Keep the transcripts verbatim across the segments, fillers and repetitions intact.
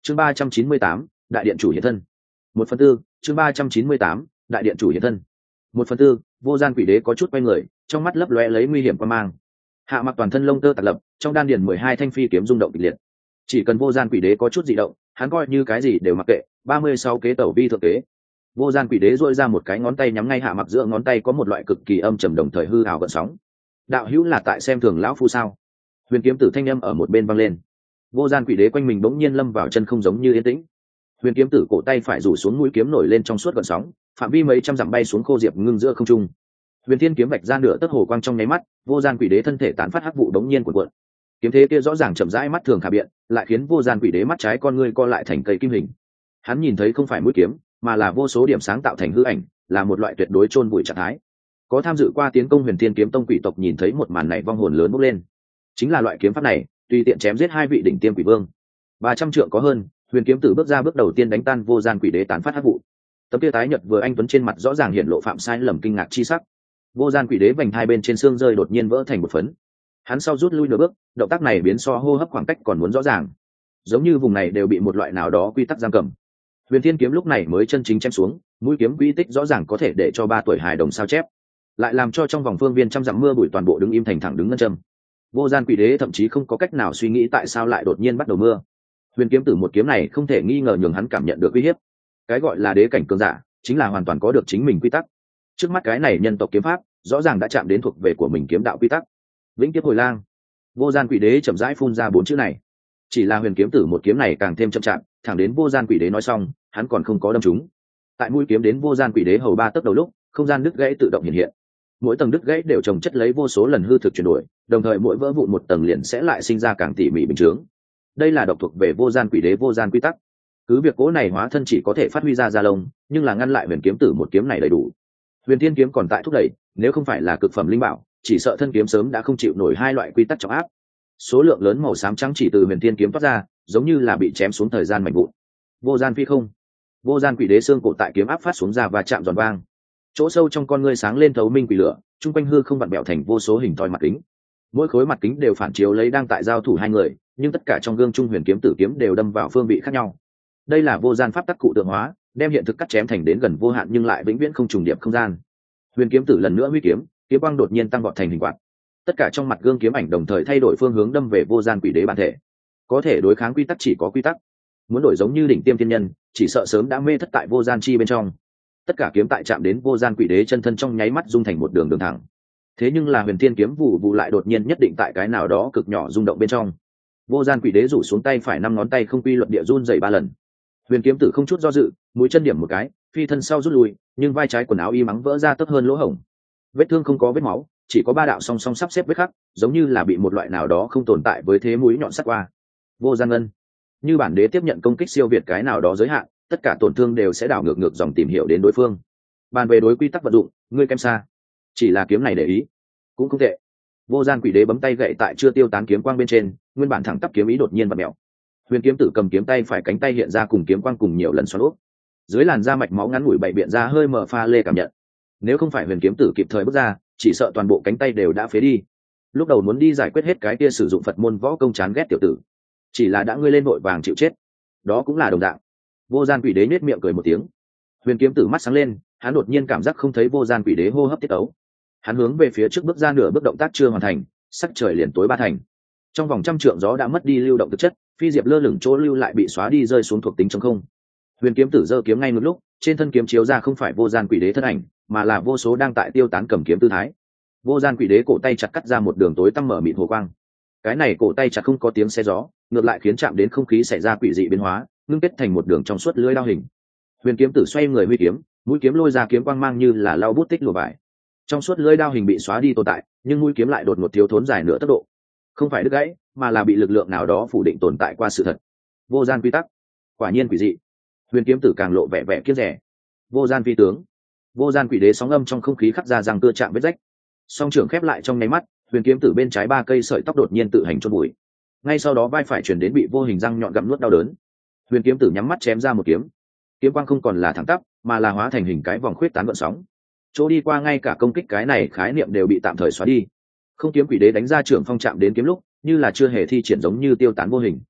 chương ba trăm chín mươi tám đại điện chủ hiện thân. Một phần tư chương ba trăm chín mươi tám đại điện chủ hiện thân. Một phần tư vô gian quỷ đế có chút quay người, trong mắt lấp lóe lấy nguy hiểm quan mang. Hạ Mặc toàn thân lông tơ tạc lập, trong đan điền mười hai thanh phi kiếm rung động kịch liệt. Chỉ cần vô gian quỷ đế có chút dị động, hắn coi như cái gì đều mặc kệ. Ba mươi sáu kế tẩu vi thượng kế. Vô gian quỷ đế duỗi ra một cái ngón tay nhắm ngay Hạ Mặc, giữa ngón tay có một loại cực kỳ âm trầm đồng thời hư ảo gợn sóng. Đạo hữu là tại xem thường lão phu sao? Huyền kiếm tử thanh âm ở một bên vang lên. Vô gian quỷ đế quanh mình bỗng nhiên lâm vào chân không giống như yên tĩnh. Huyền kiếm tử cổ tay phải rủ xuống, mũi kiếm nổi lên trong suốt gợn sóng, phạm vi mấy trăm dặm bay xuống khô diệp ngưng giữa không trung. Huyền thiên kiếm vạch ra nửa tấc hồ quang trong nháy mắt, vô gian quỷ đế thân thể tán phát hắc vụ đống nhiên cuộn cuộn. Kiếm thế kia rõ ràng chậm rãi mắt thường khả biện, lại khiến vô gian quỷ đế mắt trái con ngươi co lại thành cây kim hình. Hắn nhìn thấy không phải mũi kiếm, mà là vô số điểm sáng tạo thành hư ảnh, là một loại tuyệt đối chôn vùi trạng thái. Có tham dự qua tiến công Huyền Thiên kiếm tông quỷ tộc nhìn thấy một màn này vong hồn lớn bốc lên. Chính là loại kiếm pháp này, tùy tiện chém giết hai vị đỉnh tiêm quỷ vương. Ba trăm trượng có hơn, Huyền kiếm tử bước ra bước đầu tiên đánh tan vô gian quỷ đế tán phát hắc vụ. Tấm kia tái nhợt vừa anh tuấn trên mặt rõ ràng hiện lộ phạm sai lầm kinh ngạc chi sắc. Vô gian quỷ đế vành hai bên trên xương rơi đột nhiên vỡ thành một phấn. Hắn sau rút lui nửa bước, động tác này biến so hô hấp khoảng cách còn muốn rõ ràng, giống như vùng này đều bị một loại nào đó quy tắc giam cầm. Huyền Thiên kiếm lúc này mới chân chính chém xuống, mũi kiếm quy tích rõ ràng có thể để cho ba tuổi hài đồng sao chép, lại làm cho trong vòng phương viên trăm dặm mưa bụi toàn bộ đứng im thành thẳng đứng ngân châm. Vô gian quỷ đế thậm chí không có cách nào suy nghĩ tại sao lại đột nhiên bắt đầu mưa. Huyền kiếm tử một kiếm này không thể nghi ngờ nhường hắn cảm nhận được uy hiếp. Cái gọi là đế cảnh cường giả, chính là hoàn toàn có được chính mình quy tắc. Trước mắt cái này nhân tộc kiếm pháp, rõ ràng đã chạm đến thuộc về của mình kiếm đạo quy tắc. Vĩnh kiếp hồi lang. Vô gian quỷ đế chậm rãi phun ra bốn chữ này. Chỉ là huyền kiếm tử một kiếm này càng thêm chậm chạp, thẳng đến vô gian quỷ đế nói xong, hắn còn không có đâm trúng. Tại mũi kiếm đến vô gian quỷ đế hầu ba tấc đầu lúc, không gian đứt gãy tự động hiện hiện. Mỗi tầng đứt gãy đều chồng chất lấy vô số lần hư thực chuyển đổi, đồng thời mỗi vỡ vụn một tầng liền sẽ lại sinh ra càng tỉ mỉ bình chướng. Đây là độc thuộc về vô gian quỷ đế vô gian quy tắc. Cứ việc cố này hóa thân chỉ có thể phát huy ra gia lông, nhưng là ngăn lại huyền kiếm tử một kiếm này đầy đủ. Huyền thiên kiếm còn tại thúc đẩy, nếu không phải là cực phẩm linh bảo, chỉ sợ thân kiếm sớm đã không chịu nổi hai loại quy tắc trọng áp. Số lượng lớn màu xám trắng chỉ từ huyền thiên kiếm toát ra, giống như là bị chém xuống thời gian mảnh vụn. Vô gian phi không, vô gian quỷ đế xương cổ tại kiếm áp phát xuống ra và chạm giòn vang. Chỗ sâu trong con ngươi sáng lên thấu minh quỷ lửa, trung quanh hư không vặn bẹo thành vô số hình thoi mặt kính. Mỗi khối mặt kính đều phản chiếu lấy đang tại giao thủ hai người, nhưng tất cả trong gương trung huyền kiếm tử kiếm đều đâm vào phương vị khác nhau. Đây là vô gian pháp tắc cụ tượng hóa, đem hiện thực cắt chém thành đến gần vô hạn nhưng lại vĩnh viễn không trùng điệp không gian. Huyền kiếm tử lần nữa huy kiếm, kiếm quang đột nhiên tăng vọt thành hình quạt. Tất cả trong mặt gương kiếm ảnh đồng thời thay đổi phương hướng đâm về vô gian quỷ đế bản thể. Có thể đối kháng quy tắc chỉ có quy tắc, muốn đổi giống như đỉnh tiêm thiên nhân, chỉ sợ sớm đã mê thất tại vô gian chi bên trong. Tất cả kiếm tại chạm đến vô gian quỷ đế chân thân trong nháy mắt dung thành một đường đường thẳng. Thế nhưng là huyền thiên kiếm vụ vụ lại đột nhiên nhất định tại cái nào đó cực nhỏ rung động bên trong. Vô gian quỷ đế rủ xuống tay phải, năm ngón tay không quy luật địa run dày ba lần. Huyền kiếm tử không chút do dự, mũi chân điểm một cái, phi thân sau rút lui, nhưng vai trái quần áo y mắng vỡ ra tấp hơn lỗ hổng. Vết thương không có vết máu, chỉ có ba đạo song song sắp xếp vết khắc, giống như là bị một loại nào đó không tồn tại với thế mũi nhọn sắt qua. Vô gian ngân, như bản đế tiếp nhận công kích siêu việt cái nào đó giới hạn, tất cả tổn thương đều sẽ đảo ngược ngược dòng tìm hiểu đến đối phương. Bàn về đối quy tắc vận dụng, ngươi kém xa. Chỉ là kiếm này để ý, cũng không tệ. Vô gian quỷ đế bấm tay gậy tại chưa tiêu tán kiếm quang bên trên, nguyên bản thẳng tắp kiếm ý đột nhiên vặn mèo. Huyền kiếm tử cầm kiếm tay phải, cánh tay hiện ra cùng kiếm quang cùng nhiều lần xoắn úp. Dưới làn da mạch máu ngắn ngủi bảy biện ra hơi mở pha lê cảm nhận. Nếu không phải huyền kiếm tử kịp thời bước ra, chỉ sợ toàn bộ cánh tay đều đã phế đi. Lúc đầu muốn đi giải quyết hết cái kia sử dụng Phật môn võ công chán ghét tiểu tử, chỉ là đã ngươi lên vội vàng chịu chết, đó cũng là đồng dạng. Vô gian quỷ đế nết miệng cười một tiếng. Huyền kiếm tử mắt sáng lên, hắn đột nhiên cảm giác không thấy vô gian quỷ đế hô hấp tiết ấu. Hắn hướng về phía trước bước ra nửa bước, động tác chưa hoàn thành, sắc trời liền tối ba thành. Trong vòng trăm trượng gió đã mất đi lưu động thực chất, phi diệp lơ lửng chỗ lưu lại bị xóa đi, rơi xuống thuộc tính trong không. Huyền kiếm tử giơ kiếm ngay một lúc, trên thân kiếm chiếu ra không phải vô gian quỷ đế thân ảnh, mà là vô số đang tại tiêu tán cầm kiếm tư thái. Vô gian quỷ đế cổ tay chặt cắt ra một đường tối tăm mở mịt hồ quang. Cái này cổ tay chặt không có tiếng xe gió, ngược lại khiến chạm đến không khí xảy ra quỷ dị biến hóa, ngưng kết thành một đường trong suốt lưỡi đao hình. Huyền kiếm tử xoay người huy kiếm, mũi kiếm lôi ra kiếm quang mang như là lau bút tích lùa vải. Trong suốt lưỡi đao hình bị xóa đi tồn tại, nhưng mũi kiếm lại đột ngột thiếu thốn dài nửa tốc độ. Không phải đứt gãy, mà là bị lực lượng nào đó phủ định tồn tại qua sự thật. Vô gian quy tắc, quả nhiên quỷ dị. Huyền kiếm tử càng lộ vẻ vẻ kiết rẻ. Vô gian phi tướng, vô gian quỷ đế sóng âm trong không khí khắc ra răng cưa chạm vết rách. Song trưởng khép lại trong nháy mắt, huyền kiếm tử bên trái ba cây sợi tóc đột nhiên tự hành chôn bụi. Ngay sau đó vai phải truyền đến bị vô hình răng nhọn gặm nuốt đau đớn. Huyền kiếm tử nhắm mắt chém ra một kiếm. Kiếm quang không còn là thẳng tắp, mà là hóa thành hình cái vòng khuyết tán gợn sóng. Chỗ đi qua ngay cả công kích cái này khái niệm đều bị tạm thời xóa đi. Không kiếm quỷ đế đánh ra trưởng phong chạm đến kiếm lúc, như là chưa hề thi triển giống như tiêu tán vô hình.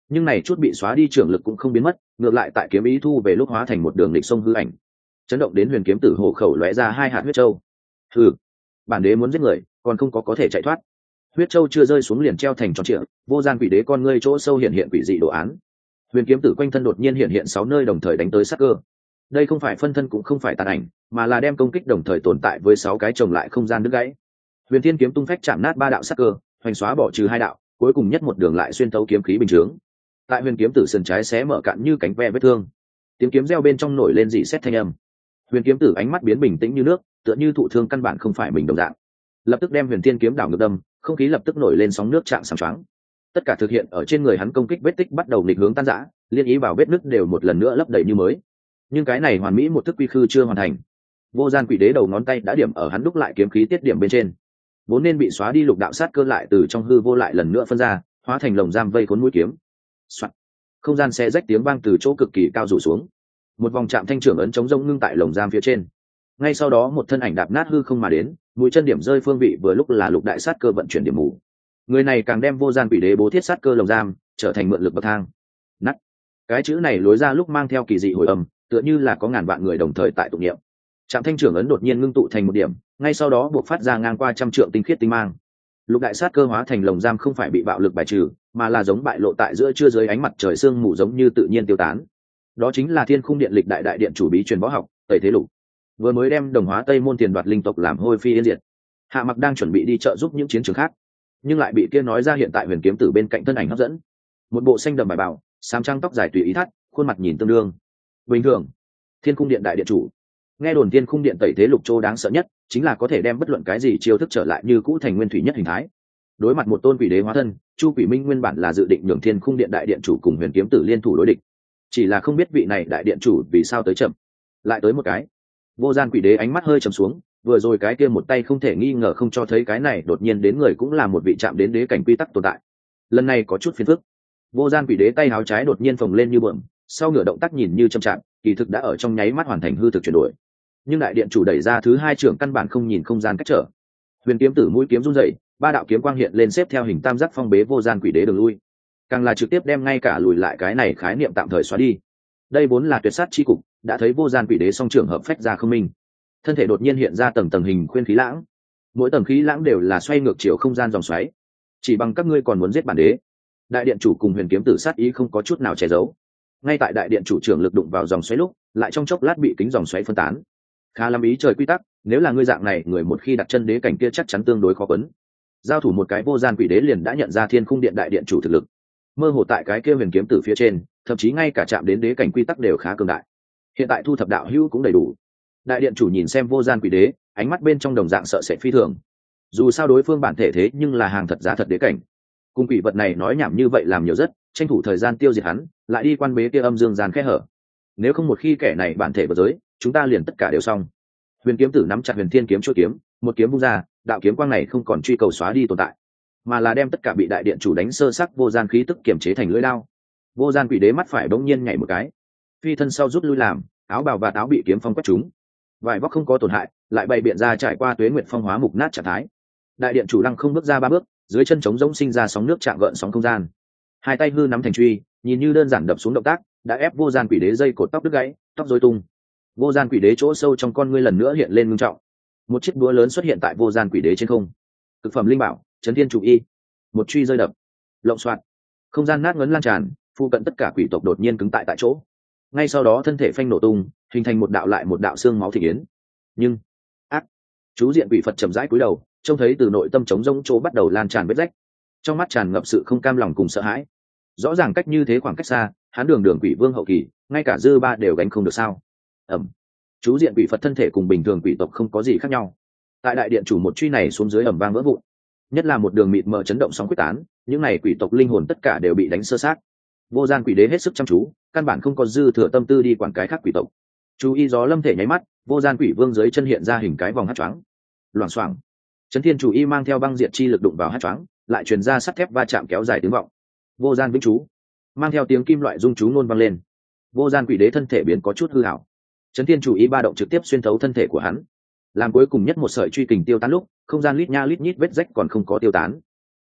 nhưng này chút bị xóa đi trưởng lực cũng không biến mất, ngược lại tại kiếm ý thu về lúc hóa thành một đường lịch sông hư ảnh, chấn động đến huyền kiếm tử hổ khẩu lóe ra hai hạt huyết châu. Hừ, bản đế muốn giết người còn không có có thể chạy thoát. Huyết châu chưa rơi xuống liền treo thành tròn trịa, vô gian quỷ đế con ngươi chỗ sâu hiện hiện quỷ dị đồ án. Huyền kiếm tử quanh thân đột nhiên hiện hiện sáu nơi đồng thời đánh tới sát cơ. Đây không phải phân thân cũng không phải tàn ảnh, mà là đem công kích đồng thời tồn tại với sáu cái chồng lại không gian đứt gãy. Huyền thiên kiếm tung phách chạm nát ba đạo sát cơ, hoành xóa bỏ trừ hai đạo, cuối cùng nhất một đường lại xuyên tấu kiếm khí bình chướng. Tại huyền kiếm tử sườn trái xé mở cạn như cánh ve vết thương, tiếng kiếm reo bên trong nổi lên dị xét thanh âm. Huyền kiếm tử ánh mắt biến bình tĩnh như nước, tựa như thụ thương căn bản không phải mình đồng dạng, lập tức đem huyền thiên kiếm đảo ngược đâm, không khí lập tức nổi lên sóng nước trạng sảng choáng. Tất cả thực hiện ở trên người hắn công kích vết tích bắt đầu nghịch hướng tan rã, liên ý vào vết nứt đều một lần nữa lấp đầy như mới. Nhưng cái này hoàn mỹ một thức quy khư chưa hoàn thành. Vô gian quỷ đế đầu ngón tay đã điểm ở hắn đúc lại kiếm khí tiết điểm bên trên, vốn nên bị xóa đi lục đạo sát cơ lại từ trong hư vô lại lần nữa phân ra, hóa thành lồng giam vây khốn mũi kiếm. Soạn. Không gian xé rách tiếng vang từ chỗ cực kỳ cao rủ xuống, một vòng chạm thanh trưởng ấn chống rông ngưng tại lồng giam phía trên. Ngay sau đó một thân ảnh đạp nát hư không mà đến, mũi chân điểm rơi phương vị vừa lúc là lục đại sát cơ vận chuyển điểm mù. Người này càng đem vô gian quỷ đế bố thiết sát cơ lồng giam trở thành mượn lực bậc thang. Nắt. Cái chữ này lối ra lúc mang theo kỳ dị hồi âm, tựa như là có ngàn vạn người đồng thời tại tụng niệm. Trạm thanh trưởng ấn đột nhiên ngưng tụ thành một điểm, ngay sau đó buộc phát ra ngang qua trăm trượng tinh khiết tinh mang. Lục đại sát cơ hóa thành lồng giam không phải bị bạo lực bài trừ, mà là giống bại lộ tại giữa trưa dưới ánh mặt trời sương mù giống như tự nhiên tiêu tán. Đó chính là Thiên Khung Điện lịch đại đại điện chủ bí truyền võ học, Tẩy Thế Lục. Vừa mới đem đồng hóa Tây Môn Tiền đoạt linh tộc làm hôi phi yên diệt. Hạ Mặc đang chuẩn bị đi trợ giúp những chiến trường khác, nhưng lại bị kia nói ra hiện tại huyền kiếm tử bên cạnh thân ảnh hấp dẫn. Một bộ xanh đậm bài bào, xám trắng tóc dài tùy ý thắt, khuôn mặt nhìn tương đương bình thường. Thiên Khung Điện đại điện chủ. Nghe đồn Thiên Khung Điện Tẩy Thế Lục châu đáng sợ nhất chính là có thể đem bất luận cái gì chiêu thức trở lại như cũ thành nguyên thủy nhất hình thái. Đối mặt một tôn quỷ đế hóa thân, Chu Quỷ Minh nguyên bản là dự định nhường Thiên Khung Điện đại điện chủ cùng huyền kiếm tử liên thủ đối địch, chỉ là không biết vị này đại điện chủ vì sao tới chậm, lại tới một cái. Vô gian quỷ đế ánh mắt hơi trầm xuống, vừa rồi cái kia một tay không thể nghi ngờ không cho thấy cái này đột nhiên đến người cũng là một vị chạm đến đế cảnh quy tắc tồn tại. Lần này có chút phiền phức. Vô gian quỷ đế tay háo trái đột nhiên phồng lên như bướm, sau nửa động tác nhìn như chậm chạp, kỳ thực đã ở trong nháy mắt hoàn thành hư thực chuyển đổi. Nhưng đại điện chủ đẩy ra thứ hai trưởng căn bản không nhìn không gian cách trở. Huyền kiếm tử mũi kiếm rung dậy, ba đạo kiếm quang hiện lên xếp theo hình tam giác phong bế vô gian quỷ đế đường lui, càng là trực tiếp đem ngay cả lùi lại cái này khái niệm tạm thời xóa đi. Đây vốn là tuyệt sát chi cục, đã thấy vô gian quỷ đế song trưởng hợp phách ra không minh, thân thể đột nhiên hiện ra tầng tầng hình khuyên khí lãng, mỗi tầng khí lãng đều là xoay ngược chiều không gian dòng xoáy. Chỉ bằng các ngươi còn muốn giết bản đế? Đại điện chủ cùng huyền kiếm tử sát ý không có chút nào che giấu. Ngay tại đại điện chủ trưởng lực đụng vào dòng xoáy lúc, lại trong chốc lát bị kính dòng xoáy phân tán. Khá lắm ý trời quy tắc, nếu là ngươi dạng này người một khi đặt chân đế cảnh kia chắc chắn tương đối khó quấn. Giao thủ một cái vô gian quỷ đế liền đã nhận ra Thiên Khung Điện đại điện chủ thực lực, mơ hồ tại cái kia huyền kiếm tử phía trên, thậm chí ngay cả chạm đến đế cảnh quy tắc đều khá cường đại. Hiện tại thu thập đạo hữu cũng đầy đủ. Đại điện chủ nhìn xem vô gian quỷ đế, ánh mắt bên trong đồng dạng sợ sệt phi thường. Dù sao đối phương bản thể thế nhưng là hàng thật giá thật đế cảnh, cùng quỷ vật này nói nhảm như vậy làm nhiều rất, tranh thủ thời gian tiêu diệt hắn, lại đi quan bế kia âm dương gian khe hở. Nếu không một khi kẻ này bản thể vượt giới, chúng ta liền tất cả đều xong. Huyền kiếm tử nắm chặt huyền thiên kiếm chuôi kiếm, một kiếm vung ra, đạo kiếm quang này không còn truy cầu xóa đi tồn tại, mà là đem tất cả bị đại điện chủ đánh sơ sắc vô gian khí tức kiềm chế thành lưỡi đao. Vô gian quỷ đế mắt phải bỗng nhiên nhảy một cái, phi thân sau rút lui làm, áo bào và áo bị kiếm phong quét trúng, vải vóc không có tổn hại, lại bày biện ra trải qua tuế nguyệt phong hóa mục nát trạng thái. Đại điện chủ lăng không bước ra ba bước, dưới chân trống rỗng sinh ra sóng nước chạm gợn sóng không gian, hai tay hư nắm thành truy, nhìn như đơn giản đập xuống động tác, đã ép vô gian quỷ đế dây cột tóc đứt gãy, tóc rối tung. Vô gian quỷ đế chỗ sâu trong con ngươi lần nữa hiện lên ngưng trọng. Một chiếc búa lớn xuất hiện tại vô gian quỷ đế trên không. Cực phẩm linh bảo, Chấn Thiên Chủ Y. Một truy rơi đập, lộng xoạt, không gian nát ngấn lan tràn, phụ cận tất cả quỷ tộc đột nhiên cứng tại tại chỗ. Ngay sau đó thân thể phanh nổ tung, hình thành một đạo lại một đạo xương máu thị yến. Nhưng ác, chú diện quỷ Phật chậm rãi cúi đầu, trông thấy từ nội tâm trống rỗng chỗ bắt đầu lan tràn vết rách, trong mắt tràn ngập sự không cam lòng cùng sợ hãi. Rõ ràng cách như thế khoảng cách xa, hắn đường đường quỷ vương hậu kỳ, ngay cả dư ba đều gánh không được sao? Ẩm. Chú diện quỷ Phật thân thể cùng bình thường quỷ tộc không có gì khác nhau. Tại đại điện chủ một truy này xuống dưới ầm vang vỡ vụn, nhất là một đường mịt mờ chấn động sóng quyết tán, những này quỷ tộc linh hồn tất cả đều bị đánh sơ sát. Vô gian quỷ đế hết sức chăm chú, căn bản không có dư thừa tâm tư đi quản cái khác quỷ tộc. Chú ý gió lâm thể nháy mắt, vô gian quỷ vương dưới chân hiện ra hình cái vòng hát choáng. Loảng xoảng. Chấn Thiên Chủ Y mang theo băng diệt chi lực đụng vào hát choáng, lại truyền ra sắt thép va chạm kéo dài tiếng vọng. Vô gian vĩnh chú, mang theo tiếng kim loại rung chú nôn vang lên. Vô gian quỷ đế thân thể biến có chút hư hảo. Chấn Thiên Chủ Y ba động trực tiếp xuyên thấu thân thể của hắn, làm cuối cùng nhất một sợi truy kình tiêu tán lúc, không gian lít nha lít nhít vết rách còn không có tiêu tán.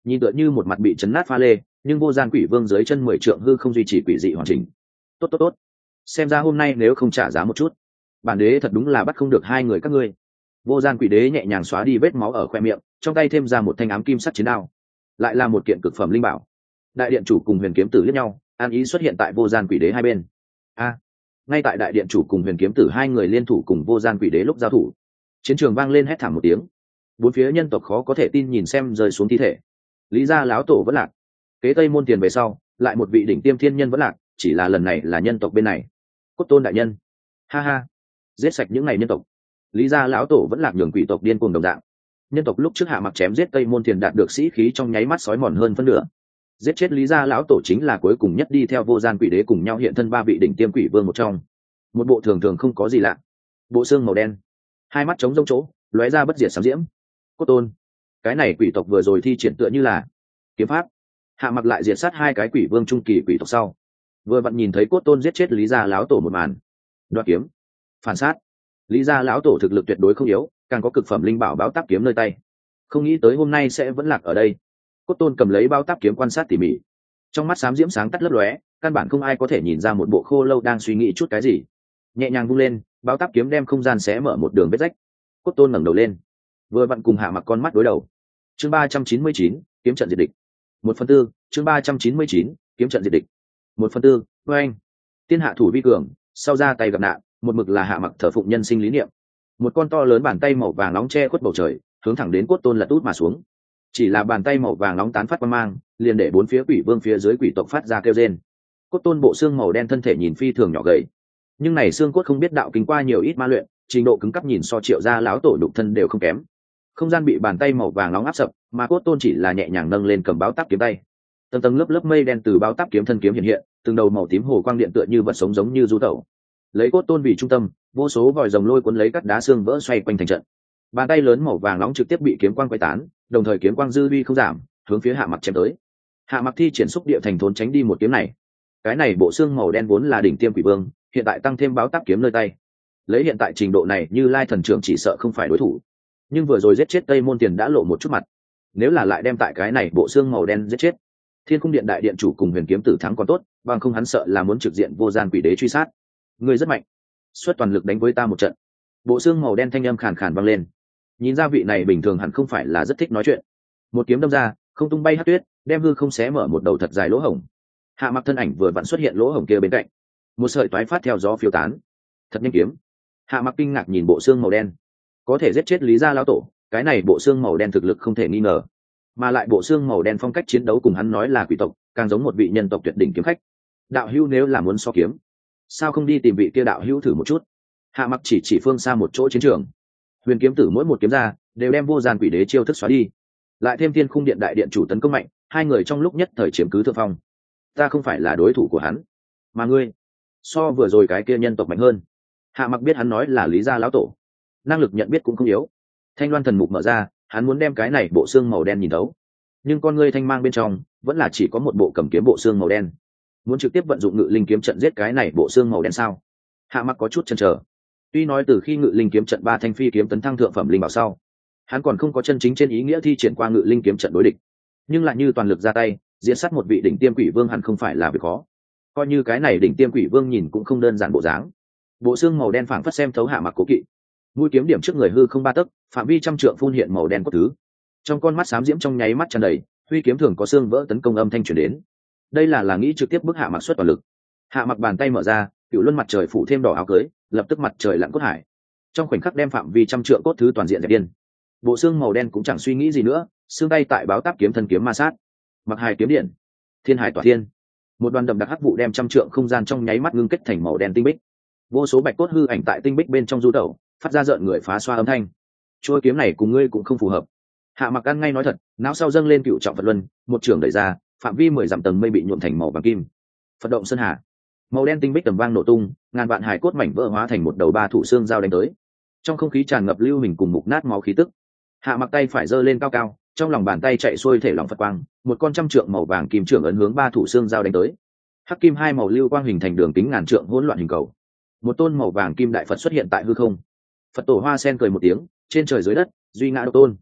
nhìn tựa như một mặt bị chấn nát pha lê, nhưng vô gian quỷ vương dưới chân mười trượng hư không duy trì quỷ dị hoàn chỉnh. Tốt tốt tốt, xem ra hôm nay nếu không trả giá một chút, bản đế thật đúng là bắt không được hai người các ngươi. Vô gian quỷ đế nhẹ nhàng xóa đi vết máu ở khoe miệng, trong tay thêm ra một thanh ám kim sắt chiến đao, lại là một kiện cực phẩm linh bảo. Đại điện chủ cùng huyền kiếm tử liếc nhau, an ý xuất hiện tại vô gian quỷ đế hai bên. A, ngay tại đại điện chủ cùng huyền kiếm tử hai người liên thủ cùng vô gian quỷ đế lúc giao thủ, chiến trường vang lên hét thảm một tiếng. Bốn phía nhân tộc khó có thể tin nhìn xem rơi xuống thi thể. Lý gia láo tổ vẫn lạc, kế tây môn tiền về sau lại một vị đỉnh tiêm thiên nhân vẫn lạc, chỉ là lần này là nhân tộc bên này. Cốt tôn đại nhân, ha ha, giết sạch những ngày nhân tộc. Lý gia lão tổ vẫn lạc nhường quỷ tộc điên cuồng đồng dạng. Nhân tộc lúc trước hạ mặc chém giết tây môn tiền đạt được sĩ khí trong nháy mắt sói mòn hơn phân nửa. Giết chết Lý gia lão tổ chính là cuối cùng nhất đi theo vô gian quỷ đế cùng nhau hiện thân ba vị đỉnh tiêm quỷ vương một trong. Một bộ thường thường không có gì lạ, bộ xương màu đen, hai mắt trống rỗng chỗ lóe ra bất diệt sám diễm. Cốt tôn, cái này quỷ tộc vừa rồi thi triển tựa như là kiếm pháp. Hạ mặc lại diệt sát hai cái quỷ vương trung kỳ quỷ tộc sau, vừa vặn nhìn thấy cốt tôn giết chết Lý gia lão tổ một màn. Đoạt kiếm, phản sát. Lý gia lão tổ thực lực tuyệt đối không yếu, càng có cực phẩm linh bảo báo táp kiếm nơi tay. Không nghĩ tới hôm nay sẽ vẫn lạc ở đây. Cốt tôn cầm lấy bao táp kiếm quan sát tỉ mỉ, trong mắt xám diễm sáng tắt lấp lóe, căn bản không ai có thể nhìn ra một bộ khô lâu đang suy nghĩ chút cái gì. Nhẹ nhàng vung lên, bao táp kiếm đem không gian xé mở một đường vết rách. Cốt tôn ngẩng đầu lên, vừa vặn cùng hạ mặc con mắt đối đầu. Chương ba trăm chín mươi chín, kiếm trận diệt địch. Một phần tư, chương ba trăm chín mươi chín, kiếm trận diệt địch. Một phần tư, với anh. Tiên hạ thủ vi cường, sau ra tay gặp nạn, một mực là hạ mặc thờ phụng nhân sinh lý niệm. Một con to lớn bàn tay màu vàng nóng che khuất bầu trời, hướng thẳng đến cốt tôn lật út mà xuống. Chỉ là bàn tay màu vàng nóng tán phát quang mang, liền để bốn phía quỷ vương phía dưới quỷ tộc phát ra kêu rên. Cốt tôn bộ xương màu đen thân thể nhìn phi thường nhỏ gầy, nhưng này xương cốt không biết đạo kinh qua nhiều ít ma luyện, trình độ cứng cắp nhìn so triệu gia láo tổ đục thân đều không kém. Không gian bị bàn tay màu vàng nóng áp sập, mà cốt tôn chỉ là nhẹ nhàng nâng lên cầm báo táp kiếm tay. Tầng tầng lớp lớp mây đen từ báo táp kiếm thân kiếm hiện hiện, từng đầu màu tím hồ quang điện tựa như vật sống giống như du tẩu. Lấy cốt tôn vì trung tâm, vô số vòi rồng lôi cuốn lấy các đá xương vỡ xoay quanh thành trận. Bàn tay lớn màu vàng nóng trực tiếp bị kiếm quang quay tán, đồng thời kiếm quang dư uy không giảm, hướng phía hạ mặc chém tới. Hạ mặc thi triển xúc địa thành thốn tránh đi một kiếm này. Cái này bộ xương màu đen vốn là đỉnh tiêm quỷ vương, hiện tại tăng thêm báo táp kiếm nơi tay. Lấy hiện tại trình độ này, như Lai thần trưởng chỉ sợ không phải đối thủ. Nhưng vừa rồi giết chết Tây môn tiền đã lộ một chút mặt. Nếu là lại đem tại cái này bộ xương màu đen giết chết, Thiên Cung Điện đại điện chủ cùng Huyền Kiếm Tử thắng còn tốt, bằng không hắn sợ là muốn trực diện vô gian quỷ đế truy sát. Ngươi rất mạnh, xuất toàn lực đánh với ta một trận. Bộ xương màu đen thanh âm khàn khàn vang lên. Nhìn ra vị này bình thường hẳn không phải là rất thích nói chuyện. Một kiếm đâm ra, không tung bay hắc tuyết, đem hư không xé mở một đầu thật dài lỗ hổng. Hạ mặc thân ảnh vừa vặn xuất hiện lỗ hổng kia bên cạnh, một sợi toái phát theo gió phiêu tán. Thật nhanh kiếm. Hạ mặc kinh ngạc nhìn bộ xương màu đen, có thể giết chết Lý gia lão tổ, cái này bộ xương màu đen thực lực không thể nghi ngờ, mà lại bộ xương màu đen phong cách chiến đấu cùng hắn nói là quỷ tộc, càng giống một vị nhân tộc tuyệt đỉnh kiếm khách. Đạo hữu nếu là muốn so kiếm, sao không đi tìm vị kia đạo hữu thử một chút? Hạ mặc chỉ chỉ phương xa một chỗ chiến trường. Huyền kiếm tử mỗi một kiếm ra đều đem vô gian quỷ đế chiêu thức xóa đi, lại thêm Thiên Khung Điện đại điện chủ tấn công mạnh, hai người trong lúc nhất thời chiếm cứ thượng phong. Ta không phải là đối thủ của hắn, mà ngươi so vừa rồi cái kia nhân tộc mạnh hơn. Hạ mặc biết hắn nói là Lý gia lão tổ, năng lực nhận biết cũng không yếu. Thanh loan thần mục mở ra, hắn muốn đem cái này bộ xương màu đen nhìn thấu, nhưng con ngươi thanh mang bên trong vẫn là chỉ có một bộ cầm kiếm bộ xương màu đen. Muốn trực tiếp vận dụng ngự linh kiếm trận giết cái này bộ xương màu đen sao? Hạ mặc có chút chần chờ. Tuy nói từ khi ngự linh kiếm trận ba thanh phi kiếm tấn thăng thượng phẩm linh bảo sau, hắn còn không có chân chính trên ý nghĩa thi triển qua ngự linh kiếm trận đối địch, nhưng lại như toàn lực ra tay diễn sát một vị đỉnh tiêm quỷ vương hẳn không phải là việc khó. Coi như cái này đỉnh tiêm quỷ vương nhìn cũng không đơn giản bộ dáng. Bộ xương màu đen phảng phất xem thấu Hạ mặc cố kỵ, mũi kiếm điểm trước người hư không ba tấc, phạm vi trăm trượng phun hiện màu đen cốt thứ. Trong con mắt xám diễm trong nháy mắt tràn đầy, huy kiếm thường có xương vỡ tấn công âm thanh truyền đến. Đây là là nghĩ trực tiếp bức Hạ mặc xuất toàn lực. Hạ mặc bàn tay mở ra, cựu luân mặt trời phủ thêm đỏ áo cưới, lập tức mặt trời lặn cốt hải, trong khoảnh khắc đem phạm vi trăm trượng cốt thứ toàn diện dẹp điên. Bộ xương màu đen cũng chẳng suy nghĩ gì nữa, xương tay tại báo táp kiếm thân kiếm ma sát. Mặc hài kiếm điện, thiên hải tỏa thiên, một đoàn đậm đặc hắc vụ đem trăm trượng không gian trong nháy mắt ngưng kết thành màu đen tinh bích. Vô số bạch cốt hư ảnh tại tinh bích bên trong du tẩu, phát ra rợn người phá xoa âm thanh. Trôi kiếm này cùng ngươi cũng không phù hợp. Hạ mặc ăn ngay nói thật, não sau dâng lên cựu trọng Phật luân, một trường đẩy ra, phạm vi mười dặm tầng mây bị nhuộm thành màu vàng kim. Phật động sơn hà, màu đen tinh bích tầm vang nổ tung, ngàn vạn hài cốt mảnh vỡ hóa thành một đầu ba thủ xương dao đánh tới. Trong không khí tràn ngập lưu hình cùng mục nát máu khí tức. Hạ mặc tay phải giơ lên cao cao, trong lòng bàn tay chạy xuôi thể lòng Phật quang, một con trăm trượng màu vàng kim trưởng ấn hướng ba thủ xương dao đánh tới. Hắc kim hai màu lưu quang hình thành đường kính ngàn trượng hỗn loạn hình cầu. Một tôn màu vàng kim đại Phật xuất hiện tại hư không. Phật tổ hoa sen cười một tiếng, trên trời dưới đất, duy ngã độc tôn.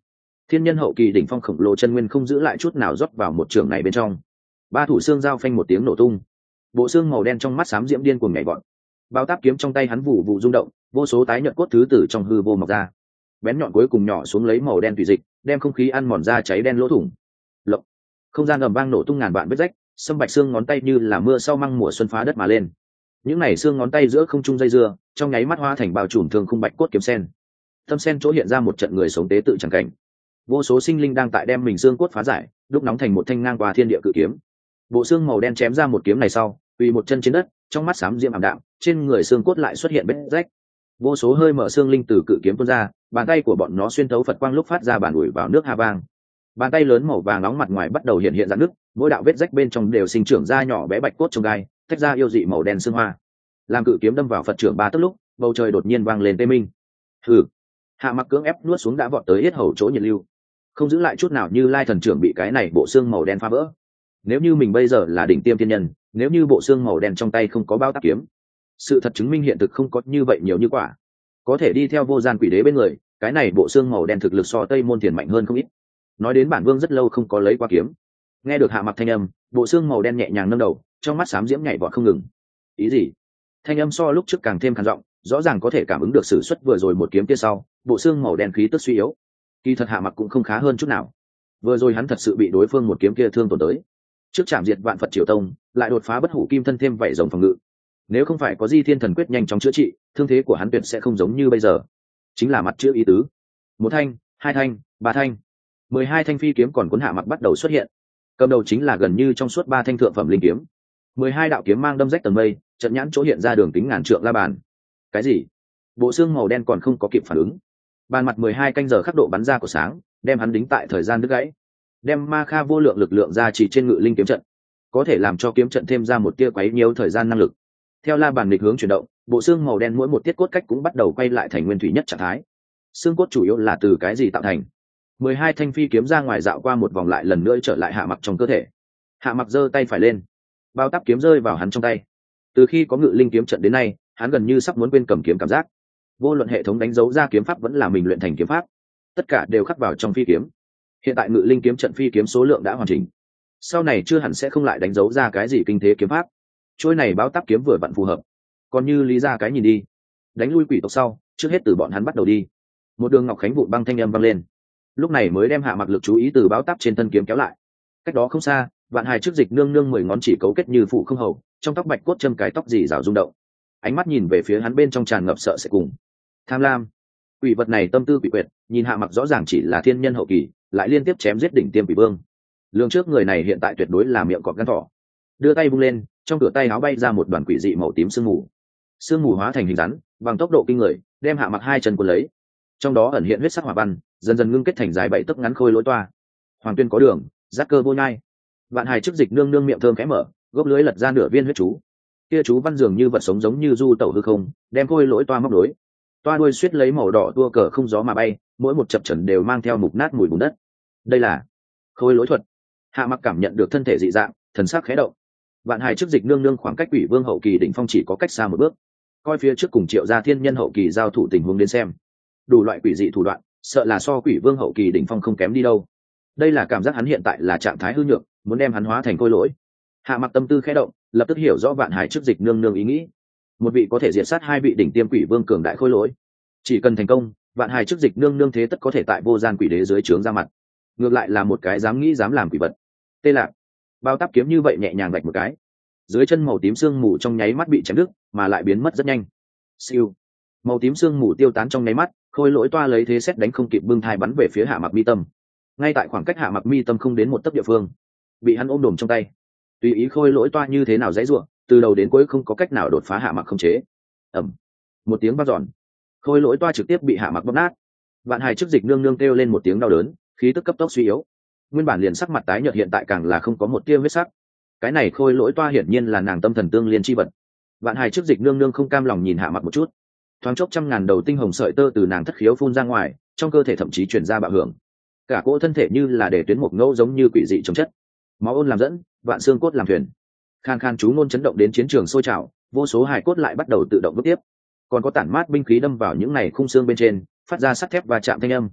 thiên nhân hậu kỳ đỉnh phong khổng lồ chân nguyên không giữ lại chút nào rót vào một trường này bên trong. Ba thủ xương giao phanh một tiếng nổ tung, bộ xương màu đen trong mắt xám diễm điên cuồng nhảy vọt. Bao táp kiếm trong tay hắn vụ vụ rung động, vô số tái nhợt cốt thứ từ trong hư vô mọc ra, bén nhọn cuối cùng nhỏ xuống lấy màu đen tùy dịch, đem không khí ăn mòn ra cháy đen lỗ thủng. Lộc, không gian ầm vang nổ tung ngàn vạn vết rách, sâm bạch xương ngón tay như là mưa sau măng mùa xuân phá đất mà lên. Những này xương ngón tay giữa không trung dây dưa, trong nháy mắt hóa thành bao trùm thương khung bạch cốt kiếm sen. Tâm sen chỗ hiện ra một trận người sống tế tự chẳng cảnh. Vô số sinh linh đang tại đem mình xương cốt phá giải, đúc nóng thành một thanh ngang qua thiên địa cự kiếm. Bộ xương màu đen chém ra một kiếm này sau, quỳ một chân trên đất, trong mắt xám diễm ảm đạm, trên người xương cốt lại xuất hiện vết rách. Vô số hơi mở xương linh từ cự kiếm tuôn ra, bàn tay của bọn nó xuyên thấu Phật quang lúc phát ra bản ủi vào nước hà vang. Bàn tay lớn màu vàng nóng mặt ngoài bắt đầu hiện hiện rạn nứt, mỗi đạo vết rách bên trong đều sinh trưởng ra nhỏ bé bạch cốt trong gai, tách ra yêu dị màu đen xương hoa. Làm cự kiếm đâm vào Phật trưởng ba tấc lúc, bầu trời đột nhiên vang lên tê minh. Hừ. Hạ Mặc cưỡng ép nuốt xuống đã vọt tới yết hầu chỗ nhiệt lưu, không giữ lại chút nào, như Lai thần trưởng bị cái này bộ xương màu đen phá vỡ. Nếu như mình bây giờ là đỉnh tiêm thiên nhân, nếu như bộ xương màu đen trong tay không có bao táp kiếm, sự thật chứng minh hiện thực không có như vậy nhiều như quả. Có thể đi theo vô gian quỷ đế bên người, cái này bộ xương màu đen thực lực so Tây Môn Thiền mạnh hơn không ít. Nói đến bản vương rất lâu không có lấy qua kiếm. Nghe được Hạ Mặc thanh âm, bộ xương màu đen nhẹ nhàng nâng đầu, trong mắt xám diễm nhảy vọt không ngừng. Ý gì? Thanh âm so lúc trước càng thêm khàn giọng, rõ ràng có thể cảm ứng được sử xuất vừa rồi một kiếm kia sau, bộ xương màu đen khí tức suy yếu. Kỳ thật Hạ Mặc cũng không khá hơn chút nào. Vừa rồi hắn thật sự bị đối phương một kiếm kia thương tổn tới. Trước chạm diệt vạn Phật Triều Tông, lại đột phá bất hủ kim thân thêm vảy rồng phòng ngự. Nếu không phải có Di Thiên Thần Quyết nhanh chóng chữa trị, thương thế của hắn tuyệt sẽ không giống như bây giờ. Chính là mặt chữ ý tứ. Một thanh, hai thanh, ba thanh, mười hai thanh phi kiếm còn cuốn Hạ Mặc bắt đầu xuất hiện. Cầm đầu chính là gần như trong suốt ba thanh thượng phẩm linh kiếm. Mười hai đạo kiếm mang đâm rách tầng mây, trận nhãn chỗ hiện ra đường kính ngàn trượng la bàn. Cái gì? Bộ xương màu đen còn không có kịp phản ứng. Bàn mặt mười hai canh giờ khắc độ bắn ra của sáng, đem hắn đính tại thời gian đứt gãy. Đem ma kha vô lượng lực lượng ra chỉ trên ngự linh kiếm trận, có thể làm cho kiếm trận thêm ra một tia quấy nhiều thời gian năng lực. Theo la bàn nghịch hướng chuyển động, bộ xương màu đen mỗi một tiết cốt cách cũng bắt đầu quay lại thành nguyên thủy nhất trạng thái. Xương cốt chủ yếu là từ cái gì tạo thành? Mười hai thanh phi kiếm ra ngoài dạo qua một vòng lại lần nữa trở lại Hạ Mặc trong cơ thể. Hạ Mặc giơ tay phải lên, bao táp kiếm rơi vào hắn trong tay. Từ khi có ngự linh kiếm trận đến nay, hắn gần như sắp muốn quên cầm kiếm cảm giác. Vô luận hệ thống đánh dấu ra kiếm pháp vẫn là mình luyện thành kiếm pháp, tất cả đều khắc vào trong phi kiếm. Hiện tại ngự linh kiếm trận phi kiếm số lượng đã hoàn chỉnh, sau này chưa hẳn sẽ không lại đánh dấu ra cái gì kinh thế kiếm pháp. Trôi này báo táp kiếm vừa vặn phù hợp. Còn như lý ra cái nhìn đi, đánh lui quỷ tộc sau, trước hết từ bọn hắn bắt đầu đi. Một đường ngọc khánh vụn băng thanh âm vang lên, lúc này mới đem Hạ Mặc lực chú ý từ báo táp trên thân kiếm kéo lại. Cách đó không xa, Vạn Hài trước dịch nương nương mười ngón chỉ cấu kết như phụ không hầu, trong tóc bạch cốt châm cái tóc dì rào rung động, ánh mắt nhìn về phía hắn bên trong tràn ngập sợ sẽ cùng tham lam. Quỷ vật này tâm tư quỷ quyệt, nhìn Hạ Mặc rõ ràng chỉ là thiên nhân hậu kỳ, lại liên tiếp chém giết đỉnh tiêm quỷ vương. Lường trước người này hiện tại tuyệt đối là miệng cọp gan thỏ. Đưa tay vung lên, trong cửa tay áo bay ra một đoàn quỷ dị màu tím sương mù. Sương mù hóa thành hình rắn, bằng tốc độ kinh người, đem Hạ Mặc hai chân cuốn lấy. Trong đó ẩn hiện huyết sắc hỏa văn, dần dần ngưng kết thành dài bảy tấc ngắn khôi lối toa. Hoàng tuyên có đường, giác cơ vô nhai. Vạn Hài trước dịch nương nương miệng thơm khẽ mở, gốc lưới lật ra nửa viên huyết chú. Kia chú văn dường như vật sống giống như du tẩu hư không, đem khôi lỗi toa móc nối. Toa đuôi suýt lấy màu đỏ tua cờ không gió mà bay, mỗi một chập chẩn đều mang theo mục nát mùi bùn đất. Đây là khôi lỗi thuật. Hạ Mặc cảm nhận được thân thể dị dạng, thần sắc khẽ động. Vạn Hài trước dịch nương nương khoảng cách quỷ vương hậu kỳ đỉnh phong chỉ có cách xa một bước. Coi phía trước cùng Triệu gia thiên nhân hậu kỳ giao thủ tình huống đến xem, đủ loại quỷ dị thủ đoạn, sợ là so quỷ vương hậu kỳ đỉnh phong không kém đi đâu. Đây là cảm giác hắn hiện tại là trạng thái hư nhược, muốn đem hắn hóa thành khôi lỗi. Hạ Mặc tâm tư khẽ động, lập tức hiểu rõ Vạn Hài trước dịch nương nương ý nghĩ. Một vị có thể diệt sát hai vị đỉnh tiêm quỷ vương cường đại khôi lỗi, chỉ cần thành công, Vạn Hài trước dịch nương nương thế tất có thể tại vô gian quỷ đế dưới trướng ra mặt. Ngược lại là một cái dám nghĩ dám làm quỷ vật. Tê Lạc, bao táp kiếm như vậy nhẹ nhàng vạch một cái, dưới chân màu tím sương mù trong nháy mắt bị chém đứt, mà lại biến mất rất nhanh. Siêu, màu tím sương mù tiêu tán trong nháy mắt, khôi lỗi toa lấy thế xét đánh không kịp bưng thai bắn về phía Hạ Mặc mi tâm. Ngay tại khoảng cách Hạ Mặc mi tâm không đến một tấc địa phương, bị hắn ôm đồm trong tay. Tùy ý khôi lỗi toa như thế nào dãy ruộng, từ đầu đến cuối không có cách nào đột phá Hạ Mặc không chế. Ầm, một tiếng vang dọn, khôi lỗi toa trực tiếp bị Hạ Mặc bóp nát. Vạn Hài trước dịch nương nương kêu lên một tiếng đau đớn, khí tức cấp tốc suy yếu. Nguyên bản liền sắc mặt tái nhợt hiện tại càng là không có một tia huyết sắc. Cái này khôi lỗi toa hiển nhiên là nàng tâm thần tương liên chi vật. Vạn Hài trước dịch nương nương không cam lòng nhìn Hạ Mặc một chút, thoáng chốc trăm ngàn đầu tinh hồng sợi tơ từ nàng thất khiếu phun ra ngoài, trong cơ thể thậm chí truyền ra bạo hưởng. Cả cỗ thân thể như là để tuyến một ngẫu giống như quỷ dị trong chất, máu ôn làm dẫn, vạn xương cốt làm thuyền. Khan khan chú ngôn chấn động đến chiến trường sôi trào, vô số hài cốt lại bắt đầu tự động bước tiếp, còn có tản mát binh khí đâm vào những này khung xương bên trên, phát ra sắt thép và chạm thanh âm.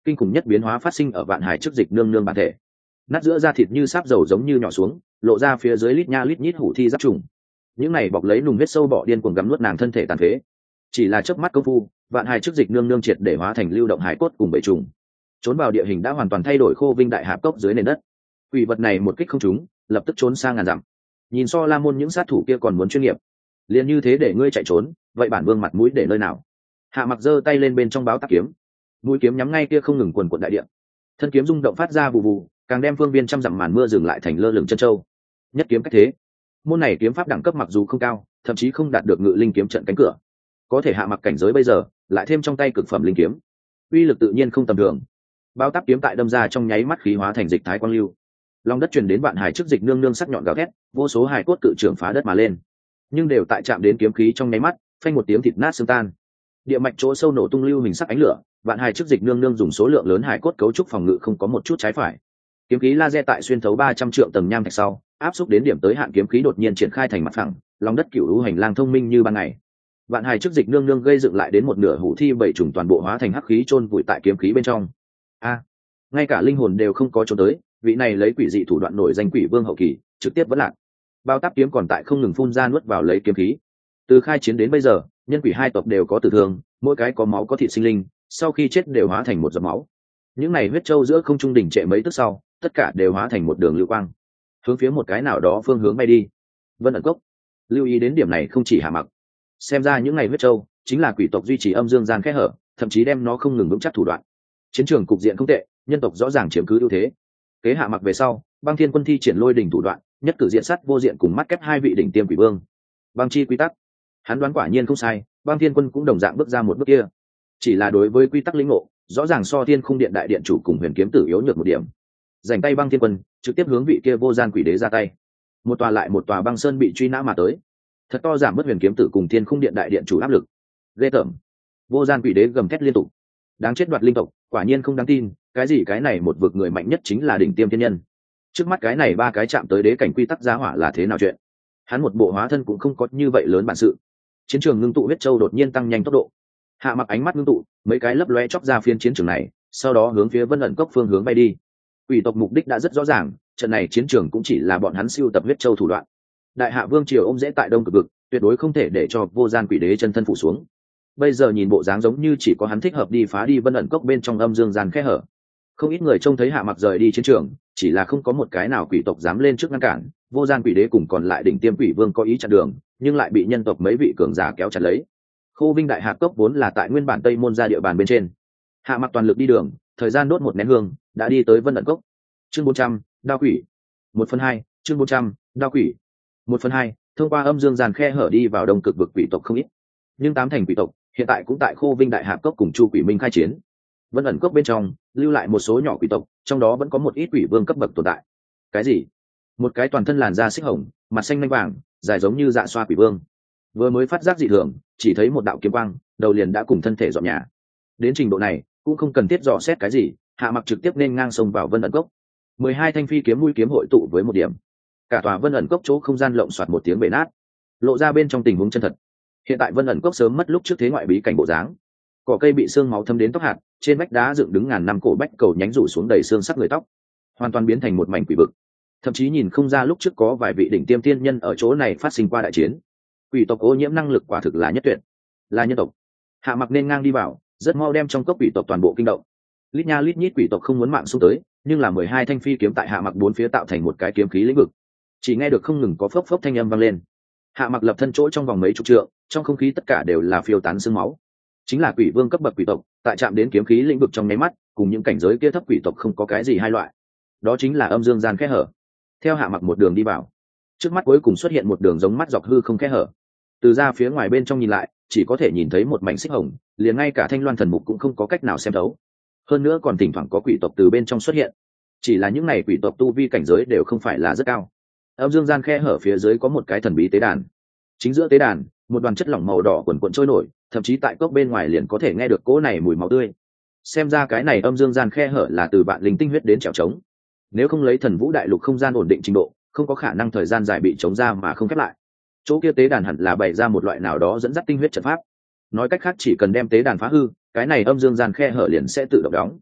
kinh khủng nhất biến hóa phát sinh ở vạn hải trước dịch nương nương bản thể. Nát giữa da thịt như sáp dầu giống như nhỏ xuống, lộ ra phía dưới lít nha lít nhít hủ thi giáp trùng. Những này bọc lấy nùng huyết sâu bọ điên cuồng gặm nuốt nàng thân thể tàn phế. Chỉ là chớp mắt công phu, vạn hải trước dịch nương nương triệt để hóa thành lưu động hải cốt cùng bầy trùng. Trốn vào địa hình đã hoàn toàn thay đổi khô vinh đại hạp cốc dưới nền đất. Quỷ vật này một kích không trúng, lập tức trốn sang ngàn dặm. Nhìn so la môn những sát thủ kia còn muốn chuyên nghiệp, liền như thế để ngươi chạy trốn, vậy bản vương mặt mũi để nơi nào? Hạ Mặc giơ tay lên bên trong báo tắc kiếm, mũi kiếm nhắm ngay kia không ngừng quần quật đại địa. Thân kiếm rung động phát ra bù bù, càng đem phương viên trăm dặm màn mưa dừng lại thành lơ lửng chân châu. Nhất kiếm cách thế. Môn này kiếm pháp đẳng cấp mặc dù không cao, thậm chí không đạt được ngự linh kiếm trận cánh cửa, có thể Hạ Mặc cảnh giới bây giờ, lại thêm trong tay cực phẩm linh kiếm, uy lực tự nhiên không tầm thường. Bao táp kiếm tại đâm ra trong nháy mắt khí hóa thành dịch thái quang lưu, long đất truyền đến vạn hải trước dịch nương nương sắc nhọn gào thét, vô số hải cốt cự trưởng phá đất mà lên, nhưng đều tại chạm đến kiếm khí trong nháy mắt, phanh một tiếng thịt nát xương tan. Địa mạch chỗ sâu nổ tung lưu hình sắc ánh lửa, vạn hải trước dịch nương nương dùng số lượng lớn hải cốt cấu trúc phòng ngự không có một chút trái phải. Kiếm khí laser tại xuyên thấu ba trăm trượng tầng nham thạch sau, áp xúc đến điểm tới hạn kiếm khí đột nhiên triển khai thành mặt phẳng, lòng đất cựu lũ hành lang thông minh như ban ngày. Vạn hải trước dịch nương nương gây dựng lại đến một nửa hủ thi bảy trùng toàn bộ hóa thành hắc khí chôn vùi tại kiếm khí bên trong. A, ngay cả linh hồn đều không có chỗ tới, vị này lấy quỷ dị thủ đoạn nổi danh quỷ vương hậu kỳ, trực tiếp vẫn lạc. Bao táp kiếm còn tại không ngừng phun ra nuốt vào lấy kiếm khí. Từ khai chiến đến bây giờ, nhân quỷ hai tộc đều có tử thương, mỗi cái có máu có thịt sinh linh, sau khi chết đều hóa thành một giọt máu. Những này huyết châu giữa không trung đỉnh trệ mấy tức sau, tất cả đều hóa thành một đường lưu quang, hướng phía một cái nào đó phương hướng bay đi. Vân ẩn cốc. Lưu ý đến điểm này không chỉ Hạ Mặc, xem ra những ngày huyết châu chính là quỷ tộc duy trì âm dương gian kẽ hở, thậm chí đem nó không ngừng vững chắc thủ đoạn. Chiến trường cục diện không tệ, nhân tộc rõ ràng chiếm cứ ưu thế. Kế Hạ Mặc về sau, Băng Thiên Quân thi triển lôi đỉnh thủ đoạn, nhất cử diện sát vô diện cùng mắt kép hai vị đỉnh tiêm quỷ vương. Băng chi quy tắc, hắn đoán quả nhiên không sai, Băng Thiên Quân cũng đồng dạng bước ra một bước kia. Chỉ là đối với quy tắc lĩnh ngộ, rõ ràng so Thiên Khung Điện đại điện chủ cùng Huyền Kiếm Tử yếu nhược một điểm. Dành tay Băng Thiên Quân, trực tiếp hướng vị kia vô gian quỷ đế ra tay. Một tòa lại một tòa băng sơn bị truy nã mà tới, thật to giảm mất Huyền Kiếm Tử cùng Thiên Khung Điện đại điện chủ áp lực. Ghê tởm. Vô gian quỷ đế gầm thét liên tục. Đáng chết đoạt linh tộc, quả nhiên không đáng tin, cái gì cái này một vực người mạnh nhất chính là đỉnh tiêm thiên nhân. Trước mắt cái này ba cái chạm tới đế cảnh quy tắc giá hỏa là thế nào chuyện? Hắn một bộ hóa thân cũng không có như vậy lớn bản sự. Chiến trường ngưng tụ huyết châu đột nhiên tăng nhanh tốc độ. Hạ Mặc ánh mắt ngưng tụ, mấy cái lấp lóe chọc ra phiên chiến trường này, sau đó hướng phía Vân ẩn cốc phương hướng bay đi. Quỷ tộc mục đích đã rất rõ ràng, trận này chiến trường cũng chỉ là bọn hắn siêu tập huyết châu thủ đoạn. Đại Hạ vương triều ôm dễ tại đông cực vực, tuyệt đối không thể để cho vô gian quỷ đế chân thân phủ xuống. Bây giờ nhìn bộ dáng giống như chỉ có hắn thích hợp đi phá đi Vân ẩn cốc bên trong âm dương gian kẽ hở. Không ít người trông thấy Hạ Mặc rời đi chiến trường, chỉ là không có một cái nào quỷ tộc dám lên trước ngăn cản. Vô gian quỷ đế cùng còn lại đỉnh tiêm quỷ vương có ý chặn đường, nhưng lại bị nhân tộc mấy vị cường giả kéo chặt lấy. Khô Vinh đại hạp cốc vốn là tại nguyên bản Tây Môn gia địa bàn bên trên. Hạ Mặc toàn lực đi đường, thời gian đốt một nén hương, đã đi tới Vân ẩn cốc. Chương bốn trăm, đao quỷ. Một phần hai, chương bốn trăm, đao quỷ. Một phần hai, thông qua âm dương gian khe hở đi vào đông cực vực quỷ tộc không ít, nhưng tám thành quỷ tộc hiện tại cũng tại Khô Vinh đại hạp cốc cùng Chu Quỷ Minh khai chiến. Vân ẩn cốc bên trong lưu lại một số nhỏ quỷ tộc, trong đó vẫn có một ít quỷ vương cấp bậc tồn tại. Cái gì? Một cái toàn thân làn da xích hồng, mặt xanh lanh vàng, dài giống như dạ xoa quỷ vương, vừa mới phát giác dị thường, chỉ thấy một đạo kiếm quang, đầu liền đã cùng thân thể dọn nhà. Đến trình độ này, cũng không cần thiết dò xét cái gì, Hạ Mặc trực tiếp nên ngang sông vào Vân ẩn cốc. Mười hai thanh phi kiếm mũi kiếm hội tụ với một điểm, cả tòa Vân ẩn cốc chỗ không gian lộng xoạt một tiếng bể nát, lộ ra bên trong tình huống chân thật. Hiện tại Vân ẩn cốc sớm mất lúc trước thế ngoại bí cảnh bộ dáng, cỏ cây bị xương máu thấm đến tóc hạt, trên vách đá dựng đứng ngàn năm cổ bách cầu nhánh rủ xuống đầy xương sắc người tóc, hoàn toàn biến thành một mảnh quỷ vực. Thậm chí nhìn không ra lúc trước có vài vị đỉnh tiêm tiên nhân ở chỗ này phát sinh qua đại chiến. Quỷ tộc ô nhiễm năng lực quả thực là nhất tuyệt, là nhân tộc. Hạ Mặc nên ngang đi vào, rất mau đem trong cốc quỷ tộc toàn bộ kinh động. Lít nha lít nhít quỷ tộc không muốn mạng xung tới, nhưng là mười hai thanh phi kiếm tại Hạ Mặc bốn phía tạo thành một cái kiếm khí lĩnh vực. Chỉ nghe được không ngừng có phốc phốc thanh âm vang lên. Hạ Mặc lập thân chỗ trong vòng mấy chục trượng, trong không khí tất cả đều là phiêu tán sương máu. Chính là quỷ vương cấp bậc quỷ tộc, tại chạm đến kiếm khí lĩnh vực trong nháy mắt, cùng những cảnh giới kia thấp quỷ tộc không có cái gì hai loại. Đó chính là âm dương gian kẽ hở. Theo Hạ Mặc một đường đi vào, trước mắt cuối cùng xuất hiện một đường giống mắt dọc hư không kẽ hở. Từ ra phía ngoài bên trong nhìn lại, chỉ có thể nhìn thấy một mảnh xích hồng, liền ngay cả thanh loan thần mục cũng không có cách nào xem thấu. Hơn nữa còn thỉnh thoảng có quỷ tộc từ bên trong xuất hiện. Chỉ là những này quỷ tộc tu vi cảnh giới đều không phải là rất cao. Âm dương gian khe hở phía dưới có một cái thần bí tế đàn. Chính giữa tế đàn, một đoàn chất lỏng màu đỏ quần quần trôi nổi, thậm chí tại cốc bên ngoài liền có thể nghe được cỗ này mùi máu tươi. Xem ra cái này âm dương gian khe hở là từ vạn linh tinh huyết đến trèo trống. Nếu không lấy thần vũ đại lục không gian ổn định trình độ, không có khả năng thời gian dài bị trống ra mà không khép lại. Chỗ kia tế đàn hẳn là bày ra một loại nào đó dẫn dắt tinh huyết trận pháp. Nói cách khác chỉ cần đem tế đàn phá hư, cái này âm dương gian khe hở liền sẽ tự động đóng.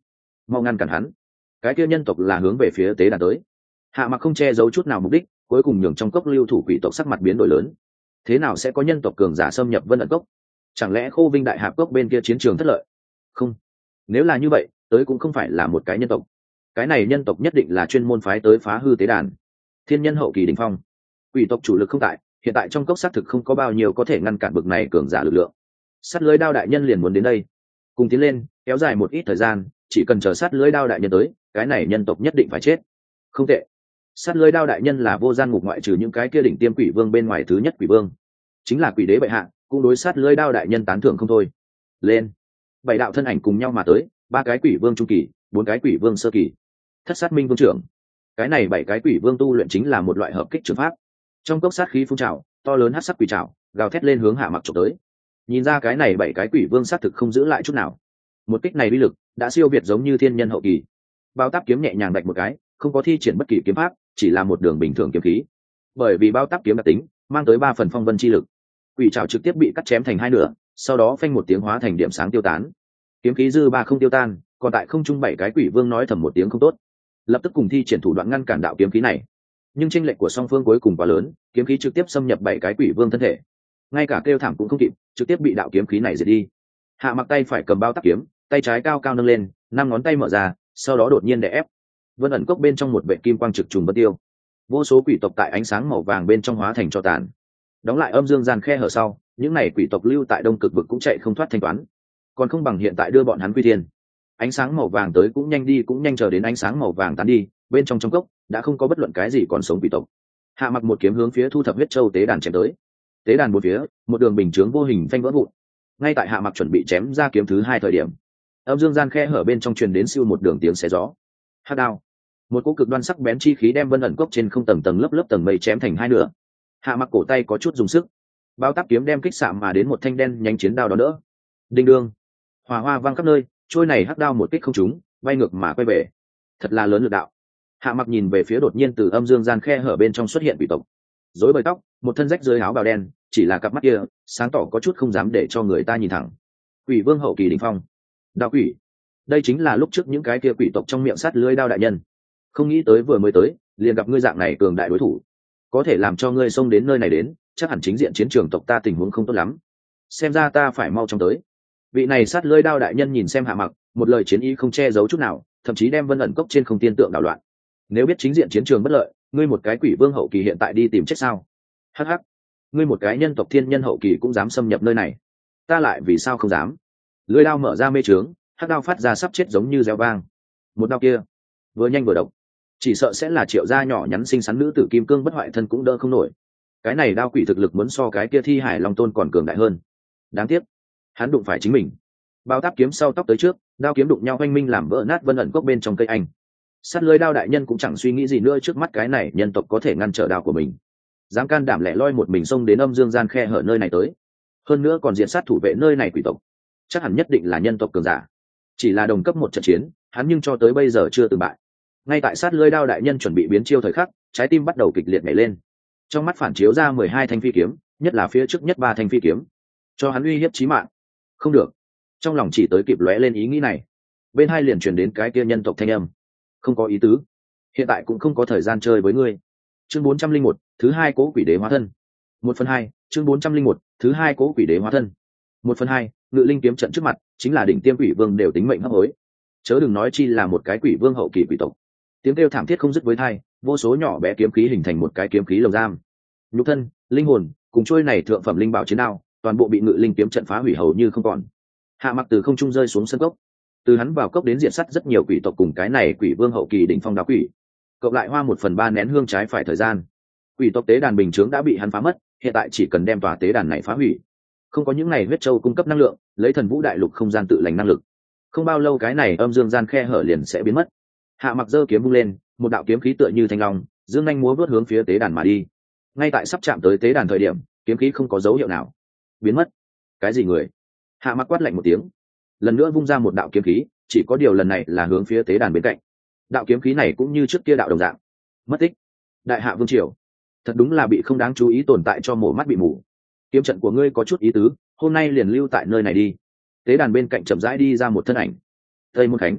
mau ngăn cản hắn. Cái kia nhân tộc là hướng về phía tế đàn tới. Hạ Mặc không che giấu chút nào mục đích, cuối cùng nhường trong cốc lưu thủ quỷ tộc sắc mặt biến đổi lớn. Thế nào sẽ có nhân tộc cường giả xâm nhập Vân ẩn cốc? Chẳng lẽ Khô Vinh đại hạp cốc bên kia chiến trường thất lợi? Không, nếu là như vậy, tới cũng không phải là một cái nhân tộc. Cái này nhân tộc nhất định là chuyên môn phái tới phá hư tế đàn. Thiên nhân hậu kỳ đỉnh phong, quỷ tộc chủ lực không tại, hiện tại trong cốc xác thực không có bao nhiêu có thể ngăn cản bực này cường giả lực lượng. Sát lưới đao đại nhân liền muốn đến đây, cùng tiến lên, kéo dài một ít thời gian, chỉ cần chờ sát lưới đao đại nhân tới, cái này nhân tộc nhất định phải chết. Không tệ. Sát lưới đao đại nhân là vô gian ngục ngoại trừ những cái kia đỉnh tiêm quỷ vương bên ngoài thứ nhất quỷ vương, chính là quỷ đế bệ hạ, cũng đối sát lưới đao đại nhân tán thưởng không thôi. Lên. Bảy đạo thân ảnh cùng nhau mà tới, ba cái quỷ vương trung kỳ, bốn cái quỷ vương sơ kỳ, thất sát minh vương trưởng. Cái này bảy cái quỷ vương tu luyện chính là một loại hợp kích trường pháp. Trong cốc sát khí phun trào, to lớn hắc sắc quỷ trảo gào thét lên hướng Hạ Mặc chụp tới. Nhìn ra cái này bảy cái quỷ vương sát thực không giữ lại chút nào. Một kích này uy lực đã siêu việt giống như thiên nhân hậu kỳ. Bao táp kiếm nhẹ nhàng đạch một cái, không có thi triển bất kỳ kiếm pháp, chỉ là một đường bình thường kiếm khí. Bởi vì bao táp kiếm đặc tính, mang tới ba phần phong vân chi lực. Quỷ trảo trực tiếp bị cắt chém thành hai nửa, sau đó phanh một tiếng hóa thành điểm sáng tiêu tán. Kiếm khí dư ba không tiêu tan, còn tại không trung bảy cái quỷ vương nói thầm một tiếng không tốt, lập tức cùng thi triển thủ đoạn ngăn cản đạo kiếm khí này. Nhưng chênh lệch của song phương cuối cùng quá lớn, kiếm khí trực tiếp xâm nhập bảy cái quỷ vương thân thể, ngay cả kêu thảm cũng không kịp, trực tiếp bị đạo kiếm khí này diệt đi. Hạ Mặc tay phải cầm bao táp kiếm, tay trái cao cao nâng lên, năm ngón tay mở ra, sau đó đột nhiên đè ép. Vân ẩn cốc bên trong một vệ kim quang trực trùng bất tiêu, vô số quỷ tộc tại ánh sáng màu vàng bên trong hóa thành tro tàn. Đóng lại âm dương gian khe hở sau, những này quỷ tộc lưu tại đông cực vực cũng chạy không thoát thanh toán, còn không bằng hiện tại đưa bọn hắn quy thiên. Ánh sáng màu vàng tới cũng nhanh đi cũng nhanh, chờ đến ánh sáng màu vàng tán đi, bên trong trong cốc đã không có bất luận cái gì còn sống quỷ tộc. Hạ Mặc một kiếm hướng phía thu thập huyết châu tế đàn chém tới. Tế đàn một phía, một đường bình chướng vô hình phanh vỡ vụn. Ngay tại Hạ Mặc chuẩn bị chém ra kiếm thứ hai thời điểm, âm dương gian khe hở bên trong truyền đến siêu một đường tiếng xé gió. Hắc đao, một cỗ cực đoan sắc bén chi khí đem Vân ẩn cốc trên không tầng tầng lớp lớp tầng mây chém thành hai nửa. Hạ Mặc cổ tay có chút dùng sức, bao táp kiếm đem kích xạ mà đến một thanh đen nhanh chiến đao đó đỡ. Đinh đương, hỏa hoa vang khắp nơi, trôi này hắc đao một kích không trúng, bay ngược mà quay về. Thật là lớn lực đạo. Hạ Mặc nhìn về phía đột nhiên từ âm dương gian khe hở bên trong xuất hiện quỷ tộc, rối bời tóc, một thân rách dưới áo bào đen, chỉ là cặp mắt kia sáng tỏ có chút không dám để cho người ta nhìn thẳng. Quỷ vương hậu kỳ đỉnh phong, đạo quỷ. Đây chính là lúc trước những cái kia quỷ tộc trong miệng sát lưới đao đại nhân. Không nghĩ tới vừa mới tới, liền gặp ngươi dạng này cường đại đối thủ, có thể làm cho ngươi xông đến nơi này đến, chắc hẳn chính diện chiến trường tộc ta tình huống không tốt lắm. Xem ra ta phải mau chóng tới. Vị này sát lưới đao đại nhân nhìn xem Hạ Mặc, một lời chiến ý không che giấu chút nào, thậm chí đem Vân ẩn cốc trên không tiên tượng đảo loạn. Nếu biết chính diện chiến trường bất lợi, ngươi một cái quỷ vương hậu kỳ hiện tại đi tìm chết sao? Hắc hắc, ngươi một cái nhân tộc thiên nhân hậu kỳ cũng dám xâm nhập nơi này, ta lại vì sao không dám? Lưỡi đao mở ra mê trướng, hắc đao phát ra sắp chết giống như reo vang. Một đao kia vừa nhanh vừa độc, chỉ sợ sẽ là Triệu gia nhỏ nhắn xinh xắn nữ tử kim cương bất hoại thân cũng đỡ không nổi. Cái này đao quỷ thực lực muốn so cái kia thi hải long tôn còn cường đại hơn. Đáng tiếc hắn đụng phải chính mình. Bao táp kiếm sau tóc tới trước, đao kiếm đụng nhau oanh minh làm vỡ nát Vân ẩn cốc bên trong cây anh. Sát lưới đao đại nhân cũng chẳng suy nghĩ gì nữa, trước mắt cái này nhân tộc có thể ngăn trở đao của mình, dám can đảm lẻ loi một mình xông đến âm dương gian khe hở nơi này tới, hơn nữa còn diện sát thủ vệ nơi này quỷ tộc, chắc hẳn nhất định là nhân tộc cường giả. Chỉ là đồng cấp một trận chiến, hắn nhưng cho tới bây giờ chưa từng bại. Ngay tại sát lưới đao đại nhân chuẩn bị biến chiêu thời khắc, trái tim bắt đầu kịch liệt nhảy lên, trong mắt phản chiếu ra mười hai thanh phi kiếm, nhất là phía trước nhất ba thanh phi kiếm, cho hắn uy hiếp chí mạng. Không được, trong lòng chỉ tới kịp lóe lên ý nghĩ này, bên hai liền truyền đến cái kia nhân tộc thanh âm. Không có ý tứ, hiện tại cũng không có thời gian chơi với ngươi. Chương bốn trăm linh một, thứ hai cố quỷ đế hóa thân. Một phần hai, chương bốn trăm linh một, thứ hai cố quỷ đế hóa thân. Một phần hai, ngự linh kiếm trận trước mặt, chính là đỉnh tiêm quỷ vương đều tính mệnh hấp hối, chớ đừng nói chi là một cái quỷ vương hậu kỳ quỷ tộc. Tiếng kêu thảm thiết không dứt với tai, vô số nhỏ bé kiếm khí hình thành một cái kiếm khí lồng giam. Nhục thân, linh hồn, cùng trôi này thượng phẩm linh bảo chiến đao, toàn bộ bị ngự linh kiếm trận phá hủy hầu như không còn. Hạ Mặc từ không trung rơi xuống sân cốc, từ hắn vào cốc đến diện sắt rất nhiều quỷ tộc cùng cái này quỷ vương hậu kỳ đỉnh phong đao quỷ, cộng lại hoa một phần ba nén hương trái phải thời gian. Quỷ tộc tế đàn bình chướng đã bị hắn phá mất, hiện tại chỉ cần đem tòa tế đàn này phá hủy, không có những này huyết châu cung cấp năng lượng, lấy thần vũ đại lục không gian tự lành năng lực, không bao lâu cái này âm dương gian khe hở liền sẽ biến mất. Hạ Mặc giơ kiếm vung lên, một đạo kiếm khí tựa như thanh long, dương nhanh múa vớt hướng phía tế đàn mà đi. Ngay tại sắp chạm tới tế đàn thời điểm, kiếm khí không có dấu hiệu nào biến mất. Cái gì người? Hạ Mặc quát lạnh một tiếng, lần nữa vung ra một đạo kiếm khí, chỉ có điều lần này là hướng phía tế đàn bên cạnh. Đạo kiếm khí này cũng như trước kia đạo đồng dạng, mất tích. Đại hạ vương triều thật đúng là bị không đáng chú ý tồn tại cho mổ mắt bị mù. Kiếm trận của ngươi có chút ý tứ, hôm nay liền lưu tại nơi này đi. Tế đàn bên cạnh chậm rãi đi ra một thân ảnh, Tây Môn Khánh.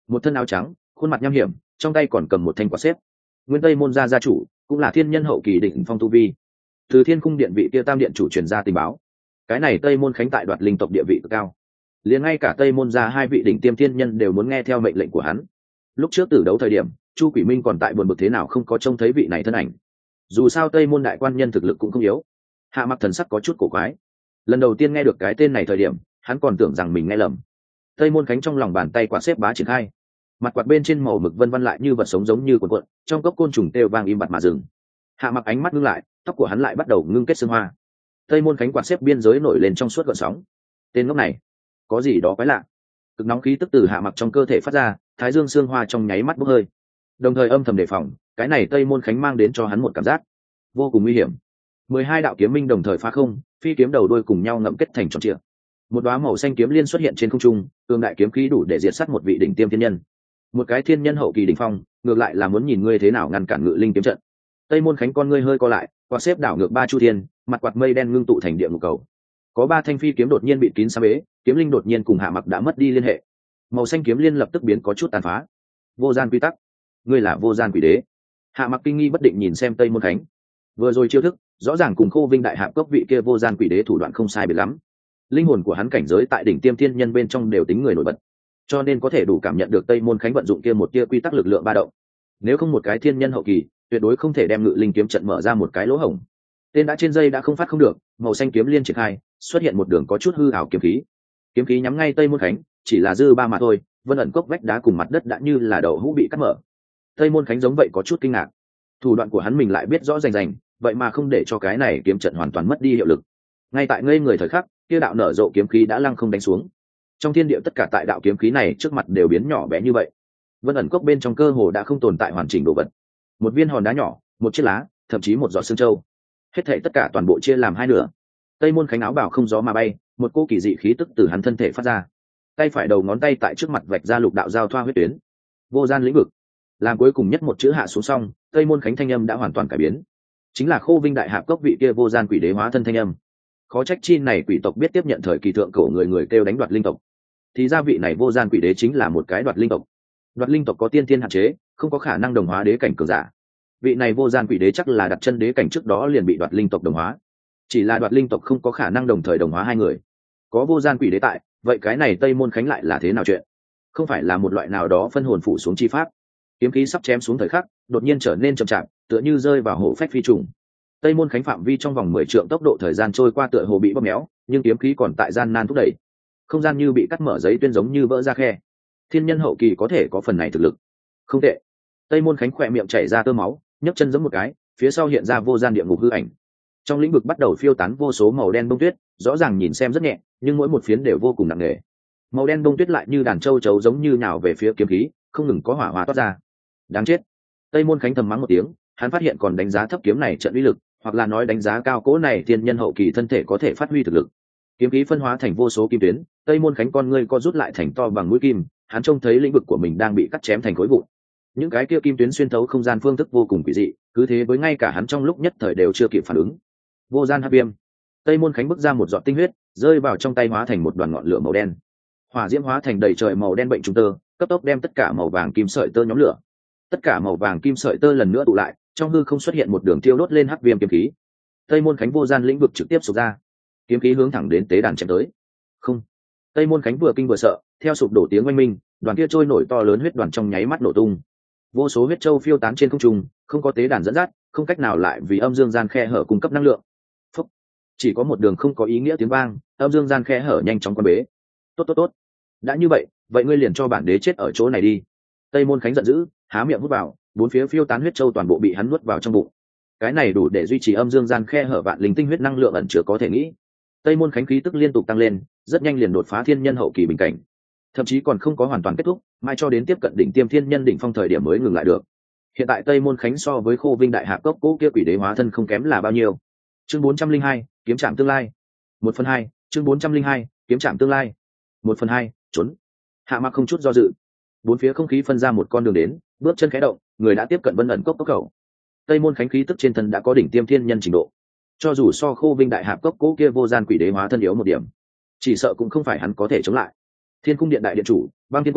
một thân áo trắng, khuôn mặt nham hiểm, trong tay còn cầm một thanh quạt xếp. Nguyên Tây môn gia gia chủ, cũng là thiên nhân hậu kỳ đỉnh phong tu vi. Từ Thiên Cung điện vị kia tam điện chủ truyền ra tình báo, cái này Tây môn khánh tại đoạt linh tộc địa vị cực cao, liền ngay cả Tây môn gia hai vị đỉnh tiêm thiên nhân đều muốn nghe theo mệnh lệnh của hắn. Lúc trước tử đấu thời điểm, Chu Quỷ Minh còn tại buồn bực thế nào không có trông thấy vị này thân ảnh. Dù sao Tây môn đại quan nhân thực lực cũng không yếu. Hạ Mặc thần sắc có chút cổ quái. Lần đầu tiên nghe được cái tên này thời điểm, hắn còn tưởng rằng mình nghe lầm. Tây môn khánh trong lòng bàn tay quạt xếp bá triển khai, mặt quạt bên trên màu mực vân vân lại như vật sống giống như cuộn cuộn, trong cốc côn trùng kêu vang im bặt mà dừng. Hạ Mặc ánh mắt ngưng lại, tóc của hắn lại bắt đầu ngưng kết sương hoa. Tây môn khánh quạt xếp biên giới nổi lên trong suốt gợn sóng. Tên ngốc này, có gì đó quái lạ. Cực nóng khí tức từ Hạ Mặc trong cơ thể phát ra, thái dương sương hoa trong nháy mắt bốc hơi. Đồng thời âm thầm đề phòng, cái này Tây môn khánh mang đến cho hắn một cảm giác vô cùng nguy hiểm. Mười hai đạo kiếm minh đồng thời phá không, phi kiếm đầu đuôi cùng nhau ngậm kết thành tròn trịa. Một đóa màu xanh kiếm liên xuất hiện trên không trung, cường đại kiếm khí đủ để diệt sát một vị đỉnh tiêm thiên nhân. Một cái thiên nhân hậu kỳ đỉnh phong, ngược lại là muốn nhìn ngươi thế nào ngăn cản ngự linh kiếm trận. Tây môn khánh con ngươi hơi co lại, quạt xếp đảo ngược ba chu thiên, mặt quạt mây đen ngưng tụ thành địa ngục cầu. Có ba thanh phi kiếm đột nhiên bị kín xá bế, kiếm linh đột nhiên cùng Hạ Mặc đã mất đi liên hệ. Màu xanh kiếm liên lập tức biến có chút tàn phá. Vô gian quy tắc, ngươi là vô gian quỷ đế. Hạ Mặc kinh nghi bất định nhìn xem Tây môn khánh. Vừa rồi chiêu thức, rõ ràng cùng Khô Vinh đại hạp cốc vị kia vô gian quỷ đế thủ đoạn không sai biệt lắm. Linh hồn của hắn cảnh giới tại đỉnh tiêm thiên nhân bên trong đều tính người nổi bật, cho nên có thể đủ cảm nhận được Tây môn khánh vận dụng kia một tia quy tắc lực lượng ba động. Nếu không một cái thiên nhân hậu kỳ, tuyệt đối không thể đem ngự linh kiếm trận mở ra một cái lỗ hổng. Tên đã trên dây đã không phát không được, màu xanh kiếm liên triển khai, xuất hiện một đường có chút hư ảo kiếm khí. Kiếm khí nhắm ngay Tây môn khánh, chỉ là dư ba mà thôi, vân ẩn cốc vách đá cùng mặt đất đã như là đầu hũ bị cắt mở. Tây môn khánh giống vậy có chút kinh ngạc, thủ đoạn của hắn mình lại biết rõ rành rành, vậy mà không để cho cái này kiếm trận hoàn toàn mất đi hiệu lực. Ngay tại ngây người thời khắc, kia đạo nở rộ kiếm khí đã lăng không đánh xuống. Trong thiên địa tất cả tại đạo kiếm khí này trước mặt đều biến nhỏ bé như vậy. Vân ẩn cốc bên trong cơ hồ đã không tồn tại hoàn chỉnh đồ vật. Một viên hòn đá nhỏ, một chiếc lá, thậm chí một giọt xương châu, hết thảy tất cả toàn bộ chia làm hai nửa. Tây môn khánh áo bào không gió mà bay, một cô kỳ dị khí tức từ hắn thân thể phát ra. Tay phải đầu ngón tay tại trước mặt vạch ra lục đạo giao thoa huyết tuyến. Vô gian lĩnh vực. Làm cuối cùng nhất một chữ hạ xuống xong, Tây môn khánh thanh âm đã hoàn toàn cải biến. Chính là Khô Vinh đại hạp cốc vị kia vô gian quỷ đế hóa thân thanh âm. Khó trách chi này quỷ tộc biết tiếp nhận thời kỳ thượng cổ người người kêu đánh đoạt linh tộc. Thì ra vị này vô gian quỷ đế chính là một cái đoạt linh tộc. Đoạt linh tộc có tiên thiên hạn chế, không có khả năng đồng hóa đế cảnh cường giả. Vị này vô gian quỷ đế chắc là đặt chân đế cảnh trước đó liền bị đoạt linh tộc đồng hóa. Chỉ là đoạt linh tộc không có khả năng đồng thời đồng hóa hai người. Có vô gian quỷ đế tại, vậy cái này Tây môn khánh lại là thế nào chuyện? Không phải là một loại nào đó phân hồn phủ xuống chi pháp? Kiếm khí sắp chém xuống thời khắc, đột nhiên trở nên chậm chạp, tựa như rơi vào hổ phách phi trùng. Tây môn khánh phạm vi trong vòng mười trượng tốc độ thời gian trôi qua tựa hồ bị bóp méo, nhưng kiếm khí còn tại gian nan thúc đẩy. Không gian như bị cắt mở giấy tuyên giống như vỡ ra khe. Thiên nhân hậu kỳ có thể có phần này thực lực. Không tệ. Tây môn khánh khỏe miệng chảy ra tơ máu, nhấc chân giẫm một cái, phía sau hiện ra vô gian địa ngục hư ảnh. Trong lĩnh vực bắt đầu phiêu tán vô số màu đen bông tuyết, rõ ràng nhìn xem rất nhẹ, nhưng mỗi một phiến đều vô cùng nặng nề. Màu đen bông tuyết lại như đàn châu chấu giống như nào về phía kiếm khí, không ngừng có hỏa hoa toát ra. Đáng chết. Tây môn khánh thầm mắng một tiếng, hắn phát hiện còn đánh giá thấp kiếm này trận uy lực, hoặc là nói đánh giá cao cỗ này thiên nhân hậu kỳ thân thể có thể phát huy thực lực. Kiếm khí phân hóa thành vô số kim tuyến, Tây môn khánh con ngươi co rút lại thành to bằng mũi kim, hắn trông thấy lĩnh vực của mình đang bị cắt chém thành khối vụn. Những cái kia kim tuyến xuyên thấu không gian phương thức vô cùng quỷ dị, cứ thế với ngay cả hắn trong lúc nhất thời đều chưa kịp phản ứng. Vô gian hắc viêm. Tây môn khánh bứt ra một giọt tinh huyết, rơi vào trong tay hóa thành một đoàn ngọn lửa màu đen. Hỏa diễm hóa thành đầy trời màu đen bệnh trùng tơ, cấp tốc đem tất cả màu vàng kim sợi tơ nhóm lửa. Tất cả màu vàng kim sợi tơ lần nữa tụ lại, trong hư không xuất hiện một đường tiêu đốt lên hắc viêm kiếm khí. Tây môn khánh vô gian lĩnh vực trực tiếp sụp ra, kiếm khí hướng thẳng đến tế đàn chém tới. Không. Tây môn khánh vừa kinh vừa sợ, theo sụp đổ tiếng oanh minh, đoàn kia trôi nổi to lớn huyết đoàn trong nháy mắt nổ tung. Vô số huyết châu phiêu tán trên không trung, không có tế đàn dẫn dắt, không cách nào lại vì âm dương gian khe hở cung cấp năng lượng. Phúc. Chỉ có một đường không có ý nghĩa tiếng vang, âm dương gian khe hở nhanh chóng quan bế. Tốt tốt tốt. Đã như vậy, vậy ngươi liền cho bản đế chết ở chỗ này đi. Tây môn khánh giận dữ, há miệng hút vào, bốn phía phiêu tán huyết châu toàn bộ bị hắn nuốt vào trong bụng. Cái này đủ để duy trì âm dương gian khe hở vạn linh tinh huyết năng lượng ẩn chứa có thể nghĩ. Tây môn khánh khí tức liên tục tăng lên, rất nhanh liền đột phá thiên nhân hậu kỳ bình cảnh, thậm chí còn không có hoàn toàn kết thúc, mai cho đến tiếp cận đỉnh tiêm thiên nhân đỉnh phong thời điểm mới ngừng lại được. Hiện tại Tây môn khánh so với Khô Vinh đại hạp cốc cố kia quỷ đế hóa thân không kém là bao nhiêu. Chương bốn trăm linh hai, kiếm trạm tương lai. Một phần hai, chương bốn trăm linh hai, kiếm trạm tương lai. Một phần hai, trốn. Hạ Mặc không chút do dự, bốn phía không khí phân ra một con đường đến, bước chân khẽ động, người đã tiếp cận Vân ẩn cốc cốc khẩu. Tây môn khánh khí tức trên thân đã có đỉnh tiêm thiên nhân trình độ, cho dù so Khô Vinh đại hạp cốc cố kia vô gian quỷ đế hóa thân yếu một điểm, chỉ sợ cũng không phải hắn có thể chống lại. Thiên cung điện đại điện chủ, Băng Thiên Quân,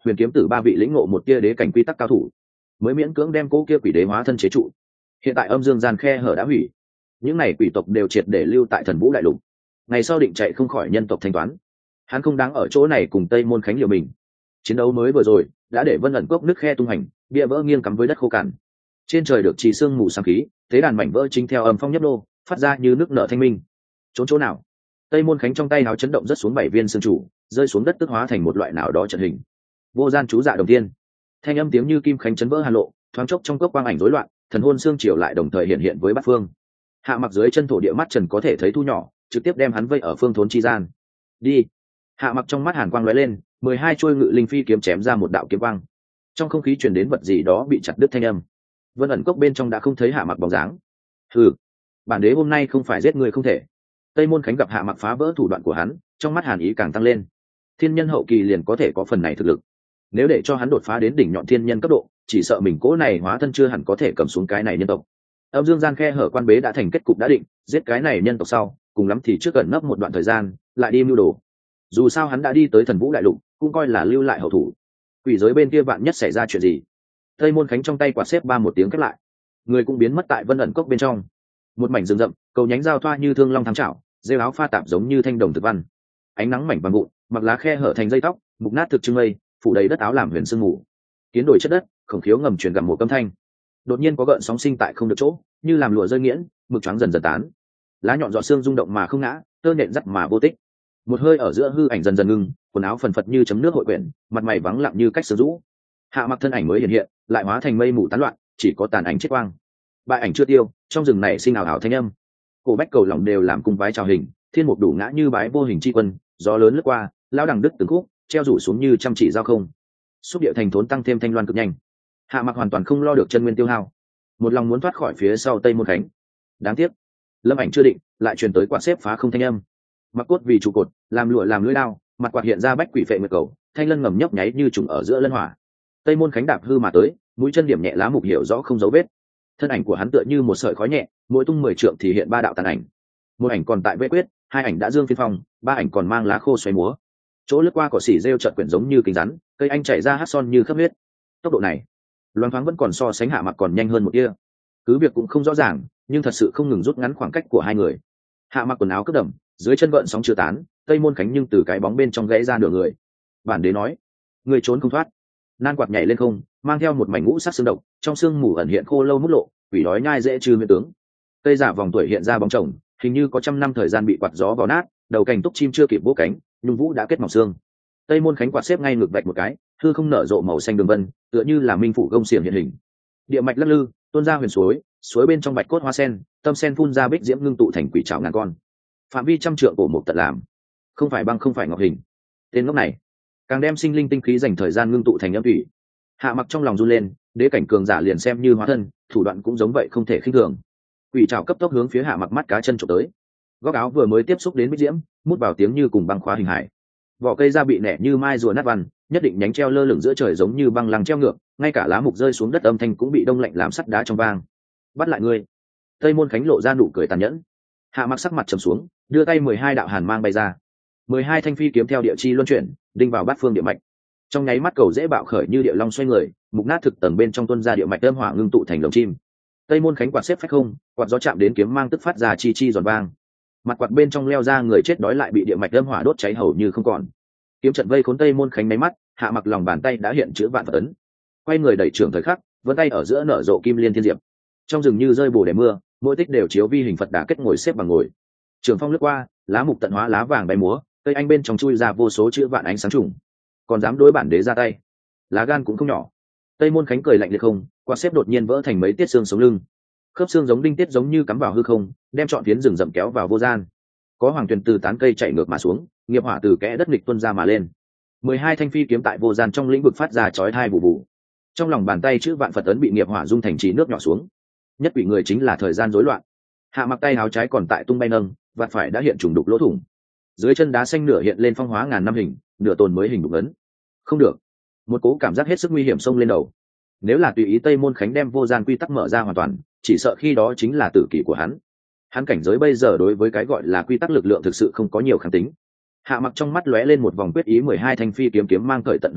huyền kiếm tử ba vị lĩnh ngộ một tia đế cảnh quy tắc cao thủ mới miễn cưỡng đem cỗ kia quỷ đế hóa thân chế trụ. Hiện tại âm dương gian khe hở đã hủy, những này quỷ tộc đều triệt để lưu tại thần vũ đại lục, ngày sau định chạy không khỏi nhân tộc thanh toán. Hắn không đáng ở chỗ này cùng Tây Môn Khánh liều mình. Chiến đấu mới vừa rồi đã để Vân ẩn cốc nứt khe tung hành, bia vỡ nghiêng cắm với đất khô cằn. Trên trời được trì sương mù sáng khí, thế đàn mảnh vỡ chính theo âm phong nhấp đô, phát ra như nước nở thanh minh. Trốn chỗ nào? Tây Môn Khánh trong tay áo chấn động rất xuống bảy viên sương chủ, rơi xuống đất tức hóa thành một loại nào đó trận hình. Vô gian chú dạ đồng tiên. Thanh âm tiếng như kim khánh chấn vỡ hàn lộ, thoáng chốc trong cốc quang ảnh rối loạn, thần hôn xương chiều lại đồng thời hiện hiện với bát phương. Hạ Mặc dưới chân thổ địa mắt trần có thể thấy thu nhỏ, trực tiếp đem hắn vây ở phương thốn chi gian. Đi. Hạ Mặc trong mắt hàn quang lóe lên, mười hai chuôi ngự linh phi kiếm chém ra một đạo kiếm quang. Trong không khí truyền đến vật gì đó bị chặt đứt thanh âm. Vân ẩn cốc bên trong đã không thấy Hạ Mặc bóng dáng. Hừ, bản đế hôm nay không phải giết người không thể. Tây Môn Khánh gặp Hạ Mặc phá vỡ thủ đoạn của hắn, trong mắt hàn ý càng tăng lên. Thiên nhân hậu kỳ liền có thể có phần này thực lực. Nếu để cho hắn đột phá đến đỉnh nhọn thiên nhân cấp độ, chỉ sợ mình cỗ này hóa thân chưa hẳn có thể cầm xuống cái này nhân tộc. Âm dương gian khe hở quan bế đã thành kết cục đã định, giết cái này nhân tộc sau, cùng lắm thì trước gần nấp một đoạn thời gian, lại đi mưu đồ. Dù sao hắn đã đi tới thần vũ đại lục, cũng coi là lưu lại hậu thủ. Quỷ giới bên kia vạn nhất xảy ra chuyện gì, Tây Môn Khánh trong tay quạt xếp ba một tiếng kết lại, người cũng biến mất tại Vân ẩn cốc bên trong. Một mảnh rừng rậm, cầu nhánh giao thoa như thương long thắng chảo, rêu áo pha tạp giống như thanh đồng thực văn. Ánh nắng mảnh vàng vụn, mặc lá khe hở thành dây tóc, mục nát thực trưng mây, phủ đầy đất áo làm huyền sương mù. Kiến đổi chất đất, khổng khiếu ngầm truyền gặm một âm thanh. Đột nhiên có gợn sóng sinh tại không được chỗ, như làm lụa rơi nghiễn, mực trắng dần dần tán. Lá nhọn giọt xương rung động mà không ngã, tơ nện dắt mà vô tích. Một hơi ở giữa hư ảnh dần dần ngưng, quần áo phần phật như chấm nước hội quyển, mặt mày vắng lặng như cách sương rũ. Hạ Mặc thân ảnh mới hiện hiện, lại hóa thành mây mù tán loạn, chỉ có tàn ảnh chết quang. Bại ảnh chưa tiêu, trong rừng này sinh ảo ảo thanh âm. Cổ bách cầu lòng đều làm cung vái chào hình, thiên mục đủ ngã như bái vô hình chi quân, gió lớn lướt qua, lao đằng đứt từng khúc, treo rủ xuống như trăm chỉ giao không. Xúc địa thành thốn tăng thêm thanh loan cực nhanh. Hạ Mặc hoàn toàn không lo được chân nguyên tiêu hao, một lòng muốn thoát khỏi phía sau Tây Môn Khánh. Đáng tiếc, lâm ảnh chưa định, lại truyền tới quạt xếp phá không thanh âm. Mặc cốt vì trụ cột, làm lụa làm lưỡi đao, mặt quạt hiện ra bách quỷ phệ nguyệt cầu, thanh lân ngầm nhấp nháy như trùng ở giữa lân hỏa. Tây Môn Khánh đạp hư mà tới, mũi chân điểm nhẹ lá mục hiểu rõ không dấu vết. Thân ảnh của hắn tựa như một sợi khói nhẹ, mỗi tung mười trượng thì hiện ba đạo tàn ảnh. Một ảnh còn tại vết quyết, hai ảnh đã dương phiên phong, ba ảnh còn mang lá khô xoáy múa. Chỗ lướt qua cỏ xỉ rêu chợt quyển giống như kính rắn, cây anh chảy ra hát son như khắp huyết. Tốc độ này, loáng thoáng vẫn còn so sánh Hạ Mặc còn nhanh hơn một tia. Cứ việc cũng không rõ ràng, nhưng thật sự không ngừng rút ngắn khoảng cách của hai người. Hạ Mặc quần áo cất đầm, dưới chân gợn sóng chưa tán, Tây Môn Khánh nhưng từ cái bóng bên trong gãy ra nửa người. Bản đế nói, người trốn không thoát. Nan quạt nhảy lên không, mang theo một mảnh ngũ sắc xương độc, trong xương mù ẩn hiện khô lâu mút lộ, quỷ đói nhai dễ trừ miễn tướng. Cây giả vòng tuổi hiện ra bóng chồng, hình như có trăm năm thời gian bị quạt gió vào nát, đầu cành túc chim chưa kịp vỗ cánh, nhung vũ đã kết mỏng xương. Tây Môn Khánh quạt xếp ngay ngược vạch một cái, hư không nở rộ màu xanh đường vân, tựa như là minh phủ gông xiềng hiện hình. Địa mạch lắc lư, tuôn ra huyền suối, suối bên trong bạch cốt hoa sen, tâm sen phun ra bích diễm ngưng tụ thành quỷ trảo ngàn con. Phạm vi trăm trượng cổ mục tận làm, không phải băng không phải ngọc hình. Tên ngốc này, càng đem sinh linh tinh khí dành thời gian ngưng tụ thành âm thủy. Hạ Mặc trong lòng run lên, đế cảnh cường giả liền xem như hóa thân, thủ đoạn cũng giống vậy không thể khinh thường. Quỷ trảo cấp tốc hướng phía Hạ Mặc mắt cá chân chụp tới. Góc áo vừa mới tiếp xúc đến bích diễm, mút vào tiếng như cùng băng khóa hình hải. Vỏ cây da bị nẻ như mai rùa nát văn, nhất định nhánh treo lơ lửng giữa trời giống như băng lăng treo ngược, ngay cả lá mục rơi xuống đất âm thanh cũng bị đông lạnh làm sắt đá trong vang. Bắt lại ngươi. Tây Môn Khánh lộ ra nụ cười tàn nhẫn. Hạ Mặc sắc mặt trầm xuống, đưa tay mười hai đạo hàn mang bay ra. mười hai thanh phi kiếm theo địa chi luân chuyển, đinh vào bát phương địa mạch. Trong nháy mắt cầu dễ bạo khởi như địa long xoay người, mục nát thực tầng bên trong tuôn ra địa mạch âm hỏa ngưng tụ thành lồng chim. Tây Môn Khánh quạt xếp phách không, quạt gió chạm đến kiếm mang tức phát ra chi chi giòn vang. Mặt quạt bên trong leo ra người chết đói lại bị địa mạch âm hỏa đốt cháy hầu như không còn. Kiếm trận vây khốn Tây Môn Khánh máy mắt, Hạ Mặc lòng bàn tay đã hiện chữ vạn Phật ấn. Quay người đẩy trưởng thời khắc, vươn tay ở giữa nở rộ kim liên thiên diệp. Trong rừng như rơi bồ đề mưa, mỗi tích đều chiếu vi hình Phật đà kết ngồi xếp bằng ngồi. Trường phong lướt qua, lá mục tận hóa lá vàng bay múa, cây anh bên trong chui ra vô số chữ vạn ánh sáng trùng. Còn dám đối bản đế ra tay, lá gan cũng không nhỏ. Tây Môn Khánh cười lạnh liệt không, quạt xếp đột nhiên vỡ thành mấy tiết xương sống lưng. Khớp xương giống đinh tiết giống như cắm vào hư không, đem trọn phiến rừng rậm kéo vào vô gian. Có hoàng tuyền từ tán cây chạy ngược mà xuống, nghiệp hỏa từ kẽ đất nghịch tuôn ra mà lên. mười hai thanh phi kiếm tại vô gian trong lĩnh vực phát ra chói tai bù bù. Trong lòng bàn tay chữ vạn Phật ấn bị nghiệp hỏa dung thành trí nước nhỏ xuống. Nhất quỷ người chính là thời gian rối loạn. Hạ Mặc tay áo trái còn tại tung bay nâng, vạt phải đã hiện trùng đục lỗ thủng. Dưới chân đá xanh nửa hiện lên phong hóa ngàn năm hình, nửa tồn mới hình đục ấn. Không được, một cố cảm giác hết sức nguy hiểm xông lên đầu. Nếu là tùy ý Tây Môn Khánh đem vô gian quy tắc mở ra hoàn toàn, chỉ sợ khi đó chính là tử kỷ của hắn. Hắn cảnh giới bây giờ đối với cái gọi là quy tắc lực lượng thực sự không có nhiều kháng tính. Hạ Mặc trong mắt lóe lên một vòng quyết ý, mười hai thanh phi kiếm kiếm mang cởi tận hóa thải,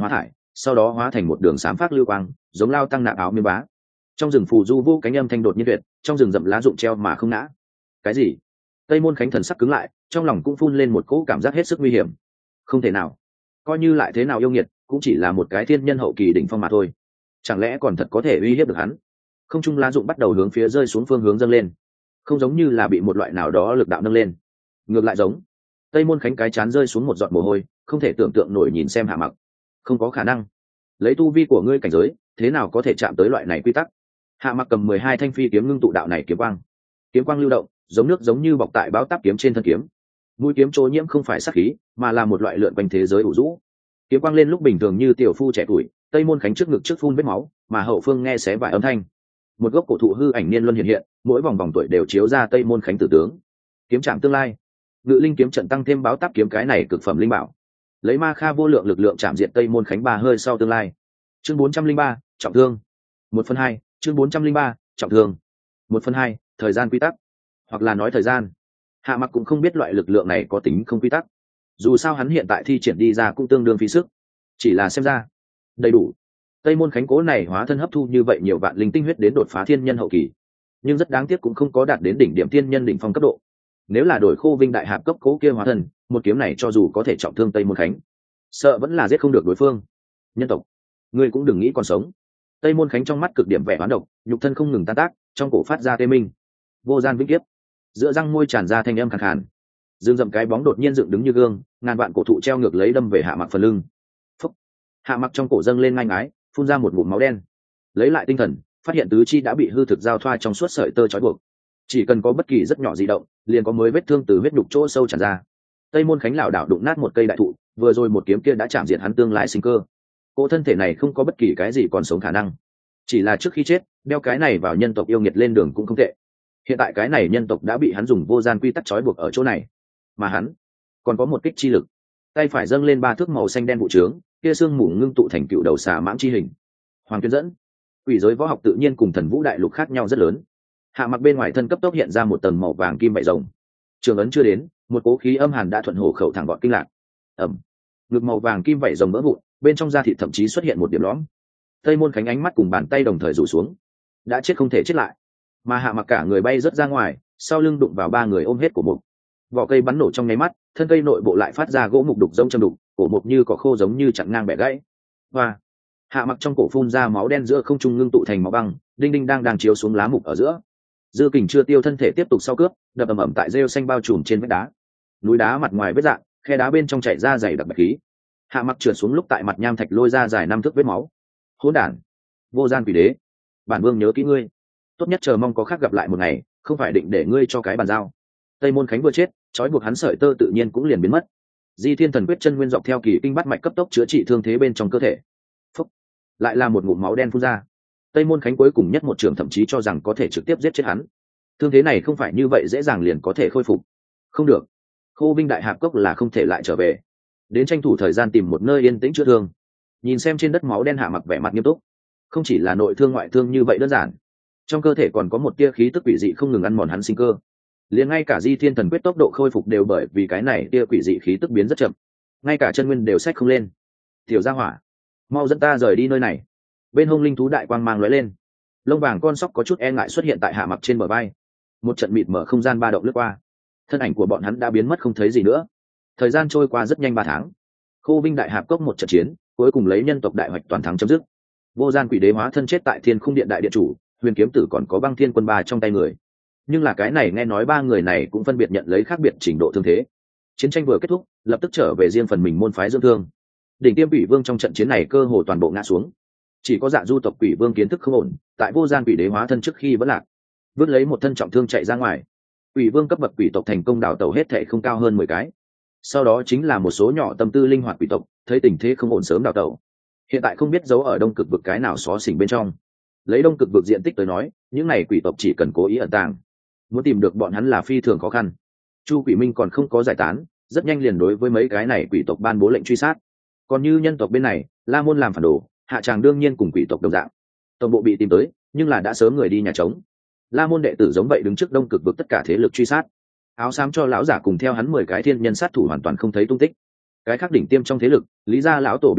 sau đó hóa thành một đường xám phát lưu quang, giống lao tăng nạp áo miếng bá. Trong rừng phù du vô cánh âm thanh đột nhiên tuyệt, trong rừng rậm lá rụng treo mà không ngã. Cái gì? Tây Môn Khánh thần sắc cứng lại, trong lòng cũng phun lên một cỗ cảm giác hết sức nguy hiểm. Không thể nào, coi như lại thế nào yêu nghiệt, cũng chỉ là một cái thiên nhân hậu kỳ đỉnh phong mà thôi. Chẳng lẽ còn thật có thể uy hiếp được hắn? Không trung lá rụng bắt đầu hướng phía rơi xuống phương hướng dâng lên, không giống như là bị một loại nào đó lực đạo nâng lên, ngược lại giống Tây Môn Khánh cái chán rơi xuống một giọt mồ hôi, không thể tưởng tượng nổi nhìn xem Hạ Mặc. Không có khả năng, lấy tu vi của ngươi cảnh giới, thế nào có thể chạm tới loại này quy tắc? Hạ Mặc cầm mười hai thanh phi kiếm ngưng tụ đạo này kiếm quang, kiếm quang lưu động, giống nước giống như bọc tại báo táp kiếm trên thân kiếm. Mũi kiếm trôi nhiễm không phải sát khí, mà là một loại lượn quanh thế giới ủ rũ. Kiếm quang lên lúc bình thường như tiểu phu trẻ tuổi, Tây Môn Khánh trước ngực trước phun vết máu, mà hậu phương nghe xé vài âm thanh. Một gốc cổ thụ hư ảnh niên luân hiện hiện, mỗi vòng vòng tuổi đều chiếu ra Tây Môn Khánh tử tướng. Kiếm chạm tương lai, Ngự Linh kiếm trận tăng thêm báo táp kiếm, cái này cực phẩm linh bảo, lấy ma kha vô lượng lực lượng chạm diện Tây Môn Khánh ba hơi sau tương lai. Chương bốn trăm linh ba, trọng thương. Một phần hai, chương bốn trăm linh ba, trọng thương. Một phần hai, thời gian quy tắc, hoặc là nói thời gian. Hạ Mặc cũng không biết loại lực lượng này có tính không quy tắc. Dù sao hắn hiện tại thi triển đi ra cũng tương đương phí sức, chỉ là xem ra đầy đủ. Tây Môn Khánh cố này hóa thân hấp thu như vậy nhiều vạn linh tinh huyết đến đột phá thiên nhân hậu kỳ, nhưng rất đáng tiếc cũng không có đạt đến đỉnh điểm thiên nhân đỉnh phong cấp độ. Nếu là đổi Khô Vinh đại hạp cấp cố kia hóa thân, một kiếm này cho dù có thể trọng thương Tây Môn Khánh, sợ vẫn là giết không được đối phương. Nhân tộc, ngươi cũng đừng nghĩ còn sống. Tây Môn Khánh trong mắt cực điểm vẻ hoán độc, nhục thân không ngừng tan tác, trong cổ phát ra tê minh. Vô gian vĩnh kiếp, giữa răng môi tràn ra thanh âm khàn khàn. Dương dậm cái bóng đột nhiên dựng đứng như gương, ngàn vạn cổ thụ treo ngược lấy đâm về Hạ Mặc phần lưng. Phúc. Hạ Mặc trong cổ dâng lên ngang ái, phun ra một ngụm máu đen. Lấy lại tinh thần, phát hiện tứ chi đã bị hư thực giao thoa trong suốt sợi tơ trói buộc. Chỉ cần có bất kỳ rất nhỏ di động, liền có mới vết thương từ huyết nhục chỗ sâu tràn ra. Tây Môn Khánh lảo đảo đụng nát một cây đại thụ, vừa rồi một kiếm kia đã chạm diệt hắn tương lai sinh cơ. Cô thân thể này không có bất kỳ cái gì còn sống khả năng, chỉ là trước khi chết đeo cái này vào nhân tộc yêu nghiệt lên đường cũng không tệ. Hiện tại cái này nhân tộc đã bị hắn dùng vô gian quy tắc trói buộc ở chỗ này, mà hắn còn có một kích chi lực. Tay phải dâng lên ba thước màu xanh đen vụ trướng, kia xương mù ngưng tụ thành cựu đầu xà mãng chi hình. Hoàng Tuyên dẫn, quỷ giới võ học tự nhiên cùng thần vũ đại lục khác nhau rất lớn. Hạ Mặc bên ngoài thân cấp tốc hiện ra một tầng màu vàng kim vảy rồng. Trường ấn chưa đến, một cố khí âm hàn đã thuận hổ khẩu thẳng gọn kinh lạc. Ẩm, ngực màu vàng kim vảy rồng vỡ vụn, bên trong da thịt thậm chí xuất hiện một điểm lõm. Tây Môn Khánh ánh mắt cùng bàn tay đồng thời rủ xuống. Đã chết không thể chết lại, mà Hạ Mặc cả người bay rớt ra ngoài, sau lưng đụng vào ba người ôm hết của mục. Vỏ cây bắn nổ trong nháy mắt, thân cây nội bộ lại phát ra gỗ mục đục giống châm đục, cổ mục như cỏ khô giống như chặn ngang bẻ gãy. Và Hạ Mặc trong cổ phun ra máu đen giữa không trung ngưng tụ thành máu băng, đinh đinh đang đang chiếu xuống lá mục ở giữa. Dư kình chưa tiêu thân thể tiếp tục sau cướp, đập ầm ầm tại rêu xanh bao trùm trên vách đá. Núi đá mặt ngoài vết dạn, khe đá bên trong chảy ra dày đặc bạch khí. Hạ Mặc trượt xuống lúc tại mặt nham thạch lôi ra dài năm thước vết máu. Hỗn đản, vô gian quỷ đế, bản vương nhớ kỹ ngươi, tốt nhất chờ mong có khác gặp lại một ngày, không phải định để ngươi cho cái bàn giao. Tây Môn Khánh vừa chết, trói buộc hắn sợi tơ tự nhiên cũng liền biến mất. Di Thiên Thần Quyết chân nguyên dọc theo kỳ kinh bắt mạch cấp tốc chữa trị thương thế bên trong cơ thể. Phúc, lại là một ngụm máu đen phun ra. Tây Môn Khánh cuối cùng nhất một trường thậm chí cho rằng có thể trực tiếp giết chết hắn. Thương thế này không phải như vậy dễ dàng liền có thể khôi phục. Không được, Khô Vinh đại hạp cốc là không thể lại trở về, đến tranh thủ thời gian tìm một nơi yên tĩnh chữa thương. Nhìn xem trên đất máu đen, Hạ Mặc vẻ mặt nghiêm túc. Không chỉ là nội thương ngoại thương như vậy đơn giản, trong cơ thể còn có một tia khí tức quỷ dị không ngừng ăn mòn hắn sinh cơ. Liền ngay cả Di Thiên Thần Quyết tốc độ khôi phục đều bởi vì cái này tia quỷ dị khí tức biến rất chậm, ngay cả chân nguyên đều xách không lên. Tiểu gia hỏa, mau dẫn ta rời đi nơi này. Bên hông linh thú đại quang mang lóe lên, lông vàng con sóc có chút e ngại xuất hiện tại Hạ Mặc trên bờ vai. Một trận mịt mở không gian ba động lướt qua, thân ảnh của bọn hắn đã biến mất không thấy gì nữa. Thời gian trôi qua rất nhanh, ba tháng. Khô Vinh đại hạp cốc một trận chiến cuối cùng lấy nhân tộc đại hoạch toàn thắng chấm dứt. Vô gian quỷ đế hóa thân chết tại Thiên Khung Điện đại điện chủ, Huyền Kiếm Tử còn có Băng Thiên Quân ba trong tay người. Nhưng là cái này nghe nói ba người này cũng phân biệt nhận lấy khác biệt trình độ thương thế. Chiến tranh vừa kết thúc, lập tức trở về riêng phần mình môn phái dưỡng thương. Đỉnh Tiêm Quỷ Vương trong trận chiến này cơ hồ toàn bộ ngã xuống, chỉ có Dạ Du tộc Quỷ Vương kiến thức không ổn, tại vô gian quỷ đế hóa thân trước khi vẫn lạc, vứt lấy một thân trọng thương chạy ra ngoài. Quỷ Vương cấp bậc quỷ tộc thành công đào tẩu hết thảy không cao hơn mười cái. Sau đó chính là một số nhỏ tâm tư linh hoạt quỷ tộc, thấy tình thế không ổn sớm đào tẩu. Hiện tại không biết giấu ở Đông Cực vực cái nào xó xỉnh bên trong. Lấy Đông Cực vực diện tích tới nói, những này quỷ tộc chỉ cần cố ý ẩn tàng, muốn tìm được bọn hắn là phi thường khó khăn. Chu Quỷ Minh còn không có giải tán, rất nhanh liền đối với mấy cái này quỷ tộc ban bố lệnh truy sát. Còn như nhân tộc bên này, La Môn làm phản đồ, hạ tràng đương nhiên cùng quỷ tộc đồng dạng. Tổng bộ bị tìm tới, nhưng là đã sớm người đi nhà trống. La Môn đệ tử giống vậy đứng trước Đông Cực vực tất cả thế lực truy sát. Áo xám cho lão giả cùng theo hắn mười cái thiên nhân sát thủ hoàn toàn không thấy tung tích. Cái khác đỉnh tiêm trong thế lực, Lý gia lão tổ bị giết,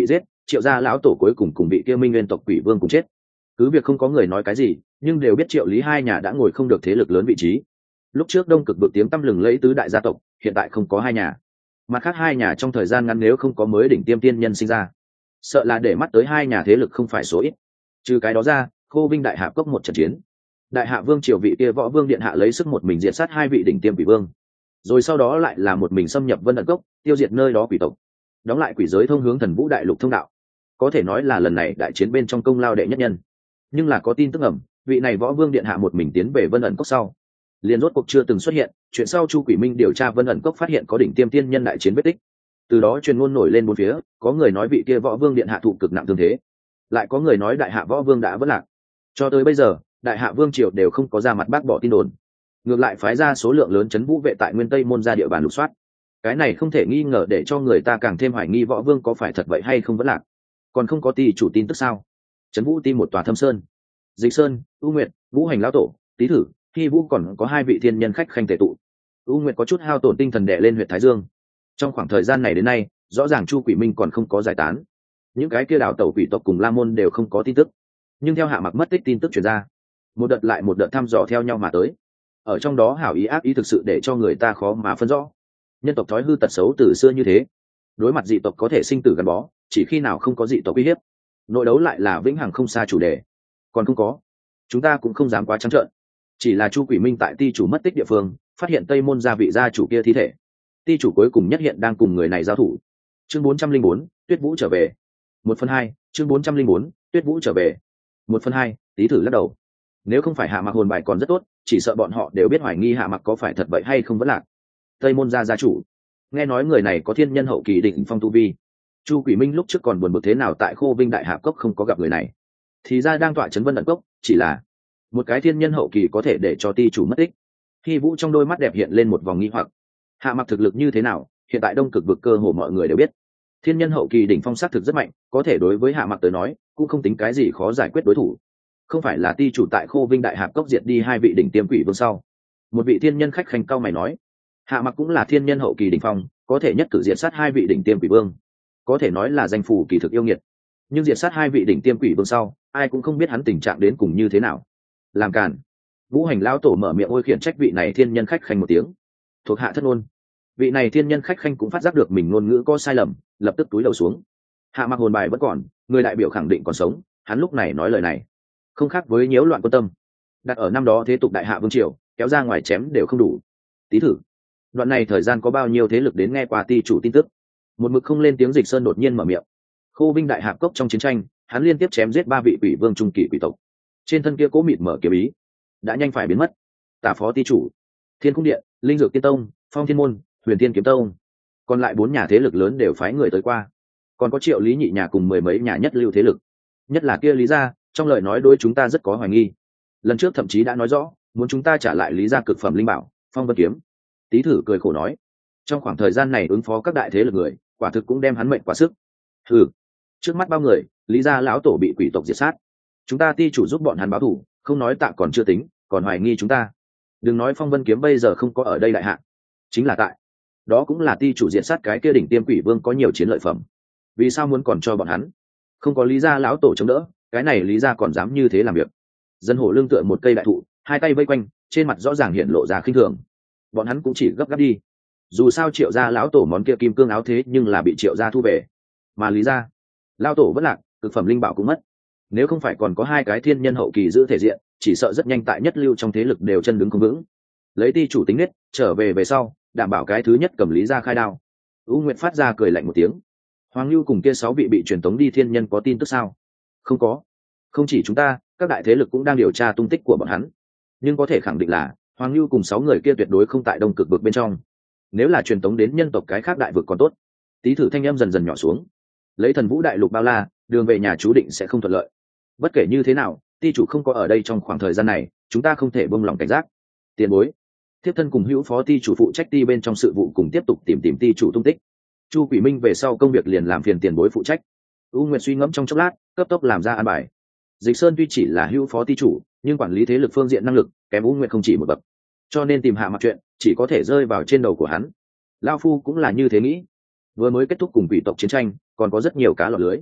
triệu gia lão tổ cuối cùng cùng bị kia minh nguyên tộc quỷ vương cùng chết. Cứ việc không có người nói cái gì, nhưng đều biết triệu lý hai nhà đã ngồi không được thế lực lớn vị trí. Lúc trước đông cực vực tiếng tăm lừng lẫy tứ đại gia tộc, hiện tại không có hai nhà. Mặt khác hai nhà trong thời gian ngắn nếu không có mới đỉnh tiêm tiên nhân sinh ra, sợ là để mắt tới hai nhà thế lực không phải số ít. Trừ cái đó ra, Khô Vinh đại hạ cốc một trận chiến, đại hạ vương triều vị kia võ vương điện hạ lấy sức một mình diệt sát hai vị đỉnh tiêm quỷ vương, rồi sau đó lại là một mình xâm nhập vân ẩn cốc, tiêu diệt nơi đó quỷ tộc, đóng lại quỷ giới thông hướng thần vũ đại lục thông đạo. Có thể nói là lần này đại chiến bên trong công lao đệ nhất nhân. Nhưng là có tin tức ẩm, vị này võ vương điện hạ một mình tiến về vân ẩn cốc sau, liền rốt cuộc chưa từng xuất hiện. Chuyện sau Chu Quỷ Minh điều tra vân ẩn cốc phát hiện có đỉnh tiêm tiên nhân đại chiến vết tích, từ đó truyền ngôn nổi lên bốn phía, có người nói vị kia võ vương điện hạ thụ cực nặng thương thế, lại có người nói đại hạ võ vương đã vất lạc. Cho tới bây giờ, đại hạ vương triều đều không có ra mặt bác bỏ tin đồn, ngược lại phái ra số lượng lớn trấn vũ vệ tại nguyên tây môn ra địa bàn lục soát. Cái này không thể nghi ngờ để cho người ta càng thêm hoài nghi võ vương có phải thật vậy hay không vẫn lạc. Còn không có ti chủ tin tức sao? Trấn vũ ti một tòa Thâm Sơn, Dịch Sơn, U Nguyệt, Vũ Hành lão tổ, Tý Thử, Hy Vũ còn có hai vị thiên nhân khách khanh tề tụ. U Nguyệt có chút hao tổn tinh thần đè lên huyện Thái Dương. Trong khoảng thời gian này đến nay, rõ ràng Chu Quỷ Minh còn không có giải tán, những cái kia đảo tẩu quỷ tộc cùng La Môn đều không có tin tức. Nhưng theo Hạ Mặc mất tích tin tức truyền ra, một đợt lại một đợt thăm dò theo nhau mà tới, ở trong đó hảo ý ác ý thực sự để cho người ta khó mà phân rõ. Nhân tộc thói hư tật xấu từ xưa như thế, đối mặt dị tộc có thể sinh tử gắn bó, chỉ khi nào không có dị tộc uy hiếp, nội đấu lại là vĩnh hằng không xa chủ đề. Còn không có, chúng ta cũng không dám quá trắng trợn. Chỉ là Chu Quỷ Minh tại ti chủ mất tích địa phương phát hiện tây môn gia vị gia chủ kia thi thể, ti chủ cuối cùng nhất hiện đang cùng người này giao thủ. Chương bốn trăm linh bốn, Tuyết Vũ trở về. Một phần hai. Chương bốn trăm linh bốn, Tuyết Vũ trở về. Một phần hai. Tý Thử lắc đầu. Nếu không phải Hạ Mặc hồn bài còn rất tốt, chỉ sợ bọn họ đều biết hoài nghi Hạ Mặc có phải thật vậy hay không vẫn lạc. Tây môn gia gia chủ, nghe nói người này có thiên nhân hậu kỳ đỉnh phong tu vi. Chu Quỷ Minh lúc trước còn buồn bực thế nào tại Khô Vinh đại hạ cốc không có gặp người này, thì ra đang tọa trấn vân ẩn cốc. Chỉ là một cái thiên nhân hậu kỳ có thể để cho ti chủ mất tích. Hy Vũ trong đôi mắt đẹp hiện lên một vòng nghi hoặc. Hạ Mặc thực lực như thế nào, hiện tại đông cực vực cơ hồ mọi người đều biết. Thiên nhân hậu kỳ đỉnh phong sát thực rất mạnh, có thể đối với Hạ Mặc tới nói cũng không tính cái gì khó giải quyết đối thủ. Không phải là ti chủ tại Khô Vinh đại hạ cốc diệt đi hai vị đỉnh tiêm quỷ vương sau, một vị thiên nhân khách khanh cao mày nói, Hạ Mặc cũng là thiên nhân hậu kỳ đỉnh phong, có thể nhất cử diệt sát hai vị đỉnh tiêm quỷ vương, có thể nói là danh phủ kỳ thực yêu nghiệt. Nhưng diệt sát hai vị đỉnh tiêm quỷ vương sau, ai cũng không biết hắn tình trạng đến cùng như thế nào. Làm càn. Vũ Hành lão tổ mở miệng ôi khiển trách vị này thiên nhân khách khanh một tiếng. Thuộc hạ thất ngôn. Vị này thiên nhân khách khanh cũng phát giác được mình ngôn ngữ có sai lầm, lập tức túi đầu xuống. Hạ Mặc hồn bài vẫn còn, người đại biểu khẳng định còn sống, hắn lúc này nói lời này không khác với nhiễu loạn quân tâm. Đặt ở năm đó thế tục đại hạ vương triều, kéo ra ngoài chém đều không đủ. Tý Thử, đoạn này thời gian có bao nhiêu thế lực đến nghe qua ti chủ tin tức? Một mực không lên tiếng Dịch Sơn đột nhiên mở miệng. Khô Vinh đại hạ cốc trong chiến tranh, hắn liên tiếp chém giết ba vị quỷ vương trung kỳ quỷ tộc, trên thân kia cố mịt mở kiếm ý đã nhanh phải biến mất. Tả phó ti chủ, Thiên Cung Điện, Linh Dược Tiên Tông, Phong Thiên Môn, Huyền Tiên Kiếm Tông, còn lại bốn nhà thế lực lớn đều phái người tới qua. Còn có Triệu Lý nhị nhà cùng mười mấy nhà nhất lưu thế lực, nhất là kia Lý gia, trong lời nói đối chúng ta rất có hoài nghi. Lần trước thậm chí đã nói rõ muốn chúng ta trả lại Lý gia cực phẩm linh bảo Phong Vân Kiếm. Tý Thử cười khổ nói, trong khoảng thời gian này ứng phó các đại thế lực người, quả thực cũng đem hắn mệnh quá sức. Ừ, trước mắt bao người, Lý gia lão tổ bị quỷ tộc diệt sát, chúng ta ti chủ giúp bọn hắn báo thù, không nói tạ còn chưa tính, còn hoài nghi chúng ta. Đừng nói Phong Vân Kiếm bây giờ không có ở đây đại hạ, chính là tại đó cũng là ti chủ diệt sát cái kia đỉnh tiêm quỷ vương có nhiều chiến lợi phẩm, vì sao muốn còn cho bọn hắn? Không có Lý gia lão tổ chống đỡ, cái này Lý gia còn dám như thế làm việc. Dân hổ lưng tựa một cây đại thụ, hai tay vây quanh, trên mặt rõ ràng hiện lộ ra khinh thường. Bọn hắn cũng chỉ gấp gáp đi, dù sao Triệu gia lão tổ món kia kim cương áo thế nhưng là bị Triệu gia thu về, mà Lý gia lão tổ vẫn lạc, cực phẩm linh bảo cũng mất. Nếu không phải còn có hai cái thiên nhân hậu kỳ giữ thể diện, chỉ sợ rất nhanh tại nhất lưu trong thế lực đều chân đứng không vững. Lấy ti chủ tính nết, trở về về sau đảm bảo cái thứ nhất cầm Lý gia khai đao. U Nguyệt phát ra cười lạnh một tiếng. Hoàng Lưu cùng kia sáu vị bị truyền tống đi thiên nhân có tin tức sao? Không có. Không chỉ chúng ta, các đại thế lực cũng đang điều tra tung tích của bọn hắn, nhưng có thể khẳng định là Hoàng Lưu cùng sáu người kia tuyệt đối không tại đông cực vực bên trong. Nếu là truyền tống đến nhân tộc cái khác đại vực còn tốt. Tý Thử thanh âm dần dần nhỏ xuống. Lấy thần vũ đại lục bao la, đường về nhà chú định sẽ không thuận lợi. Bất kể như thế nào, ti chủ không có ở đây trong khoảng thời gian này, chúng ta không thể buông lỏng cảnh giác. Tiền bối, thiếp thân cùng hữu phó ti chủ phụ trách ti bên trong sự vụ cùng tiếp tục tìm tìm ti chủ tung tích. Chu Quỷ Minh về sau công việc liền làm phiền tiền bối phụ trách. U Nguyệt suy ngẫm trong chốc lát, cấp tốc làm ra an bài. Dịch Sơn tuy chỉ là hữu phó ti chủ, nhưng quản lý thế lực phương diện năng lực kém U Nguyệt không chỉ một bậc, cho nên tìm Hạ Mặc chuyện chỉ có thể rơi vào trên đầu của hắn. Lão phu cũng là như thế nghĩ. Vừa mới kết thúc cùng quỷ tộc chiến tranh, còn có rất nhiều cá lọt lưới.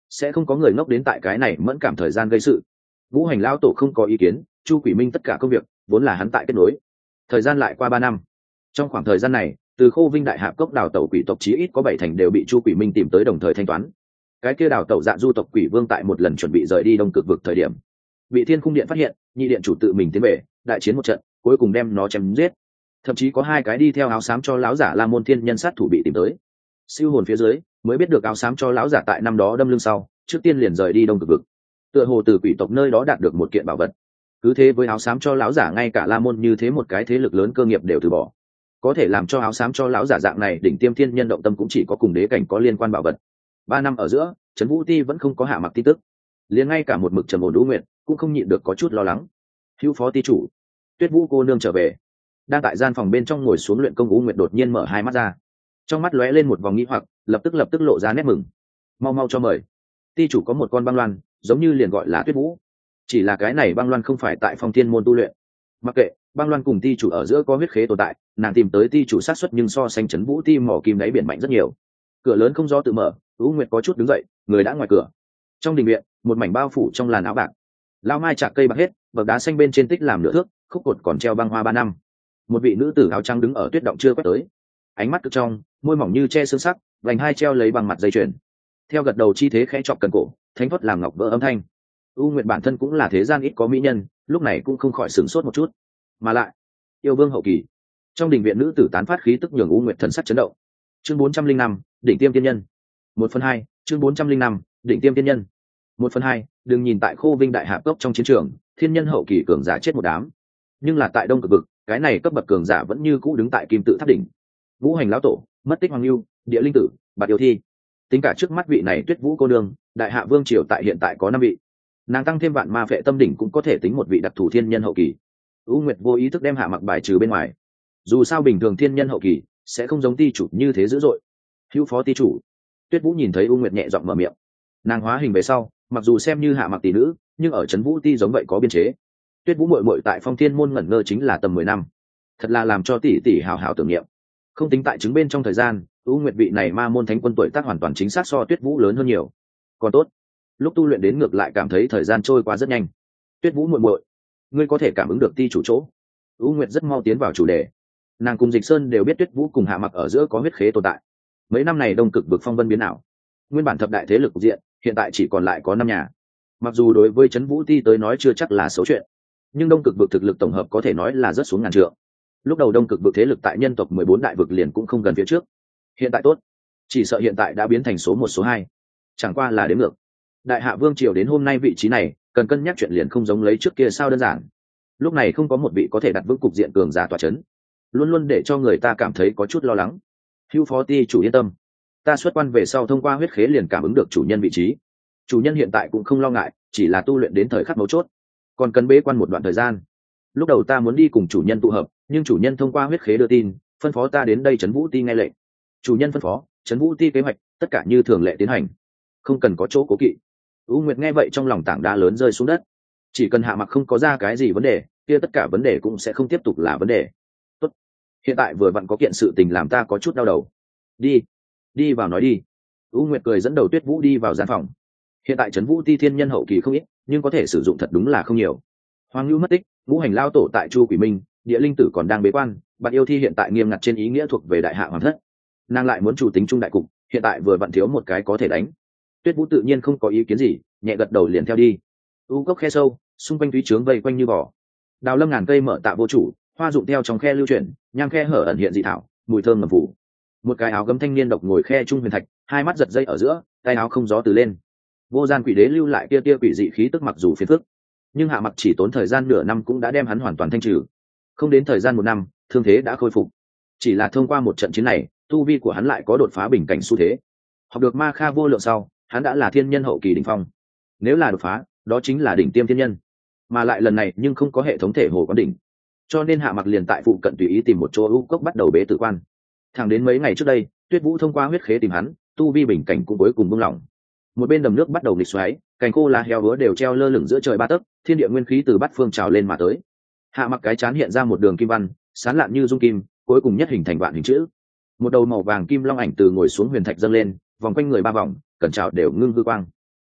sẽ không có người ngốc đến tại cái này mẫn cảm thời gian gây sự. Ngũ hành lão tổ không có ý kiến, Chu Quỷ Minh tất cả công việc vốn là hắn tại kết nối. Thời gian lại qua ba năm. Trong khoảng thời gian này, từ Khô Vinh đại hạp cốc đào tẩu quỷ tộc chí ít có bảy thành đều bị Chu Quỷ Minh tìm tới đồng thời thanh toán. Cái kia đào tẩu dạ du tộc quỷ vương tại một lần chuẩn bị rời đi đông cực vực thời điểm, bị Thiên Khung điện phát hiện, nhị điện chủ tự mình tiến về, đại chiến một trận, cuối cùng đem nó chém giết. Thậm chí có hai cái đi theo áo xám cho lão giả La Môn Thiên nhân sát thủ bị tìm tới. Siêu hồn phía dưới, mới biết được áo xám cho lão giả tại năm đó đâm lưng sau, trước tiên liền rời đi đông cực vực. Tựa hồ từ quỷ tộc nơi đó đạt được một kiện bảo vật. Cứ thế với áo xám cho lão giả ngay cả La Môn như thế một cái thế lực lớn cơ nghiệp đều từ bỏ. Có thể làm cho áo xám cho lão giả dạng này đỉnh tiêm thiên nhân động tâm cũng chỉ có cùng đế cảnh có liên quan bảo vật. Ba năm ở giữa, Trấn Vũ Ti vẫn không có hạ mặc tin tức. Liền ngay cả một mực trầm ổn Đỗ Nguyệt cũng không nhịn được có chút lo lắng. Hữu phó ti chủ, Tuyết Vũ cô nương trở về. Đang tại gian phòng bên trong ngồi xuống luyện công, U Nguyệt đột nhiên mở hai mắt ra, trong mắt lóe lên một vòng nghi hoặc, lập tức lập tức lộ ra nét mừng. Mau mau cho mời. Ti chủ có một con băng loan, giống như liền gọi là Tuyết Vũ. Chỉ là cái này băng loan không phải tại Phong Thiên môn tu luyện. Mặc kệ, băng loan cùng ti chủ ở giữa có huyết khế tồn tại, nàng tìm tới ti chủ sát xuất nhưng so sánh Trấn Vũ Ti mỏ kim đáy biển mạnh rất nhiều. Cửa lớn không do tự mở, U Nguyệt có chút đứng dậy, người đã ngoài cửa. Trong đình viện, một mảnh bao phủ trong làn áo bạc. Lao mai chạc cây bạc hết, bậc đá xanh bên trên tích làm nửa thước, khúc cột còn treo băng hoa ba năm. Một vị nữ tử áo trắng đứng ở tuyết động chưa quét tới, ánh mắt cực trong, môi mỏng như che xương sắc, vành hai treo lấy bằng mặt dây chuyền. Theo gật đầu chi thế khẽ chọc cần cổ, thánh thoát làm ngọc vỡ âm thanh. U Nguyệt bản thân cũng là thế gian ít có mỹ nhân, lúc này cũng không khỏi sửng sốt một chút. Mà lại, yêu vương hậu kỳ. Trong đình viện nữ tử tán phát khí tức nhường U Nguyệt thần sắc chấn động. Chương bốn trăm linh năm, đỉnh tiêm tiên nhân. Một phần hai, chương bốn trăm linh năm, đỉnh tiêm tiên nhân. Một phần hai, đừng nhìn tại Khô Vinh đại hạp cốc trong chiến trường, thiên nhân hậu kỳ cường giả chết một đám. Nhưng là tại Đông Cực vực, cái này cấp bậc cường giả vẫn như cũ đứng tại kim tự tháp đỉnh. Ngũ hành lão tổ, mất tích hoàng lưu, địa linh tử, bạt yêu thi. Tính cả trước mắt vị này Tuyết Vũ cô nương, đại hạ vương triều tại hiện tại có năm vị. Nàng tăng thêm vạn ma phệ tâm đỉnh cũng có thể tính một vị đặc thù thiên nhân hậu kỳ. U Nguyệt vô ý thức đem hạ mặc bài trừ bên ngoài. Dù sao bình thường thiên nhân hậu kỳ sẽ không giống ti chủ như thế dữ dội. Hữu phó ti chủ. Tuyết Vũ nhìn thấy U Nguyệt nhẹ giọng mở miệng. Nàng hóa hình về sau, mặc dù xem như hạ mặc tỷ nữ, nhưng ở Trấn Vũ Ti giống vậy có biên chế. Tuyết Vũ muội muội tại Phong Thiên môn ngẩn ngơ chính là tầm mười năm, thật là làm cho tỷ tỷ hào hào tưởng niệm. Không tính tại chứng bên trong thời gian, U Nguyệt vị này ma môn thánh quân tuổi tác hoàn toàn chính xác so Tuyết Vũ lớn hơn nhiều. Còn tốt, lúc tu luyện đến ngược lại cảm thấy thời gian trôi qua rất nhanh. Tuyết Vũ muội muội, ngươi có thể cảm ứng được ti chủ chỗ. U Nguyệt rất mau tiến vào chủ đề. Nàng cùng Dịch Sơn đều biết Tuyết Vũ cùng hạ mặc ở giữa có huyết khế tồn tại. Mấy năm này Đông Cực vực phong vân biến ảo, nguyên bản thập đại thế lực cục diện hiện tại chỉ còn lại có năm nhà. Mặc dù đối với Trấn Vũ Ti tới nói chưa chắc là xấu chuyện, nhưng Đông Cực vực thực lực tổng hợp có thể nói là rất xuống ngàn trượng. Lúc đầu Đông Cực vực thế lực tại nhân tộc mười bốn đại vực liền cũng không gần phía trước. Hiện tại tốt, chỉ sợ hiện tại đã biến thành số một số hai, chẳng qua là đến ngược. Đại hạ vương triều đến hôm nay vị trí này, cần cân nhắc chuyện liền không giống lấy trước kia sao đơn giản. Lúc này không có một vị có thể đặt vững cục diện cường giả tọa chấn, luôn luôn để cho người ta cảm thấy có chút lo lắng. Hữu phó ti chủ yên tâm, ta xuất quan về sau thông qua huyết khế liền cảm ứng được chủ nhân vị trí. Chủ nhân hiện tại cũng không lo ngại, chỉ là tu luyện đến thời khắc mấu chốt, còn cần bế quan một đoạn thời gian. Lúc đầu ta muốn đi cùng chủ nhân tụ hợp, nhưng chủ nhân thông qua huyết khế đưa tin, phân phó ta đến đây Trấn Vũ Ti nghe lệnh. Chủ nhân phân phó, Trấn Vũ Ti kế hoạch, tất cả như thường lệ tiến hành, không cần có chỗ cố kỵ. U Nguyệt nghe vậy trong lòng tảng đá lớn rơi xuống đất. Chỉ cần hạ mặc không có ra cái gì vấn đề, kia tất cả vấn đề cũng sẽ không tiếp tục là vấn đề. Tốt, hiện tại vừa vặn có kiện sự tình làm ta có chút đau đầu. Đi, đi vào nói đi. U Nguyệt cười dẫn đầu Tuyết Vũ đi vào gian phòng. Hiện tại Trấn Vũ Ti thiên nhân hậu kỳ không ít, nhưng có thể sử dụng thật đúng là không nhiều. Hoàng Nhu mất tích, ngũ hành lao tổ tại Chu Quỷ Minh, địa linh tử còn đang bế quan, bạn yêu thi hiện tại nghiêm ngặt trên ý nghĩa thuộc về đại hạ hoàng thất. Nàng lại muốn chủ tính trung đại cục, hiện tại vừa vặn thiếu một cái có thể đánh. Tuyết Vũ tự nhiên không có ý kiến gì, nhẹ gật đầu liền theo đi. U cốc khe sâu, xung quanh thúy trướng vây quanh như bò. Đào lâm ngàn cây mở tạ vô chủ, hoa dụng theo trong khe lưu chuyển, nhang khe hở ẩn hiện dị thảo, mùi thơm ngầm phủ. Một cái áo gấm thanh niên độc ngồi khe trung huyền thạch, hai mắt giật dây ở giữa, tay áo không gió từ lên. Vô gian quỷ đế lưu lại kia tia quỷ dị khí tức mặc dù phiền phức, nhưng hạ mặc chỉ tốn thời gian nửa năm cũng đã đem hắn hoàn toàn thanh trừ. Không đến thời gian một năm, thương thế đã khôi phục. Chỉ là thông qua một trận chiến này, tu vi của hắn lại có đột phá bình cảnh xu thế. Học được ma kha vô lượng sau, hắn đã là thiên nhân hậu kỳ đỉnh phong. Nếu là đột phá, đó chính là đỉnh tiêm thiên nhân. Mà lại lần này nhưng không có hệ thống thể hồ quán đỉnh, cho nên hạ mặc liền tại phụ cận tùy ý tìm một chỗ u cốc bắt đầu bế tử quan. Thẳng đến mấy ngày trước đây, Tuyết Vũ thông qua huyết khế tìm hắn, tu vi bình cảnh cũng cuối cùng buông lỏng. Một bên đầm nước bắt đầu nghịch xoáy, cành khô lá heo hứa đều treo lơ lửng giữa trời ba tấc, thiên địa nguyên khí từ bát phương trào lên mà tới. Hạ mặc cái chán hiện ra một đường kim văn, sán lạn như dung kim, cuối cùng nhất hình thành vạn hình chữ. Một đầu màu vàng kim long ảnh từ ngồi xuống huyền thạch dâng lên, vòng quanh người ba vòng, cẩn trào đều ngưng hư quang.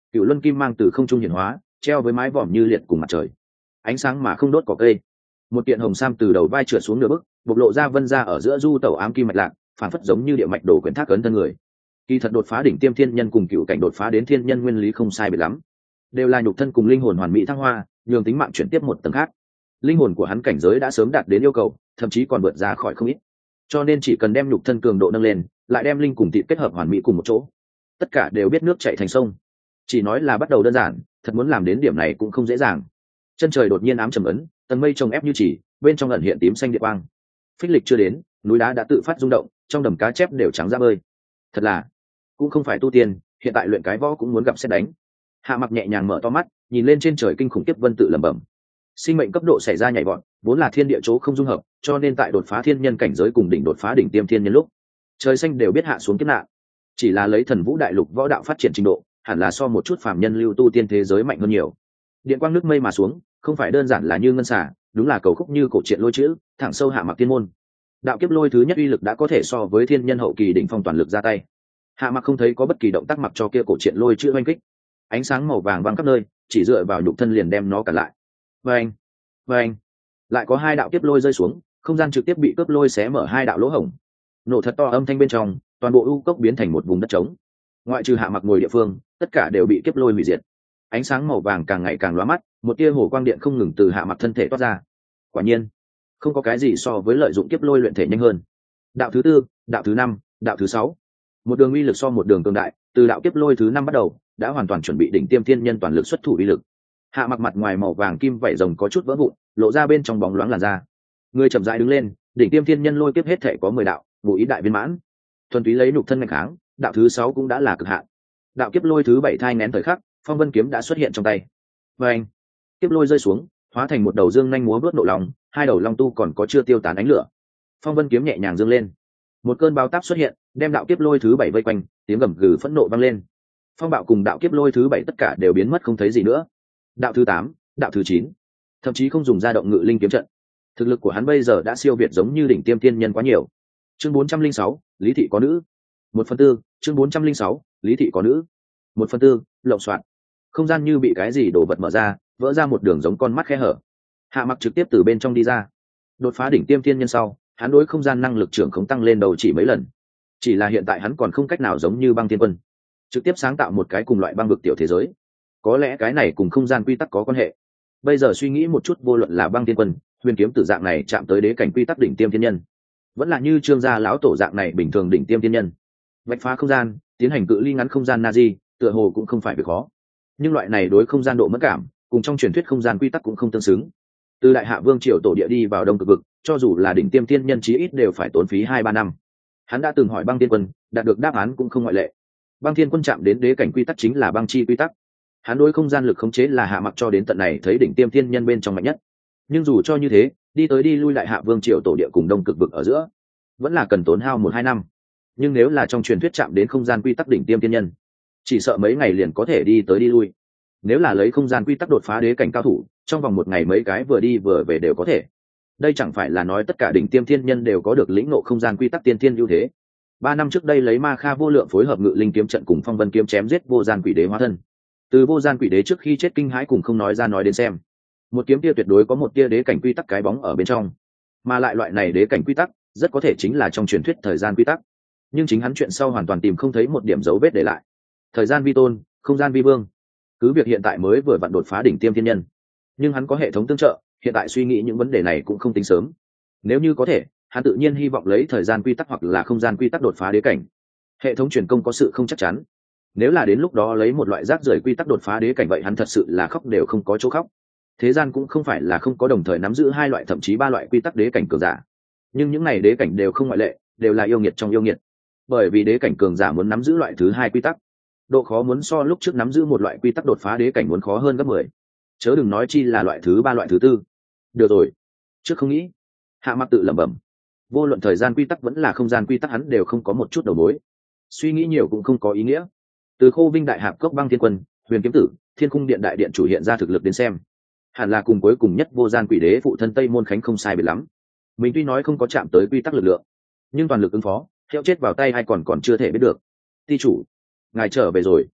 cựu luân kim mang từ không trung hiển hóa, treo với mái vòm như liệt cùng mặt trời, ánh sáng mà không đốt cỏ cây. Một kiện hồng sam từ đầu vai trượt xuống nửa bước, bộc lộ ra vân ra ở giữa du tẩu ám kim mạch lạc, phản phất giống như địa mạch đổ quyển thác ấn thân người. Kỳ thật đột phá đỉnh tiêm thiên nhân cùng cựu cảnh đột phá đến thiên nhân nguyên lý không sai biệt lắm, đều là nhục thân cùng linh hồn hoàn mỹ thăng hoa, nhường tính mạng chuyển tiếp một tầng khác. Linh hồn của hắn cảnh giới đã sớm đạt đến yêu cầu, thậm chí còn vượt ra khỏi không ít. Cho nên chỉ cần đem nhục thân cường độ nâng lên, lại đem linh cùng thịt kết hợp hoàn mỹ cùng một chỗ, tất cả đều biết nước chảy thành sông. Chỉ nói là bắt đầu đơn giản, thật muốn làm đến điểm này cũng không dễ dàng. Chân trời đột nhiên ám trầm ấn, tầng mây trông ép như chỉ, bên trong ẩn hiện tím xanh địa quang. Phích lịch chưa đến, núi đá đã tự phát rung động, trong đầm cá chép đều trắng ra bơi. Thật là, cũng không phải tu tiên, hiện tại luyện cái võ cũng muốn gặp sét đánh. Hạ Mặc nhẹ nhàng mở to mắt, nhìn lên trên trời kinh khủng kiếp vân tự lẩm bẩm. Sinh mệnh cấp độ xảy ra nhảy vọt, vốn là thiên địa chỗ không dung hợp, cho nên tại đột phá thiên nhân cảnh giới cùng đỉnh đột phá đỉnh tiêm thiên nhân lúc, trời xanh đều biết hạ xuống kiếp nạn. Chỉ là lấy Thần Vũ đại lục võ đạo phát triển trình độ, hẳn là so một chút phàm nhân lưu tu tiên thế giới mạnh hơn nhiều. Điện quang nước mây mà xuống, không phải đơn giản là như ngân xà, đúng là cầu khúc như cổ truyện lôi chữ, thẳng sâu Hạ Mặc tiên môn. Đạo kiếp lôi thứ nhất uy lực đã có thể so với thiên nhân hậu kỳ đỉnh phong toàn lực ra tay. Hạ Mặc không thấy có bất kỳ động tác mặc cho kia cổ truyện lôi chữ oanh kích. Ánh sáng màu vàng văng khắp nơi, chỉ dựa vào nhục thân liền đem nó cản lại. Vâng, vâng, lại có hai đạo kiếp lôi rơi xuống, không gian trực tiếp bị cướp lôi xé mở hai đạo lỗ hổng. Nổ thật to âm thanh bên trong, toàn bộ u cốc biến thành một vùng đất trống. Ngoại trừ Hạ Mặc ngồi địa phương, tất cả đều bị kiếp lôi hủy diệt. Ánh sáng màu vàng càng ngày càng lóa mắt, một tia hồ quang điện không ngừng từ Hạ Mặc thân thể toát ra. Quả nhiên, không có cái gì so với lợi dụng kiếp lôi luyện thể nhanh hơn. Đạo thứ tư, đạo thứ năm, đạo thứ sáu, một đường uy lực so một đường cường đại. Từ đạo kiếp lôi thứ năm bắt đầu, đã hoàn toàn chuẩn bị đỉnh tiêm thiên nhân toàn lực xuất thủ uy lực. Hạ Mặc mặt ngoài màu vàng kim vảy rồng có chút vỡ vụn, lộ ra bên trong bóng loáng làn da. Người chậm rãi đứng lên, đỉnh tiêm thiên nhân lôi kiếp hết thể có mười đạo, ngũ ý đại viên mãn. Thuần túy lấy nhục thân mạnh kháng, đạo thứ sáu cũng đã là cực hạn. Đạo kiếp lôi thứ bảy thai nén thời khắc, phong vân kiếm đã xuất hiện trong tay. Và anh, kiếp lôi rơi xuống, hóa thành một đầu dương nhanh múa vớt nộ lòng, hai đầu long tu còn có chưa tiêu tán ánh lửa. Phong vân kiếm nhẹ nhàng dương lên, một cơn bao táp xuất hiện, đem đạo kiếp lôi thứ bảy vây quanh, tiếng gầm gừ phẫn nộ vang lên. Phong bạo cùng đạo kiếp lôi thứ bảy tất cả đều biến mất không thấy gì nữa. Đạo thứ tám, đạo thứ chín, thậm chí không dùng ra động ngự linh kiếm trận. Thực lực của hắn bây giờ đã siêu việt giống như đỉnh tiêm tiên nhân quá nhiều. Chương bốn trăm linh sáu, Lý thị có nữ. Một phần tư, chương bốn trăm linh sáu, Lý thị có nữ. Một phần tư, lộng soạn. Không gian như bị cái gì đổ vật mở ra, vỡ ra một đường giống con mắt khe hở. Hạ Mặc trực tiếp từ bên trong đi ra. Đột phá đỉnh tiêm tiên nhân sau, hắn đối không gian năng lực trưởng không tăng lên đầu chỉ mấy lần. Chỉ là hiện tại hắn còn không cách nào giống như Băng Thiên Quân, trực tiếp sáng tạo một cái cùng loại băng vực tiểu thế giới. Có lẽ cái này cùng không gian quy tắc có quan hệ. Bây giờ suy nghĩ một chút, vô luận là Băng Thiên Quân, Huyền Kiếm Tử dạng này chạm tới đế cảnh quy tắc đỉnh tiêm thiên nhân, vẫn là như Trương gia lão tổ dạng này bình thường đỉnh tiêm thiên nhân, vạch phá không gian, tiến hành cự ly ngắn không gian Nazi, tựa hồ cũng không phải việc khó. Nhưng loại này đối không gian độ mất cảm, cùng trong truyền thuyết không gian quy tắc cũng không tương xứng. Từ Đại Hạ Vương triều tổ địa đi vào Đông Cực vực, cho dù là đỉnh tiêm thiên nhân chí ít đều phải tốn phí hai ba năm. Hắn đã từng hỏi Băng Thiên Quân, đạt được đáp án cũng không ngoại lệ. Băng Thiên Quân chạm đến đế cảnh quy tắc chính là băng chi quy tắc. Hắn đối không gian lực khống chế là Hạ Mặc cho đến tận này thấy đỉnh tiêm thiên nhân bên trong mạnh nhất. Nhưng dù cho như thế, đi tới đi lui Đại Hạ Vương triều tổ địa cùng Đông Cực vực ở giữa, vẫn là cần tốn hao một hai năm. Nhưng nếu là trong truyền thuyết chạm đến không gian quy tắc đỉnh tiêm thiên nhân, chỉ sợ mấy ngày liền có thể đi tới đi lui. Nếu là lấy không gian quy tắc đột phá đế cảnh cao thủ, trong vòng một ngày mấy cái vừa đi vừa về đều có thể. Đây chẳng phải là nói tất cả đỉnh tiêm thiên nhân đều có được lĩnh ngộ không gian quy tắc tiên thiên ưu thế. Ba năm trước đây lấy Ma Kha vô lượng phối hợp ngự linh kiếm trận cùng phong vân kiếm chém giết vô gian quỷ đế hóa thân. Từ vô gian quỷ đế trước khi chết kinh hãi cùng không nói ra nói đến xem, một kiếm kia tuyệt đối có một tia đế cảnh quy tắc cái bóng ở bên trong, mà lại loại này đế cảnh quy tắc rất có thể chính là trong truyền thuyết thời gian quy tắc. Nhưng chính hắn chuyện sau hoàn toàn tìm không thấy một điểm dấu vết để lại. Thời gian vi tôn, không gian vi vương. Cứ việc hiện tại mới vừa vặn đột phá đỉnh tiêm thiên nhân, nhưng hắn có hệ thống tương trợ, hiện tại suy nghĩ những vấn đề này cũng không tính sớm. Nếu như có thể, hắn tự nhiên hy vọng lấy thời gian quy tắc hoặc là không gian quy tắc đột phá đế cảnh. Hệ thống truyền công có sự không chắc chắn, nếu là đến lúc đó lấy một loại rác rưởi quy tắc đột phá đế cảnh, vậy hắn thật sự là khóc đều không có chỗ khóc. Thế gian cũng không phải là không có đồng thời nắm giữ hai loại thậm chí ba loại quy tắc đế cảnh cường giả, nhưng những này đế cảnh đều không ngoại lệ, đều là yêu nghiệt trong yêu nghiệt. Bởi vì đế cảnh cường giả muốn nắm giữ loại thứ hai quy tắc, độ khó muốn so lúc trước nắm giữ một loại quy tắc đột phá đế cảnh muốn khó hơn gấp mười, chớ đừng nói chi là loại thứ ba loại thứ tư. Được rồi, trước không nghĩ. Hạ Mặc tự lẩm bẩm, vô luận thời gian quy tắc vẫn là không gian quy tắc hắn đều không có một chút đầu mối, suy nghĩ nhiều cũng không có ý nghĩa. Từ Khô Vinh đại hạp cốc Băng Thiên Quân, Huyền Kiếm Tử, Thiên Cung điện đại điện chủ hiện ra thực lực đến xem, hẳn là cùng cuối cùng nhất vô gian quỷ đế phụ thân Tây Môn Khánh không sai biệt lắm. Mình tuy nói không có chạm tới quy tắc lực lượng, nhưng toàn lực ứng phó, hiệu chết vào tay hay còn còn chưa thể biết được. Ti chủ, ngài trở về rồi.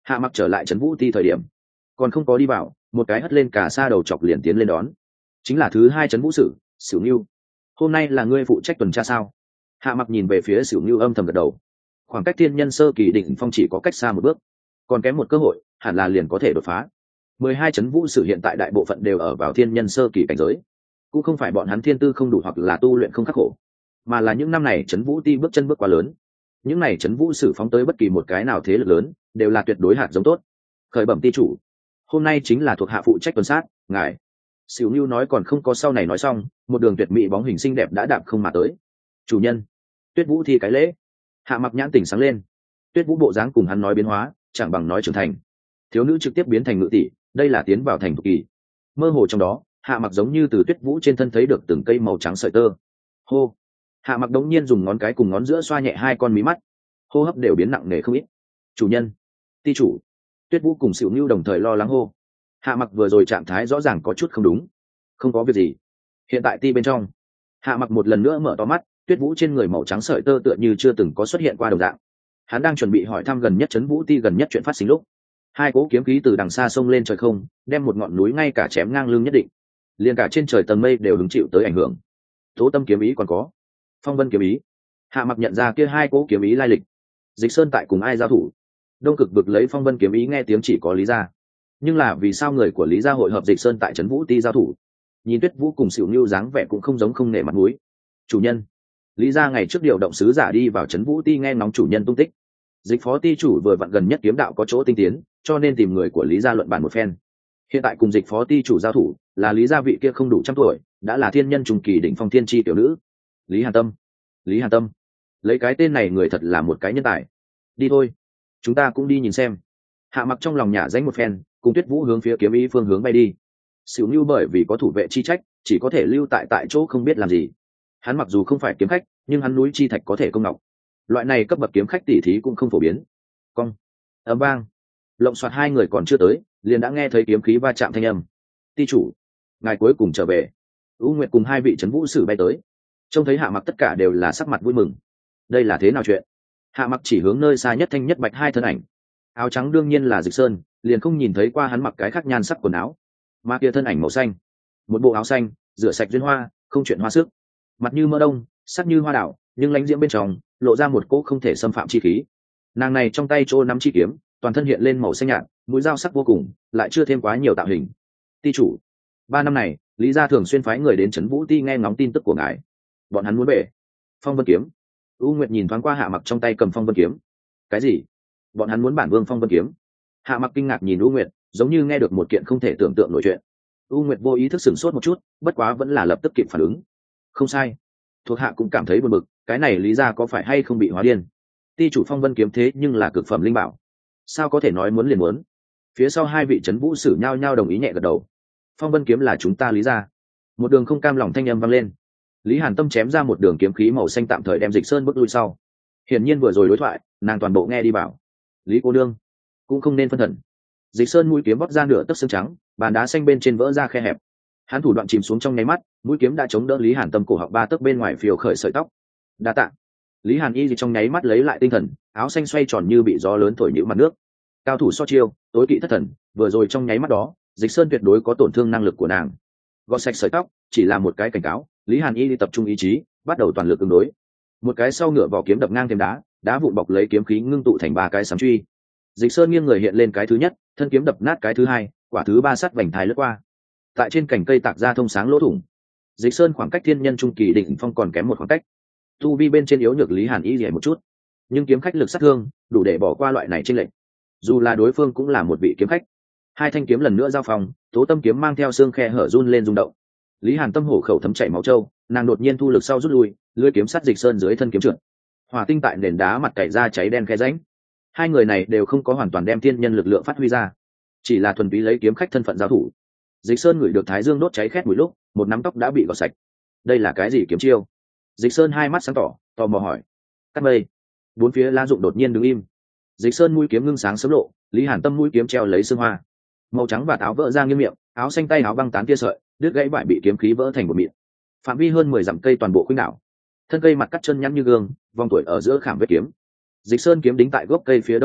Hạ Mặc trở lại trấn vũ ti thời điểm còn không có đi vào, một cái hất lên cả xa đầu chọc liền tiến lên đón, chính là thứ hai trấn vũ sử Sửu Nưu. Hôm nay là ngươi phụ trách tuần tra sao? Hạ Mặc nhìn về phía Sửu Nưu âm thầm gật đầu. Khoảng cách thiên nhân sơ kỳ đỉnh phong chỉ có cách xa một bước, còn kém một cơ hội hẳn là liền có thể đột phá. Mười hai trấn vũ sử hiện tại đại bộ phận đều ở vào thiên nhân sơ kỳ cảnh giới, cũng không phải bọn hắn thiên tư không đủ hoặc là tu luyện không khắc khổ, mà là những năm này trấn vũ ti bước chân bước quá lớn. Những này trấn vũ sử phóng tới bất kỳ một cái nào thế lực lớn đều là tuyệt đối hạt giống tốt. Khởi bẩm ti chủ, hôm nay chính là thuộc hạ phụ trách tuần sát ngài. Sửu Nưu nói còn không có sau này nói xong, một đường tuyệt mỹ bóng hình xinh đẹp đã đạp không mà tới. Chủ nhân. Tuyết Vũ thi cái lễ. Hạ Mặc nhãn tỉnh sáng lên. Tuyết Vũ bộ dáng cùng hắn nói biến hóa chẳng bằng nói trưởng thành. Thiếu nữ trực tiếp biến thành ngự tỷ, đây là tiến vào thành thục kỳ. Mơ hồ trong đó, Hạ Mặc giống như từ Tuyết Vũ trên thân thấy được từng cây màu trắng sợi tơ. Hô. Hạ Mặc đống nhiên dùng ngón cái cùng ngón giữa xoa nhẹ hai con mí mắt, hô hấp đều biến nặng nề không ít. Chủ nhân. Ti chủ. Tuyết Vũ cùng Sửu Nưu đồng thời lo lắng hô. Hạ Mặc vừa rồi trạng thái rõ ràng có chút không đúng. Không có việc gì. Hiện tại ti bên trong. Hạ Mặc một lần nữa mở to mắt, Tuyết Vũ trên người màu trắng sợi tơ tựa như chưa từng có xuất hiện qua đồng dạng. Hắn đang chuẩn bị hỏi thăm gần nhất trấn vũ ti gần nhất chuyện phát sinh lúc, hai cỗ kiếm khí từ đằng xa xông lên trời không, đem một ngọn núi ngay cả chém ngang lưng nhất định, liền cả trên trời tầng mây đều hứng chịu tới ảnh hưởng. Tố Tâm kiếm ý còn có Phong Vân kiếm ý. Hạ Mặc nhận ra kia hai cỗ kiếm ý lai lịch. Dịch Sơn tại cùng ai giao thủ? Đông Cực vực lấy Phong Vân kiếm ý nghe tiếng chỉ có Lý gia, nhưng là vì sao người của Lý gia hội hợp Dịch Sơn tại trấn vũ ti giao thủ? Nhìn Tuyết Vũ cùng Sửu Nưu dáng vẻ cũng không giống không nể mặt mũi. Chủ nhân. Lý gia ngày trước điều động sứ giả đi vào trấn vũ ti nghe ngóng chủ nhân tung tích. Dịch phó ti chủ vừa vặn gần nhất kiếm đạo có chỗ tinh tiến, cho nên tìm người của Lý gia luận bàn một phen. Hiện tại cùng Dịch phó ti chủ giao thủ là Lý gia vị kia không đủ trăm tuổi, đã là thiên nhân trùng kỳ đỉnh phong thiên chi tiểu nữ, Lý Hàn Tâm. Lý Hàn Tâm, lấy cái tên này người thật là một cái nhân tài. Đi thôi, chúng ta cũng đi nhìn xem. Hạ Mặc trong lòng nhả danh một phen, cùng Tuyết Vũ hướng phía kiếm ý phương hướng bay đi. Sửu Nưu bởi vì có thủ vệ chi trách, chỉ có thể lưu tại tại chỗ không biết làm gì. Hắn mặc dù không phải kiếm khách, nhưng hắn núi chi thạch có thể công ngọc. Loại này cấp bậc kiếm khách tỷ thí cũng không phổ biến. Cong, ầm vang, lộng xoạt hai người còn chưa tới, liền đã nghe thấy kiếm khí va chạm thanh âm. Ti chủ, ngài cuối cùng trở về. U Nguyệt cùng hai vị trấn vũ sử bay tới, trông thấy Hạ Mặc tất cả đều là sắc mặt vui mừng. Đây là thế nào chuyện? Hạ Mặc chỉ hướng nơi xa nhất thanh nhất bạch hai thân ảnh. Áo trắng đương nhiên là Dịch Sơn, liền không nhìn thấy qua hắn mặc cái khác nhan sắc quần áo, mà kia thân ảnh màu xanh, một bộ áo xanh rửa sạch duyên hoa, không chuyện hoa sức, mặt như mỡ đông, sắc như hoa đảo, nhưng lãnh diễm bên trong lộ ra một cỗ không thể xâm phạm chi khí. Nàng này trong tay trô nắm chi kiếm, toàn thân hiện lên màu xanh nhạt, mũi dao sắc vô cùng, lại chưa thêm quá nhiều tạo hình. Ti chủ, ba năm này Lý gia thường xuyên phái người đến trấn vũ ti nghe ngóng tin tức của ngài. Bọn hắn muốn bể Phong Vân kiếm. U Nguyệt nhìn thoáng qua Hạ Mặc trong tay cầm Phong Vân kiếm. Cái gì? Bọn hắn muốn bản vương Phong Vân kiếm? Hạ Mặc kinh ngạc nhìn U Nguyệt, giống như nghe được một kiện không thể tưởng tượng nổi chuyện. U Nguyệt vô ý thức sửng sốt một chút, bất quá vẫn là lập tức kịp phản ứng. Không sai, thuộc hạ cũng cảm thấy buồn bực, cái này Lý gia có phải hay không bị hóa điên? Ti chủ Phong Vân kiếm thế nhưng là cực phẩm linh bảo, sao có thể nói muốn liền muốn? Phía sau hai vị trấn vũ sử nhao nhao đồng ý nhẹ gật đầu. Phong Vân kiếm là chúng ta Lý gia. Một đường không cam lòng thanh âm vang lên. Lý Hàn Tâm chém ra một đường kiếm khí màu xanh tạm thời đem Dịch Sơn bước lui sau. Hiển nhiên vừa rồi đối thoại, nàng toàn bộ nghe đi bảo. Lý cô nương cũng không nên phân thần. Dịch Sơn mũi kiếm bóp ra nửa tấc xương trắng, bàn đá xanh bên trên vỡ ra khe hẹp. Hắn thủ đoạn chìm xuống trong nháy mắt, mũi kiếm đã chống đỡ Lý Hàn Tâm cổ họng ba tấc bên ngoài phiêu khởi sợi tóc. Đa tạ. Lý Hàn Y trong nháy mắt lấy lại tinh thần, áo xanh xoay tròn như bị gió lớn thổi nhũ mặt nước. Cao thủ so chiêu, tối kỵ thất thần, vừa rồi trong nháy mắt đó, Dịch Sơn tuyệt đối có tổn thương năng lực của nàng. Gọt sạch sợi tóc, chỉ là một cái cảnh cáo. Lý Hàn Y tập trung ý chí, bắt đầu toàn lực ứng đối. Một cái sau ngựa vỏ kiếm đập ngang thêm đá, đá vụn bọc lấy kiếm khí ngưng tụ thành ba cái sám truy. Dịch Sơn nghiêng người hiện lên cái thứ nhất, thân kiếm đập nát cái thứ hai, quả thứ ba sắt vành thái lướt qua. Tại trên cành cây tạc ra thông sáng lỗ thủng. Dịch Sơn khoảng cách thiên nhân trung kỳ đỉnh phong còn kém một khoảng cách. Tu vi bên trên yếu nhược Lý Hàn Y rẻ một chút, nhưng kiếm khách lực sát thương đủ để bỏ qua loại này chênh lệch. Dù là đối phương cũng là một vị kiếm khách. Hai thanh kiếm lần nữa giao phòng, Tố Tâm kiếm mang theo xương khe hở run lên rung động. Lý Hàn Tâm hổ khẩu thấm chảy máu trâu, nàng đột nhiên thu lực sau rút lui, lưỡi kiếm sắt Dịch Sơn dưới thân kiếm trượt. Hỏa tinh tại nền đá mặt cày ra cháy đen khe rãnh. Hai người này đều không có hoàn toàn đem thiên nhân lực lượng phát huy ra, chỉ là thuần túy lấy kiếm khách thân phận giao thủ. Dịch Sơn ngửi được thái dương đốt cháy khét mùi lúc, một nắm tóc đã bị gọt sạch. Đây là cái gì kiếm chiêu? Dịch Sơn hai mắt sáng tỏ, tò mò hỏi. Cắt mây. Bốn phía lá rụng đột nhiên đứng im. Dịch Sơn mũi kiếm ngưng sáng sớm lộ, Lý Hàn Tâm mũi kiếm treo lấy sương hoa. Màu trắng và áo vỡ ra nghiêng miệng, áo xanh tay áo băng tán tia sợi, đứt gãy vải bị kiếm khí vỡ thành một mịn. Phạm vi hơn mười dặm cây toàn bộ khuynh đảo. Thân cây mặt cắt chân nhăn như gương, vòng tuổi ở giữa khảm vết kiếm. Dịch Sơn kiếm đính tại gốc cây phía đông ba tấc,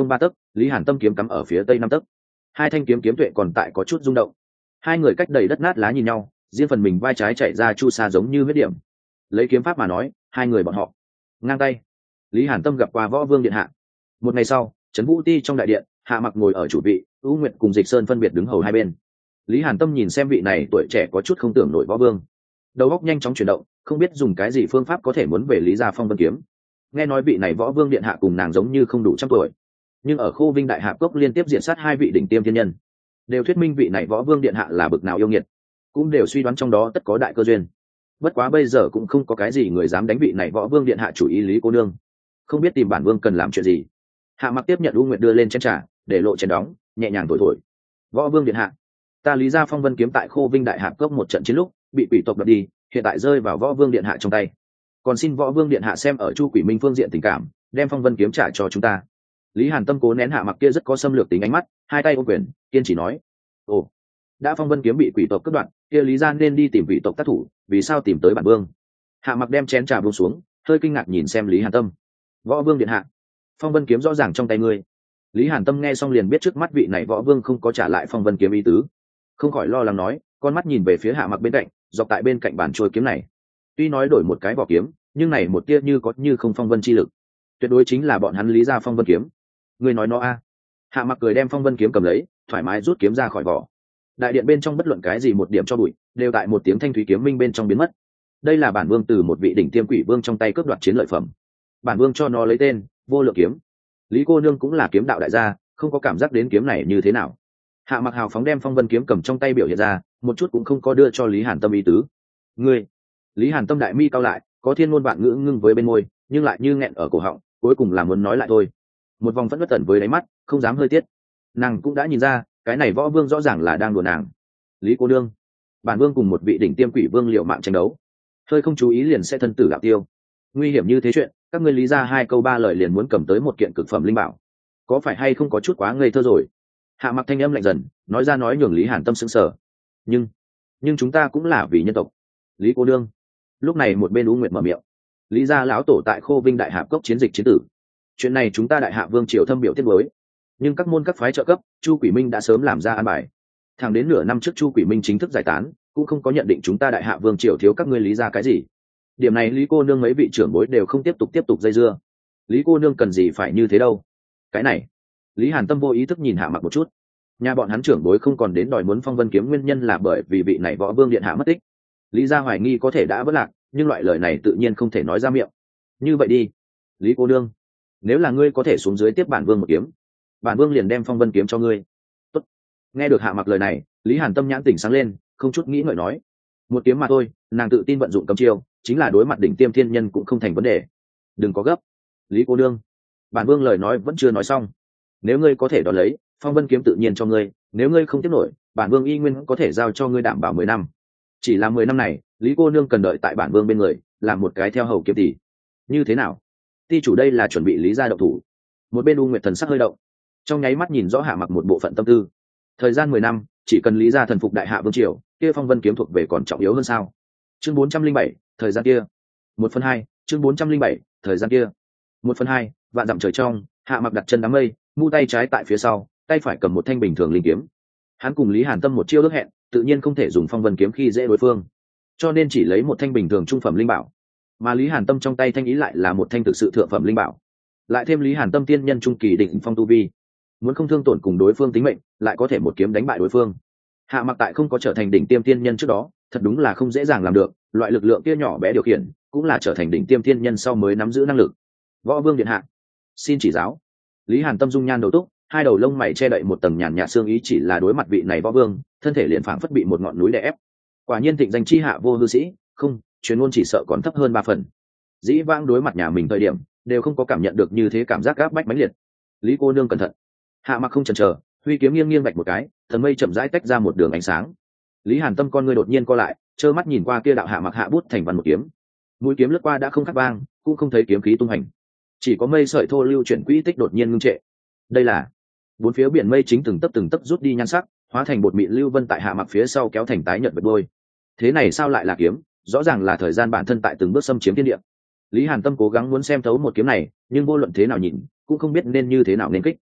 Lý Hàn Tâm kiếm cắm ở phía tây năm tấc, hai thanh kiếm kiếm tuệ còn tại có chút rung động. Hai người cách đầy đất nát lá nhìn nhau, riêng phần mình vai trái chạy ra chu sa giống như huyết điểm. Lấy kiếm pháp mà nói, hai người bọn họ ngang tay. Lý Hàn Tâm gặp qua Võ Vương điện hạ. Một ngày sau, Trấn Vũ Ti trong đại điện, Hạ Mặc ngồi ở chủ vị, U Nguyệt cùng Dịch Sơn phân biệt đứng hầu hai bên. Lý Hàn Tâm nhìn xem vị này tuổi trẻ có chút không tưởng nổi Võ Vương, đầu óc nhanh chóng chuyển động, không biết dùng cái gì phương pháp có thể muốn về Lý gia Phong Vân kiếm. Nghe nói vị này Võ Vương điện hạ cùng nàng giống như không đủ trăm tuổi, nhưng ở Khô Vinh Đại Hạp Cốc liên tiếp diện sát hai vị đỉnh tiêm thiên nhân, đều thuyết minh vị này Võ Vương điện hạ là bực nào yêu nghiệt, cũng đều suy đoán trong đó tất có đại cơ duyên. Bất quá bây giờ cũng không có cái gì người dám đánh vị này Võ Vương điện hạ chủ ý. Lý cô nương, không biết tìm bản vương cần làm chuyện gì? Hạ Mặc tiếp nhận U Nguyệt đưa lên chén trà, để lộ chén đóng, nhẹ nhàng thổi thổi. Võ Vương điện hạ, ta Lý gia Phong Vân kiếm tại Khô Vinh Đại Hạp Cốc một trận chiến lúc bị quỷ tộc đoạt đi, hiện tại rơi vào Võ Vương điện hạ trong tay. Còn xin Võ Vương điện hạ xem ở Chu Quỷ Minh phương diện tình cảm, đem Phong Vân kiếm trả cho chúng ta. Lý Hàn Tâm cố nén Hạ Mặc kia rất có xâm lược tính ánh mắt, hai tay ôm quyền, kiên trì nói: ồ, đã Phong Vân kiếm bị quỷ tộc cướp đoạt, kia Lý gia nên đi tìm quỷ tộc tác thủ, vì sao tìm tới bản vương? Hạ Mặc đem chén trà buông xuống, hơi kinh ngạc nhìn xem Lý Hàn Tâm. Võ Vương điện hạ, Phong Vân kiếm rõ ràng trong tay ngươi. Lý Hàn Tâm nghe xong liền biết trước mắt vị này Võ Vương không có trả lại Phong Vân kiếm ý tứ, không khỏi lo lắng nói, con mắt nhìn về phía Hạ Mặc bên cạnh, dọc tại bên cạnh bàn trôi kiếm này. Tuy nói đổi một cái vỏ kiếm, nhưng này một tia như có như không phong vân chi lực, tuyệt đối chính là bọn hắn Lý gia Phong Vân kiếm. Ngươi nói nó a? À. Hạ Mặc cười đem Phong Vân kiếm cầm lấy, thoải mái rút kiếm ra khỏi vỏ. Đại điện bên trong bất luận cái gì một điểm cho bụi, đều tại một tiếng thanh thúy kiếm minh bên trong biến mất. Đây là bản vương từ một vị đỉnh tiêm quỷ vương trong tay cướp đoạt chiến lợi phẩm. Bản vương cho nó lấy tên Vô Lượng kiếm. Lý cô nương cũng là kiếm đạo đại gia, không có cảm giác đến kiếm này như thế nào? Hạ Mặc hào phóng đem Phong Vân kiếm cầm trong tay biểu hiện ra, một chút cũng không có đưa cho Lý Hàn Tâm ý tứ. Ngươi, Lý Hàn Tâm đại mi cao lại, có thiên ngôn vạn ngữ ngưng với bên môi, nhưng lại như nghẹn ở cổ họng, cuối cùng là muốn nói lại thôi. Một vòng phẫn nộ tẩn với đáy mắt, không dám hơi tiết. Nàng cũng đã nhìn ra, cái này Võ Vương rõ ràng là đang đùa nàng. Lý cô nương, bản vương cùng một vị đỉnh tiêm quỷ vương liều mạng tranh đấu, hơi không chú ý liền sẽ thân tử đạo tiêu. Nguy hiểm như thế chuyện, các ngươi Lý ra hai câu ba lời liền muốn cầm tới một kiện cực phẩm linh bảo, có phải hay không có chút quá ngây thơ rồi? Hạ Mặc thanh âm lạnh dần, nói ra nói nhường Lý Hàn Tâm sững sờ. Nhưng, nhưng chúng ta cũng là vì nhân tộc. Lý cô nương. Lúc này một bên U Nguyệt mở miệng. Lý gia lão tổ tại Khô Vinh Đại Hạp Cốc chiến dịch chiến tử. Chuyện này chúng ta Đại Hạ Vương triều thâm biểu tiết đối. Nhưng các môn các phái trợ cấp, Chu Quỷ Minh đã sớm làm ra an bài. Thẳng đến nửa năm trước Chu Quỷ Minh chính thức giải tán, cũng không có nhận định chúng ta Đại Hạ Vương triều thiếu các ngươi Lý gia cái gì. Điểm này Lý cô nương mấy vị trưởng bối đều không tiếp tục tiếp tục dây dưa. Lý cô nương cần gì phải như thế đâu? Cái này, Lý Hàn Tâm vô ý thức nhìn Hạ Mặc một chút. Nhà bọn hắn trưởng bối không còn đến đòi muốn Phong Vân kiếm nguyên nhân là bởi vì vị này Võ Vương điện hạ mất tích. Lý gia hoài nghi có thể đã vỡ lạc, nhưng loại lời này tự nhiên không thể nói ra miệng. Như vậy đi, Lý cô nương, nếu là ngươi có thể xuống dưới tiếp bản vương một kiếm, bản vương liền đem Phong Vân kiếm cho ngươi. Tốt. Nghe được Hạ Mặc lời này, Lý Hàn Tâm nhãn tỉnh sáng lên, không chút nghĩ ngợi nói: một kiếm mà thôi, nàng tự tin vận dụng cấm chiêu, chính là đối mặt đỉnh tiêm thiên nhân cũng không thành vấn đề. Đừng có gấp, Lý cô nương, bản vương lời nói vẫn chưa nói xong. Nếu ngươi có thể đón lấy, Phong Vân kiếm tự nhiên cho ngươi, nếu ngươi không tiếp nổi, bản vương y nguyên có thể giao cho ngươi đảm bảo mười năm. Chỉ là mười năm này, Lý cô nương cần đợi tại bản vương bên người, làm một cái theo hầu kiếm tỷ. Như thế nào? Ti chủ đây là chuẩn bị Lý gia động thủ. Một bên U Nguyệt thần sắc hơi động, trong nháy mắt nhìn rõ Hạ Mặc một bộ phận tâm tư. Thời gian mười năm, chỉ cần Lý gia thần phục Đại Hạ Vương triều, kia Phong Vân kiếm thuộc về còn trọng yếu hơn sao? Chương bốn trăm linh bảy, thời gian kia. Một phần hai, chương bốn trăm linh bảy, thời gian kia. Một phần hai, vạn dặm trời trong, Hạ Mặc đặt chân đám mây, mu tay trái tại phía sau, tay phải cầm một thanh bình thường linh kiếm. Hắn cùng Lý Hàn Tâm một chiêu ước hẹn, tự nhiên không thể dùng Phong Vân kiếm khi dễ đối phương, cho nên chỉ lấy một thanh bình thường trung phẩm linh bảo. Mà Lý Hàn Tâm trong tay thanh ý lại là một thanh thực sự thượng phẩm linh bảo, lại thêm Lý Hàn Tâm tiên nhân trung kỳ đỉnh phong tu vi, muốn không thương tổn cùng đối phương tính mệnh, lại có thể một kiếm đánh bại đối phương. Hạ Mặc tại không có trở thành đỉnh tiêm tiên nhân trước đó, thật đúng là không dễ dàng làm được, loại lực lượng kia nhỏ bé điều khiển, cũng là trở thành đỉnh tiêm tiên nhân sau mới nắm giữ năng lực. Võ Vương điện hạ, xin chỉ giáo. Lý Hàn Tâm dung nhan đầu túc, hai đầu lông mày che đậy một tầng nhàn nhạt xương ý, chỉ là đối mặt vị này Võ Vương, thân thể liền phảng phất bị một ngọn núi đè ép. Quả nhiên thịnh danh chi hạ vô hư sĩ, không, truyền ngôn chỉ sợ còn thấp hơn ba phần. Dĩ vãng đối mặt nhà mình thời điểm, đều không có cảm nhận được như thế cảm giác áp bách mãnh liệt. Lý cô nương cẩn thận. Hạ Mặc không chần chờ, huy kiếm nghiêng nghiêng vạch một cái, thần mây chậm rãi tách ra một đường ánh sáng. Lý Hàn Tâm con ngươi đột nhiên co lại, trơ mắt nhìn qua kia đạo Hạ Mặc hạ bút thành văn một kiếm. Mũi kiếm lướt qua đã không khắc vang, cũng không thấy kiếm khí tung hành, chỉ có mây sợi thô lưu chuyển quỹ tích đột nhiên ngưng trệ. Đây là bốn phía biển mây chính từng tấc từng tấc rút đi nhan sắc, hóa thành bột mịn lưu vân tại Hạ Mặc phía sau kéo thành tái nhợt bật đôi. Thế này sao lại là kiếm? Rõ ràng là thời gian bản thân tại từng bước xâm chiếm thiên địa. Lý Hàn Tâm cố gắng muốn xem thấu một kiếm này, nhưng vô luận thế nào nhìn, cũng không biết nên như thế nào nên kích.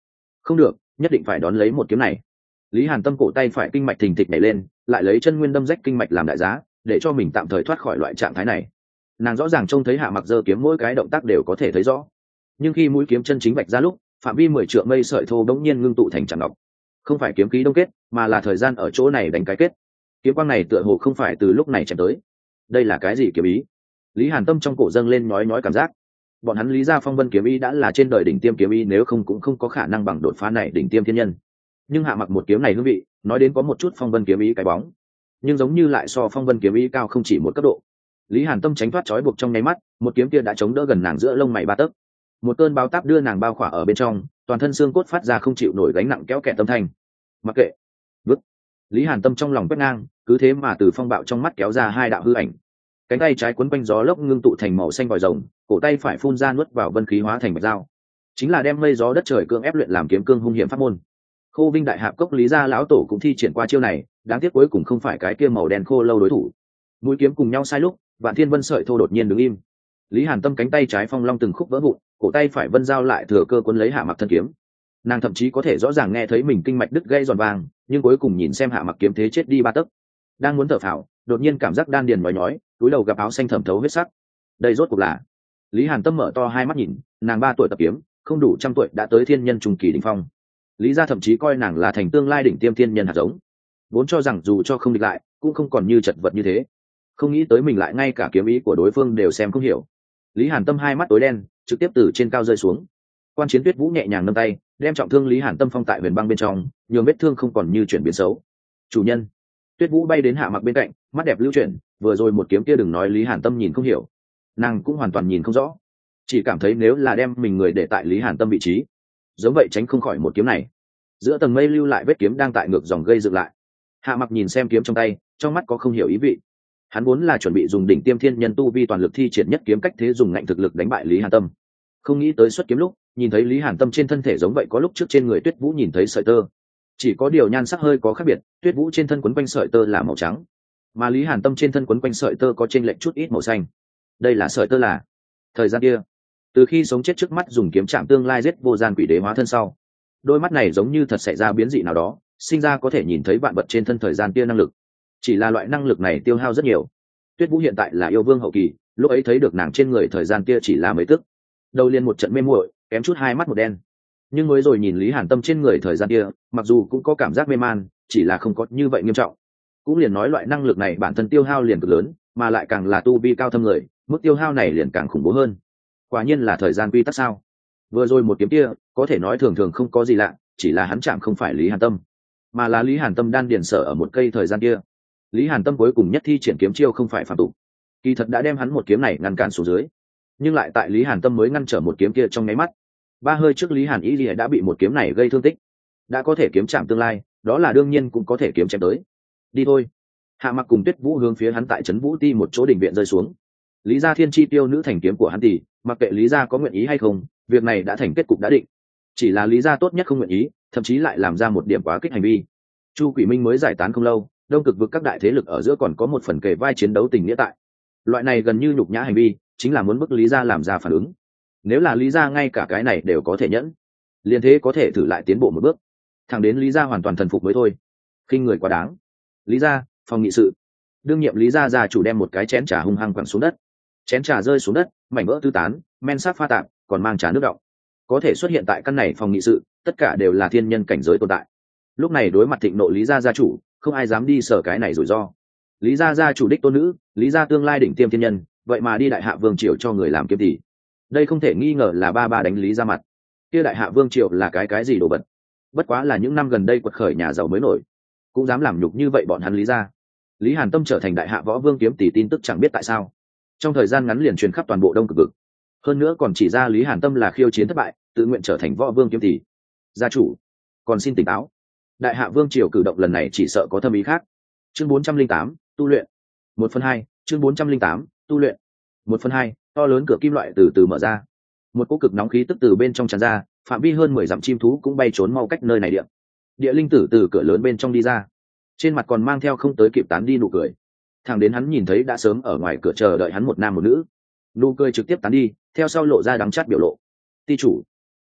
không được, nhất định phải đón lấy một kiếm này. Lý Hàn Tâm cổ tay phải kinh mạch thình thịch nhảy lên, lại lấy chân nguyên đâm rách kinh mạch làm đại giá, để cho mình tạm thời thoát khỏi loại trạng thái này. Nàng rõ ràng trông thấy Hạ Mặc giơ kiếm mỗi cái động tác đều có thể thấy rõ, nhưng khi mũi kiếm chân chính vạch ra lúc, phạm vi mười trượng mây sợi thô đống nhiên ngưng tụ thành tràng ngọc. Không phải kiếm khí đông kết, mà là thời gian ở chỗ này đánh cái kết. Kiếm quang này tựa hồ không phải từ lúc này chém tới. Đây là cái gì kiếm ý? Lý Hàn Tâm trong cổ dâng lên nhói nhói cảm giác. Bọn hắn Lý gia phong vân kiếm ý đã là trên đời đỉnh tiêm kiếm ý, nếu không cũng không có khả năng bằng đột phá này đỉnh tiêm thiên nhân. Nhưng Hạ Mặc một kiếm này hương vị, nói đến có một chút phong vân kiếm ý cái bóng, nhưng giống như lại so phong vân kiếm ý cao không chỉ một cấp độ. Lý Hàn Tâm tránh thoát trói buộc trong nháy mắt, một kiếm kia đã chống đỡ gần nàng giữa lông mày ba tấc. Một cơn bao táp đưa nàng bao khỏa ở bên trong, toàn thân xương cốt phát ra không chịu nổi gánh nặng kéo kẹt tâm thanh. Mặc kệ, vứt. Lý Hàn Tâm trong lòng quét ngang, cứ thế mà từ phong bạo trong mắt kéo ra hai đạo hư ảnh. Cánh tay trái quấn quanh gió lốc ngưng tụ thành màu xanh vòi rồng, cổ tay phải phun ra nuốt vào vân khí hóa thành bạch dao, chính là đem mây gió đất trời cương ép luyện làm kiếm cương hung hiểm pháp môn. Khô Vinh đại hạp cốc Lý gia lão tổ cũng thi triển qua chiêu này, đáng tiếc cuối cùng không phải cái kia màu đen khô lâu đối thủ. Mũi kiếm cùng nhau sai lúc, Vạn Thiên Vân sợi thô đột nhiên đứng im. Lý Hàn Tâm cánh tay trái phong long từng khúc vỡ vụn, cổ tay phải vân dao lại thừa cơ cuốn lấy Hạ Mặc thân kiếm. Nàng thậm chí có thể rõ ràng nghe thấy mình kinh mạch đứt gây giòn vàng, nhưng cuối cùng nhìn xem Hạ Mặc kiếm thế chết đi ba tấc. Đang muốn thở phào, đột nhiên cảm giác đan điền nhói nhói, túi đầu gặp áo xanh thẩm thấu huyết sắc. Đây rốt cuộc là? Lý Hàn Tâm mở to hai mắt nhìn, nàng ba tuổi tập kiếm, không đủ trăm tuổi đã tới thiên nhân trung kỳ đỉnh phong. Lý gia thậm chí coi nàng là thành tương lai đỉnh tiêm thiên nhân hạt giống, vốn cho rằng dù cho không địch lại, cũng không còn như chật vật như thế. Không nghĩ tới mình lại ngay cả kiếm ý của đối phương đều xem không hiểu. Lý Hàn Tâm hai mắt tối đen, trực tiếp từ trên cao rơi xuống. Quan Chiến Tuyết Vũ nhẹ nhàng nâng tay, đem trọng thương Lý Hàn Tâm phong tại huyền băng bên trong, nhường vết thương không còn như chuyển biến xấu. Chủ nhân. Tuyết Vũ bay đến Hạ Mặc bên cạnh, mắt đẹp lưu chuyển, vừa rồi một kiếm kia đừng nói Lý Hàn Tâm nhìn không hiểu, nàng cũng hoàn toàn nhìn không rõ, chỉ cảm thấy nếu là đem mình người để tại Lý Hàn Tâm vị trí, giống vậy tránh không khỏi một kiếm này. Giữa tầng mây lưu lại vết kiếm đang tại ngược dòng gây dựng lại. Hạ Mặc nhìn xem kiếm trong tay, trong mắt có không hiểu ý vị. Hắn vốn là chuẩn bị dùng đỉnh tiêm thiên nhân tu vi toàn lực thi triển nhất kiếm cách thế dùng ngạnh thực lực đánh bại Lý Hàn Tâm, không nghĩ tới xuất kiếm lúc nhìn thấy Lý Hàn Tâm trên thân thể giống vậy có lúc trước trên người Tuyết Vũ nhìn thấy sợi tơ, chỉ có điều nhan sắc hơi có khác biệt. Tuyết Vũ trên thân quấn quanh sợi tơ là màu trắng, mà Lý Hàn Tâm trên thân quấn quanh sợi tơ có chênh lệch chút ít màu xanh. Đây là sợi tơ là thời gian kia, từ khi sống chết trước mắt dùng kiếm chạm tương lai giết vô gian quỷ đế hóa thân sau, đôi mắt này giống như thật xảy ra biến dị nào đó, sinh ra có thể nhìn thấy vạn vật trên thân thời gian kia năng lực. Chỉ là loại năng lực này tiêu hao rất nhiều. Tuyết Vũ hiện tại là yêu vương hậu kỳ, lúc ấy thấy được nàng trên người thời gian kia chỉ là mấy tức, đầu liền một trận mê muội, kém chút hai mắt một đen. Nhưng mới rồi nhìn Lý Hàn Tâm trên người thời gian kia, mặc dù cũng có cảm giác mê man, chỉ là không có như vậy nghiêm trọng. Cũng liền nói loại năng lực này bản thân tiêu hao liền cực lớn, mà lại càng là tu vi cao thâm người, mức tiêu hao này liền càng khủng bố hơn. Quả nhiên là thời gian quy tắc sao? Vừa rồi một kiếm kia, có thể nói thường thường không có gì lạ, chỉ là hắn chạm không phải Lý Hàn Tâm, mà là Lý Hàn Tâm đan điền sở ở một cây thời gian kia. Lý Hàn Tâm cuối cùng nhất thi triển kiếm chiêu không phải phạm tục, kỳ thật đã đem hắn một kiếm này ngăn cản xuống dưới, nhưng lại tại Lý Hàn Tâm mới ngăn trở một kiếm kia trong nháy mắt, ba hơi trước Lý Hàn Y Lìa đã bị một kiếm này gây thương tích. Đã có thể kiếm chạm tương lai, đó là đương nhiên cũng có thể kiếm chém tới. Đi thôi. Hạ Mặc cùng Tuyết Vũ hướng phía hắn tại trấn Vũ Ti một chỗ đình viện rơi xuống. Lý gia thiên chi tiêu nữ thành kiếm của hắn tỷ, mặc kệ Lý gia có nguyện ý hay không, việc này đã thành kết cục đã định. Chỉ là Lý gia tốt nhất không nguyện ý, thậm chí lại làm ra một điểm quá kích hành vi. Chu Quỷ Minh mới giải tán không lâu, đông cực vực các đại thế lực ở giữa còn có một phần kề vai chiến đấu tình nghĩa tại. Loại này gần như nhục nhã hành vi, chính là muốn bức Lý gia làm ra phản ứng. Nếu là Lý gia ngay cả cái này đều có thể nhẫn, liền thế có thể thử lại tiến bộ một bước, thẳng đến Lý gia hoàn toàn thần phục mới thôi. Khinh người quá đáng. Lý gia, phòng nghị sự. Đương nhiệm Lý gia gia chủ đem một cái chén trà hung hăng quẳng xuống đất. Chén trà rơi xuống đất, mảnh vỡ tứ tán, men sáp pha tạp, còn mang trà nước đọng. Có thể xuất hiện tại căn này phòng nghị sự, tất cả đều là thiên nhân cảnh giới tồn tại. Lúc này đối mặt thịnh nộ Lý gia gia chủ, không ai dám đi sở cái này rủi ro. Lý gia gia chủ đích tôn nữ, Lý gia tương lai đỉnh tiêm thiên nhân, vậy mà đi đại hạ vương triều cho người làm kiếm tỷ. Đây không thể nghi ngờ là ba ba đánh Lý gia mặt. Kia đại hạ vương triều là cái cái gì đồ vật? Bất quá là những năm gần đây quật khởi nhà giàu mới nổi, cũng dám làm nhục như vậy bọn hắn Lý gia. Lý Hàn Tâm trở thành đại hạ võ vương kiếm tỷ tin tức chẳng biết tại sao, trong thời gian ngắn liền truyền khắp toàn bộ đông cực vực. Hơn nữa còn chỉ ra Lý Hàn Tâm là khiêu chiến thất bại, tự nguyện trở thành võ vương kiếm tỷ. Gia chủ, còn xin tỉnh táo. Đại hạ vương triều cử động lần này chỉ sợ có thâm ý khác. Chương bốn trăm linh tám, tu luyện. Một phần hai, chương bốn trăm linh tám, tu luyện. Một phần hai, to lớn cửa kim loại từ từ mở ra. Một cỗ cực nóng khí tức từ bên trong tràn ra, phạm vi hơn mười dặm chim thú cũng bay trốn mau cách nơi này địa. Địa linh tử từ cửa lớn bên trong đi ra, trên mặt còn mang theo không tới kịp tán đi nụ cười. Thằng đến hắn nhìn thấy đã sớm ở ngoài cửa chờ đợi hắn một nam một nữ, nụ cười trực tiếp tán đi, theo sau lộ ra đắng chát biểu lộ. Ti chủ.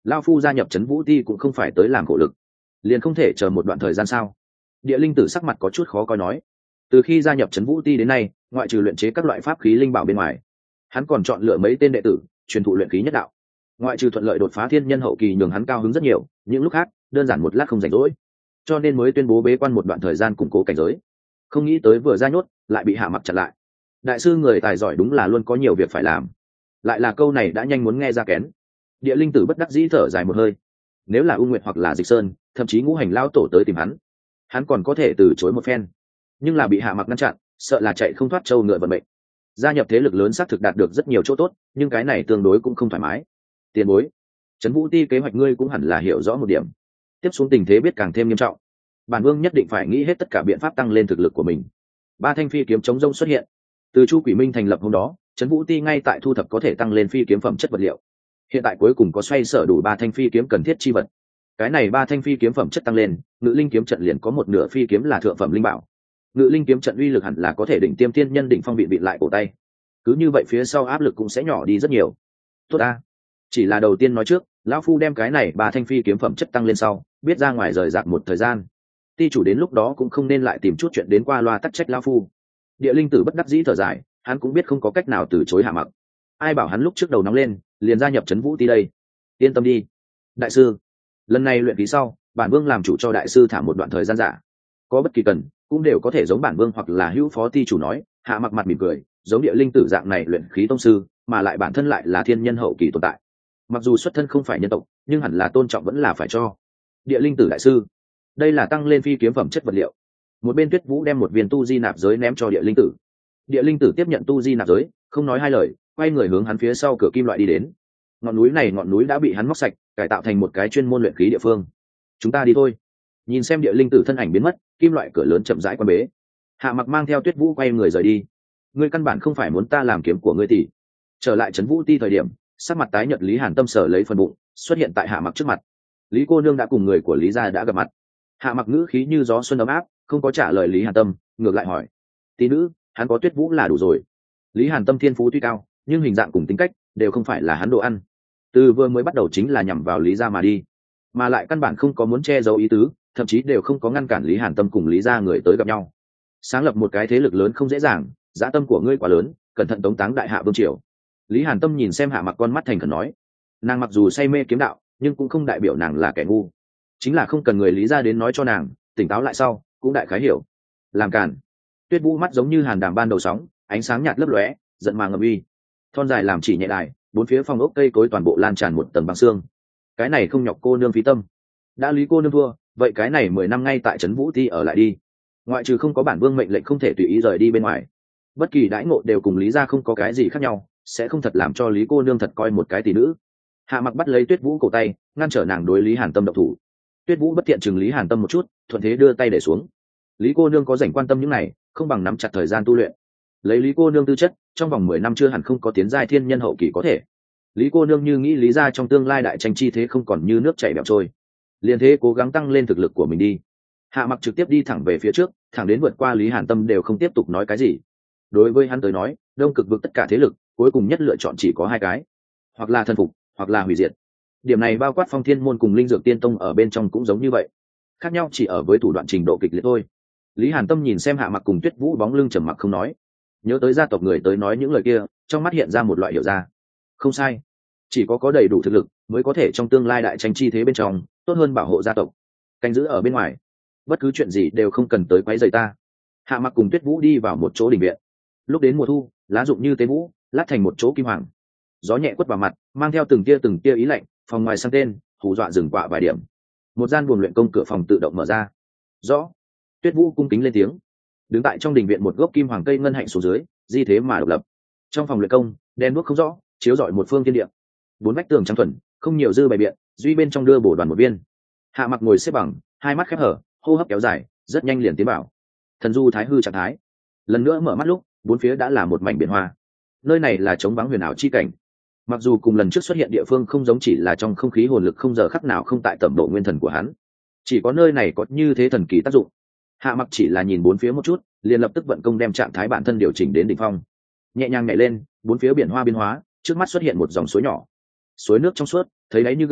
Lao phu gia nhập trấn vũ ti cũng không phải tới làm khổ lực, liền không thể chờ một đoạn thời gian sao? Địa linh tử sắc mặt có chút khó coi nói. Từ khi gia nhập trấn vũ ti đến nay, ngoại trừ luyện chế các loại pháp khí linh bảo bên ngoài, hắn còn chọn lựa mấy tên đệ tử truyền thụ luyện khí nhất đạo. Ngoại trừ thuận lợi đột phá thiên nhân hậu kỳ nhường hắn cao hứng rất nhiều, những lúc khác đơn giản một lát không rảnh rỗi, cho nên mới tuyên bố bế quan một đoạn thời gian củng cố cảnh giới. Không nghĩ tới vừa ra nhốt lại bị Hạ Mặc chặn lại. Đại sư người tài giỏi đúng là luôn có nhiều việc phải làm. Lại là câu này đã nhanh muốn nghe ra kén. Địa linh tử bất đắc dĩ thở dài một hơi. Nếu là U Nguyệt hoặc là Dịch Sơn, thậm chí Ngũ Hành lao tổ tới tìm hắn, hắn còn có thể từ chối một phen, nhưng là bị Hạ Mặc ngăn chặn, sợ là chạy không thoát trâu ngựa vận mệnh. Gia nhập thế lực lớn xác thực đạt được rất nhiều chỗ tốt, nhưng cái này tương đối cũng không thoải mái. Tiền bối, trấn vũ ti kế hoạch ngươi cũng hẳn là hiểu rõ một điểm. Tiếp xuống tình thế biết càng thêm nghiêm trọng, bản vương nhất định phải nghĩ hết tất cả biện pháp tăng lên thực lực của mình. Ba thanh phi kiếm chống rông xuất hiện. Từ Chu Quỷ Minh thành lập hôm đó, trấn vũ ti ngay tại thu thập có thể tăng lên phi kiếm phẩm chất vật liệu. Hiện tại cuối cùng có xoay sở đủ ba thanh phi kiếm cần thiết chi vật. Cái này ba thanh phi kiếm phẩm chất tăng lên, ngự linh kiếm trận liền có một nửa phi kiếm là thượng phẩm linh bảo. Ngự linh kiếm trận uy lực hẳn là có thể đỉnh tiêm tiên nhân đỉnh phong bị bị lại cổ tay. Cứ như vậy phía sau áp lực cũng sẽ nhỏ đi rất nhiều. Tốt a, chỉ là đầu tiên nói trước, lão phu đem cái này ba thanh phi kiếm phẩm chất tăng lên sau, biết ra ngoài rời rạc một thời gian. Ti chủ đến lúc đó cũng không nên lại tìm chút chuyện đến qua loa tắc trách lão phu. Địa linh tử bất đắc dĩ thở dài, hắn cũng biết không có cách nào từ chối Hạ Mặc. Ai bảo hắn lúc trước đầu nóng lên, liền gia nhập trấn vũ ti đây. Yên tâm đi, đại sư. Lần này luyện khí sau, bản vương làm chủ cho đại sư thả một đoạn thời gian giả. Có bất kỳ cần, cũng đều có thể giống bản vương hoặc là hữu phó ti chủ nói. Hạ Mặc mặt mỉm cười, giống địa linh tử dạng này luyện khí tông sư, mà lại bản thân lại là thiên nhân hậu kỳ tồn tại. Mặc dù xuất thân không phải nhân tộc, nhưng hẳn là tôn trọng vẫn là phải cho. Địa linh tử đại sư, đây là tăng lên phi kiếm phẩm chất vật liệu. Một bên Tuyết Vũ đem một viên tu di nạp giới ném cho địa linh tử. Địa linh tử tiếp nhận tu di nạp giới, không nói hai lời, quay người hướng hắn phía sau cửa kim loại đi đến. Ngọn núi này ngọn núi đã bị hắn móc sạch, cải tạo thành một cái chuyên môn luyện khí địa phương. Chúng ta đi thôi. Nhìn xem địa linh tử thân ảnh biến mất, kim loại cửa lớn chậm rãi quan bế. Hạ Mặc mang theo Tuyết Vũ quay người rời đi. Ngươi căn bản không phải muốn ta làm kiếm của ngươi tỷ. Trở lại trấn vũ ti thời điểm, sắc mặt tái nhợt Lý Hàn Tâm sở lấy phần bụng, xuất hiện tại Hạ Mặc trước mặt. Lý cô nương đã cùng người của Lý gia đã gặp mặt. Hạ Mặc ngữ khí như gió xuân ấm áp, không có trả lời Lý Hàn Tâm, ngược lại hỏi: "Tỷ nữ, hắn có Tuyết Vũ là đủ rồi." Lý Hàn Tâm thiên phú tuy cao, nhưng hình dạng cùng tính cách đều không phải là hắn đồ ăn. Từ vừa mới bắt đầu chính là nhằm vào Lý gia mà đi, mà lại căn bản không có muốn che giấu ý tứ, thậm chí đều không có ngăn cản Lý Hàn Tâm cùng Lý gia người tới gặp nhau. Sáng lập một cái thế lực lớn không dễ dàng, dã tâm của ngươi quá lớn, cẩn thận tống táng đại hạ vương triều. Lý Hàn Tâm nhìn xem Hạ Mặc con mắt thành khẩn nói. Nàng mặc dù say mê kiếm đạo, nhưng cũng không đại biểu nàng là kẻ ngu. Chính là không cần người Lý gia đến nói cho nàng, tỉnh táo lại sau cũng đại khái hiểu. Làm cản. Tuyết Vũ mắt giống như hàn đàm ban đầu sóng, ánh sáng nhạt lấp lóe, giận mà ngầm uy. Thon dài làm chỉ nhẹ đài, bốn phía phòng ốc cây cối toàn bộ lan tràn một tầng băng xương. Cái này không nhọc cô nương phí tâm. Đã Lý cô nương thua, vậy cái này mười năm ngay tại trấn vũ ti ở lại đi. Ngoại trừ không có bản vương mệnh lệnh không thể tùy ý rời đi bên ngoài, bất kỳ đãi ngộ đều cùng Lý gia không có cái gì khác nhau, sẽ không thật làm cho Lý cô nương thật coi một cái tỷ nữ. Hạ Mặc bắt lấy Tuyết Vũ cổ tay, ngăn trở nàng đối Lý Hàn Tâm động thủ. Tuyết Vũ bất thiện chừng Lý Hàn Tâm một chút, thuận thế đưa tay để xuống. Lý cô nương có rảnh quan tâm những này, không bằng nắm chặt thời gian tu luyện. Lấy Lý cô nương tư chất, trong vòng mười năm chưa hẳn không có tiến giai thiên nhân hậu kỳ có thể. Lý cô nương như nghĩ Lý gia trong tương lai đại tranh chi thế không còn như nước chảy bẻo trôi, liền thế cố gắng tăng lên thực lực của mình đi. Hạ Mặc trực tiếp đi thẳng về phía trước, thẳng đến vượt qua Lý Hàn Tâm đều không tiếp tục nói cái gì. Đối với hắn tới nói, đông cực vực tất cả thế lực, cuối cùng nhất lựa chọn chỉ có hai cái, hoặc là thần phục, hoặc là hủy diệt. Điểm này bao quát Phong Thiên môn cùng Linh Dược Tiên Tông ở bên trong cũng giống như vậy, khác nhau chỉ ở với thủ đoạn trình độ kịch liệt thôi. Lý Hàn Tâm nhìn xem Hạ Mặc cùng Tuyết Vũ bóng lưng trầm mặc không nói, nhớ tới gia tộc người tới nói những lời kia, trong mắt hiện ra một loại hiểu ra. Không sai, chỉ có có đầy đủ thực lực mới có thể trong tương lai đại tranh chi thế bên trong tốt hơn bảo hộ gia tộc, canh giữ ở bên ngoài, bất cứ chuyện gì đều không cần tới quấy rầy ta. Hạ Mặc cùng Tuyết Vũ đi vào một chỗ đình viện. Lúc đến mùa thu, lá rụng như tế vũ, lát thành một chỗ kim hoàng. Gió nhẹ quất vào mặt, mang theo từng tia từng tia ý lạnh, phòng ngoài sang tên, hù dọa dừng quạ vài điểm. Một gian buồng luyện công cửa phòng tự động mở ra. Rõ. Tuyết Vũ cung kính lên tiếng. Đứng tại trong đình viện một gốc kim hoàng cây ngân hạnh xuống dưới, di thế mà độc lập. Trong phòng luyện công, đen đuốc không rõ, chiếu rọi một phương thiên địa. Bốn vách tường trắng thuần, không nhiều dư bày biện, duy bên trong đưa bổ đoàn một viên. Hạ Mặc ngồi xếp bằng, hai mắt khép hở, hô hấp kéo dài, rất nhanh liền tiến bảo thần du thái hư trạng thái. Lần nữa mở mắt lúc, bốn phía đã là một mảnh biển hoa. Nơi này là trống vắng huyền ảo chi cảnh. Mặc dù cùng lần trước xuất hiện địa phương không giống, chỉ là trong không khí hồn lực không giờ khắc nào không tại tẩm độ nguyên thần của hắn, chỉ có nơi này có như thế thần kỳ tác dụng. Hạ Mặc chỉ là nhìn bốn phía một chút, liền lập tức vận công đem trạng thái bản thân điều chỉnh đến đỉnh phong, nhẹ nhàng nhảy lên, bốn phía biển hoa biến hóa, trước mắt xuất hiện một dòng suối nhỏ. Suối nước trong suốt, thấy đáy như gương,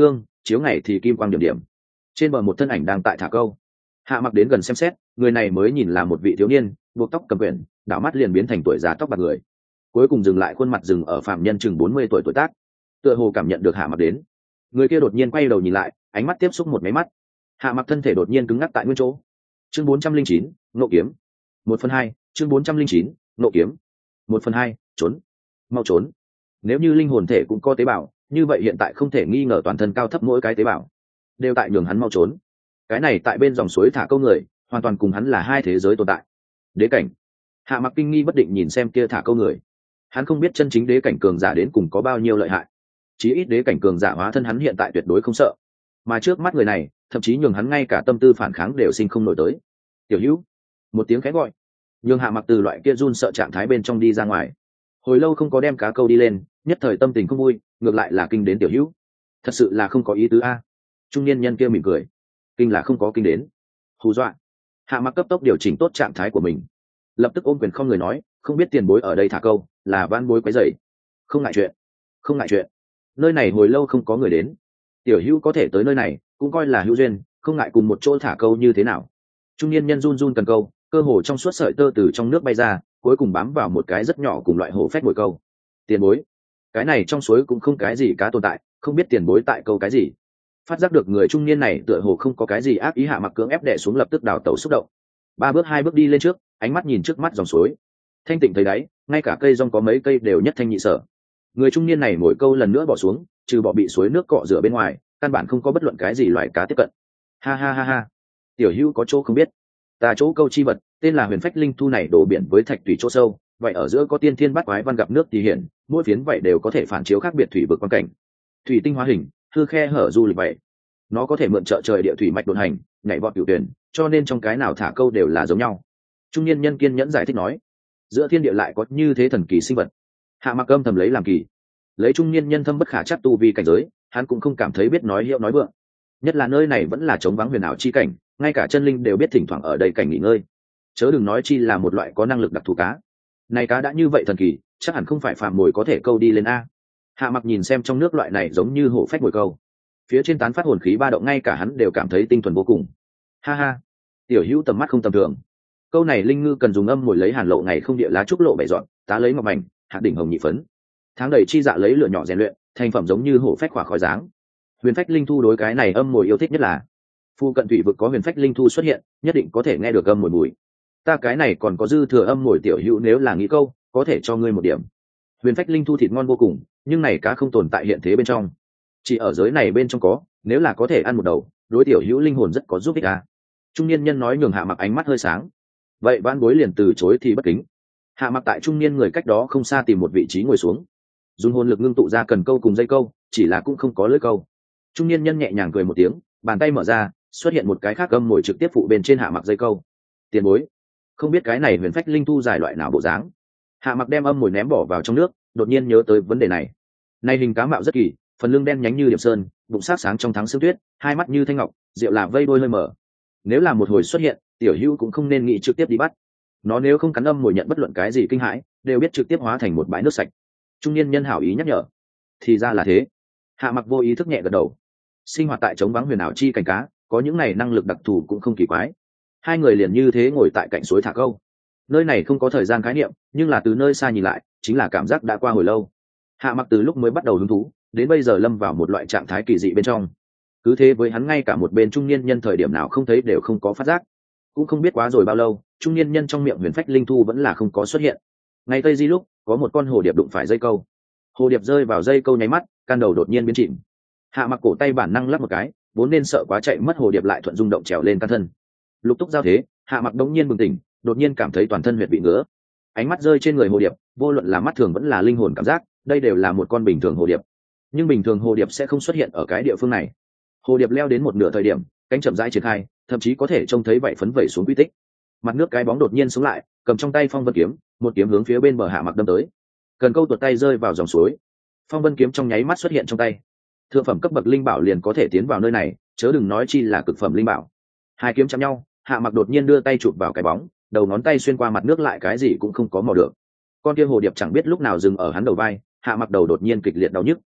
chiếu ngày thì kim quang điểm điểm. Trên bờ một thân ảnh đang tại thả câu. Hạ Mặc đến gần xem xét, người này mới nhìn là một vị thiếu niên, buộc tóc cầm quyển, đảo mắt liền biến thành tuổi già tóc bạc người, cuối cùng dừng lại khuôn mặt dừng ở phạm nhân chừng bốn mươi tuổi tuổi tác. Tựa hồ cảm nhận được Hạ Mặc đến, người kia đột nhiên quay đầu nhìn lại, ánh mắt tiếp xúc một máy mắt. Hạ Mặc thân thể đột nhiên cứng ngắc tại nguyên chỗ. Chương bốn trăm linh chín, ngộ kiếm. Một phần hai. Chương bốn trăm linh chín, ngộ kiếm. Một phần hai. Trốn. Mau trốn. Nếu như linh hồn thể cũng có tế bào, như vậy hiện tại không thể nghi ngờ toàn thân cao thấp mỗi cái tế bào đều tại nhường hắn mau trốn. Cái này tại bên dòng suối thả câu người, hoàn toàn cùng hắn là hai thế giới tồn tại. Đế cảnh. Hạ Mặc kinh nghi bất định nhìn xem kia thả câu người. Hắn không biết chân chính đế cảnh cường giả đến cùng có bao nhiêu lợi hại. Chí ít đế cảnh cường giả hóa thân hắn hiện tại tuyệt đối không sợ. Mà trước mắt người này, thậm chí nhường hắn ngay cả tâm tư phản kháng đều sinh không nổi tới. Tiểu Hữu. Một tiếng khẽ gọi, nhường Hạ Mặc từ loại kia run sợ trạng thái bên trong đi ra ngoài. Hồi lâu không có đem cá câu đi lên, nhất thời tâm tình không vui, ngược lại là kinh đến Tiểu Hữu. Thật sự là không có ý tứ a. Trung niên nhân kia mỉm cười. Kinh là không có kinh đến. Hù dọa. Hạ Mặc cấp tốc điều chỉnh tốt trạng thái của mình, lập tức ôm quyền không người nói, không biết tiền bối ở đây thả câu, là van bối quấy rầy. Không ngại chuyện, không ngại chuyện. Nơi này hồi lâu không có người đến, Tiểu Hữu có thể tới nơi này, cũng coi là hữu duyên, không ngại cùng một chỗ thả câu như thế nào. Trung niên nhân run run cần câu, cơ hồ trong suốt sợi tơ từ trong nước bay ra, cuối cùng bám vào một cái rất nhỏ cùng loại hổ phách mồi câu. Tiền bối, cái này trong suối cũng không cái gì cá tồn tại, không biết tiền bối tại câu cái gì. Phát giác được người trung niên này tựa hồ không có cái gì ác ý, Hạ Mặc cưỡng ép đè xuống lập tức đào tẩu xúc động. Ba bước hai bước đi lên trước, ánh mắt nhìn trước mắt dòng suối, thanh tịnh thấy đáy, ngay cả cây rong có mấy cây đều nhất thanh nhị sở. Người trung niên này mỗi câu lần nữa bỏ xuống, trừ bỏ bị suối nước cọ rửa bên ngoài, căn bản không có bất luận cái gì loại cá tiếp cận. Ha ha ha ha, Tiểu Hữu có chỗ không biết, ta chỗ câu chi vật tên là huyền phách linh thu này đổ biển với thạch thủy chỗ sâu, vậy ở giữa có tiên thiên bát quái văn gặp nước thì hiển, mỗi phiến vậy đều có thể phản chiếu khác biệt thủy vực quan cảnh. Thủy tinh hóa hình, hư khe hở du lịch vậy, nó có thể mượn trợ trời địa thủy mạch đột hành, nhảy vọt cửu tuyển, cho nên trong cái nào thả câu đều là giống nhau. Trung niên nhân kiên nhẫn giải thích nói, giữa thiên địa lại có như thế thần kỳ sinh vật. Hạ Mặc âm thầm lấy làm kỳ, lấy trung niên nhân thâm bất khả chắc tu vi cảnh giới, hắn cũng không cảm thấy biết nói hiệu nói vượng. Nhất là nơi này vẫn là trống vắng huyền ảo chi cảnh, ngay cả chân linh đều biết thỉnh thoảng ở đây cảnh nghỉ ngơi, chớ đừng nói chi là một loại có năng lực đặc thù cá. Này cá đã như vậy thần kỳ, chắc hẳn không phải phàm mồi có thể câu đi lên a. Hạ Mặc nhìn xem trong nước loại này giống như hổ phách mồi câu, phía trên tán phát hồn khí ba động, ngay cả hắn đều cảm thấy tinh thuần vô cùng. Ha ha, Tiểu Hữu tầm mắt không tầm thường. Câu này linh ngư cần dùng âm mồi lấy hàn lộ ngày không địa lá trúc lộ bảy dọn, tá lấy ngọc mảnh, hạt đỉnh hồng nhị phấn, tháng đầy chi dạ lấy lửa nhỏ rèn luyện, thành phẩm giống như hổ phách khỏa khói dáng. Huyền phách linh thu đối cái này âm mồi yêu thích nhất là, phu cận thủy vực có huyền phách linh thu xuất hiện, nhất định có thể nghe được âm mồi mùi. Ta cái này còn có dư thừa âm mồi, Tiểu Hữu nếu là nghĩ câu, có thể cho ngươi một điểm. Huyền phách linh thu thịt ngon vô cùng, nhưng này cá không tồn tại hiện thế bên trong, chỉ ở giới này bên trong có, nếu là có thể ăn một đầu, đối Tiểu Hữu linh hồn rất có giúp ích à. Trung niên nhân nói nhường Hạ Mặc ánh mắt hơi sáng. Vậy vãn bối liền từ chối thì bất kính. Hạ Mặc tại trung niên người cách đó không xa tìm một vị trí ngồi xuống, dùng hồn lực ngưng tụ ra cần câu cùng dây câu, chỉ là cũng không có lưỡi câu. Trung niên nhân nhẹ nhàng cười một tiếng, bàn tay mở ra, xuất hiện một cái khác âm mồi trực tiếp phụ bên trên Hạ Mặc dây câu. Tiền bối, không biết cái này huyền phách linh thu dài loại nào bộ dáng. Hạ Mặc đem âm mồi ném bỏ vào trong nước, đột nhiên nhớ tới vấn đề này. Này hình cá mạo rất kỳ, phần lưng đen nhánh như điểm sơn, bụng sát sáng trong tháng sương tuyết, hai mắt như thanh ngọc, rượu là vây đôi hơi mở. Nếu là một hồi xuất hiện, Tiểu Hữu cũng không nên nghĩ trực tiếp đi bắt nó, nếu không cắn âm mồi nhận bất luận cái gì kinh hãi, đều biết trực tiếp hóa thành một bãi nước sạch. Trung niên nhân hảo ý nhắc nhở. Thì ra là thế. Hạ Mặc vô ý thức nhẹ gật đầu. Sinh hoạt tại trống vắng huyền ảo chi cảnh cá, có những này năng lực đặc thù cũng không kỳ quái. Hai người liền như thế ngồi tại cạnh suối thả câu. Nơi này không có thời gian khái niệm, nhưng là từ nơi xa nhìn lại, chính là cảm giác đã qua hồi lâu. Hạ Mặc từ lúc mới bắt đầu hứng thú, đến bây giờ lâm vào một loại trạng thái kỳ dị bên trong. Cứ thế với hắn, ngay cả một bên trung niên nhân thời điểm nào không thấy đều không có phát giác. Cũng không biết quá rồi bao lâu, trung niên nhân trong miệng huyền phách linh thu vẫn là không có xuất hiện. Ngay tây di lúc, có một con hồ điệp đụng phải dây câu. Hồ điệp rơi vào dây câu nháy mắt, can đầu đột nhiên biến chìm. Hạ Mặc cổ tay bản năng lắp một cái, vốn nên sợ quá chạy mất hồ điệp lại thuận rung động trèo lên can thân. Lục túc giao thế, Hạ Mặc đống nhiên bừng tỉnh, đột nhiên cảm thấy toàn thân huyệt bị ngứa. Ánh mắt rơi trên người hồ điệp, vô luận là mắt thường vẫn là linh hồn cảm giác, đây đều là một con bình thường hồ điệp. Nhưng bình thường hồ điệp sẽ không xuất hiện ở cái địa phương này. Hồ điệp leo đến một nửa thời điểm, cánh chậm rãi triển khai, thậm chí có thể trông thấy vảy phấn vẩy xuống quy tích. Mặt nước cái bóng đột nhiên xuống lại, cầm trong tay phong vân kiếm, một kiếm hướng phía bên bờ Hạ Mặc đâm tới. Cần câu tuột tay rơi vào dòng suối, phong vân kiếm trong nháy mắt xuất hiện trong tay. Thượng phẩm cấp bậc linh bảo liền có thể tiến vào nơi này, chớ đừng nói chi là cực phẩm linh bảo. Hai kiếm chạm nhau, Hạ Mặc đột nhiên đưa tay chụp vào cái bóng, đầu ngón tay xuyên qua mặt nước lại cái gì cũng không có mò được. Con kia hồ điệp chẳng biết lúc nào dừng ở hắn đầu vai, Hạ Mặc đầu đột nhiên kịch liệt đau nhức.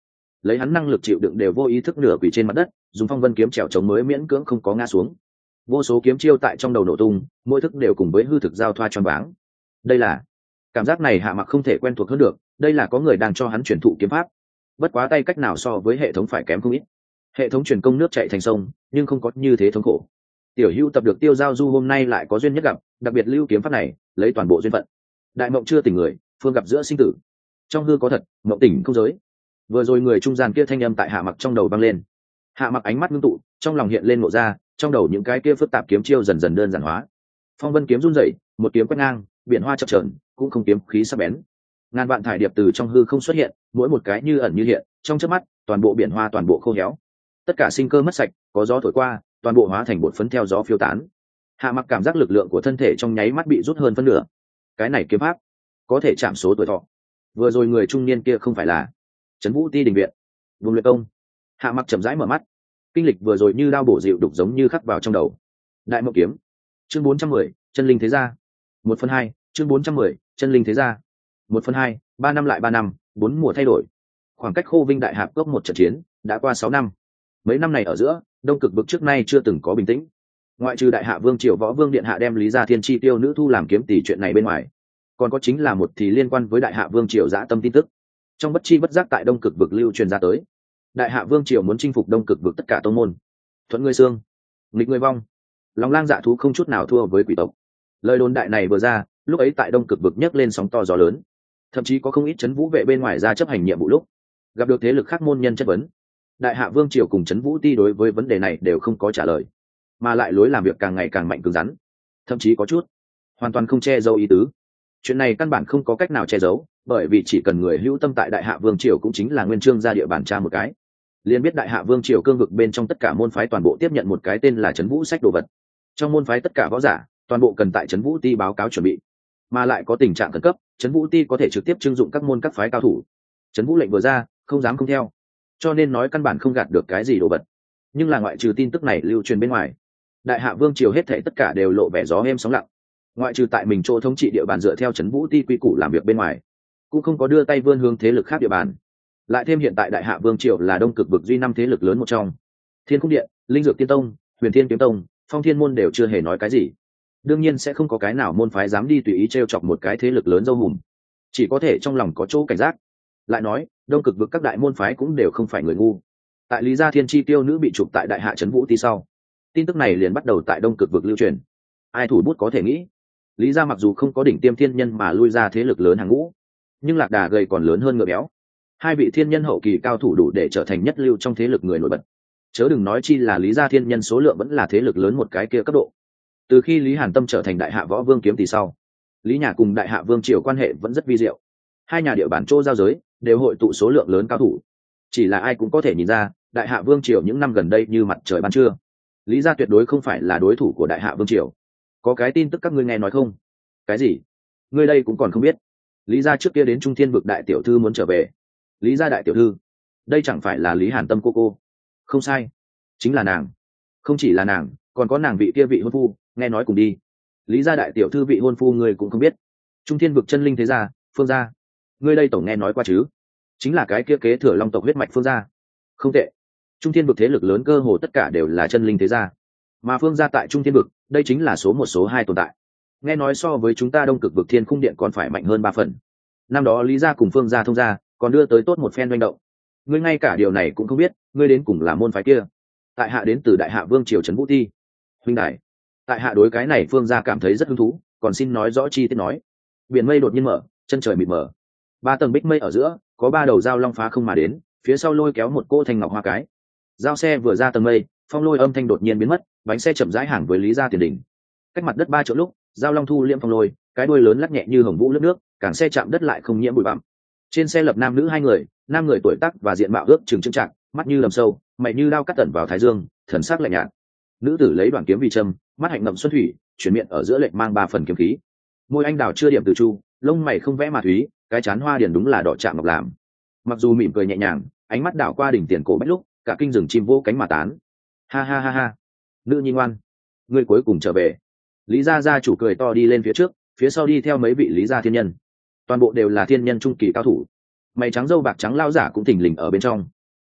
lấy hắn năng lực chịu đựng đều vô ý thức nửa quỳ trên mặt đất, dùng phong vân kiếm trèo chống mới miễn cưỡng không có ngã xuống. Vô số kiếm chiêu tại trong đầu nổ tung, mỗi thức đều cùng với hư thực giao thoa choáng váng. Đây là cảm giác này Hạ Mặc không thể quen thuộc hơn được, đây là có người đang cho hắn truyền thụ kiếm pháp. Bất quá tay cách nào so với hệ thống phải kém không ít. Hệ thống truyền công nước chảy thành sông, nhưng không có như thế thống khổ. Tiểu Hữu tập được Tiêu Giao Du hôm nay lại có duyên nhất gặp, đặc biệt lưu kiếm pháp này, lấy toàn bộ duyên phận. Đại mộng chưa tỉnh người, phương gặp giữa sinh tử. Trong hư có thật, mộng tỉnh không giới. Vừa rồi người trung gian kia thanh âm tại Hạ Mặc trong đầu vang lên. Hạ Mặc ánh mắt ngưng tụ, trong lòng hiện lên ngộ ra, trong đầu những cái kia phức tạp kiếm chiêu dần dần đơn giản hóa. Phong vân kiếm run rẩy, một kiếm quét ngang, biển hoa chập chờn, cũng không kiếm khí sắc bén. Ngàn vạn thải điệp từ trong hư không xuất hiện, mỗi một cái như ẩn như hiện, trong chớp mắt, toàn bộ biển hoa toàn bộ khô héo. Tất cả sinh cơ mất sạch, có gió thổi qua, toàn bộ hóa thành bột phấn theo gió phiêu tán. Hạ Mặc cảm giác lực lượng của thân thể trong nháy mắt bị rút hơn phân nửa. Cái này kiếm pháp có thể chạm số tuổi thọ. Vừa rồi người trung niên kia không phải là Trấn Vũ Ti đình viện, vùng luyện công. Hạ Mặc chậm rãi mở mắt, kinh lịch vừa rồi như đao bổ dịu đục giống như khắc vào trong đầu. Đại mộng kiếm, chương bốn trăm mười, chân linh thế gia. Một phần hai, chương bốn trăm mười, chân linh thế gia. Một phần hai, ba năm lại ba năm, bốn mùa thay đổi. Khoảng cách Khô Vinh Đại Hạp Cốc một trận chiến đã qua sáu năm. Mấy năm này ở giữa, Đông Cực vực trước nay chưa từng có bình tĩnh. Ngoại trừ Đại Hạ Vương triều Võ Vương điện hạ đem Lý Gia Thiên Chi tiêu nữ thu làm kiếm tỷ chuyện này bên ngoài, còn có chính là một thì liên quan với Đại Hạ Vương triều dã tâm tin tức. Trong bất chi bất giác tại Đông Cực vực lưu truyền ra tới. Đại Hạ Vương triều muốn chinh phục Đông Cực vực tất cả tông môn. Thuận người xương, nghịch người vong. Lòng lang dạ thú không chút nào thua với quỷ tộc. Lời đồn đại này vừa ra, lúc ấy tại Đông Cực vực nhấc lên sóng to gió lớn. Thậm chí có không ít trấn vũ vệ bên ngoài ra chấp hành nhiệm vụ lúc gặp được thế lực khác môn nhân chất vấn. Đại Hạ Vương triều cùng trấn vũ ti đối với vấn đề này đều không có trả lời, mà lại lối làm việc càng ngày càng mạnh cứng rắn, thậm chí có chút hoàn toàn không che giấu ý tứ. Chuyện này căn bản không có cách nào che giấu, bởi vì chỉ cần người hữu tâm tại Đại Hạ Vương triều cũng chính là nguyên chương ra địa bàn tra một cái, liền biết Đại Hạ Vương triều cương vực bên trong tất cả môn phái toàn bộ tiếp nhận một cái tên là trấn vũ sách đồ vật. Trong môn phái tất cả võ giả toàn bộ cần tại trấn vũ ti báo cáo chuẩn bị, mà lại có tình trạng khẩn cấp, trấn vũ ti có thể trực tiếp trưng dụng các môn các phái cao thủ. Trấn vũ lệnh vừa ra, không dám không theo, cho nên nói căn bản không gạt được cái gì đồ vật. Nhưng là ngoại trừ tin tức này lưu truyền bên ngoài, Đại Hạ Vương triều hết thảy tất cả đều lộ vẻ gió êm sóng lặng. Ngoại trừ tại mình chỗ thống trị địa bàn dựa theo trấn vũ ti quy củ làm việc bên ngoài, cũng không có đưa tay vươn hướng thế lực khác địa bàn. Lại thêm hiện tại Đại Hạ Vương triều là Đông Cực vực duy năm thế lực lớn một trong, Thiên Cung Điện, Linh Dược Tiên Tông, Huyền Thiên Kiếm Tông, Phong Thiên môn đều chưa hề nói cái gì. Đương nhiên sẽ không có cái nào môn phái dám đi tùy ý trêu chọc một cái thế lực lớn dâu hùm, chỉ có thể trong lòng có chỗ cảnh giác. Lại nói, Đông Cực vực các đại môn phái cũng đều không phải người ngu. Tại Lý Gia Thiên Chi tiêu nữ bị chụp tại Đại Hạ trấn vũ ti sau, tin tức này liền bắt đầu tại Đông Cực vực lưu truyền. Ai thủ bút có thể nghĩ, Lý Gia mặc dù không có đỉnh tiêm thiên nhân mà lui ra thế lực lớn hàng ngũ, nhưng lạc đà gầy còn lớn hơn ngựa béo. Hai vị thiên nhân hậu kỳ cao thủ đủ để trở thành nhất lưu trong thế lực người nổi bật, chớ đừng nói chi là Lý Gia thiên nhân số lượng vẫn là thế lực lớn một cái kia cấp độ. Từ khi Lý Hàn Tâm trở thành Đại Hạ Võ Vương kiếm tỷ sau, Lý nhà cùng Đại Hạ Vương triều quan hệ vẫn rất vi diệu. Hai nhà địa bàn chỗ giao giới đều hội tụ số lượng lớn cao thủ. Chỉ là ai cũng có thể nhìn ra, Đại Hạ Vương triều những năm gần đây như mặt trời ban trưa. Lý gia tuyệt đối không phải là đối thủ của Đại Hạ Vương triều. Có cái tin tức các ngươi nghe nói không? Cái gì? Ngươi đây cũng còn không biết. Lý gia trước kia đến Trung Thiên vực đại tiểu thư muốn trở về. Lý gia đại tiểu thư? Đây chẳng phải là Lý Hàn Tâm cô cô? Không sai, chính là nàng. Không chỉ là nàng, còn có nàng vị kia vị hôn phu, nghe nói cùng đi. Lý gia đại tiểu thư vị hôn phu ngươi cũng không biết. Trung Thiên vực chân linh thế gia, Phương gia. Ngươi đây tổng nghe nói qua chứ? Chính là cái kia kế thừa long tộc huyết mạch Phương gia. Không tệ. Trung Thiên vực thế lực lớn cơ hồ tất cả đều là chân linh thế gia, mà Phương gia tại Trung Thiên vực, đây chính là số một số hai tồn tại. Nghe nói so với chúng ta Đông Cực vực Thiên Khung Điện còn phải mạnh hơn ba phần. Năm đó Lý gia cùng Phương gia thông gia, còn đưa tới tốt một phen doanh động. Ngươi ngay cả điều này cũng không biết, ngươi đến cùng là môn phái kia. Tại hạ đến từ Đại Hạ Vương triều trấn vũ ti. Huynh đại, tại hạ đối cái này Phương gia cảm thấy rất hứng thú, còn xin nói rõ chi tiết nói. Biển mây đột nhiên mở, chân trời mịt mờ, ba tầng bích mây ở giữa có ba đầu dao long phá không mà đến, phía sau lôi kéo một cỗ thanh ngọc hoa cái. Giao xe vừa ra tầng mây, phong lôi âm thanh đột nhiên biến mất, bánh xe chậm rãi hàng với Lý gia tiền đỉnh. Cách mặt đất ba chỗ lúc, giao long thu liễm phong lôi, cái đuôi lớn lắc nhẹ như hồng vũ lướt nước, càng xe chạm đất lại không nhiễm bụi bặm. Trên xe lập nam nữ hai người, nam người tuổi tác và diện mạo ước chừng trưng trạng, mắt như lầm sâu, mày như đao cắt tận vào thái dương, thần sắc lạnh nhạt. Nữ tử lấy đoạn kiếm vì châm, mắt hạnh ngậm xuân thủy, chuyển miệng ở giữa lệch mang ba phần kiếm khí. Môi anh đào chưa điểm từ chu, lông mày không vẽ mà thúy, cái chán hoa điển đúng là đỏ chạm ngọc làm. Mặc dù mỉm cười nhẹ nhàng, ánh mắt đảo qua đỉnh tiền cổ bách lúc, cả kinh rừng chim vỗ cánh mà tán. Ha ha ha ha, nữ nhi ngoan, ngươi cuối cùng trở về. Lý gia gia chủ cười to đi lên phía trước, phía sau đi theo mấy vị Lý gia thiên nhân, toàn bộ đều là thiên nhân trung kỳ cao thủ. Mày trắng râu bạc trắng lao giả cũng thình lình ở bên trong.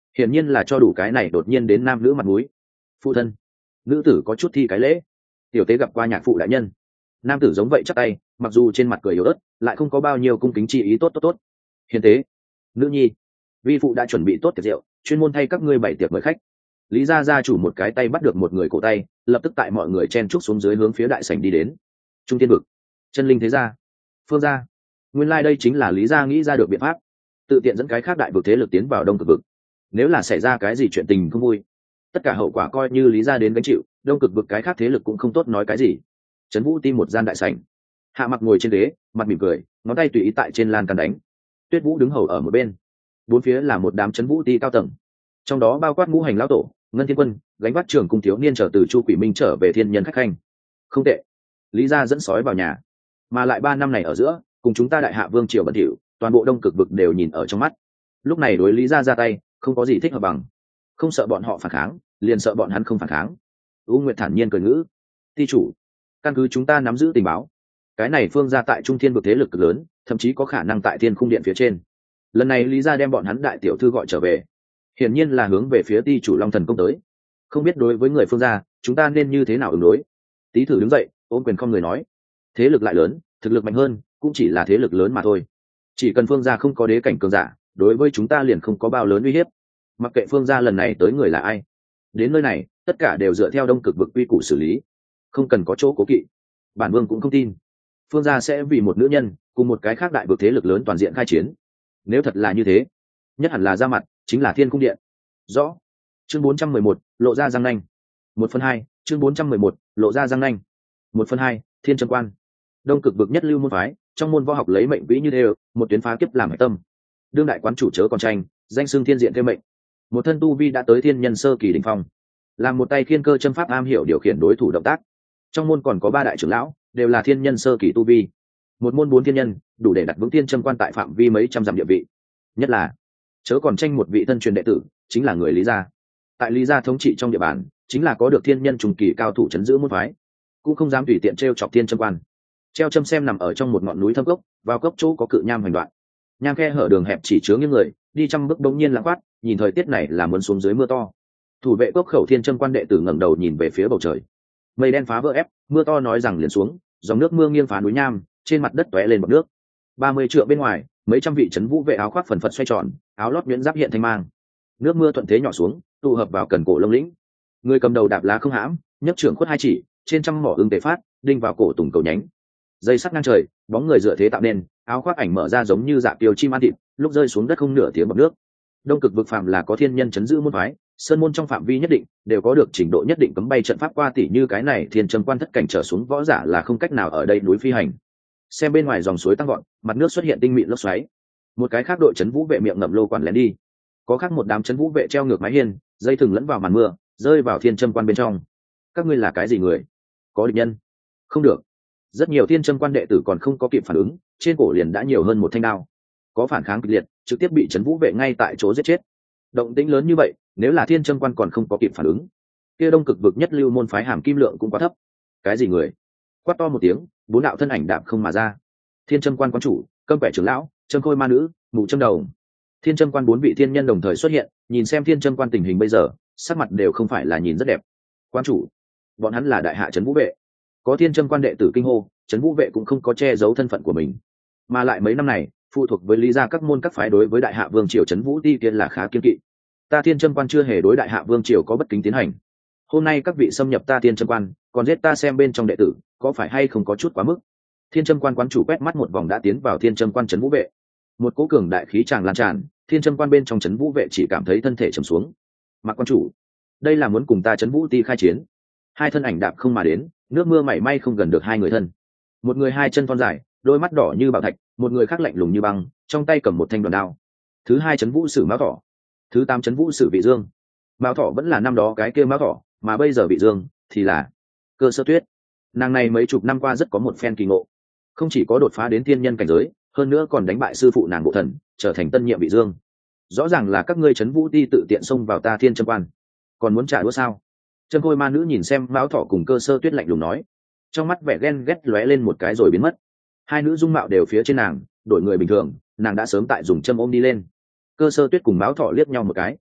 hiển nhiên là cho đủ cái này đột nhiên đến nam nữ mặt mũi. Phụ thân. Nữ tử có chút thi cái lễ. Tiểu tế gặp qua nhạc phụ đại nhân. Nam tử giống vậy chắc tay, mặc dù trên mặt cười yếu ớt, lại không có bao nhiêu cung kính chi ý. Tốt tốt tốt. Hiền tế. Nữ nhi. Vi phụ đã chuẩn bị tốt tiệc rượu, chuyên môn thay các ngươi bày tiệc mời khách. Lý gia gia chủ một cái tay bắt được một người cổ tay, lập tức tại mọi người chen trúc xuống dưới hướng phía đại sảnh đi đến. Trung Thiên vực, chân linh thế gia, Phương gia. Nguyên lai like đây chính là Lý gia nghĩ ra được biện pháp, tự tiện dẫn cái khác đại vực thế lực tiến vào Đông Cực vực. Nếu là xảy ra cái gì chuyện tình không vui, tất cả hậu quả coi như Lý gia đến gánh chịu, Đông Cực vực cái khác thế lực cũng không tốt nói cái gì. Trấn Vũ tim một gian đại sảnh, Hạ Mặc ngồi trên ghế, mặt mỉm cười, ngón tay tùy ý tại trên lan can đánh. Tuyết Vũ đứng hầu ở một bên, bốn phía là một đám Trấn Vũ ti cao tầng, trong đó bao quát ngũ hành lão tổ, Ngân Thiên Quân, gánh vác trưởng cung thiếu niên trở từ Chu Quỷ Minh trở về thiên nhân khách khanh. Không tệ. Lý gia dẫn sói vào nhà, mà lại ba năm này ở giữa, cùng chúng ta đại hạ vương triều bẩn thỉu, toàn bộ Đông Cực vực đều nhìn ở trong mắt. Lúc này đối Lý gia ra tay, không có gì thích hợp bằng. Không sợ bọn họ phản kháng, liền sợ bọn hắn không phản kháng. U Nguyệt thản nhiên cười ngữ, ti chủ, căn cứ chúng ta nắm giữ tình báo, cái này Phương gia tại Trung Thiên vực thế lực cực lớn, thậm chí có khả năng tại Thiên Khung Điện phía trên. Lần này Lý gia đem bọn hắn đại tiểu thư gọi trở về, hiển nhiên là hướng về phía ti chủ Long Thần công tới. Không biết đối với người Phương gia, chúng ta nên như thế nào ứng đối? Tý thử đứng dậy, ôm quyền không người nói, thế lực lại lớn, thực lực mạnh hơn, cũng chỉ là thế lực lớn mà thôi. Chỉ cần Phương gia không có đế cảnh cường giả, đối với chúng ta liền không có bao lớn uy hiếp. Mặc kệ Phương gia lần này tới người là ai, đến nơi này, tất cả đều dựa theo Đông Cực vực quy củ xử lý, không cần có chỗ cố kỵ. Bản vương cũng không tin, Phương gia sẽ vì một nữ nhân, cùng một cái khác đại vực thế lực lớn toàn diện khai chiến. Nếu thật là như thế, nhất hẳn là ra mặt, chính là Thiên Cung Điện. Rõ. Chương bốn trăm mười một, lộ ra răng nanh. Một phần hai, chương bốn trăm mười một, lộ ra răng nanh. Một phần hai, Thiên Trầm Quan. Đông Cực vực nhất lưu môn phái, trong môn võ học lấy mệnh vĩ như đều, một tuyến phá kiếp làm hải tâm. Đương đại quán chủ chớ còn tranh, danh xưng thiên diện theo mệnh. Một thân tu vi đã tới thiên nhân sơ kỳ đỉnh phong, làm một tay thiên cơ châm pháp am hiểu điều khiển đối thủ động tác. Trong môn còn có ba đại trưởng lão, đều là thiên nhân sơ kỳ tu vi. Một môn bốn thiên nhân, đủ để đặt vững Thiên Trầm Quan tại phạm vi mấy trăm dặm địa vị. Nhất là chớ còn tranh một vị thân truyền đệ tử, chính là người Lý gia. Tại Lý gia thống trị trong địa bàn, chính là có được thiên nhân trùng kỳ cao thủ chấn giữ môn phái, cũng không dám tùy tiện treo chọc Thiên Trầm Quan. Treo châm xem nằm ở trong một ngọn núi thâm cốc, vào cốc chỗ có cự nham hành đoạn, nham khe hở đường hẹp chỉ chứa những người đi trăm bước bỗng nhiên lãng quát, nhìn thời tiết này là muốn xuống dưới mưa to. Thủ vệ cốc khẩu Thiên Trầm Quan đệ tử ngẩng đầu nhìn về phía bầu trời, mây đen phá vỡ ép, mưa to nói rằng liền xuống, dòng nước mưa nghiêng phá núi nham, trên mặt đất tóe lên bọt nước. Ba mươi trượng bên ngoài, mấy trăm vị trấn vũ vệ áo khoác phần phật xoay tròn, áo lót nhuyễn giáp hiện thanh mang. Nước mưa thuận thế nhỏ xuống, tụ hợp vào cần cổ lông lĩnh. Người cầm đầu đạp lá không hãm, nhấc trưởng khuất hai chỉ, trên trăm mỏ ưng tề phát, đinh vào cổ tùng cầu nhánh. Dây sắt ngang trời, bóng người dựa thế tạo nên, áo khoác ảnh mở ra giống như dạ kiều chim ăn thịt, lúc rơi xuống đất không nửa tiếng bọt nước. Đông Cực vực phạm là có thiên nhân chấn giữ môn phái, sơn môn trong phạm vi nhất định đều có được trình độ nhất định cấm bay trận pháp qua, tỷ như cái này Thiên Trầm Quan thất cảnh trở xuống võ giả là không cách nào ở đây núi phi hành. Xem bên ngoài dòng suối tăng gọn, mặt nước xuất hiện tinh mịn lốc xoáy. Một cái khác đội trấn vũ vệ miệng ngậm lô quản lén đi, có khác một đám trấn vũ vệ treo ngược mái hiên, dây thừng lẫn vào màn mưa, rơi vào Thiên Trầm Quan bên trong. Các ngươi là cái gì người? Có địch nhân? Không được. Rất nhiều Thiên Trầm Quan đệ tử còn không có kịp phản ứng, trên cổ liền đã nhiều hơn một thanh đao. Có phản kháng kịch liệt, trực tiếp bị trấn vũ vệ ngay tại chỗ giết chết. Động tĩnh lớn như vậy, nếu là Thiên Trầm Quan còn không có kịp phản ứng, kia Đông Cực vực nhất lưu môn phái hàm kim lượng cũng quá thấp. Cái gì người? Quát to một tiếng, bốn đạo thân ảnh đạp không mà ra. Thiên Trầm Quan quán chủ, Câm Quẻ trưởng lão, Trâm Khôi ma nữ, Mù Trâm đầu. Thiên Trầm Quan bốn vị thiên nhân đồng thời xuất hiện, nhìn xem Thiên Trầm Quan tình hình bây giờ, sắc mặt đều không phải là nhìn rất đẹp. Quan chủ, bọn hắn là đại hạ trấn vũ vệ. Có Thiên Trầm Quan đệ tử kinh hô, trấn vũ vệ cũng không có che giấu thân phận của mình, mà lại mấy năm này phụ thuộc với Lý gia các môn các phái đối với đại hạ vương triều trấn vũ ti kia là khá kiên kỵ. Ta Thiên Trầm Quan chưa hề đối đại hạ vương triều có bất kính tiến hành, hôm nay các vị xâm nhập ta Thiên Trầm Quan, còn giết ta xem bên trong đệ tử, có phải hay không có chút quá mức? Thiên Trầm Quan quán chủ quét mắt một vòng đã tiến vào Thiên Trầm Quan trấn vũ vệ, một cỗ cường đại khí tràng lan tràn, Thiên Trầm Quan bên trong trấn vũ vệ chỉ cảm thấy thân thể trầm xuống. Mặc quan chủ, đây là muốn cùng ta trấn vũ ti khai chiến? Hai thân ảnh đạp không mà đến, nước mưa mảy may không gần được hai người thân. Một người hai chân thon dài, đôi mắt đỏ như bảo thạch, một người khác lạnh lùng như băng, trong tay cầm một thanh đoàn đao. Thứ hai trấn vũ sử Mão Thỏ, thứ tám trấn vũ sử Vị Dương. Mão Thỏ vẫn là năm đó cái kia Mão Thỏ, mà bây giờ Vị Dương thì là Cơ Sơ Tuyết. Nàng này mấy chục năm qua rất có một phen kỳ ngộ, không chỉ có đột phá đến thiên nhân cảnh giới, hơn nữa còn đánh bại sư phụ nàng Bộ Thần, trở thành tân nhiệm Vị Dương. Rõ ràng là các ngươi trấn vũ ti tự tiện xông vào ta Thiên Trầm Quan, còn muốn trả đũa sao? Trâm Khôi ma nữ nhìn xem Mão Thỏ cùng Cơ Sơ Tuyết lạnh lùng nói, trong mắt vẻ ghen ghét lóe lên một cái rồi biến mất. Hai nữ dung mạo đều phía trên nàng, đổi người bình thường nàng đã sớm tại dùng châm ôm đi lên. Cơ Sơ Tuyết cùng Mão Thỏ liếc nhau một cái,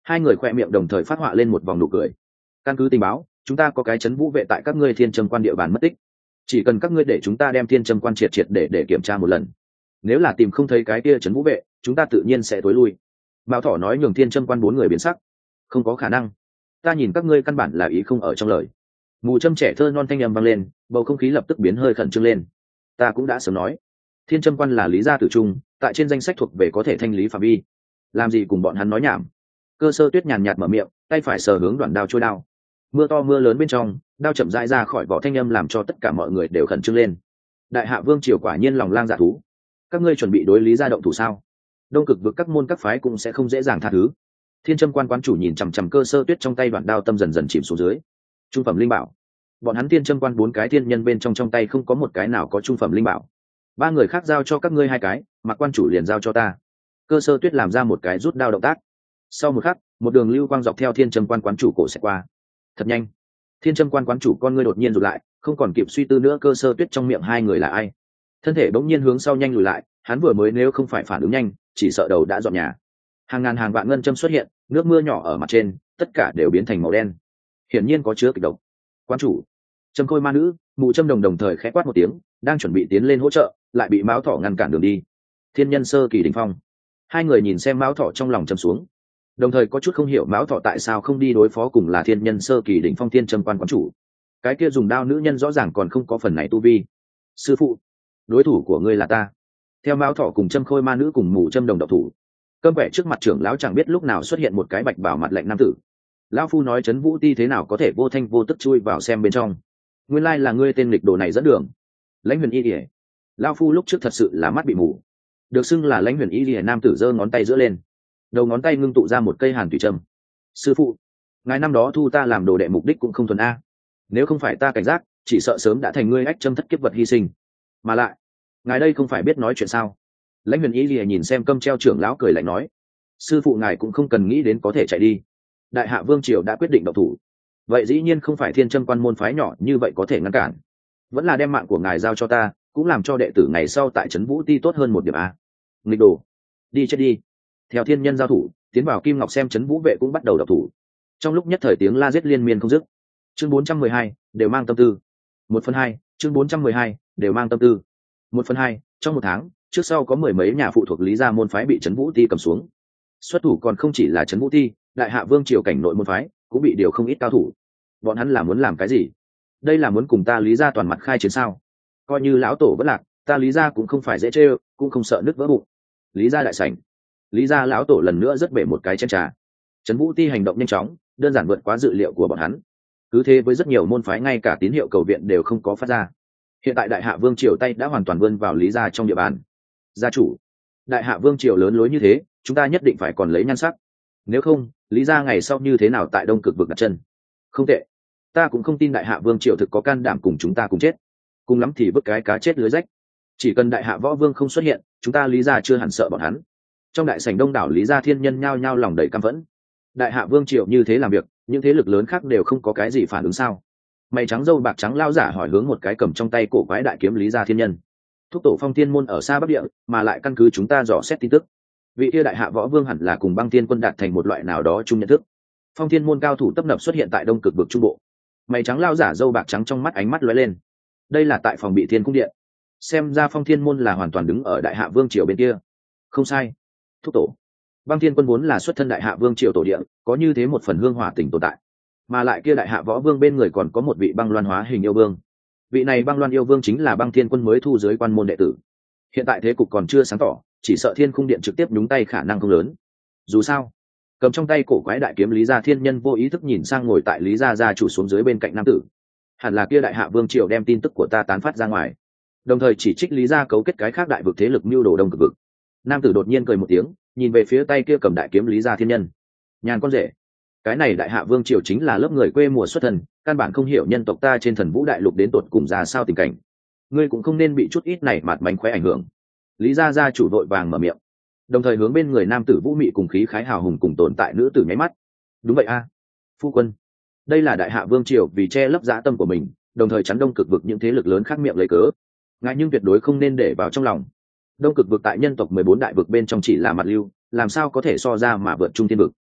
Hai người khoe miệng đồng thời phát họa lên một vòng nụ cười. Căn cứ tình báo, chúng ta có cái trấn vũ vệ tại các ngươi thiên trầm quan địa bàn mất tích, chỉ cần các ngươi để chúng ta đem thiên trầm quan triệt triệt để để kiểm tra một lần, nếu là tìm không thấy cái kia trấn vũ vệ, chúng ta tự nhiên sẽ tối lui. Mao Thỏ nói nhường thiên trầm quan bốn người biến sắc. Không có khả năng, ta nhìn các ngươi căn bản là ý không ở trong lời. Mù Trâm trẻ thơ non thanh âm vang lên, bầu không khí lập tức biến hơi khẩn trương lên. Ta cũng đã sớm nói, thiên trầm quan là lý gia tử trung, tại trên danh sách thuộc về có thể thanh lý phạm vi, làm gì cùng bọn hắn nói nhảm. Cơ Sơ Tuyết nhàn nhạt mở miệng, tay phải sờ hướng đoạn đao trôi đao. Mưa to mưa lớn bên trong, đao chậm rãi ra khỏi vỏ thanh âm làm cho tất cả mọi người đều khẩn trương lên. Đại hạ vương triều quả nhiên lòng lang dạ thú. Các ngươi chuẩn bị đối lý gia động thủ sao? Đông cực vực các môn các phái cũng sẽ không dễ dàng tha thứ. Thiên Trâm quan quán chủ nhìn chằm chằm Cơ Sơ Tuyết trong tay đoạn đao, tâm dần dần chìm xuống dưới. Trung phẩm linh bảo. Bọn hắn Thiên Trâm quan bốn cái thiên nhân bên trong trong tay không có một cái nào có trung phẩm linh bảo. Ba người khác giao cho các ngươi hai cái, mà quan chủ liền giao cho ta. Cơ Sơ Tuyết làm ra một cái rút đao động tác. Sau một khắc, một đường lưu quang dọc theo Thiên Trâm quan quán chủ cổ sẽ qua. Thật nhanh. Thiên Trâm quan quán chủ con ngươi đột nhiên rụt lại, không còn kịp suy tư nữa Cơ Sơ Tuyết trong miệng hai người là ai. Thân thể bỗng nhiên hướng sau nhanh lùi lại, hắn vừa mới nếu không phải phản ứng nhanh, chỉ sợ đầu đã dọn nhà. Hàng ngàn hàng vạn ngân châm xuất hiện, nước mưa nhỏ ở mặt trên, tất cả đều biến thành màu đen. Hiển nhiên có chứa kịch độc. Quan chủ, Trâm Khôi ma nữ, Mù Trâm đồng đồng thời khẽ quát một tiếng, đang chuẩn bị tiến lên hỗ trợ, lại bị Mão Thỏ ngăn cản đường đi. Thiên nhân sơ kỳ đỉnh phong. Hai người nhìn xem Mão Thỏ trong lòng trầm xuống, đồng thời có chút không hiểu Mão Thỏ tại sao không đi đối phó cùng là thiên nhân sơ kỳ đỉnh phong Thiên Trâm quan quán chủ. Cái kia dùng đao nữ nhân rõ ràng còn không có phần này tu vi. Sư phụ, đối thủ của ngươi là ta. Theo Mão Thỏ cùng Trâm Khôi ma nữ cùng Mù Trâm đồng độc thủ. Câm quẻ trước mặt trưởng lão chẳng biết lúc nào xuất hiện một cái bạch bảo mặt lạnh nam tử. Lão phu nói Trấn Vũ Ti thế nào có thể vô thanh vô tức chui vào xem bên trong. Nguyên lai là ngươi tên lịch đồ này dẫn đường. Lãnh Huyền Y Lìa. Lão phu lúc trước thật sự là mắt bị mù. Được xưng là Lãnh Huyền Y Lìa nam tử giơ ngón tay giữa lên, đầu ngón tay ngưng tụ ra một cây hàn thủy trâm. Sư phụ, ngài năm đó thu ta làm đồ đệ mục đích cũng không thuần a. Nếu không phải ta cảnh giác, chỉ sợ sớm đã thành ngươi ách châm thất kiếp vật hy sinh. Mà lại, ngài đây không phải biết nói chuyện sao? Lãnh Huyền Y Lìa nhìn xem Câm treo trưởng lão cười lạnh nói, sư phụ ngài cũng không cần nghĩ đến có thể chạy đi. Đại hạ vương triều đã quyết định động thủ, vậy dĩ nhiên không phải Thiên Trâm quan môn phái nhỏ như vậy có thể ngăn cản. Vẫn là đem mạng của ngài giao cho ta, cũng làm cho đệ tử ngày sau tại Trấn Vũ Ti tốt hơn một điểm a. Nghịch đồ, đi chết đi. Theo thiên nhân giao thủ, tiến vào Kim Ngọc xem Trấn Vũ vệ cũng bắt đầu động thủ. Trong lúc nhất thời tiếng la giết liên miên không dứt. Chương bốn trăm mười hai, đều mang tâm tư. Một phần hai, chương bốn trăm mười hai, đều mang tâm tư. Một phần hai, trong một tháng, trước sau có mười mấy nhà phụ thuộc Lý gia môn phái bị Trấn Vũ Ti cầm xuống. Xuất thủ còn không chỉ là Trấn Vũ Ti, Đại hạ vương triều cảnh nội môn phái cũng bị điều không ít cao thủ. Bọn hắn là muốn làm cái gì? Đây là muốn cùng ta Lý gia toàn mặt khai chiến sao? Coi như lão tổ bất lạc, ta Lý gia cũng không phải dễ chơi, cũng không sợ nứt vỡ bụng. Lý gia đại sảnh, Lý gia lão tổ lần nữa rất bể một cái chén trà. Trấn Vũ Ti hành động nhanh chóng, đơn giản vượt quá dự liệu của bọn hắn. Cứ thế với rất nhiều môn phái ngay cả tín hiệu cầu viện đều không có phát ra. Hiện tại Đại hạ vương triều tay đã hoàn toàn vươn vào Lý gia trong địa bàn. Gia chủ, Đại hạ vương triều lớn lối như thế, chúng ta nhất định phải còn lấy nhan sắc. Nếu không, Lý gia ngày sau như thế nào tại Đông Cực vực đặt chân? Không tệ, ta cũng không tin Đại hạ vương triều thực có can đảm cùng chúng ta cùng chết. Cùng lắm thì vứt cái cá chết lưới rách. Chỉ cần Đại hạ võ vương không xuất hiện, chúng ta Lý gia chưa hẳn sợ bọn hắn. Trong đại sảnh đông đảo Lý gia thiên nhân nhao nhao lòng đầy căm phẫn. Đại hạ vương triều như thế làm việc, những thế lực lớn khác đều không có cái gì phản ứng sao? Mày trắng râu bạc trắng lao giả hỏi hướng một cái cầm trong tay cổ quái đại kiếm Lý gia thiên nhân. Thúc tổ Phong Thiên môn ở xa Bắc Địa, mà lại căn cứ chúng ta dò xét tin tức, vị kia đại hạ võ vương hẳn là cùng Băng Thiên quân đạt thành một loại nào đó chung nhận thức. Phong Thiên môn cao thủ tấp nập xuất hiện tại Đông Cực vực trung bộ. Mày trắng lao giả râu bạc trắng trong mắt ánh mắt lóe lên. Đây là tại phòng bị Thiên cung điện. Xem ra Phong Thiên môn là hoàn toàn đứng ở đại hạ vương triều bên kia. Không sai, thúc tổ. Băng Thiên quân vốn là xuất thân đại hạ vương triều tổ địa, có như thế một phần hương hỏa tình tồn tại. Mà lại kia đại hạ võ vương bên người còn có một vị băng loan hóa hình yêu vương. Vị này băng loan yêu vương chính là Băng Thiên quân mới thu dưới quan môn đệ tử. Hiện tại thế cục còn chưa sáng tỏ, chỉ sợ Thiên cung điện trực tiếp nhúng tay khả năng không lớn. Dù sao, cầm trong tay cổ quái đại kiếm Lý gia thiên nhân vô ý thức nhìn sang ngồi tại Lý gia gia chủ xuống dưới bên cạnh nam tử. Hẳn là kia đại hạ vương triều đem tin tức của ta tán phát ra ngoài, đồng thời chỉ trích Lý gia cấu kết cái khác đại vực thế lực mưu đồ Đông Cực vực. Nam tử đột nhiên cười một tiếng, nhìn về phía tay kia cầm đại kiếm Lý gia thiên nhân. Nhàn con rể, cái này đại hạ vương triều chính là lớp người quê mùa xuất thần, căn bản không hiểu nhân tộc ta trên thần vũ đại lục đến tột cùng ra sao tình cảnh. Ngươi cũng không nên bị chút ít này mạt mánh khóe ảnh hưởng. Lý gia gia chủ đội vàng mở miệng, đồng thời hướng bên người nam tử vũ mị cùng khí khái hào hùng cùng tồn tại nữ tử nháy mắt. Đúng vậy a, phu quân, đây là đại hạ vương triều vì che lấp dã tâm của mình, đồng thời chắn Đông Cực vực những thế lực lớn khác miệng lấy cớ. Ngài nhưng tuyệt đối không nên để vào trong lòng. Đông Cực vực tại nhân tộc mười bốn đại vực bên trong chỉ là mặt lưu, làm sao có thể so ra mà vượt trung thiên vực.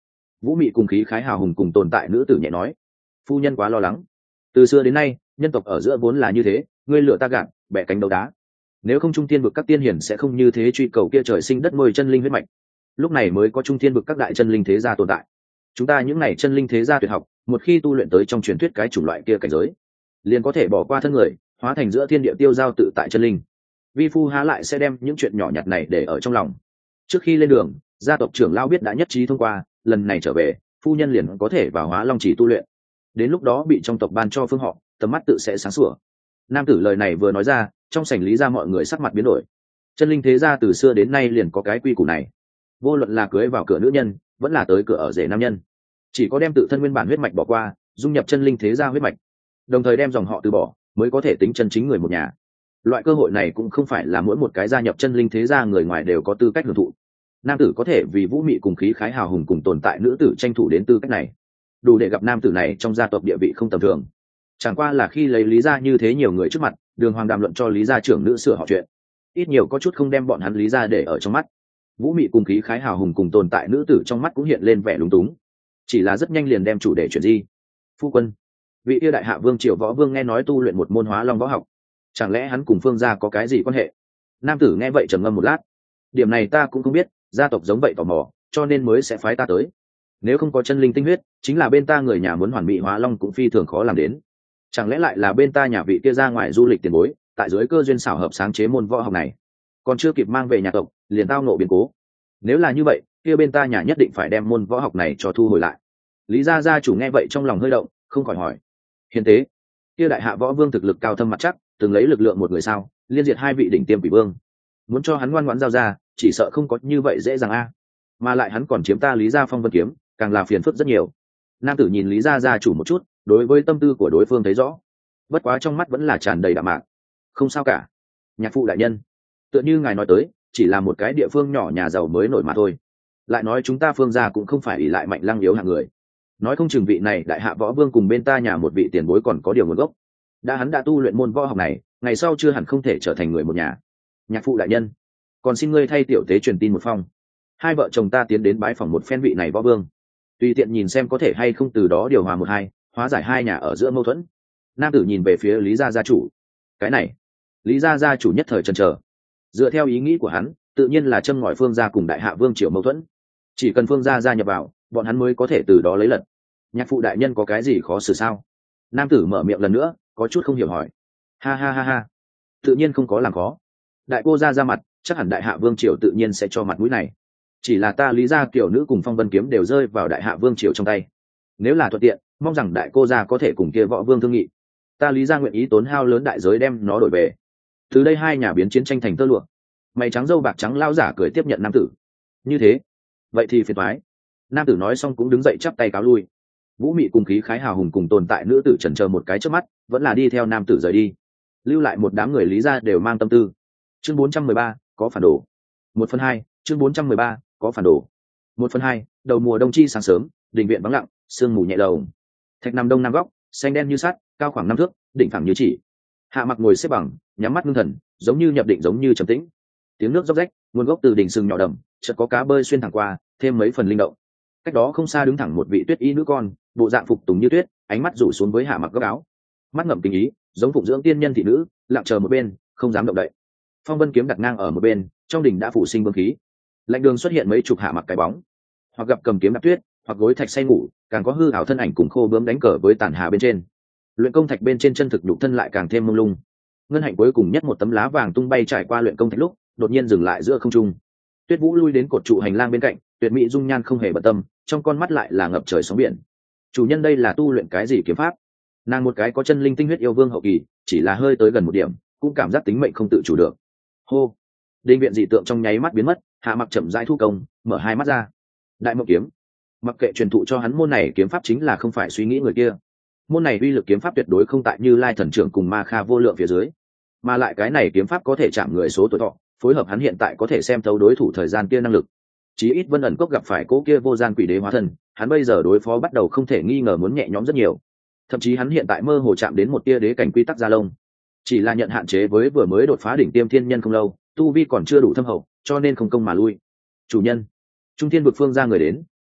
Vũ Mị cùng khí khái hào hùng cùng tồn tại nữ tử nhẹ nói, phu nhân quá lo lắng, từ xưa đến nay nhân tộc ở giữa vốn là như thế, ngươi lựa ta gạt, bẻ cánh đấu đá. Nếu không trung thiên vực các tiên hiển sẽ không như thế truy cầu kia trời sinh đất nuôi chân linh huyết mạch, lúc này mới có trung thiên vực các đại chân linh thế gia tồn tại. Chúng ta những này chân linh thế gia tuyệt học, một khi tu luyện tới trong truyền thuyết cái chủng loại kia cảnh giới, liền có thể bỏ qua thân người, hóa thành giữa thiên địa tiêu giao tự tại chân linh. Vi phu há lại sẽ đem những chuyện nhỏ nhặt này để ở trong lòng. Trước khi lên đường, gia tộc trưởng lão biết đã nhất trí thông qua, lần này trở về, phu nhân liền có thể vào Hóa Long Chỉ tu luyện. Đến lúc đó bị trong tộc ban cho phương họ, tầm mắt tự sẽ sáng sủa. Nam tử lời này vừa nói ra, trong sảnh Lý gia mọi người sắc mặt biến đổi. Chân linh thế gia từ xưa đến nay liền có cái quy củ này, vô luận là cưới vào cửa nữ nhân, vẫn là tới cửa ở rể nam nhân, chỉ có đem tự thân nguyên bản huyết mạch bỏ qua, dung nhập chân linh thế gia huyết mạch, đồng thời đem dòng họ từ bỏ, mới có thể tính chân chính người một nhà. Loại cơ hội này cũng không phải là mỗi một cái gia nhập chân linh thế gia người ngoài đều có tư cách hưởng thụ. Nam tử có thể vì Vũ Mị cùng khí khái hào hùng cùng tồn tại nữ tử tranh thủ đến tư cách này, đủ để gặp nam tử này trong gia tộc địa vị không tầm thường. Chẳng qua là khi lấy Lý gia như thế nhiều người trước mặt, Đường Hoàng đàm luận cho Lý gia trưởng nữ sửa họ chuyện, ít nhiều có chút không đem bọn hắn Lý gia để ở trong mắt. Vũ Mị cùng khí khái hào hùng cùng tồn tại nữ tử trong mắt cũng hiện lên vẻ lúng túng, chỉ là rất nhanh liền đem chủ đề chuyển di. Phu quân, vị yêu đại hạ vương triều võ vương nghe nói tu luyện một môn Hóa Long võ học, chẳng lẽ hắn cùng Phương gia có cái gì quan hệ? Nam tử nghe vậy trầm ngâm một lát, điểm này ta cũng không biết, gia tộc giống vậy tò mò, cho nên mới sẽ phái ta tới. Nếu không có chân linh tinh huyết, chính là bên ta người nhà muốn hoàn mỹ Hóa Long cũng phi thường khó làm đến. Chẳng lẽ lại là bên ta nhà vị kia ra ngoài du lịch tiền bối, tại dưới cơ duyên xảo hợp sáng chế môn võ học này, còn chưa kịp mang về nhà tộc, liền tao nộ biến cố. Nếu là như vậy, kia bên ta nhà nhất định phải đem môn võ học này cho thu hồi lại. Lý gia gia chủ nghe vậy trong lòng hơi động, không khỏi hỏi, hiền tế, kia đại hạ võ vương thực lực cao thâm mặt chắc, từng lấy lực lượng một người sao, liên diệt hai vị đỉnh tiêm quỷ vương, muốn cho hắn ngoan ngoãn giao ra, chỉ sợ không có như vậy dễ dàng a. Mà lại hắn còn chiếm ta Lý gia phong vân kiếm, càng là phiền phức rất nhiều. Nam tử nhìn Lý gia gia chủ một chút, đối với tâm tư của đối phương thấy rõ, bất quá trong mắt vẫn là tràn đầy đạm mạc. Không sao cả, nhạc phụ đại nhân, tựa như ngài nói tới, chỉ là một cái địa phương nhỏ nhà giàu mới nổi mà thôi. Lại nói chúng ta Phương gia cũng không phải ỷ lại mạnh lăng yếu hạng người, nói không chừng vị này đại hạ võ vương cùng bên ta nhà một vị tiền bối còn có điều nguồn gốc. Đã hắn đã tu luyện môn võ học này, ngày sau chưa hẳn không thể trở thành người một nhà. Nhạc phụ đại nhân, còn xin ngươi thay tiểu tế truyền tin một phong, hai vợ chồng ta tiến đến bái phỏng một phen vị này võ vương, tùy tiện nhìn xem có thể hay không từ đó điều hòa một hai, hóa giải hai nhà ở giữa mâu thuẫn. Nam tử nhìn về phía Lý gia gia chủ, cái này Lý gia gia chủ nhất thời chần chờ, dựa theo ý nghĩ của hắn, tự nhiên là châm ngòi Phương gia cùng đại hạ vương triều mâu thuẫn, chỉ cần Phương gia gia nhập vào, bọn hắn mới có thể từ đó lấy lật. Nhạc phụ đại nhân có cái gì khó xử sao? Nam tử mở miệng lần nữa, có chút không hiểu hỏi. Ha ha ha ha, tự nhiên không có làm khó. Đại cô gia ra mặt, chắc hẳn đại hạ vương triều tự nhiên sẽ cho mặt mũi này. Chỉ là ta Lý gia tiểu nữ cùng phong vân kiếm đều rơi vào đại hạ vương triều trong tay, nếu là thuận tiện, mong rằng đại cô gia có thể cùng kia võ vương thương nghị, ta Lý gia nguyện ý tốn hao lớn đại giới đem nó đổi về. Từ đây hai nhà biến chiến tranh thành tơ lụa. Mày trắng dâu bạc trắng lao giả cười tiếp nhận nam tử. Như thế, vậy thì phiền toái. Nam tử nói xong cũng đứng dậy chắp tay cáo lui. Vũ Mị cùng khí khái hào hùng cùng tồn tại nữ tử chần chờ một cái trước mắt, vẫn là đi theo nam tử rời đi, lưu lại một đám người Lý gia đều mang tâm tư. Chương bốn trăm mười ba, có phản đồ. Một phần hai, chương bốn trăm mười ba, có phản đồ. Một phần hai, đầu mùa đông chi sáng sớm, đình viện vắng lặng, sương mù nhẹ đầu. Thạch nằm đông nam góc, xanh đen như sắt, cao khoảng năm thước, đỉnh thẳng như chỉ. Hạ Mặc ngồi xếp bằng, nhắm mắt ngưng thần, giống như nhập định giống như trầm tĩnh. Tiếng nước róc rách, nguồn gốc từ đỉnh sừng nhỏ đầm, chợt có cá bơi xuyên thẳng qua, thêm mấy phần linh động. Cách đó không xa đứng thẳng một vị tuyết y nữ con, bộ dạng phục tùng như tuyết, ánh mắt rủ xuống với Hạ Mặc góc áo, mắt ngậm tình ý, giống phụng dưỡng tiên nhân thị nữ, lặng chờ một bên, không dám động đậy. Phong vân kiếm đặt ngang ở một bên, trong đỉnh đã phủ sinh vương khí. Lạnh đường xuất hiện mấy chục Hạ Mặc cái bóng, hoặc gặp cầm kiếm đạp tuyết, hoặc gối thạch say ngủ, càng có hư ảo thân ảnh cùng khô bướm đánh cờ với tàn hà bên trên. Luyện công thạch bên trên chân thực nhục thân lại càng thêm mông lung. Ngân hạnh cuối cùng nhất một tấm lá vàng tung bay trải qua luyện công thạch lúc, đột nhiên dừng lại giữa không trung. Tuyết Vũ lui đến cột trụ hành lang bên cạnh, tuyệt mỹ dung nhan không hề bận tâm, trong con mắt lại là ngập trời sóng biển. Chủ nhân đây là tu luyện cái gì kiếm pháp? Nàng một cái có chân linh tinh huyết yêu vương hậu kỳ, chỉ là hơi tới gần một điểm, cũng cảm giác tính mệnh không tự chủ được. Hô! Đinh viện dị tượng trong nháy mắt biến mất, Hạ Mặc chậm rãi thu công, mở hai mắt ra. Đại Mộng kiếm. Mặc kệ truyền thụ cho hắn môn này kiếm pháp chính là không phải suy nghĩ người kia. Môn này uy lực kiếm pháp tuyệt đối không tại Như Lai thần trưởng cùng Ma Kha vô lượng phía dưới, mà lại cái này kiếm pháp có thể chạm người số tuổi thọ, phối hợp hắn hiện tại có thể xem thấu đối thủ thời gian kia năng lực. Chí ít Vân ẩn cốc gặp phải cố kia vô gian quỷ đế hóa thân, hắn bây giờ đối phó bắt đầu không thể nghi ngờ muốn nhẹ nhõm rất nhiều. Thậm chí hắn hiện tại mơ hồ chạm đến một tia đế cảnh quy tắc gia lông, chỉ là nhận hạn chế với vừa mới đột phá đỉnh tiêm thiên nhân không lâu, tu vi còn chưa đủ thâm hậu, cho nên không công mà lui. Chủ nhân, Trung Thiên vực phương ra người đến,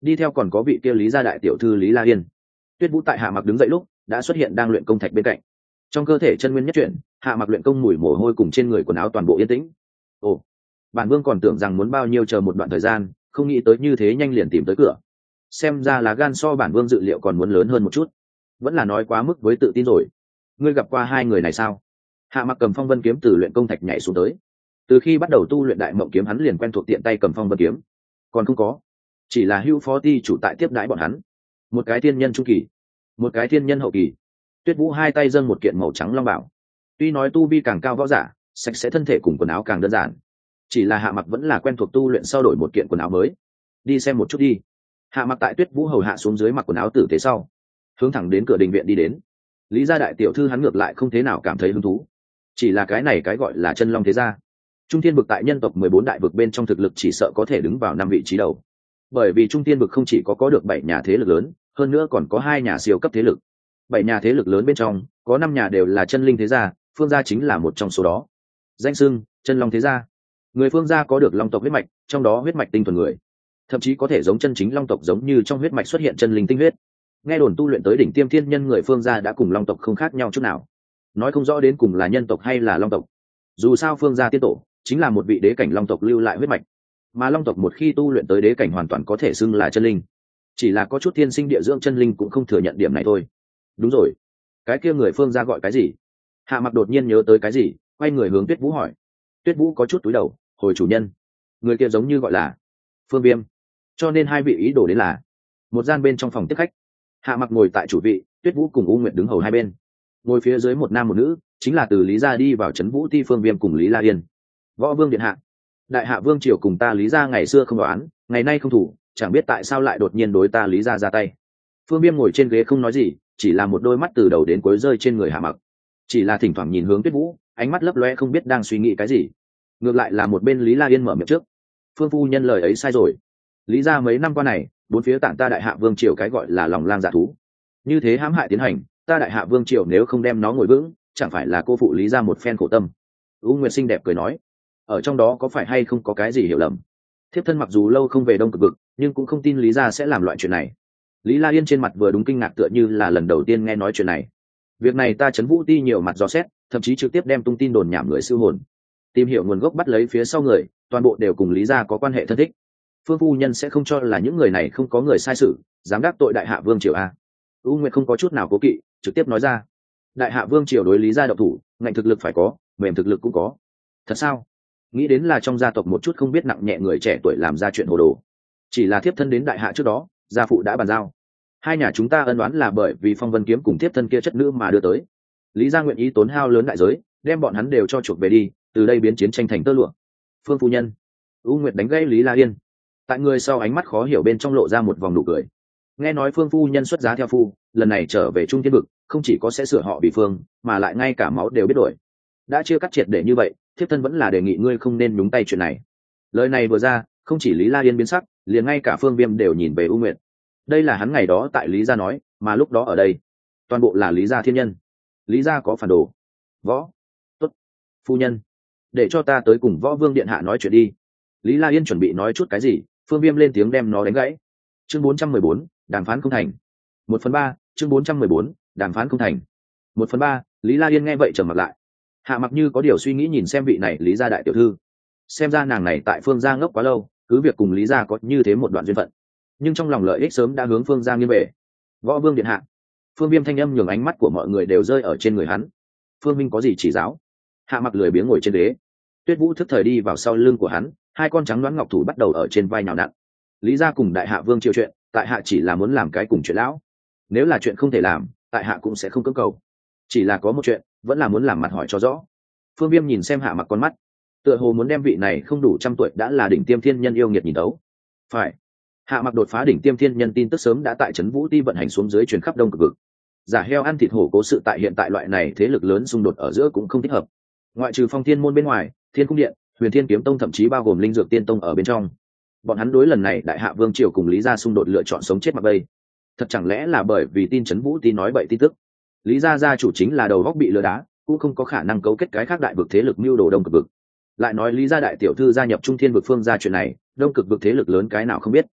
đi theo còn có vị kia lý gia đại tiểu thư Lý La Yên. Tuyết Vũ tại Hạ Mặc đứng dậy lúc đã xuất hiện đang luyện công thạch bên cạnh, trong cơ thể chân nguyên nhất chuyển, Hạ Mặc luyện công mùi mồ hôi cùng trên người quần áo toàn bộ yên tĩnh. Ồ, bản vương còn tưởng rằng muốn bao nhiêu chờ một đoạn thời gian, không nghĩ tới như thế nhanh liền tìm tới cửa. Xem ra là gan so bản vương dự liệu còn muốn lớn hơn một chút, vẫn là nói quá mức với tự tin rồi. Ngươi gặp qua hai người này sao? Hạ Mặc cầm phong vân kiếm từ luyện công thạch nhảy xuống tới. Từ khi bắt đầu tu luyện đại mộng kiếm hắn liền quen thuộc tiện tay cầm phong vân kiếm. Còn không có, chỉ là hưu phó ti chủ tại tiếp đãi bọn hắn. Một cái thiên nhân trung kỳ, một cái thiên nhân hậu kỳ. Tuyết Vũ hai tay dâng một kiện màu trắng long bảo. Tuy nói tu vi càng cao võ giả, sạch sẽ thân thể cùng quần áo càng đơn giản, chỉ là Hạ Mặc vẫn là quen thuộc tu luyện sau đổi một kiện quần áo mới. Đi xem một chút đi. Hạ Mặc tại Tuyết Vũ hầu hạ xuống dưới mặc quần áo tử tế sau, hướng thẳng đến cửa đình viện đi đến. Lý gia đại tiểu thư hắn ngược lại không thế nào cảm thấy hứng thú, chỉ là cái này cái gọi là chân long thế gia. Trung Thiên vực tại nhân tộc mười bốn đại vực bên trong thực lực chỉ sợ có thể đứng vào năm vị trí đầu, bởi vì Trung Thiên vực không chỉ có có được bảy nhà thế lực lớn, hơn nữa còn có hai nhà siêu cấp thế lực. Bảy nhà thế lực lớn bên trong có năm nhà đều là chân linh thế gia, Phương gia chính là một trong số đó. Danh xưng chân long thế gia, người Phương gia có được long tộc huyết mạch, trong đó huyết mạch tinh thuần người thậm chí có thể giống chân chính long tộc, giống như trong huyết mạch xuất hiện chân linh tinh huyết. Nghe đồn tu luyện tới đỉnh tiêm thiên nhân người Phương gia đã cùng long tộc không khác nhau chút nào, nói không rõ đến cùng là nhân tộc hay là long tộc. Dù sao Phương gia tiên tổ chính là một vị đế cảnh long tộc lưu lại huyết mạch, mà long tộc một khi tu luyện tới đế cảnh hoàn toàn có thể xưng là chân linh, chỉ là có chút thiên sinh địa dưỡng chân linh cũng không thừa nhận điểm này thôi. Đúng rồi, cái kia người Phương gia gọi cái gì? Hạ Mặc đột nhiên nhớ tới cái gì, quay người hướng Tuyết Vũ hỏi. Tuyết Vũ có chút cúi đầu, hồi chủ nhân, người kia giống như gọi là Phương Viêm, cho nên hai vị ý đồ đến là một gian bên trong phòng tiếp khách. Hạ Mặc ngồi tại chủ vị, Tuyết Vũ cùng U Nguyệt đứng hầu hai bên. Ngồi phía dưới một nam một nữ, chính là từ Lý gia đi vào trấn Vũ Ti Phương Viêm cùng Lý La Yên. Võ Vương điện hạ, đại hạ vương triều cùng ta Lý gia ngày xưa không đoán, ngày nay không thủ, chẳng biết tại sao lại đột nhiên đối ta Lý gia ra tay. Phương Viêm ngồi trên ghế không nói gì, chỉ là một đôi mắt từ đầu đến cuối rơi trên người Hạ Mặc, chỉ là thỉnh thoảng nhìn hướng Tuyết Vũ, ánh mắt lấp loe không biết đang suy nghĩ cái gì. Ngược lại là một bên Lý La Yên mở miệng trước. Phương phu nhân lời ấy sai rồi. Lý gia mấy năm qua này, bốn phía tản ta đại hạ vương triều cái gọi là lòng lang dạ thú, như thế hãm hại tiến hành, ta đại hạ vương triều nếu không đem nó ngồi vững, chẳng phải là cô phụ Lý gia một phen khổ tâm. U Nguyệt xinh đẹp cười nói, ở trong đó có phải hay không có cái gì hiểu lầm? Thiếp thân mặc dù lâu không về Đông Cực vực, nhưng cũng không tin Lý gia sẽ làm loại chuyện này. Lý La Yên trên mặt vừa đúng kinh ngạc, tựa như là lần đầu tiên nghe nói chuyện này. Việc này ta trấn Vũ Ti nhiều mặt dò xét, thậm chí trực tiếp đem tung tin đồn nhảm người siêu hồn, tìm hiểu nguồn gốc, bắt lấy phía sau người, toàn bộ đều cùng Lý gia có quan hệ thân thích. Phương phu nhân sẽ không cho là những người này không có người sai sự, dám đắc tội đại hạ vương triều a? U Nguyệt không có chút nào cố kỵ, trực tiếp nói ra. Đại hạ vương triều đối Lý gia độc thủ, ngạnh thực lực phải có, mềm thực lực cũng có. Thật sao? Nghĩ đến là trong gia tộc một chút không biết nặng nhẹ người trẻ tuổi làm ra chuyện hồ đồ. Chỉ là thiếp thân đến đại hạ trước đó, gia phụ đã bàn giao, hai nhà chúng ta ân oán là bởi vì phong vân kiếm cùng thiếp thân kia chất nữ mà đưa tới. Lý gia nguyện ý tốn hao lớn đại giới, đem bọn hắn đều cho chuộc về đi, từ đây biến chiến tranh thành tơ lụa. Phương phu nhân. U Nguyệt đánh gãy Lý La Yên. Tại người sau ánh mắt khó hiểu bên trong lộ ra một vòng nụ cười. Nghe nói Phương phu nhân xuất giá theo phu, lần này trở về Trung Thiên vực, không chỉ có sẽ sửa họ bị Phương, mà lại ngay cả máu đều biết đổi. Đã chưa cắt triệt để như vậy, thiếp thân vẫn là đề nghị ngươi không nên nhúng tay chuyện này. Lời này vừa ra, không chỉ Lý La Yên biến sắc, liền ngay cả Phương Viêm đều nhìn về U Nguyệt. Đây là hắn ngày đó tại Lý gia nói, mà lúc đó ở đây, toàn bộ là Lý gia thiên nhân. Lý gia có phản đồ. Võ. Tốt. Phu nhân, để cho ta tới cùng Võ Vương điện hạ nói chuyện đi. Lý La Yên chuẩn bị nói chút cái gì, Phương Viêm lên tiếng đem nó đánh gãy. Chương bốn trăm mười bốn, đàm phán không thành. Một phần ba, chương bốn trăm mười bốn, đàm phán không thành. Một phần ba, Lý La Yên nghe vậy trầm mặt lại. Hạ Mặc như có điều suy nghĩ nhìn xem vị này Lý gia đại tiểu thư. Xem ra nàng này tại Phương gia ngốc quá lâu, cứ việc cùng Lý gia có như thế một đoạn duyên phận, nhưng trong lòng lợi ích sớm đã hướng Phương gia nghiêng về. Võ Vương điện hạ. Phương Viêm thanh âm nhường ánh mắt của mọi người đều rơi ở trên người hắn. Phương Minh có gì chỉ giáo? Hạ Mặc lười biếng ngồi trên ghế. Tuyết Vũ thức thời đi vào sau lưng của hắn, hai con trắng đoán ngọc thủ bắt đầu ở trên vai nhào nặn. Lý gia cùng đại hạ vương triều chuyện, tại hạ chỉ là muốn làm cái cùng chuyện lão. Nếu là chuyện không thể làm, tại hạ cũng sẽ không cưỡng cầu. Chỉ là có một chuyện, vẫn là muốn làm mặt hỏi cho rõ. Phương Viêm nhìn xem Hạ Mặc con mắt, tựa hồ muốn đem vị này không đủ trăm tuổi đã là đỉnh tiêm thiên nhân yêu nghiệt nhìn tấu. Phải. Hạ Mặc đột phá đỉnh tiêm thiên nhân tin tức sớm đã tại trấn Vũ Ti vận hành xuống dưới, truyền khắp Đông Cực vực. Giả heo ăn thịt hổ cố sự tại hiện tại loại này thế lực lớn xung đột ở giữa cũng không thích hợp. Ngoại trừ Phong Thiên môn bên ngoài, Thiên Cung điện, Huyền Thiên kiếm tông, thậm chí bao gồm Linh Dược Tiên tông ở bên trong. Bọn hắn đối lần này đại hạ vương triều cùng Lý gia xung đột lựa chọn sống chết mặc bay. Thật chẳng lẽ là bởi vì tin trấn Vũ Ti nói bậy tin tức? Lý gia gia chủ chính là đầu góc bị lừa đá, cũng không có khả năng cấu kết cái khác đại vực thế lực mưu đồ Đông Cực vực. Lại nói Lý gia đại tiểu thư gia nhập Trung Thiên vực Phương gia chuyện này, Đông Cực vực thế lực lớn cái nào không biết.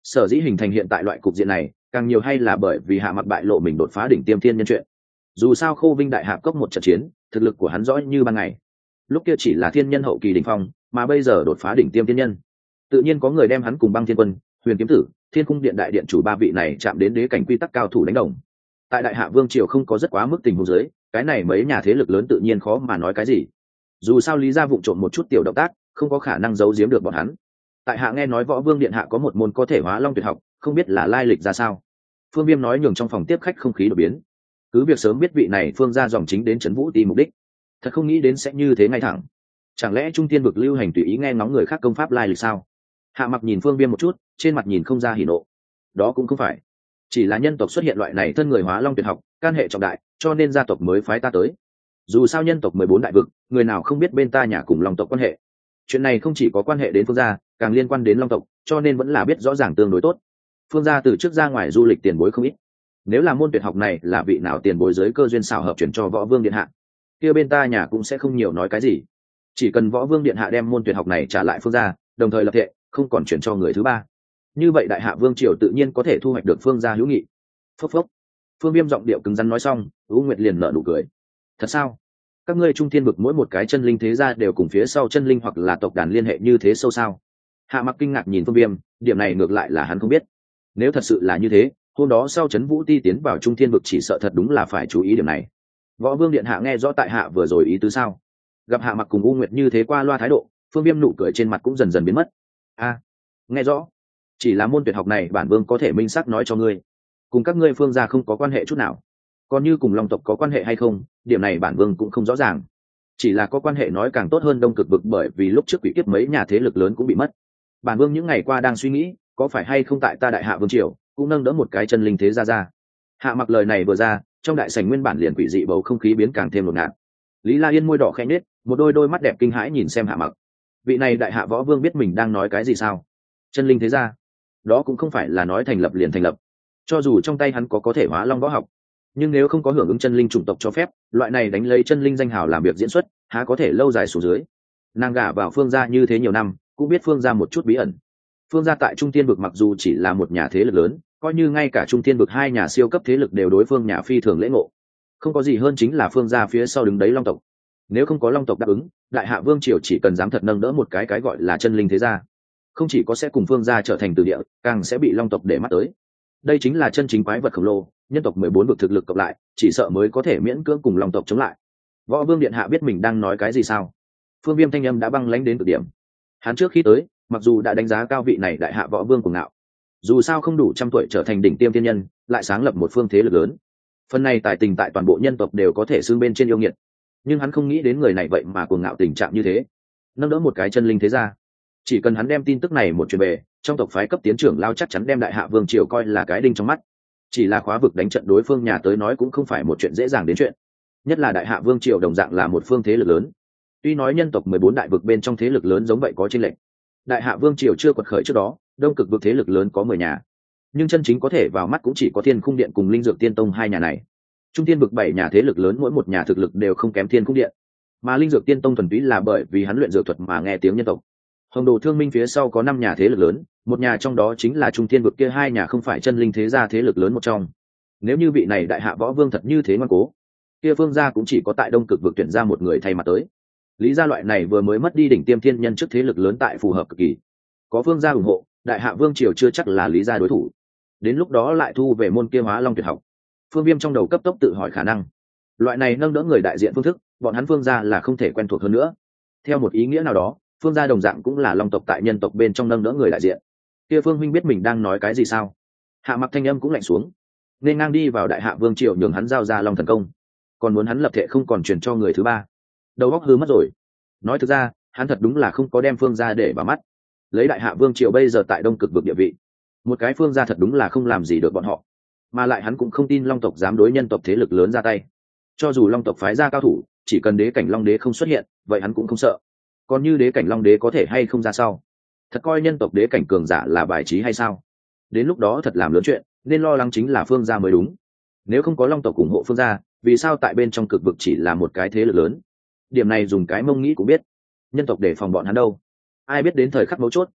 Sở dĩ hình thành hiện tại loại cục diện này càng nhiều hay là bởi vì Hạ Mặc bại lộ mình đột phá đỉnh tiêm thiên nhân chuyện. Dù sao Khô Vinh đại hạp cốc một trận chiến, thực lực của hắn rõ như ban ngày. Lúc kia chỉ là thiên nhân hậu kỳ đỉnh phong, mà bây giờ đột phá đỉnh tiêm thiên nhân. Tự nhiên có người đem hắn cùng Băng Thiên Quân, Huyền Kiếm Tử, Thiên Cung Điện đại điện chủ ba vị này chạm đến đế cảnh quy tắc cao thủ đánh đồng. Tại Đại Hạ Vương triều không có rất quá mức tình huống dưới, cái này mấy nhà thế lực lớn tự nhiên khó mà nói cái gì. Dù sao Lý gia vụng trộm một chút tiểu động tác, không có khả năng giấu giếm được bọn hắn. Tại Hạ nghe nói Võ Vương điện hạ có một môn có thể hóa long tuyệt học, không biết là lai lịch ra sao. Phương Viêm nói nhường trong phòng tiếp khách không khí đột biến. Cứ việc sớm biết vị này Phương gia dòng chính đến trấn Vũ Ti mục đích, thật không nghĩ đến sẽ như thế ngay thẳng. Chẳng lẽ Trung Tiên vực lưu hành tùy ý nghe ngóng người khác công pháp lai lịch sao? Hạ Mặc nhìn Phương Viêm một chút, trên mặt nhìn không ra hỉ nộ. Đó cũng không phải, chỉ là nhân tộc xuất hiện loại này thân người hóa long tuyệt học, can hệ trọng đại, cho nên gia tộc mới phái ta tới. Dù sao nhân tộc mười bốn đại vực, người nào không biết bên ta nhà cùng long tộc quan hệ. Chuyện này không chỉ có quan hệ đến Phương gia, càng liên quan đến long tộc, cho nên vẫn là biết rõ ràng tương đối tốt. Phương gia từ trước ra ngoài du lịch tiền bối không ít. Nếu là môn tuyệt học này là vị nào tiền bối dưới cơ duyên xảo hợp chuyển cho Võ Vương điện hạ, kia bên ta nhà cũng sẽ không nhiều nói cái gì. Chỉ cần Võ Vương điện hạ đem môn tuyệt học này trả lại Phương gia, đồng thời lập thệ không còn chuyển cho người thứ ba, như vậy Đại Hạ Vương triều tự nhiên có thể thu hoạch được Phương gia hữu nghị. Phốc phốc. Phương Viêm giọng điệu cứng rắn nói xong, U Nguyệt liền nở nụ cười. Thật sao? Các ngươi Trung Thiên vực mỗi một cái chân linh thế gia đều cùng phía sau chân linh hoặc là tộc đàn liên hệ như thế sâu sao? Hạ Mặc kinh ngạc nhìn Phương Viêm, điểm này ngược lại là hắn không biết. Nếu thật sự là như thế, hôm đó sau Trấn Vũ Ti tiến vào Trung Thiên vực chỉ sợ thật đúng là phải chú ý điểm này. Võ Vương điện hạ nghe rõ tại hạ vừa rồi ý tứ sao? Gặp Hạ Mặc cùng U Nguyệt như thế qua loa thái độ, Phương Viêm nụ cười trên mặt cũng dần dần biến mất. A, à, nghe rõ. Chỉ là môn tuyệt học này bản vương có thể minh xác nói cho ngươi, cùng các ngươi Phương gia không có quan hệ chút nào. Còn như cùng long tộc có quan hệ hay không, điểm này bản vương cũng không rõ ràng. Chỉ là có quan hệ nói càng tốt hơn Đông Cực vực, bởi vì lúc trước quỷ kiếp mấy nhà thế lực lớn cũng bị mất. Bản vương những ngày qua đang suy nghĩ, có phải hay không tại ta Đại Hạ Vương triều cũng nâng đỡ một cái chân linh thế gia ra. Hạ Mặc lời này vừa ra, trong đại sảnh nguyên bản liền quỷ dị bầu không khí biến càng thêm ngột ngạt. Lý La Yên môi đỏ khẽ nhếch, một đôi đôi mắt đẹp kinh hãi nhìn xem Hạ Mặc. Vị này Đại Hạ Võ Vương biết mình đang nói cái gì sao? Chân linh thế gia? Đó cũng không phải là nói thành lập liền thành lập. Cho dù trong tay hắn có có thể hóa long võ học, nhưng nếu không có hưởng ứng chân linh chủng tộc cho phép, loại này đánh lấy chân linh danh hào làm việc diễn xuất, há có thể lâu dài xuống dưới. Nàng gả vào Phương gia như thế nhiều năm, cũng biết Phương gia một chút bí ẩn. Phương gia tại Trung Thiên vực mặc dù chỉ là một nhà thế lực lớn, coi như ngay cả Trung Thiên vực hai nhà siêu cấp thế lực đều đối phương nhà phi thường lễ ngộ. Không có gì hơn chính là Phương gia phía sau đứng đấy long tộc. Nếu không có long tộc đáp ứng, Đại Hạ Vương triều chỉ cần dám thật nâng đỡ một cái cái gọi là chân linh thế gia, không chỉ có sẽ cùng Phương gia trở thành từ địa, càng sẽ bị long tộc để mắt tới. Đây chính là chân chính quái vật khổng lồ, nhân tộc mười bốn vực thực lực cộng lại, chỉ sợ mới có thể miễn cưỡng cùng long tộc chống lại. Võ Vương điện hạ biết mình đang nói cái gì sao? Phương Viêm thanh âm đã băng lãnh đến cực điểm. Hắn trước khi tới, mặc dù đã đánh giá cao vị này Đại Hạ Võ Vương cùng ngạo, dù sao không đủ trăm tuổi trở thành đỉnh tiêm tiên nhân, lại sáng lập một phương thế lực lớn. Phần này tài tình tại toàn bộ nhân tộc đều có thể xưng bên trên yêu nghiệt. Nhưng hắn không nghĩ đến người này vậy mà cuồng ngạo tình trạng như thế, nâng đỡ một cái chân linh thế gia. Chỉ cần hắn đem tin tức này một truyền về, trong tộc phái cấp tiến trưởng lao chắc chắn đem Đại Hạ Vương triều coi là cái đinh trong mắt. Chỉ là khóa vực đánh trận đối phương nhà tới nói cũng không phải một chuyện dễ dàng đến chuyện, nhất là Đại Hạ Vương triều đồng dạng là một phương thế lực lớn. Tuy nói nhân tộc mười bốn đại vực bên trong thế lực lớn giống vậy có chênh lệch, Đại Hạ Vương triều chưa quật khởi trước đó, Đông Cực vực thế lực lớn có mười nhà, nhưng chân chính có thể vào mắt cũng chỉ có Thiên Khung Điện cùng Linh Dược Tiên Tông hai nhà này. Trung Thiên vực bảy nhà thế lực lớn mỗi một nhà thực lực đều không kém Thiên Khung Điện, mà Linh Dược Tiên Tông thuần túy là bởi vì hắn luyện dược thuật mà nghe tiếng nhân tộc. Hồng Đồ Thương Minh phía sau có năm nhà thế lực lớn, một nhà trong đó chính là Trung Thiên vực kia hai nhà không phải chân linh thế gia thế lực lớn một trong. Nếu như vị này Đại Hạ Võ Vương thật như thế ngoan cố, kia Phương gia cũng chỉ có tại Đông Cực vực tuyển ra một người thay mặt tới. Lý gia loại này vừa mới mất đi đỉnh tiêm thiên nhân trước thế lực lớn tại phù hợp cực kỳ. Có Phương gia ủng hộ, Đại Hạ Vương triều chưa chắc là Lý gia đối thủ. Đến lúc đó lại thu về môn kia hóa long tuyệt học. Phương Viêm trong đầu cấp tốc tự hỏi khả năng. Loại này nâng đỡ người đại diện phương thức, bọn hắn Phương gia là không thể quen thuộc hơn nữa. Theo một ý nghĩa nào đó, Phương gia đồng dạng cũng là long tộc tại nhân tộc bên trong nâng đỡ người đại diện. Kia Phương huynh biết mình đang nói cái gì sao? Hạ Mặc thanh âm cũng lạnh xuống, nên ngang đi vào Đại Hạ Vương triều nhường hắn giao ra long thần công, còn muốn hắn lập thệ không còn truyền cho người thứ ba. Đầu óc hư mất rồi. Nói thực ra, hắn thật đúng là không có đem Phương gia để vào mắt. Lấy Đại Hạ Vương triều bây giờ tại Đông Cực vực địa vị, một cái Phương gia thật đúng là không làm gì được bọn họ. Mà lại hắn cũng không tin long tộc dám đối nhân tộc thế lực lớn ra tay. Cho dù long tộc phái ra cao thủ, chỉ cần đế cảnh long đế không xuất hiện, vậy hắn cũng không sợ. Còn như đế cảnh long đế có thể hay không ra sau, thật coi nhân tộc đế cảnh cường giả là bài trí hay sao? Đến lúc đó thật làm lớn chuyện, nên lo lắng chính là Phương gia mới đúng. Nếu không có long tộc ủng hộ Phương gia, vì sao tại bên trong cực vực chỉ là một cái thế lực lớn? Điểm này dùng cái mông nghĩ cũng biết, nhân tộc để phòng bọn hắn đâu. Ai biết đến thời khắc mấu chốt,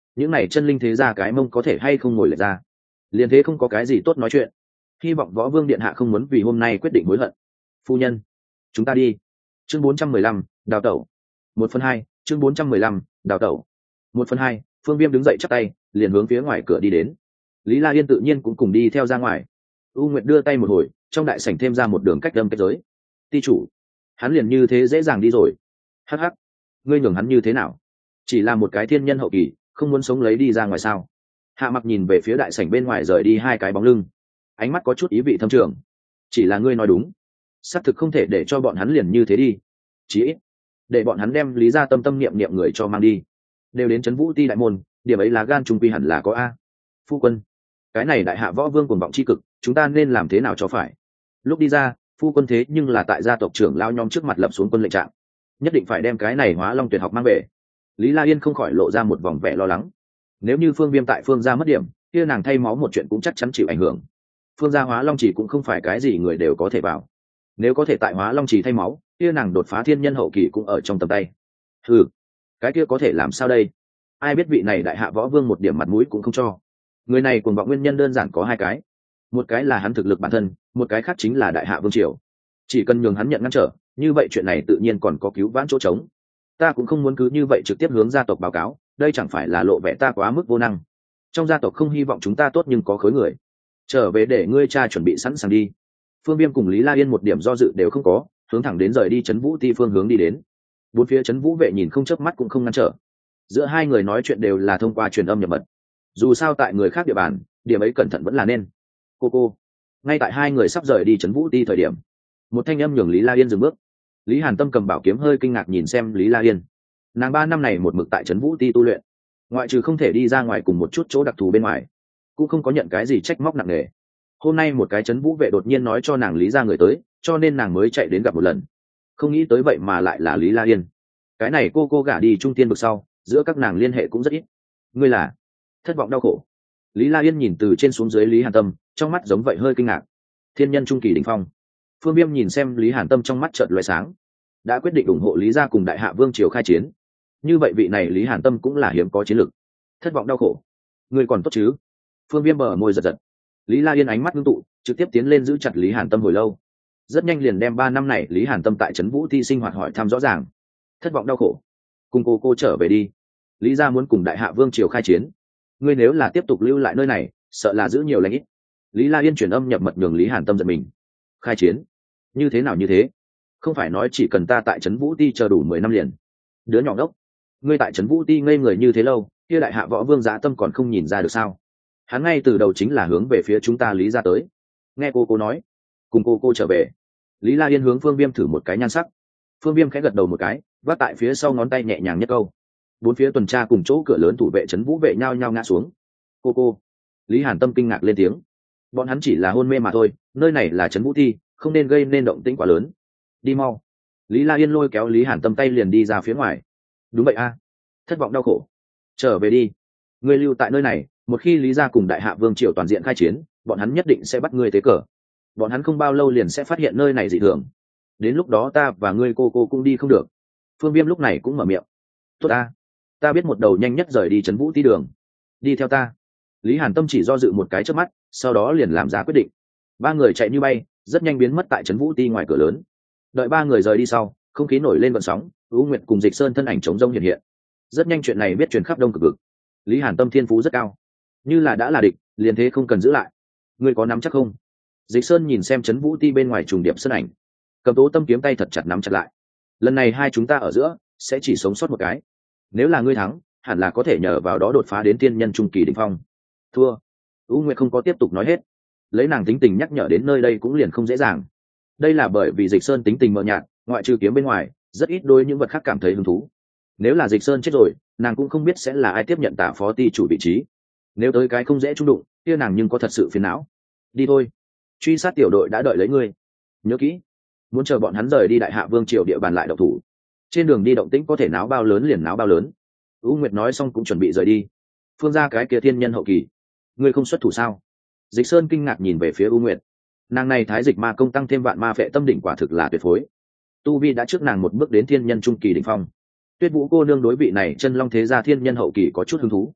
những này chân linh thế ra cái mông có thể hay không ngồi lệch ra, liền thế không có cái gì tốt nói chuyện. Hy vọng võ vương điện hạ không muốn vì hôm nay quyết định hối hận. Phu nhân, chúng ta đi. Chương bốn trăm mười lăm, đào tẩu. Một phần hai. Chương bốn trăm mười lăm, đào tẩu. Một phần hai. Phương Viêm đứng dậy chắp tay, liền hướng phía ngoài cửa đi đến. Lý La Yên tự nhiên cũng cùng đi theo ra ngoài. U Nguyệt đưa tay một hồi, trong đại sảnh thêm ra một đường cách đâm kết giới. Ti chủ, hắn liền như thế dễ dàng đi rồi. Hắc hắc, ngươi nhường hắn như thế nào? Chỉ là một cái thiên nhân hậu kỳ, không muốn sống lấy đi ra ngoài sao? Hạ Mặc nhìn về phía đại sảnh bên ngoài rời đi hai cái bóng lưng, ánh mắt có chút ý vị thâm trường. Chỉ là ngươi nói đúng, xác thực không thể để cho bọn hắn liền như thế đi. Chỉ ít để bọn hắn đem Lý gia tâm tâm niệm niệm người cho mang đi, đều đến trấn Vũ Ti đại môn, điểm ấy là gan trung quy hẳn là có a. Phu quân, cái này đại hạ võ vương cuồng vọng chi cực, chúng ta nên làm thế nào cho phải? Lúc đi ra, phu quân thế nhưng là tại gia tộc trưởng lao nhóm trước mặt lập xuống quân lệnh trạng, nhất định phải đem cái này Hóa Long tuyệt học mang về. Lý La Yên không khỏi lộ ra một vòng vẻ lo lắng. Nếu như Phương Viêm tại Phương gia mất điểm, kia nàng thay máu một chuyện cũng chắc chắn chịu ảnh hưởng. Phương gia Hóa Long chỉ cũng không phải cái gì người đều có thể vào, nếu có thể tại Hóa Long chỉ thay máu, kia nàng đột phá thiên nhân hậu kỳ cũng ở trong tầm tay. Ừ, cái kia có thể làm sao đây? Ai biết vị này đại hạ võ vương một điểm mặt mũi cũng không cho. Người này cuồng vọng nguyên nhân đơn giản có hai cái, một cái là hắn thực lực bản thân, một cái khác chính là đại hạ vương triều. Chỉ cần nhường hắn nhận ngăn trở, như vậy chuyện này tự nhiên còn có cứu vãn chỗ trống. Ta cũng không muốn cứ như vậy trực tiếp hướng gia tộc báo cáo, đây chẳng phải là lộ vẻ ta quá mức vô năng. Trong gia tộc không hy vọng chúng ta tốt nhưng có khối người. Trở về để ngươi cha chuẩn bị sẵn sàng đi. Phương Viêm cùng Lý La Yên một điểm do dự đều không có, hướng thẳng đến rời đi trấn Vũ Ti phương hướng đi đến. Bốn phía trấn Vũ vệ nhìn không chớp mắt cũng không ngăn trở. Giữa hai người nói chuyện đều là thông qua truyền âm nhập mật. Dù sao tại người khác địa bàn, điểm ấy cẩn thận vẫn là nên. Cô cô. Ngay tại hai người sắp rời đi trấn Vũ Ti thời điểm, một thanh âm nhường Lý La Yên dừng bước. Lý Hàn Tâm cầm bảo kiếm hơi kinh ngạc nhìn xem Lý La Yên. Nàng ba năm này một mực tại trấn Vũ Ti tu luyện, ngoại trừ không thể đi ra ngoài cùng một chút chỗ đặc thù bên ngoài, cũng không có nhận cái gì trách móc nặng nề. Hôm nay một cái trấn Vũ vệ đột nhiên nói cho nàng Lý gia người tới, cho nên nàng mới chạy đến gặp một lần. Không nghĩ tới vậy mà lại là Lý La Yên. Cái này cô cô gả đi trung tiên vực sau, giữa các nàng liên hệ cũng rất ít. Ngươi là? Thất vọng đau khổ. Lý La Yên nhìn từ trên xuống dưới Lý Hàn Tâm, trong mắt giống vậy hơi kinh ngạc. Thiên nhân trung kỳ đỉnh phong. Phương Viêm nhìn xem Lý Hàn Tâm trong mắt chợt lóe sáng, đã quyết định ủng hộ Lý gia cùng đại hạ vương triều khai chiến. Như vậy vị này Lý Hàn Tâm cũng là hiếm có chiến lực. Thất vọng đau khổ. Ngươi còn tốt chứ? Phương Viêm bờ môi giật giật. Lý La Yên ánh mắt ngưng tụ, trực tiếp tiến lên giữ chặt Lý Hàn Tâm hồi lâu. Rất nhanh liền đem ba năm này Lý Hàn Tâm tại trấn Vũ Ti sinh hoạt hỏi thăm rõ ràng. Thất vọng đau khổ. Cùng cô cô trở về đi. Lý gia muốn cùng đại hạ vương triều khai chiến. Ngươi nếu là tiếp tục lưu lại nơi này, sợ là giữ nhiều lãnh ít. Lý La Yên truyền âm nhập mật nhường Lý Hàn Tâm giật mình. Khai chiến? Như thế nào như thế? Không phải nói chỉ cần ta tại trấn Vũ Ti chờ đủ mười năm liền? Đứa nhỏ đốc, ngươi tại trấn Vũ Ti ngây người như thế lâu, kia đại hạ võ vương Giá Tâm còn không nhìn ra được sao? Hắn ngay từ đầu chính là hướng về phía chúng ta Lý gia tới. Nghe cô cô nói, cùng cô cô trở về. Lý La Yên hướng Phương Viêm thử một cái nhan sắc. Phương Viêm khẽ gật đầu một cái, vác tại phía sau ngón tay nhẹ nhàng nhất câu. Bốn phía tuần tra cùng chỗ cửa lớn thủ vệ trấn Vũ vệ nhao nhao ngã xuống. Cô cô. Lý Hàn Tâm kinh ngạc lên tiếng. Bọn hắn chỉ là hôn mê mà thôi, nơi này là trấn Vũ Ti, không nên gây nên động tĩnh quá lớn. Đi mau. Lý La Yên lôi kéo Lý Hàn Tâm tay liền đi ra phía ngoài. Đúng vậy a. Thất vọng đau khổ. Trở về đi. Ngươi lưu tại nơi này, một khi Lý gia cùng đại hạ vương triều toàn diện khai chiến, bọn hắn nhất định sẽ bắt ngươi tế cờ. Bọn hắn không bao lâu liền sẽ phát hiện nơi này dị thường. Đến lúc đó ta và ngươi cô cô cũng đi không được. Phương Viêm lúc này cũng mở miệng. Tốt ta, ta biết một đầu nhanh nhất rời đi trấn Vũ Ti đường. Đi theo ta. Lý Hàn Tâm chỉ do dự một cái trước mắt, sau đó liền làm ra quyết định. Ba người chạy như bay, rất nhanh biến mất tại trấn Vũ Ti ngoài cửa lớn. Đợi ba người rời đi sau, không khí nổi lên vận sóng, U Nguyệt cùng Dịch Sơn thân ảnh chống rông hiện hiện. Rất nhanh chuyện này biết truyền khắp Đông Cực vực. Lý Hàn Tâm thiên phú rất cao, như là đã là địch, liền thế không cần giữ lại. Ngươi có nắm chắc không? Dịch Sơn nhìn xem trấn Vũ Ti bên ngoài trùng điệp sân ảnh, Cầm Tố Tâm kiếm tay thật chặt nắm chặt lại. Lần này hai chúng ta ở giữa sẽ chỉ sống sót một cái. Nếu là ngươi thắng, hẳn là có thể nhờ vào đó đột phá đến thiên nhân trung kỳ đỉnh phong. Thua. U Nguyệt không có tiếp tục nói hết, lấy nàng tính tình nhắc nhở đến nơi đây cũng liền không dễ dàng. Đây là bởi vì Dịch Sơn tính tình mờ nhạt, ngoại trừ kiếm bên ngoài, rất ít đôi những vật khác cảm thấy hứng thú. Nếu là Dịch Sơn chết rồi, nàng cũng không biết sẽ là ai tiếp nhận Tả phó ti chủ vị trí. Nếu tới cái không dễ trung đụng, kia nàng nhưng có thật sự phiền não. Đi thôi, truy sát tiểu đội đã đợi lấy ngươi. Nhớ kỹ, muốn chờ bọn hắn rời đi đại hạ vương triều địa bàn lại động thủ. Trên đường đi động tĩnh có thể náo bao lớn liền náo bao lớn. U Nguyệt nói xong cũng chuẩn bị rời đi. Phương gia cái kia thiên nhân hậu kỳ, ngươi không xuất thủ sao? Dịch Sơn kinh ngạc nhìn về phía U Nguyệt. Nàng này thái dịch ma công tăng thêm vạn ma phệ tâm đỉnh quả thực là tuyệt phối. Tu vi đã trước nàng một bước đến thiên nhân trung kỳ đỉnh phong. Tuyết Vũ cô nương đối vị này chân long thế gia thiên nhân hậu kỳ có chút hứng thú.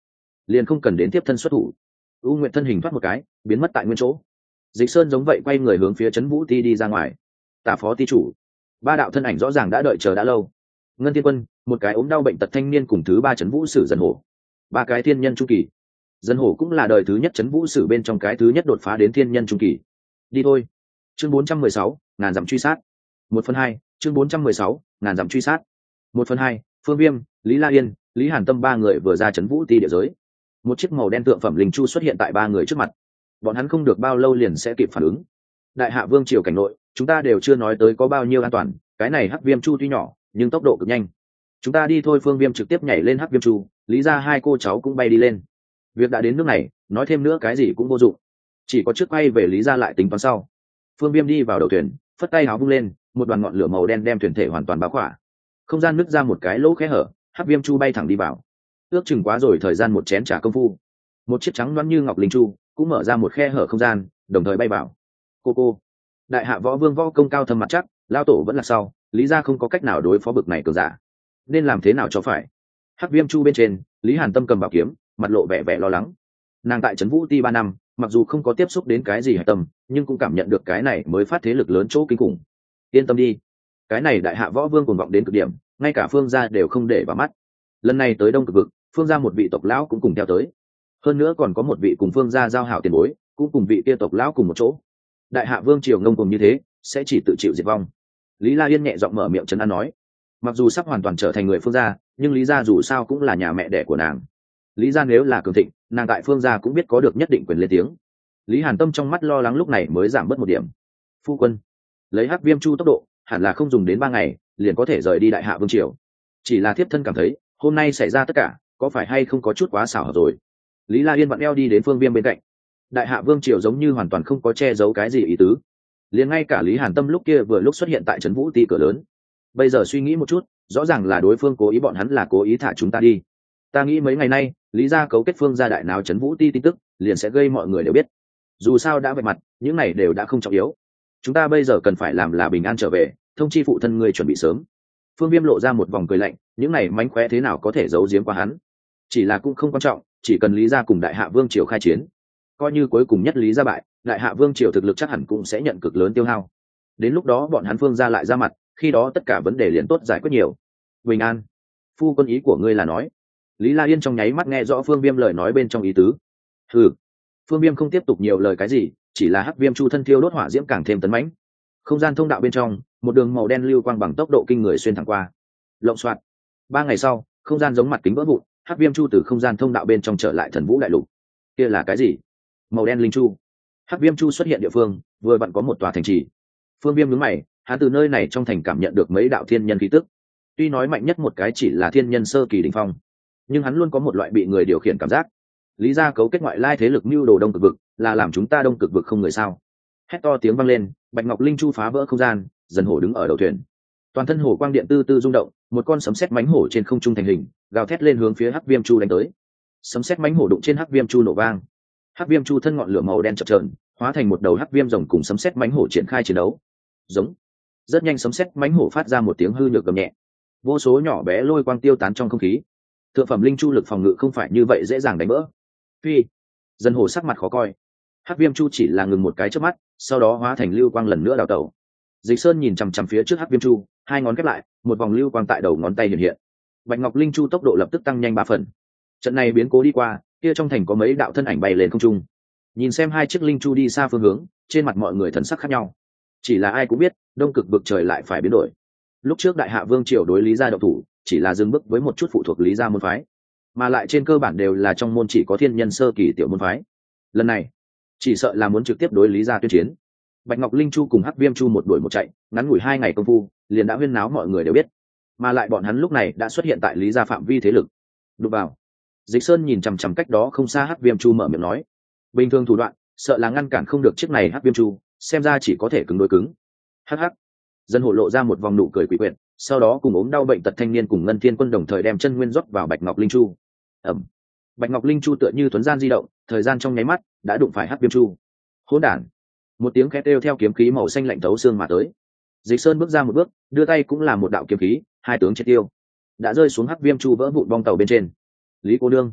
liền không cần đến tiếp thân xuất thủ. U Nguyệt thân hình thoát một cái biến mất tại nguyên chỗ. Dịch Sơn giống vậy quay người hướng phía Trấn Vũ Ti đi ra ngoài. Tả phó ti chủ, ba đạo thân ảnh rõ ràng đã đợi chờ đã lâu. Ngân Thiên Quân, một cái ốm đau bệnh tật thanh niên cùng thứ ba Trấn Vũ Sử Dân Hổ, ba cái thiên nhân trung kỳ. Dân Hổ cũng là đời thứ nhất Trấn Vũ Sử bên trong cái thứ nhất đột phá đến thiên nhân trung kỳ. Đi thôi. Chương bốn trăm mười sáu, ngàn dặm truy sát. Một phần hai. Chương bốn trăm mười sáu, ngàn dặm truy sát. Một phần hai. Phương Viêm, Lý La Yên, Lý Hàn Tâm ba người vừa ra Trấn Vũ Ti địa giới. Một chiếc màu đen tượng phẩm linh chu xuất hiện tại ba người trước mặt. Bọn hắn không được bao lâu liền sẽ kịp phản ứng. Đại hạ vương triều cảnh nội, chúng ta đều chưa nói tới có bao nhiêu an toàn, cái này hắc viêm chu tuy nhỏ nhưng tốc độ cực nhanh. Chúng ta đi thôi. Phương Viêm trực tiếp nhảy lên hắc viêm chu, Lý ra hai cô cháu cũng bay đi lên. Việc đã đến nước này, nói thêm nữa cái gì cũng vô dụng, chỉ có trước quay về Lý ra lại tính toán sau. Phương Viêm đi vào đầu thuyền, phất tay áo vung lên, một đoàn ngọn lửa màu đen đem thuyền thể hoàn toàn bao khỏa. Không gian nứt ra một cái lỗ khe hở, hắc viêm chu bay thẳng đi vào. Ước chừng quá rồi thời gian một chén trà công phu, một chiếc trắng loáng như ngọc linh chu cũng mở ra một khe hở không gian, đồng thời bay vào. Cô cô, đại hạ võ vương võ công cao thâm mặt chắc, lao tổ vẫn là sau, Lý ra không có cách nào đối phó bực này cường giả, nên làm thế nào cho phải. Hắc viêm chu bên trên, Lý Hàn Tâm cầm bảo kiếm, mặt lộ vẻ vẻ lo lắng. Nàng tại Trấn Vũ Ti ba năm, mặc dù không có tiếp xúc đến cái gì hạch tâm, nhưng cũng cảm nhận được cái này mới phát thế lực lớn chỗ kinh khủng. Yên tâm đi, cái này đại hạ võ vương cuồng vọng đến cực điểm, ngay cả phương gia đều không để vào mắt. Lần này tới đông cực vực, phương gia một vị tộc lão cũng cùng theo tới, hơn nữa còn có một vị cùng phương gia giao hảo tiền bối cũng cùng vị kia tộc lão cùng một chỗ. Đại hạ vương triều ngông cuồng như thế sẽ chỉ tự chịu diệt vong. Lý La Yên nhẹ giọng mở miệng trấn an nói, mặc dù sắp hoàn toàn trở thành người phương gia, nhưng Lý gia dù sao cũng là nhà mẹ đẻ của nàng. Lý gia nếu là cường thịnh, nàng tại phương gia cũng biết có được nhất định quyền lên tiếng. Lý Hàn Tâm trong mắt lo lắng lúc này mới giảm bớt một điểm. Phu quân, lấy hắc viêm chu tốc độ hẳn là không dùng đến ba ngày liền có thể rời đi đại hạ vương triều, chỉ là thiếp thân cảm thấy hôm nay xảy ra tất cả có phải hay không có chút quá xảo hợp rồi. Lý La Yên vặn eo đi đến Phương Viêm bên cạnh. Đại hạ vương triều giống như hoàn toàn không có che giấu cái gì ý tứ, liền ngay cả Lý Hàn Tâm lúc kia vừa lúc xuất hiện tại Trấn Vũ Ti cửa lớn, bây giờ suy nghĩ một chút, rõ ràng là đối phương cố ý, bọn hắn là cố ý thả chúng ta đi. Ta nghĩ mấy ngày nay Lý gia cấu kết phương gia đại nào Trấn Vũ Ti tin tức liền sẽ gây mọi người đều biết. Dù sao đã vạch mặt, những này đều đã không trọng yếu. Chúng ta bây giờ cần phải làm là bình an trở về, thông chi phụ thân người chuẩn bị sớm. Phương Viêm lộ ra một vòng cười lạnh, những này mánh khóe thế nào có thể giấu giếm qua hắn. Chỉ là cũng không quan trọng, chỉ cần Lý gia cùng đại hạ vương triều khai chiến, coi như cuối cùng nhất Lý gia bại, đại hạ vương triều thực lực chắc hẳn cũng sẽ nhận cực lớn tiêu hao. Đến lúc đó bọn hắn phương gia lại ra mặt, khi đó tất cả vấn đề liền tốt giải quyết nhiều. Bình an, phu quân ý của ngươi là nói. Lý La Yên trong nháy mắt nghe rõ Phương Viêm lời nói bên trong ý tứ. Ừ. Phương Viêm không tiếp tục nhiều lời cái gì, chỉ là hắc viêm chu thân thiêu đốt hỏa diễm càng thêm tấn mãnh. Không gian thông đạo bên trong, một đường màu đen lưu quang bằng tốc độ kinh người xuyên thẳng qua. Lộng xoạt. Ba ngày sau, không gian giống mặt kính vỡ vụn, hắc viêm chu từ không gian thông đạo bên trong trở lại Thần Vũ đại lục. Kia là cái gì? Màu đen linh chu. Hắc viêm chu xuất hiện địa phương, vừa vặn có một tòa thành trì. Phương Viêm nhướng mày, hắn từ nơi này trong thành cảm nhận được mấy đạo thiên nhân khí tức. Tuy nói mạnh nhất một cái chỉ là thiên nhân sơ kỳ đỉnh phong, nhưng hắn luôn có một loại bị người điều khiển cảm giác. Lý gia cấu kết ngoại lai thế lực mưu đồ đông cực vực, là làm chúng ta đông cực vực không người sao? Hét to tiếng vang lên, bạch ngọc linh chu phá vỡ không gian, Dần Hổ đứng ở đầu thuyền. Toàn thân hổ quang điện tư tư rung động, một con sấm sét mánh hổ trên không trung thành hình, gào thét lên hướng phía hắc viêm chu đánh tới. Sấm sét mánh hổ đụng trên hắc viêm chu nổ vang. Hắc viêm chu thân ngọn lửa màu đen chập chờn, hóa thành một đầu hắc viêm rồng cùng sấm sét mánh hổ triển khai chiến đấu. Giống. Rất nhanh sấm sét mánh hổ phát ra một tiếng hư nhược gầm nhẹ. Vô số nhỏ bé lôi quang tiêu tán trong không khí. Thượng phẩm linh chu lực phòng ngự không phải như vậy dễ dàng đánh vỡ. Phi. Dần Hổ sắc mặt khó coi. Hắc viêm chu chỉ là ngừng một cái chớp mắt, sau đó hóa thành lưu quang lần nữa đào tẩu. Dịch Sơn nhìn chằm chằm phía trước hắc viêm chu, hai ngón kết lại, một vòng lưu quang tại đầu ngón tay hiện hiện. Bạch ngọc linh chu tốc độ lập tức tăng nhanh ba phần. Trận này biến cố đi qua, kia trong thành có mấy đạo thân ảnh bay lên không trung. Nhìn xem hai chiếc linh chu đi xa phương hướng, trên mặt mọi người thần sắc khác nhau. Chỉ là ai cũng biết, đông cực vực trời lại phải biến đổi. Lúc trước đại hạ vương triều đối Lý gia động thủ, chỉ là dừng bước với một chút phụ thuộc Lý gia môn phái, mà lại trên cơ bản đều là trong môn chỉ có thiên nhân sơ kỳ tiểu môn phái. Lần này chỉ sợ là muốn trực tiếp đối Lý gia tuyên chiến. Bạch ngọc linh chu cùng hắc viêm chu một đuổi một chạy, ngắn ngủi hai ngày công phu liền đã huyên náo mọi người đều biết, mà lại bọn hắn lúc này đã xuất hiện tại Lý gia phạm vi thế lực. Đụng vào. Dịch Sơn nhìn chằm chằm cách đó không xa hắc viêm chu mở miệng nói, bình thường thủ đoạn sợ là ngăn cản không được chiếc này hắc viêm chu, xem ra chỉ có thể cứng đối cứng. Hắc hắc. Dân Hổ lộ ra một vòng nụ cười quỷ quyệt, sau đó cùng ốm đau bệnh tật thanh niên cùng Ngân Thiên Quân đồng thời đem chân nguyên rót vào bạch ngọc linh chu. Ẩm. Bạch ngọc linh chu tựa như tuấn gian di động, thời gian trong nháy mắt đã đụng phải hắc viêm chu. Hỗn đản. Một tiếng khét kêu theo kiếm khí màu xanh lạnh thấu xương mà tới. Dịch Sơn bước ra một bước, đưa tay cũng là một đạo kiếm khí, hai tướng triệt tiêu, đã rơi xuống hắc viêm chu vỡ vụn bong tàu bên trên. Lý cô nương.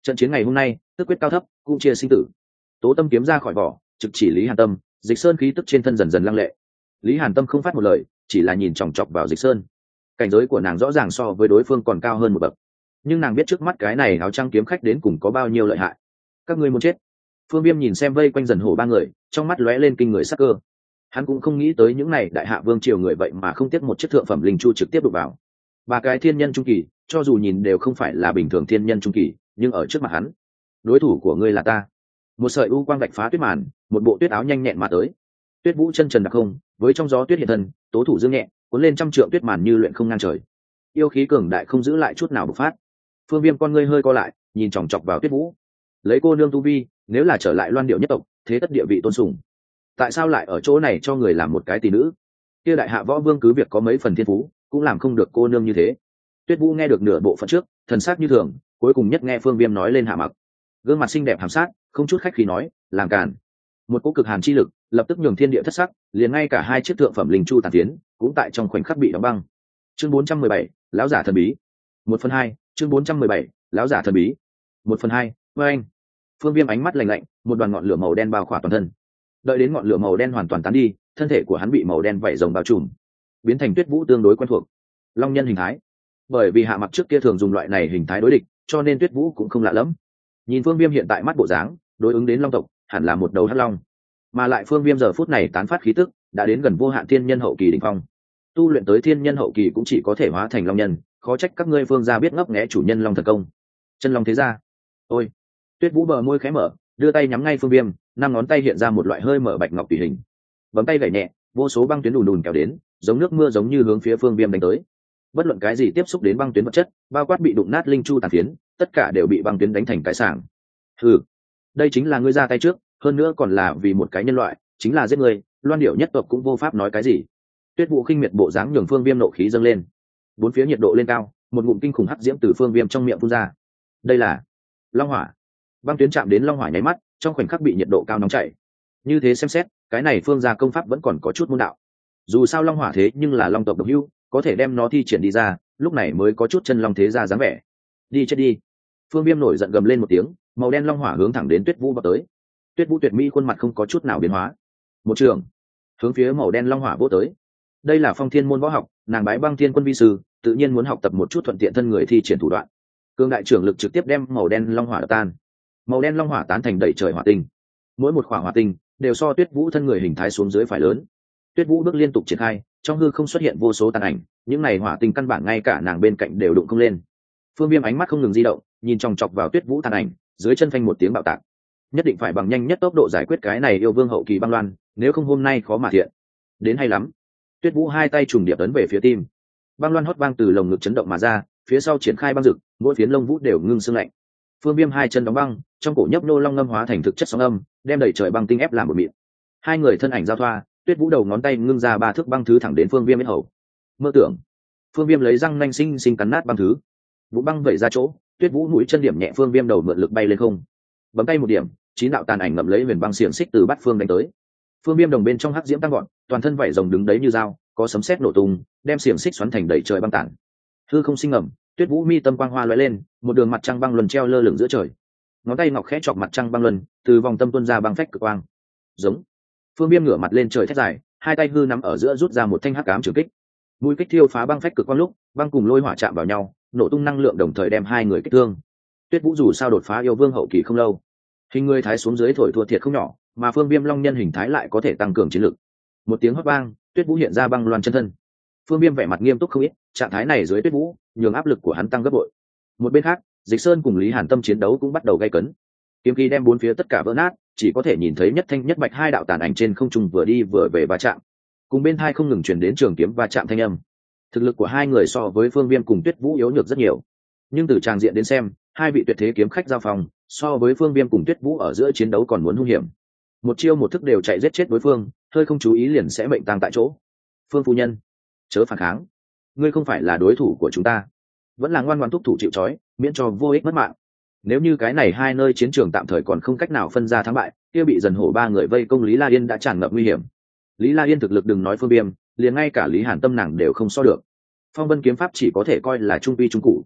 Trận chiến ngày hôm nay tức quyết cao thấp cũng chia sinh tử. Tố tâm kiếm ra khỏi vỏ, trực chỉ Lý Hàn Tâm. Dịch Sơn khí tức trên thân dần dần lăng lệ. Lý Hàn Tâm không phát một lời, chỉ là nhìn chòng chọc vào Dịch Sơn. Cảnh giới của nàng rõ ràng so với đối phương còn cao hơn một bậc, nhưng nàng biết trước mắt cái này áo trắng kiếm khách đến cùng có bao nhiêu lợi hại. Các ngươi muốn chết? Phương Viêm nhìn xem vây quanh dần hổ ba người, trong mắt lóe lên kinh người sắc cơ. Hắn cũng không nghĩ tới những này đại hạ vương triều người vậy mà không tiếc một chiếc thượng phẩm linh chu trực tiếp đụng vào. Ba cái thiên nhân trung kỳ, cho dù nhìn đều không phải là bình thường thiên nhân trung kỳ, nhưng ở trước mặt hắn, đối thủ của ngươi là ta. Một sợi u quang vạch phá tuyết màn, một bộ tuyết áo nhanh nhẹn mà tới. Tuyết Vũ chân trần đặc không, với trong gió tuyết hiện thân, tố thủ dương nhẹ, cuốn lên trăm trượng tuyết màn như luyện không ngang trời. Yêu khí cường đại không giữ lại chút nào bộc phát. Phương Viêm con ngươi hơi co lại, nhìn chòng chọc vào Tuyết Vũ. Lấy cô nương tu vi, nếu là trở lại Loan Điệu nhất tộc, thế tất địa vị tôn sùng. Tại sao lại ở chỗ này cho người làm một cái tỷ nữ? Kia đại hạ võ vương cứ việc có mấy phần thiên phú, cũng làm không được cô nương như thế. Tuyết Vũ nghe được nửa bộ phận trước, thần sắc như thường, cuối cùng nhất nghe Phương Viêm nói lên Hạ Mặc. Gương mặt xinh đẹp hàm sát, không chút khách khí nói, làm càn. Một cỗ cực hàn chi lực, lập tức nhường thiên địa thất sắc, liền ngay cả hai chiếc thượng phẩm linh chu tàn tiến, cũng tại trong khoảnh khắc bị đóng băng. Chương bốn trăm mười bảy, lão giả thần bí. Một phần hai, chương bốn trăm mười bảy, lão giả thần bí. Một phần hai, với anh. Phương Viêm ánh mắt lạnh lạnh, một đoàn ngọn lửa màu đen bao khỏa toàn thân. Đợi đến ngọn lửa màu đen hoàn toàn tán đi, thân thể của hắn bị màu đen vảy rồng bao trùm, biến thành Tuyết Vũ tương đối quen thuộc, long nhân hình thái. Bởi vì Hạ Mặc trước kia thường dùng loại này hình thái đối địch, cho nên Tuyết Vũ cũng không lạ lẫm. Nhìn Phương Viêm hiện tại mắt bộ dáng, đối ứng đến long tộc, hẳn là một đầu hắc long. Mà lại Phương Viêm giờ phút này tán phát khí tức, đã đến gần vô hạn thiên nhân hậu kỳ đỉnh phong. Tu luyện tới thiên nhân hậu kỳ cũng chỉ có thể hóa thành long nhân, khó trách các ngươi Phương gia biết ngấp nghé chủ nhân long thần công. Chân long thế gia. Ôi. Tuyết Vũ bờ môi khẽ mở, đưa tay nhắm ngay Phương Viêm, năm ngón tay hiện ra một loại hơi mở bạch ngọc tùy hình. Bấm tay gảy nhẹ, vô số băng tuyến đùn đùn kéo đến, giống nước mưa giống như hướng phía Phương Viêm đánh tới. Bất luận cái gì tiếp xúc đến băng tuyến vật chất, bao quát bị đụng nát linh chu tàn phiến, tất cả đều bị băng tuyến đánh thành cái sảng. Hừ, đây chính là ngươi ra tay trước, hơn nữa còn là vì một cái nhân loại, chính là giết người, Loan Điểu nhất tộc cũng vô pháp nói cái gì. Tuyết Vũ khinh miệt bộ dáng nhường Phương Viêm nộ khí dâng lên. Bốn phía nhiệt độ lên cao, một ngụm kinh khủng hắc diễm từ Phương Viêm trong miệng phun ra. Đây là long hỏa. Băng tuyến chạm đến long hỏa nháy mắt, trong khoảnh khắc bị nhiệt độ cao nóng chảy. Như thế xem xét, cái này Phương gia công pháp vẫn còn có chút môn đạo. Dù sao long hỏa thế nhưng là long tộc độc hữu, có thể đem nó thi triển đi ra, lúc này mới có chút chân long thế gia dáng vẻ. Đi chết đi. Phương Viêm nổi giận gầm lên một tiếng, màu đen long hỏa hướng thẳng đến Tuyết Vũ vào tới. Tuyết Vũ tuyệt mỹ khuôn mặt không có chút nào biến hóa. Một trường hướng phía màu đen long hỏa vỗ tới. Đây là phong thiên môn võ học, nàng bái băng thiên quân vi sư, tự nhiên muốn học tập một chút thuận tiện thân người thi triển thủ đoạn. Cương đại trưởng lực trực tiếp đem màu đen long hỏa đập tan. Màu đen long hỏa tán thành đầy trời hỏa tinh. Mỗi một khỏa hỏa tinh đều so Tuyết Vũ thân người hình thái xuống dưới phải lớn. Tuyết Vũ bước liên tục triển khai, trong hư không xuất hiện vô số tàn ảnh, những này hỏa tinh căn bản ngay cả nàng bên cạnh đều đụng không lên. Phương Viêm ánh mắt không ngừng di động, nhìn chòng chọc vào Tuyết Vũ tàn ảnh, dưới chân phanh một tiếng bạo tạc. Nhất định phải bằng nhanh nhất tốc độ giải quyết cái này yêu vương hậu kỳ băng loan, nếu không hôm nay khó mà thiện. Đến hay lắm. Tuyết Vũ hai tay trùng điệp ấn về phía tim. Băng loan hót vang từ lồng ngực chấn động mà ra, phía sau triển khai băng rực, mỗi phiến lông vũ đều ngưng sương lạnh. Phương Viêm hai chân đóng băng, trong cổ nhấp nô long ngâm hóa thành thực chất sóng âm, đem đầy trời băng tinh ép làm một mịn. Hai người thân ảnh giao thoa, Tuyết Vũ đầu ngón tay ngưng ra ba thước băng thứ thẳng đến Phương Viêm yết hầu. Mơ tưởng. Phương Viêm lấy răng nanh sinh sinh cắn nát băng thứ. Vũ băng vẩy ra chỗ, Tuyết Vũ mũi chân điểm nhẹ Phương Viêm đầu mượn lực bay lên không. Bấm tay một điểm, chín đạo tàn ảnh ngậm lấy huyền băng xiềng xích từ bát phương đánh tới. Phương Viêm đồng bên trong hắc diễm tăng gọn, toàn thân vảy rồng đứng đấy như dao, có sấm sét nổ tung, đem xiềng xích xoắn thành đầy trời băng tản. Hư không sinh ngầm, Tuyết Vũ mi tâm quang hoa lóe lên, một đường mặt trăng băng luân treo lơ lửng giữa trời. Ngón tay ngọc khẽ chọc mặt trăng băng luân, từ vòng tâm tuôn ra băng phách cực quang. Giống. Phương Viêm ngửa mặt lên trời thét dài, hai tay hư nắm ở giữa rút ra một thanh hắc ám trường kích. Mũi kích thiêu phá băng phách cực quang lúc, băng cùng lôi hỏa chạm vào nhau, nổ tung năng lượng đồng thời đem hai người kích thương. Tuyết Vũ dù sao đột phá yêu vương hậu kỳ không lâu, hình người thái xuống dưới thổi thua thiệt không nhỏ, mà Phương Viêm long nhân hình thái lại có thể tăng cường chiến lực. Một tiếng hót vang, Tuyết Vũ hiện ra băng loan chân thân. Phương Viêm vẻ mặt nghiêm túc không ít, trạng thái này dưới Tuyết Vũ, nhường áp lực của hắn tăng gấp bội. Một bên khác, Dịch Sơn cùng Lý Hàn Tâm chiến đấu cũng bắt đầu gay cấn. Kiếm khí đem bốn phía tất cả vỡ nát, chỉ có thể nhìn thấy nhất thanh nhất bạch hai đạo tàn ảnh trên không trung vừa đi vừa về va chạm. Cùng bên hai không ngừng truyền đến trường kiếm va chạm thanh âm. Thực lực của hai người so với Phương Viêm cùng Tuyết Vũ yếu nhược rất nhiều, nhưng từ tràng diện đến xem, hai vị tuyệt thế kiếm khách giao phòng, so với Phương Viêm cùng Tuyết Vũ ở giữa chiến đấu còn muốn hung hiểm. Một chiêu một thức đều chạy giết chết đối phương, hơi không chú ý liền sẽ mệnh tang tại chỗ. Phương phu nhân, chớ phản kháng, ngươi không phải là đối thủ của chúng ta, vẫn là ngoan ngoãn thúc thủ chịu trói, miễn cho vô ích mất mạng. Nếu như cái này hai nơi chiến trường tạm thời còn không cách nào phân ra thắng bại, kia bị dần hổ ba người vây công Lý La Yên đã tràn ngập nguy hiểm. Lý La Yên thực lực đừng nói Phương Viêm, liền ngay cả Lý Hàn Tâm nàng đều không so được. Phong Vân kiếm pháp chỉ có thể coi là trung vi trung cụ.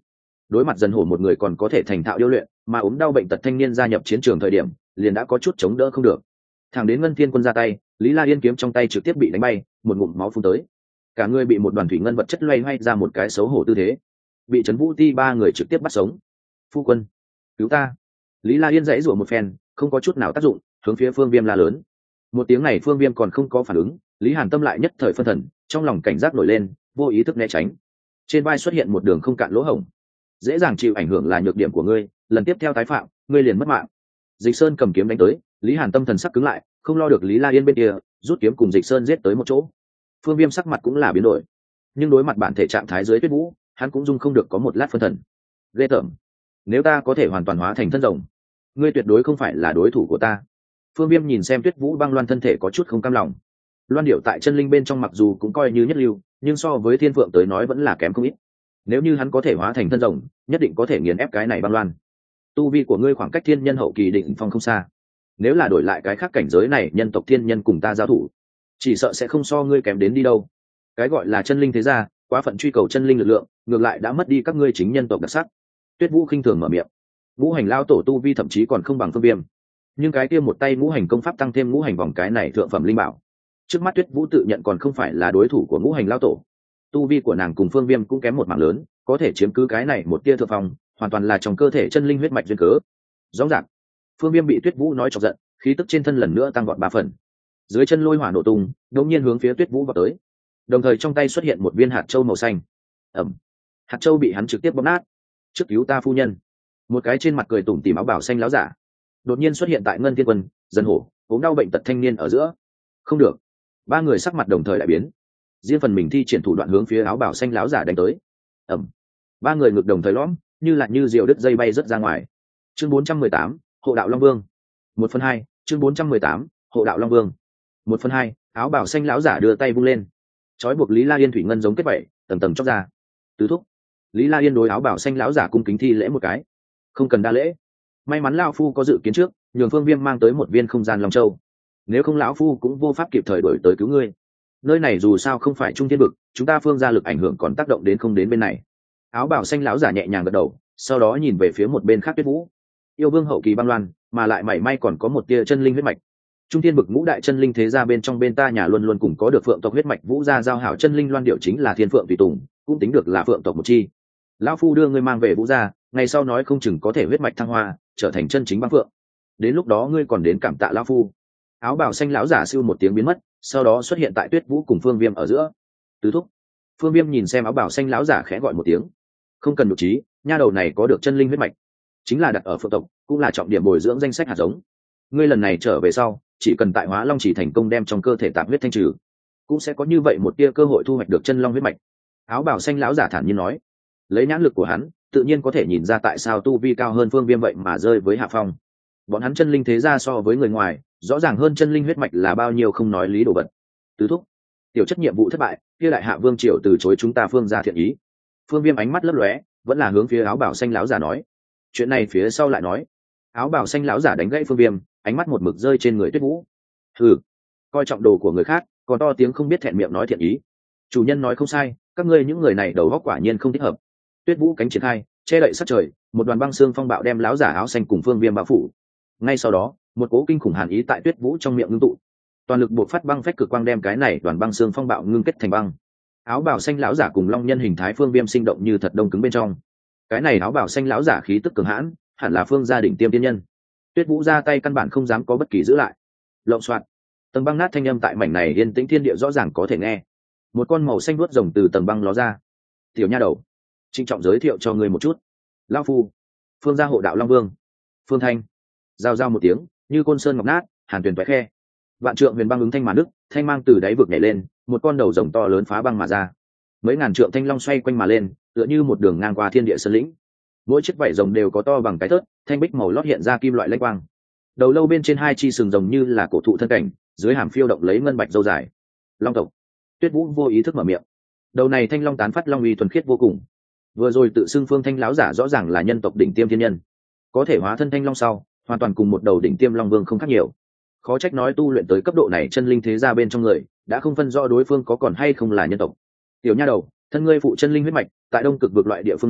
đối mặt dần hổ một người còn có thể thành thạo điêu luyện, mà ốm đau bệnh tật thanh niên gia nhập chiến trường thời điểm liền đã có chút chống đỡ không được. Thẳng đến Ngân Thiên Quân ra tay, Lý La Yên kiếm trong tay trực tiếp bị đánh bay, một ngụm máu phun tới, cả người bị một đoàn thủy ngân vật chất loay hoay ra một cái xấu hổ tư thế, bị Trấn Vũ Ti ba người trực tiếp bắt sống. Phu quân, cứu ta! Lý La Yên dãy rủa một phen, không có chút nào tác dụng, hướng phía Phương Viêm la lớn. Một tiếng này Phương Viêm còn không có phản ứng, Lý Hàn Tâm lại nhất thời phân thần, trong lòng cảnh giác nổi lên, vô ý thức né tránh. Trên vai xuất hiện một đường không cạn lỗ hổng, dễ dàng chịu ảnh hưởng là nhược điểm của ngươi, lần tiếp theo tái phạm ngươi liền mất mạng. Dịch Sơn cầm kiếm đánh tới, Lý Hàn Tâm thần sắc cứng lại, không lo được Lý La Yên bên kia, rút kiếm cùng Dịch Sơn giết tới một chỗ. Phương Viêm sắc mặt cũng là biến đổi, nhưng đối mặt bản thể trạng thái dưới Tuyết Vũ, hắn cũng dung không được có một lát phân thần. Ghê tởm, nếu ta có thể hoàn toàn hóa thành thân rồng, ngươi tuyệt đối không phải là đối thủ của ta. Phương Viêm nhìn xem Tuyết Vũ băng loan thân thể có chút không cam lòng. Loan điệu tại chân linh bên trong mặc dù cũng coi như nhất lưu, nhưng so với Thiên Phượng tới nói vẫn là kém không ít. Nếu như hắn có thể hóa thành thân rồng, nhất định có thể nghiền ép cái này băng loan. Tu vi của ngươi khoảng cách thiên nhân hậu kỳ định phong không xa, nếu là đổi lại cái khác cảnh giới này, nhân tộc thiên nhân cùng ta giao thủ, chỉ sợ sẽ không so ngươi kém đến đi đâu. Cái gọi là chân linh thế gia, quá phận truy cầu chân linh lực lượng, ngược lại đã mất đi các ngươi chính nhân tộc đặc sắc. Tuyết Vũ khinh thường mở miệng. Ngũ hành lao tổ tu vi thậm chí còn không bằng Phương Viêm, nhưng cái kia một tay ngũ hành công pháp tăng thêm ngũ hành vòng cái này thượng phẩm linh bảo, trước mắt Tuyết Vũ tự nhận còn không phải là đối thủ của ngũ hành lao tổ. Tu vi của nàng cùng Phương Viêm cũng kém một mảng lớn, có thể chiếm cứ cái này một tia thượng phong, hoàn toàn là trong cơ thể chân linh huyết mạch duyên cớ. Rõ ràng, Phương Viêm bị Tuyết Vũ nói chọc giận, khí tức trên thân lần nữa tăng vọt ba phần. Dưới chân lôi hỏa nổ tung, đột nhiên hướng phía Tuyết Vũ vào tới. Đồng thời trong tay xuất hiện một viên hạt châu màu xanh. Ầm. Hạt châu bị hắn trực tiếp bóp nát. Trước cứu ta phu nhân. Một cái trên mặt cười tủm tỉm áo bào xanh láo giả, đột nhiên xuất hiện tại Ngân Thiên Quân, Dần Hổ, ốm đau bệnh tật thanh niên ở giữa. Không được. Ba người sắc mặt đồng thời đại biến, riêng phần mình thi triển thủ đoạn hướng phía áo bào xanh láo giả đánh tới. Ầm. Ba người ngực đồng thời lõm, như là như diều đứt dây bay rất ra ngoài. Chương bốn trăm mười tám, Hộ đạo Long Vương. Một phần hai, chương bốn trăm mười tám, Hộ đạo Long Vương. Một phần hai, áo bào xanh láo giả đưa tay vung lên, trói buộc Lý La Yên thủy ngân giống kết vảy, tầng tầng chóc ra. Tứ thúc. Lý La Yên đối áo bào xanh láo giả cung kính thi lễ một cái. Không cần đa lễ. May mắn lão phu có dự kiến trước, nhường Phương Viêm mang tới một viên không gian long châu. Nếu không lão phu cũng vô pháp kịp thời đổi tới cứu ngươi. Nơi này dù sao không phải trung thiên vực, chúng ta Phương gia lực ảnh hưởng còn tác động đến không đến bên này. Áo bào xanh láo giả nhẹ nhàng gật đầu, sau đó nhìn về phía một bên khác Tuyết Vũ. Yêu vương hậu kỳ băng loan, mà lại mảy may còn có một tia chân linh huyết mạch. Trung thiên vực ngũ đại chân linh thế gia bên trong bên ta nhà luôn luôn cùng có được phượng tộc huyết mạch Vũ gia giao hảo chân linh loan điệu chính là thiên phượng tùy tùng, cũng tính được là phượng tộc một chi. Lão phu đưa ngươi mang về Vũ gia, ngày sau nói không chừng có thể huyết mạch thăng hoa, trở thành chân chính băng phượng. Đến lúc đó ngươi còn đến cảm tạ lão phu. Áo bào xanh lão giả siêu một tiếng biến mất, sau đó xuất hiện tại Tuyết Vũ cùng Phương Viêm ở giữa. Tứ thúc. Phương Viêm nhìn xem áo bào xanh lão giả khẽ gọi một tiếng. Không cần nhục trí, nha đầu này có được chân linh huyết mạch, chính là đặt ở phượng tộc, cũng là trọng điểm bồi dưỡng danh sách hạt giống. Ngươi lần này trở về sau, chỉ cần tại Hóa Long chỉ thành công đem trong cơ thể tạp huyết thanh trừ, cũng sẽ có như vậy một tia cơ hội thu hoạch được chân long huyết mạch. Áo bào xanh lão giả thản nhiên nói. Lấy nhãn lực của hắn, tự nhiên có thể nhìn ra tại sao tu vi cao hơn Phương Viêm vậy mà rơi với hạ phong. Bọn hắn chân linh thế gia so với người ngoài, rõ ràng hơn chân linh huyết mạch là bao nhiêu không nói lý đồ vật. Tứ thúc, tiểu chất nhiệm vụ thất bại, kia lại hạ vương triều từ chối chúng ta Phương gia thiện ý. Phương Viêm ánh mắt lấp lóe, vẫn là hướng phía áo bào xanh lão giả nói. Chuyện này phía sau lại nói. Áo bào xanh lão giả đánh gãy Phương Viêm, ánh mắt một mực rơi trên người Tuyết Vũ. Hừ, coi trọng đồ của người khác, còn to tiếng không biết thẹn miệng nói thiện ý. Chủ nhân nói không sai, các ngươi những người này đầu óc quả nhiên không thích hợp. Tuyết Vũ cánh triển khai, che đậy sát trời, một đoàn băng xương phong bạo đem lão giả áo xanh cùng Phương Viêm bao phủ. Ngay sau đó, một cỗ kinh khủng hàn ý tại Tuyết Vũ trong miệng ngưng tụ, toàn lực buộc phát băng phách cực quang đem cái này đoàn băng xương phong bạo ngưng kết thành băng. Áo bào xanh lão giả cùng long nhân hình thái Phương Viêm sinh động như thật đông cứng bên trong. Cái này áo bào xanh lão giả khí tức cường hãn, hẳn là Phương gia đỉnh tiêm tiên nhân. Tuyết Vũ ra tay căn bản không dám có bất kỳ giữ lại. Lộng xoạt, tầng băng nát thanh âm tại mảnh này yên tĩnh thiên địa rõ ràng có thể nghe. Một con màu xanh vuốt rồng từ tầng băng ló ra. Tiểu nha đầu, trịnh trọng giới thiệu cho ngươi một chút. Lão phu, Phương gia hộ đạo Long Vương. Phương Thanh. Giao giao một tiếng, như côn sơn ngọc nát, hàn tuyền vẽ khe. Vạn trượng huyền băng ứng thanh mà nước, thanh mang từ đáy vực nhảy lên, một con đầu rồng to lớn phá băng mà ra. Mấy ngàn trượng thanh long xoay quanh mà lên, tựa như một đường ngang qua thiên địa sơn lĩnh. Mỗi chiếc vảy rồng đều có to bằng cái thớt, thanh bích màu lót hiện ra kim loại lanh quang. Đầu lâu bên trên hai chi sừng rồng như là cổ thụ thân cảnh, dưới hàm phiêu động lấy ngân bạch dâu dài. Long tộc. Tuyết Vũ vô ý thức mở miệng. Đầu này thanh long tán phát long uy thuần khiết vô cùng. Vừa rồi tự xưng Phương Thanh láo giả rõ ràng là nhân tộc đỉnh tiêm thiên nhân, có thể hóa thân thanh long sau, hoàn toàn cùng một đầu đỉnh tiêm long vương không khác nhiều. Khó trách nói tu luyện tới cấp độ này chân linh thế gia bên trong người, đã không phân rõ đối phương có còn hay không là nhân tộc. Tiểu nha đầu, thân ngươi phụ chân linh huyết mạch, tại đông cực vực loại địa phương này,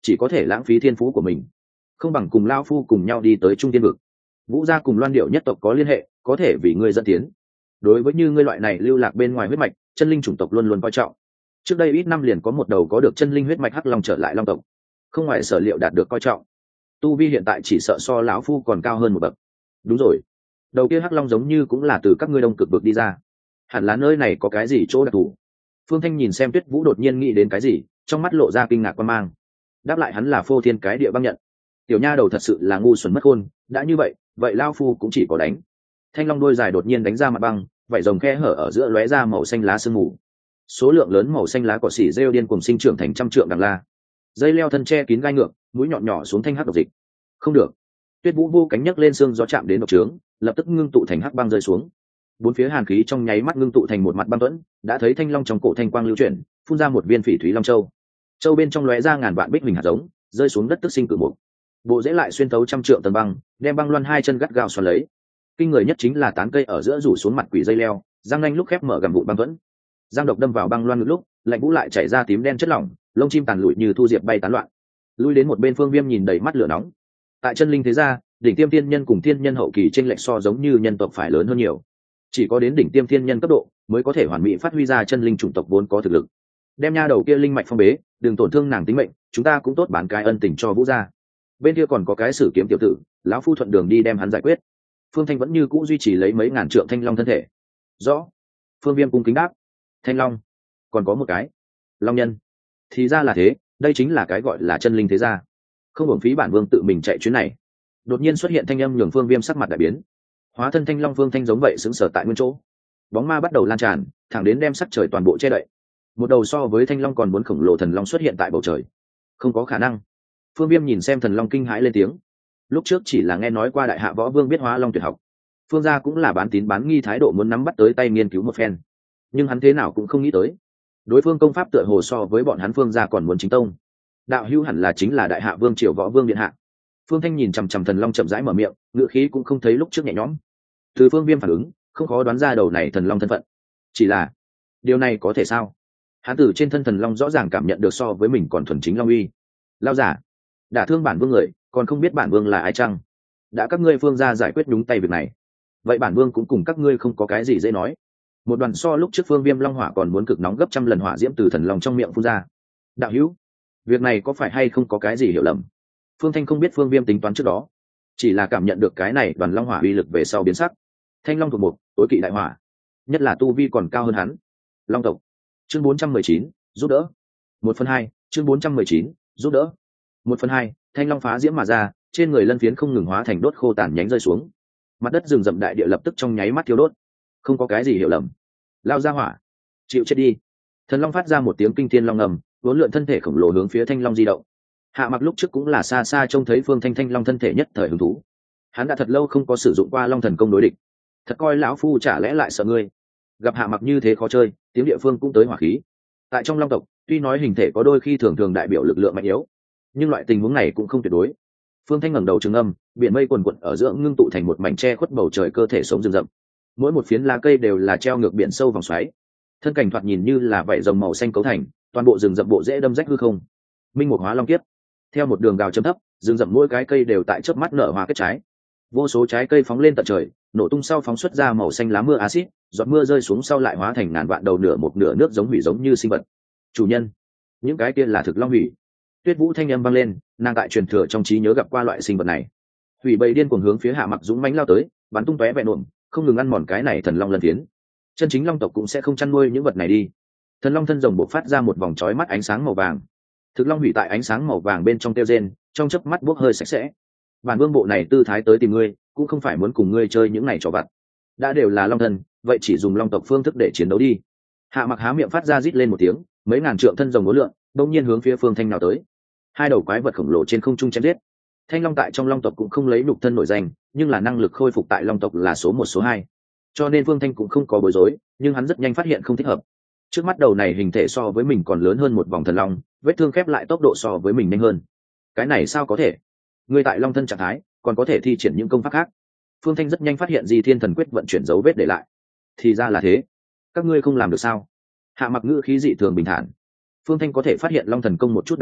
chỉ có thể lãng phí thiên phú của mình, không bằng cùng lao phu cùng nhau đi tới trung tiên vực. Vũ gia cùng Loan Điệu nhất tộc có liên hệ, có thể vì ngươi dẫn tiến. Đối với như ngươi loại này lưu lạc bên ngoài huyết mạch, chân linh chủng tộc luôn luôn coi trọng. Trước đây ít năm liền có một đầu có được chân linh huyết mạch hắc long trở lại long tộc, không ngoài sở liệu đạt được coi trọng. Tu vi hiện tại chỉ sợ so lão phu còn cao hơn một bậc. Đúng rồi, đầu kia hắc long giống như cũng là từ các ngươi đông cực vực đi ra, hẳn là nơi này có cái gì chỗ đặc thù. Phương Thanh nhìn xem Tuyết Vũ đột nhiên nghĩ đến cái gì, trong mắt lộ ra kinh ngạc quan mang. Đáp lại hắn là phô thiên cái địa băng nhận. Tiểu nha đầu thật sự là ngu xuẩn mất khôn, đã như vậy vậy lao phu cũng chỉ có đánh. Thanh long đôi dài đột nhiên đánh ra mặt băng, vảy rồng khe hở ở giữa lóe ra màu xanh lá sương mù, số lượng lớn màu xanh lá cỏ xỉ rêu điên cùng sinh trưởng thành trăm trượng đằng la. Dây leo thân che kín gai ngược, mũi nhọn nhỏ xuống thanh hắc độc dịch. Không được. Tuyết Vũ vô cánh nhấc lên xương gió chạm đến độc trướng, lập tức ngưng tụ thành hắc băng rơi xuống. Bốn phía hàn khí trong nháy mắt ngưng tụ thành một mặt băng tuẫn, đã thấy thanh long trong cổ thanh quang lưu chuyển, phun ra một viên phỉ thúy long châu. Châu bên trong lóe ra ngàn vạn bích hình hạt giống, rơi xuống đất tức sinh cự mục. Bộ rễ lại xuyên thấu trăm trượng tầng băng, đem băng loan hai chân gắt gao xoắn lấy. Kinh người nhất chính là tán cây ở giữa rủ xuống mặt quỷ dây leo, răng nanh lúc khép mở gầm vụn băng tuẫn. Giang độc đâm vào băng loan ngực lúc, lạnh vũ lại chảy ra tím đen chất lỏng, lông chim tàn lụi như thu diệp bay tán loạn. Lui đến một bên Phương Viêm nhìn đầy mắt lửa nóng. Tại chân linh thế gia, đỉnh tiêm tiên nhân cùng tiên nhân hậu kỳ chênh lệch so giống như nhân tộc phải lớn hơn nhiều. Chỉ có đến đỉnh tiêm tiên nhân cấp độ mới có thể hoàn mỹ phát huy ra chân linh chủng tộc vốn có thực lực. Đem nha đầu kia linh mạch phong bế, đừng tổn thương nàng tính mệnh, chúng ta cũng tốt bán cái ân tình cho Vũ gia. Bên kia còn có cái sử kiếm tiểu tử, lão phu thuận đường đi đem hắn giải quyết. Phương Thanh vẫn như cũ duy trì lấy mấy ngàn trượng thanh long thân thể. Rõ. Phương Viêm cung kính đáp. Thanh long, còn có một cái long nhân. Thì ra là thế, đây chính là cái gọi là chân linh thế gia. Không hưởng phí bản vương tự mình chạy chuyến này. Đột nhiên xuất hiện thanh âm nhường Phương Viêm sắc mặt đại biến. Hóa thân thanh long Phương Thanh giống vậy sững sờ tại nguyên chỗ. Bóng ma bắt đầu lan tràn, thẳng đến đem sắc trời toàn bộ che đậy. Một đầu so với thanh long còn muốn khổng lồ thần long xuất hiện tại bầu trời. Không có khả năng. Phương Viêm nhìn xem thần long kinh hãi lên tiếng. Lúc trước chỉ là nghe nói qua đại hạ võ vương biết hóa long tuyệt học, Phương gia cũng là bán tín bán nghi thái độ muốn nắm bắt tới tay nghiên cứu một phen, nhưng hắn thế nào cũng không nghĩ tới đối phương công pháp tựa hồ so với bọn hắn Phương gia còn muốn chính tông. Đạo hữu hẳn là chính là đại hạ vương triều võ vương điện hạ. Phương Thanh nhìn chằm chằm thần long chậm rãi mở miệng, ngựa khí cũng không thấy lúc trước nhẹ nhõm. Từ Phương Viêm phản ứng không khó đoán ra đầu này thần long thân phận. Chỉ là điều này có thể sao? Hắn từ trên thân thần long rõ ràng cảm nhận được so với mình còn thuần chính long uy. Lao giả đả thương bản vương người, còn không biết bản vương là ai chăng? Đã các ngươi Phương gia giải quyết nhúng tay việc này, vậy bản vương cũng cùng các ngươi không có cái gì dễ nói. Một đoàn so lúc trước Phương Viêm long hỏa còn muốn cực nóng gấp trăm lần hỏa diễm từ thần long trong miệng phun ra. Đạo hữu, việc này có phải hay không có cái gì hiểu lầm? Phương Thanh không biết Phương Viêm tính toán trước đó, chỉ là cảm nhận được cái này đoàn long hỏa uy lực về sau biến sắc. Thanh long thuộc một tối kỵ đại hỏa, nhất là tu vi còn cao hơn hắn. Long tộc. Chương bốn trăm mười chín, giúp đỡ. Một phần hai. Chương bốn trăm mười chín, giúp đỡ. Một phần hai. Thanh long phá diễm mà ra, trên người lân phiến không ngừng hóa thành đốt khô tàn nhánh rơi xuống. Mặt đất rừng rậm đại địa lập tức trong nháy mắt thiêu đốt. Không có cái gì hiểu lầm. Lao ra hỏa, chịu chết đi. Thần long phát ra một tiếng kinh thiên long ngầm, uốn lượn thân thể khổng lồ hướng phía thanh long di động. Hạ Mặc lúc trước cũng là xa xa trông thấy Phương Thanh thanh long thân thể nhất thời hứng thú. Hắn đã thật lâu không có sử dụng qua long thần công đối địch, thật coi lão phu chả lẽ lại sợ ngươi. Gặp Hạ Mặc như thế khó chơi, tiếng địa phương cũng tới hỏa khí. Tại trong long tộc, tuy nói hình thể có đôi khi thường thường đại biểu lực lượng mạnh yếu, nhưng loại tình huống này cũng không tuyệt đối. Phương Thanh ngẩng đầu trừng âm, biển mây quần quật ở giữa ngưng tụ thành một mảnh tre khuất bầu trời cơ thể sống rừng rậm. Mỗi một phiến lá cây đều là treo ngược biển sâu vòng xoáy. Thân cảnh thoạt nhìn như là vảy rồng màu xanh cấu thành, toàn bộ rừng rậm bộ rễ đâm rách hư không. Minh Mục Hóa Long Kiếp. Theo một đường gào chấm thấp, rừng rậm mỗi cái cây đều tại chớp mắt nở hoa kết trái. Vô số trái cây phóng lên tận trời, nổ tung sau phóng xuất ra màu xanh lá mưa axit, giọt mưa rơi xuống sau lại hóa thành ngàn vạn đầu nửa một nửa nước giống hủy giống như sinh vật. Chủ nhân, những cái kia là thực long hủy. Tuyết Vũ thanh âm vang lên, nàng tại truyền thừa trong trí nhớ gặp qua loại sinh vật này. Hủy bầy điên cuồng hướng phía Hạ Mặc dũng mãnh lao tới, bắn tung tóe vẹn nổm, không ngừng ăn mòn cái này thần long lân phiến. Chân chính long tộc cũng sẽ không chăn nuôi những vật này đi. Thần long thân rồng bộc phát ra một vòng chói mắt ánh sáng màu vàng. Thực long hủy tại ánh sáng màu vàng bên trong tiêu rên, trong chớp mắt bốc hơi sạch sẽ. Bản vương bộ này tư thái tới tìm ngươi, cũng không phải muốn cùng ngươi chơi những này trò vặt. Đã đều là long thần, vậy chỉ dùng long tộc phương thức để chiến đấu đi. Hạ Mặc há miệng phát ra rít lên một tiếng, mấy ngàn trượng thân rồng uốn lượn, đột nhiên hướng phía Phương Thanh nào tới. Hai đầu quái vật khổng lồ trên không trung chém giết. Thanh long tại trong long tộc cũng không lấy nhục thân nổi danh, nhưng là năng lực khôi phục tại long tộc là số một số hai, cho nên Phương Thanh cũng không có bối rối, nhưng hắn rất nhanh phát hiện không thích hợp. Trước mắt đầu này hình thể so với mình còn lớn hơn một vòng thần long, vết thương khép lại tốc độ so với mình nhanh hơn. Cái này sao có thể? Ngươi tại long thân trạng thái còn có thể thi triển những công pháp khác. Phương Thanh rất nhanh phát hiện Di Thiên Thần Quyết vận chuyển dấu vết để lại. Thì ra là thế, các ngươi không làm được sao? Hạ Mặc ngữ khí dị thường bình thản. Phương Thanh có thể phát hiện long thần công một chút đặc điểm,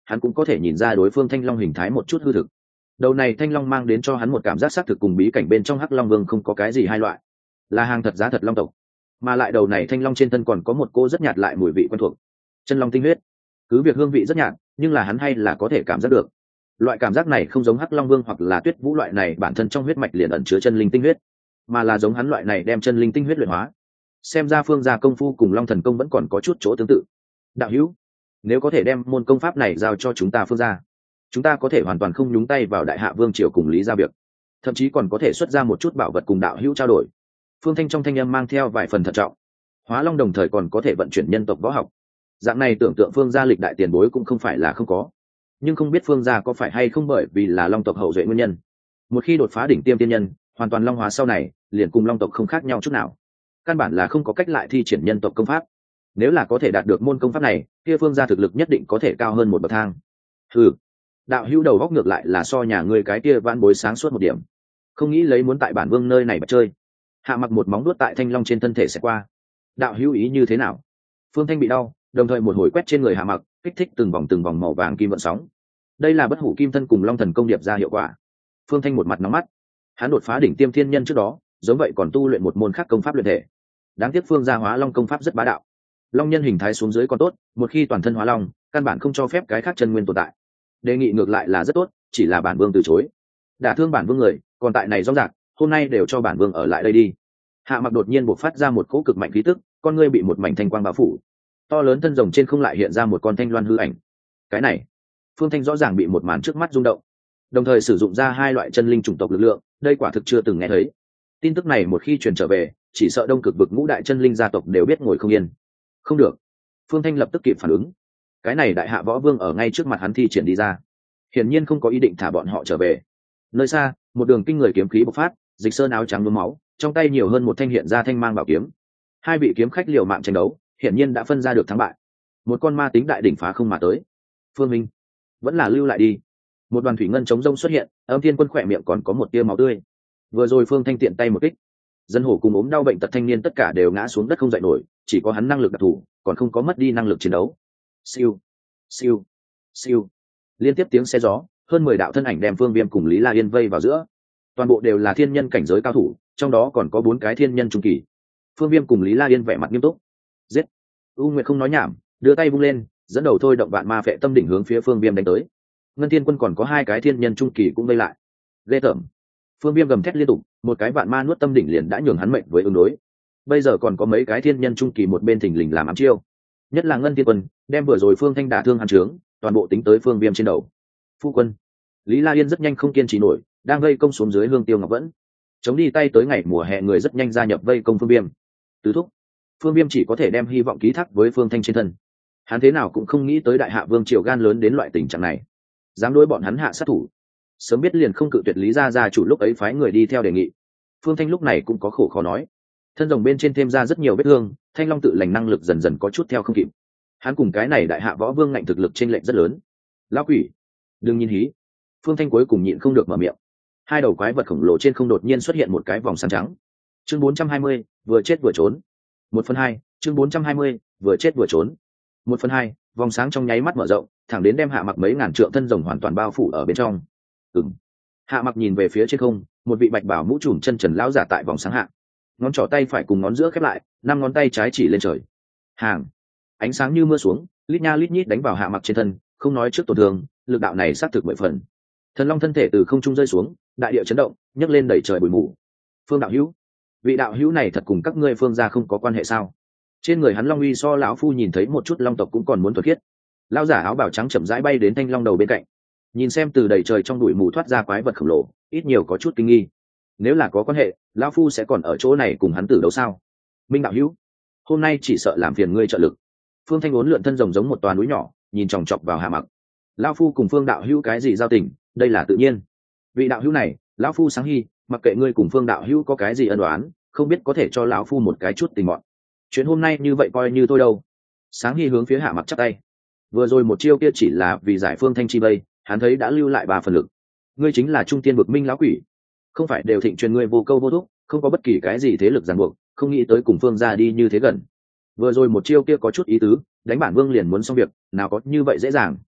hắn cũng có thể nhìn ra đối phương thanh long hình thái một chút hư thực. Đầu này thanh long mang đến cho hắn một cảm giác xác thực cùng bí cảnh bên trong hắc long vương không có cái gì hai loại, là hàng thật giá thật long tộc. Mà lại đầu này thanh long trên thân còn có một cô rất nhạt lại mùi vị quen thuộc, chân long tinh huyết. Cứ việc hương vị rất nhạt, nhưng là hắn hay là có thể cảm giác được. Loại cảm giác này không giống hắc long vương hoặc là tuyết vũ loại này bản thân trong huyết mạch liền ẩn chứa chân linh tinh huyết, mà là giống hắn loại này đem chân linh tinh huyết luyện hóa. Xem ra phương gia công phu cùng long thần công vẫn còn có chút chỗ tương tự. Đạo hữu, nếu có thể đem môn công pháp này giao cho chúng ta phương gia, chúng ta có thể hoàn toàn không nhúng tay vào đại hạ vương triều cùng lý gia việc, thậm chí còn có thể xuất ra một chút bảo vật cùng đạo hữu trao đổi. Phương Thanh trong thanh âm mang theo vài phần thận trọng. Hóa long đồng thời còn có thể vận chuyển nhân tộc võ học, dạng này tưởng tượng phương gia lịch đại tiền bối cũng không phải là không có, nhưng không biết phương gia có phải hay không bởi vì là long tộc hậu duệ nguyên nhân, một khi đột phá đỉnh tiêm tiên nhân hoàn toàn long hóa sau này liền cùng long tộc không khác nhau chút nào, căn bản là không có cách lại thi triển nhân tộc công pháp. Nếu là có thể đạt được môn công pháp này, kia phương gia thực lực nhất định có thể cao hơn một bậc thang. Ừ, đạo hữu đầu góc ngược lại là so nhà ngươi cái kia vãn bối sáng suốt một điểm, không nghĩ lấy muốn tại bản vương nơi này mà chơi. Hạ Mặc một móng đuốt tại thanh long trên thân thể sẽ qua. Đạo hữu ý như thế nào? Phương Thanh bị đau, đồng thời một hồi quét trên người Hạ Mặc, kích thích từng vòng từng vòng màu vàng kim vận sóng. Đây là bất hủ kim thân cùng long thần công điệp ra hiệu quả. Phương Thanh một mặt nóng mắt. Hắn đột phá đỉnh tiêm thiên nhân trước đó, giống vậy còn tu luyện một môn khác công pháp luyện thể. Đáng tiếc phương gia hóa long công pháp rất bá đạo, long nhân hình thái xuống dưới còn tốt, một khi toàn thân hóa long căn bản không cho phép cái khác chân nguyên tồn tại. Đề nghị ngược lại là rất tốt, chỉ là bản vương từ chối. Đả thương bản vương người còn tại này rõ ràng, hôm nay đều cho bản vương ở lại đây đi. Hạ Mặc đột nhiên bộc phát ra một cỗ cực mạnh khí tức, con ngươi bị một mảnh thanh quang bao phủ, to lớn thân rồng trên không lại hiện ra một con thanh loan hư ảnh. Cái này, Phương Thanh rõ ràng bị một màn trước mắt rung động, đồng thời sử dụng ra hai loại chân linh chủng tộc lực lượng, đây quả thực chưa từng nghe thấy. Tin tức này một khi truyền trở về, chỉ sợ đông cực vực ngũ đại chân linh gia tộc đều biết ngồi không yên. Không được, Phương Thanh lập tức kịp phản ứng. Cái này đại hạ võ vương ở ngay trước mặt hắn thi triển đi ra, hiển nhiên không có ý định thả bọn họ trở về. Nơi xa, một đường kinh người kiếm khí bộc phát, Dịch Sơn áo trắng nhuốm máu, trong tay nhiều hơn một thanh hiện ra thanh mang bảo kiếm. Hai vị kiếm khách liều mạng tranh đấu, hiển nhiên đã phân ra được thắng bại. Một con ma tính đại đỉnh phá không mà tới. Phương Minh, vẫn là lưu lại đi. Một đoàn thủy ngân chống rông xuất hiện, Âm Thiên Quân khỏe miệng còn có một tia máu tươi. Vừa rồi Phương Thanh tiện tay một kích, dân hổ cùng ốm đau bệnh tật thanh niên tất cả đều ngã xuống đất không dậy nổi, chỉ có hắn năng lực đặc thù, còn không có mất đi năng lực chiến đấu. Siêu, siêu, siêu. Liên tiếp tiếng xe gió, hơn mười đạo thân ảnh đem Phương Viêm cùng Lý La Yên vây vào giữa. Toàn bộ đều là thiên nhân cảnh giới cao thủ, trong đó còn có bốn cái thiên nhân trung kỳ. Phương Viêm cùng Lý La Yên vẻ mặt nghiêm túc. Giết! U Nguyệt không nói nhảm, đưa tay vung lên, dẫn đầu thôi động vạn ma phệ tâm đỉnh hướng phía Phương Viêm đánh tới. Ngân Thiên Quân còn có hai cái thiên nhân trung kỳ cũng vây lại. Ghê tởm! Phương Viêm gầm thét liên tục, một cái vạn ma nuốt tâm đỉnh liền đã nhường hắn mệnh với ứng đối. Bây giờ còn có mấy cái thiên nhân trung kỳ một bên thình lình làm ám chiêu. Nhất là Ngân Thiên Quân, đem vừa rồi Phương Thanh đả thương hắn trướng, toàn bộ tính tới Phương Viêm trên đầu. Phu quân! Lý La Yên rất nhanh không kiên trì nổi, đang vây công xuống dưới Hương Tiêu Ngọc Vẫn. Chống đi tay tới ngày mùa hè người rất nhanh gia nhập vây công Phương Viêm. Tứ thúc, Phương Viêm chỉ có thể đem hy vọng ký thác với Phương Thanh trên thân. Hắn thế nào cũng không nghĩ tới đại hạ vương triều gan lớn đến loại tình trạng này, dám đối bọn hắn hạ sát thủ. Sớm biết liền không cự tuyệt Lý gia gia chủ lúc ấy phái người đi theo đề nghị. Phương Thanh lúc này cũng có khổ khó nói, thân rồng bên trên thêm ra rất nhiều vết thương, thanh long tự lành năng lực dần dần có chút theo không kịp. Hắn cùng cái này đại hạ võ vương ngạnh thực lực chênh lệch rất lớn. Lão quỷ, đừng nhìn hí. Phương Thanh cuối cùng nhịn không được mở miệng. Hai đầu quái vật khổng lồ trên không đột nhiên xuất hiện một cái vòng sáng trắng. Chương bốn trăm hai mươi, vừa chết vừa trốn. Một phần hai, chương bốn trăm hai mươi, vừa chết vừa trốn. Một phần hai, vòng sáng trong nháy mắt mở rộng, thẳng đến đem Hạ Mặc mấy ngàn trượng thân rồng hoàn toàn bao phủ ở bên trong. Ừm. Hạ Mặc nhìn về phía trên không, một vị bạch bảo mũ trùm chân trần lão giả tại vòng sáng hạ. Ngón trỏ tay phải cùng ngón giữa khép lại, năm ngón tay trái chỉ lên trời. Hàng. Ánh sáng như mưa xuống, lít nha lít nhít đánh vào Hạ Mặc trên thân, không nói trước tổn thương, lực đạo này sát thực mười phần. Thần long thân thể từ không trung rơi xuống, đại địa chấn động, nhấc lên đẩy trời bụi mù. Phương đạo hữu, vị đạo hữu này thật cùng các ngươi Phương gia không có quan hệ sao? Trên người hắn long uy so lão phu nhìn thấy một chút long tộc cũng còn muốn thuật khiết. Lão giả áo bào trắng chậm rãi bay đến thanh long đầu bên cạnh, nhìn xem từ đầy trời trong bụi mù thoát ra quái vật khổng lồ, ít nhiều có chút kinh nghi. Nếu là có quan hệ, lão phu sẽ còn ở chỗ này cùng hắn tử đấu sao? Minh đạo hữu, hôm nay chỉ sợ làm phiền ngươi trợ lực. Phương Thanh uốn lượn thân rồng giống một toà núi nhỏ, nhìn chòng chọc vào Hạ Mặc. Lão phu cùng Phương đạo hữu cái gì giao tình, đây là tự nhiên. Vị đạo hữu này, lão phu sáng hy, mặc kệ ngươi cùng Phương đạo hữu có cái gì ân oán, không biết có thể cho lão phu một cái chút tình mọn. Chuyện hôm nay như vậy coi như tôi đâu. Sáng hy hướng phía Hạ Mặc chắp tay. Vừa rồi một chiêu kia chỉ là vì giải Phương Thanh chi vây, hắn thấy đã lưu lại ba phần lực. Ngươi chính là trung tiên bực minh lão quỷ, không phải đều thịnh truyền ngươi vô câu vô thúc, không có bất kỳ cái gì thế lực ràng buộc, không nghĩ tới cùng Phương gia đi như thế gần. Vừa rồi một chiêu kia có chút ý tứ, đánh bản vương liền muốn xong việc, nào có như vậy dễ dàng.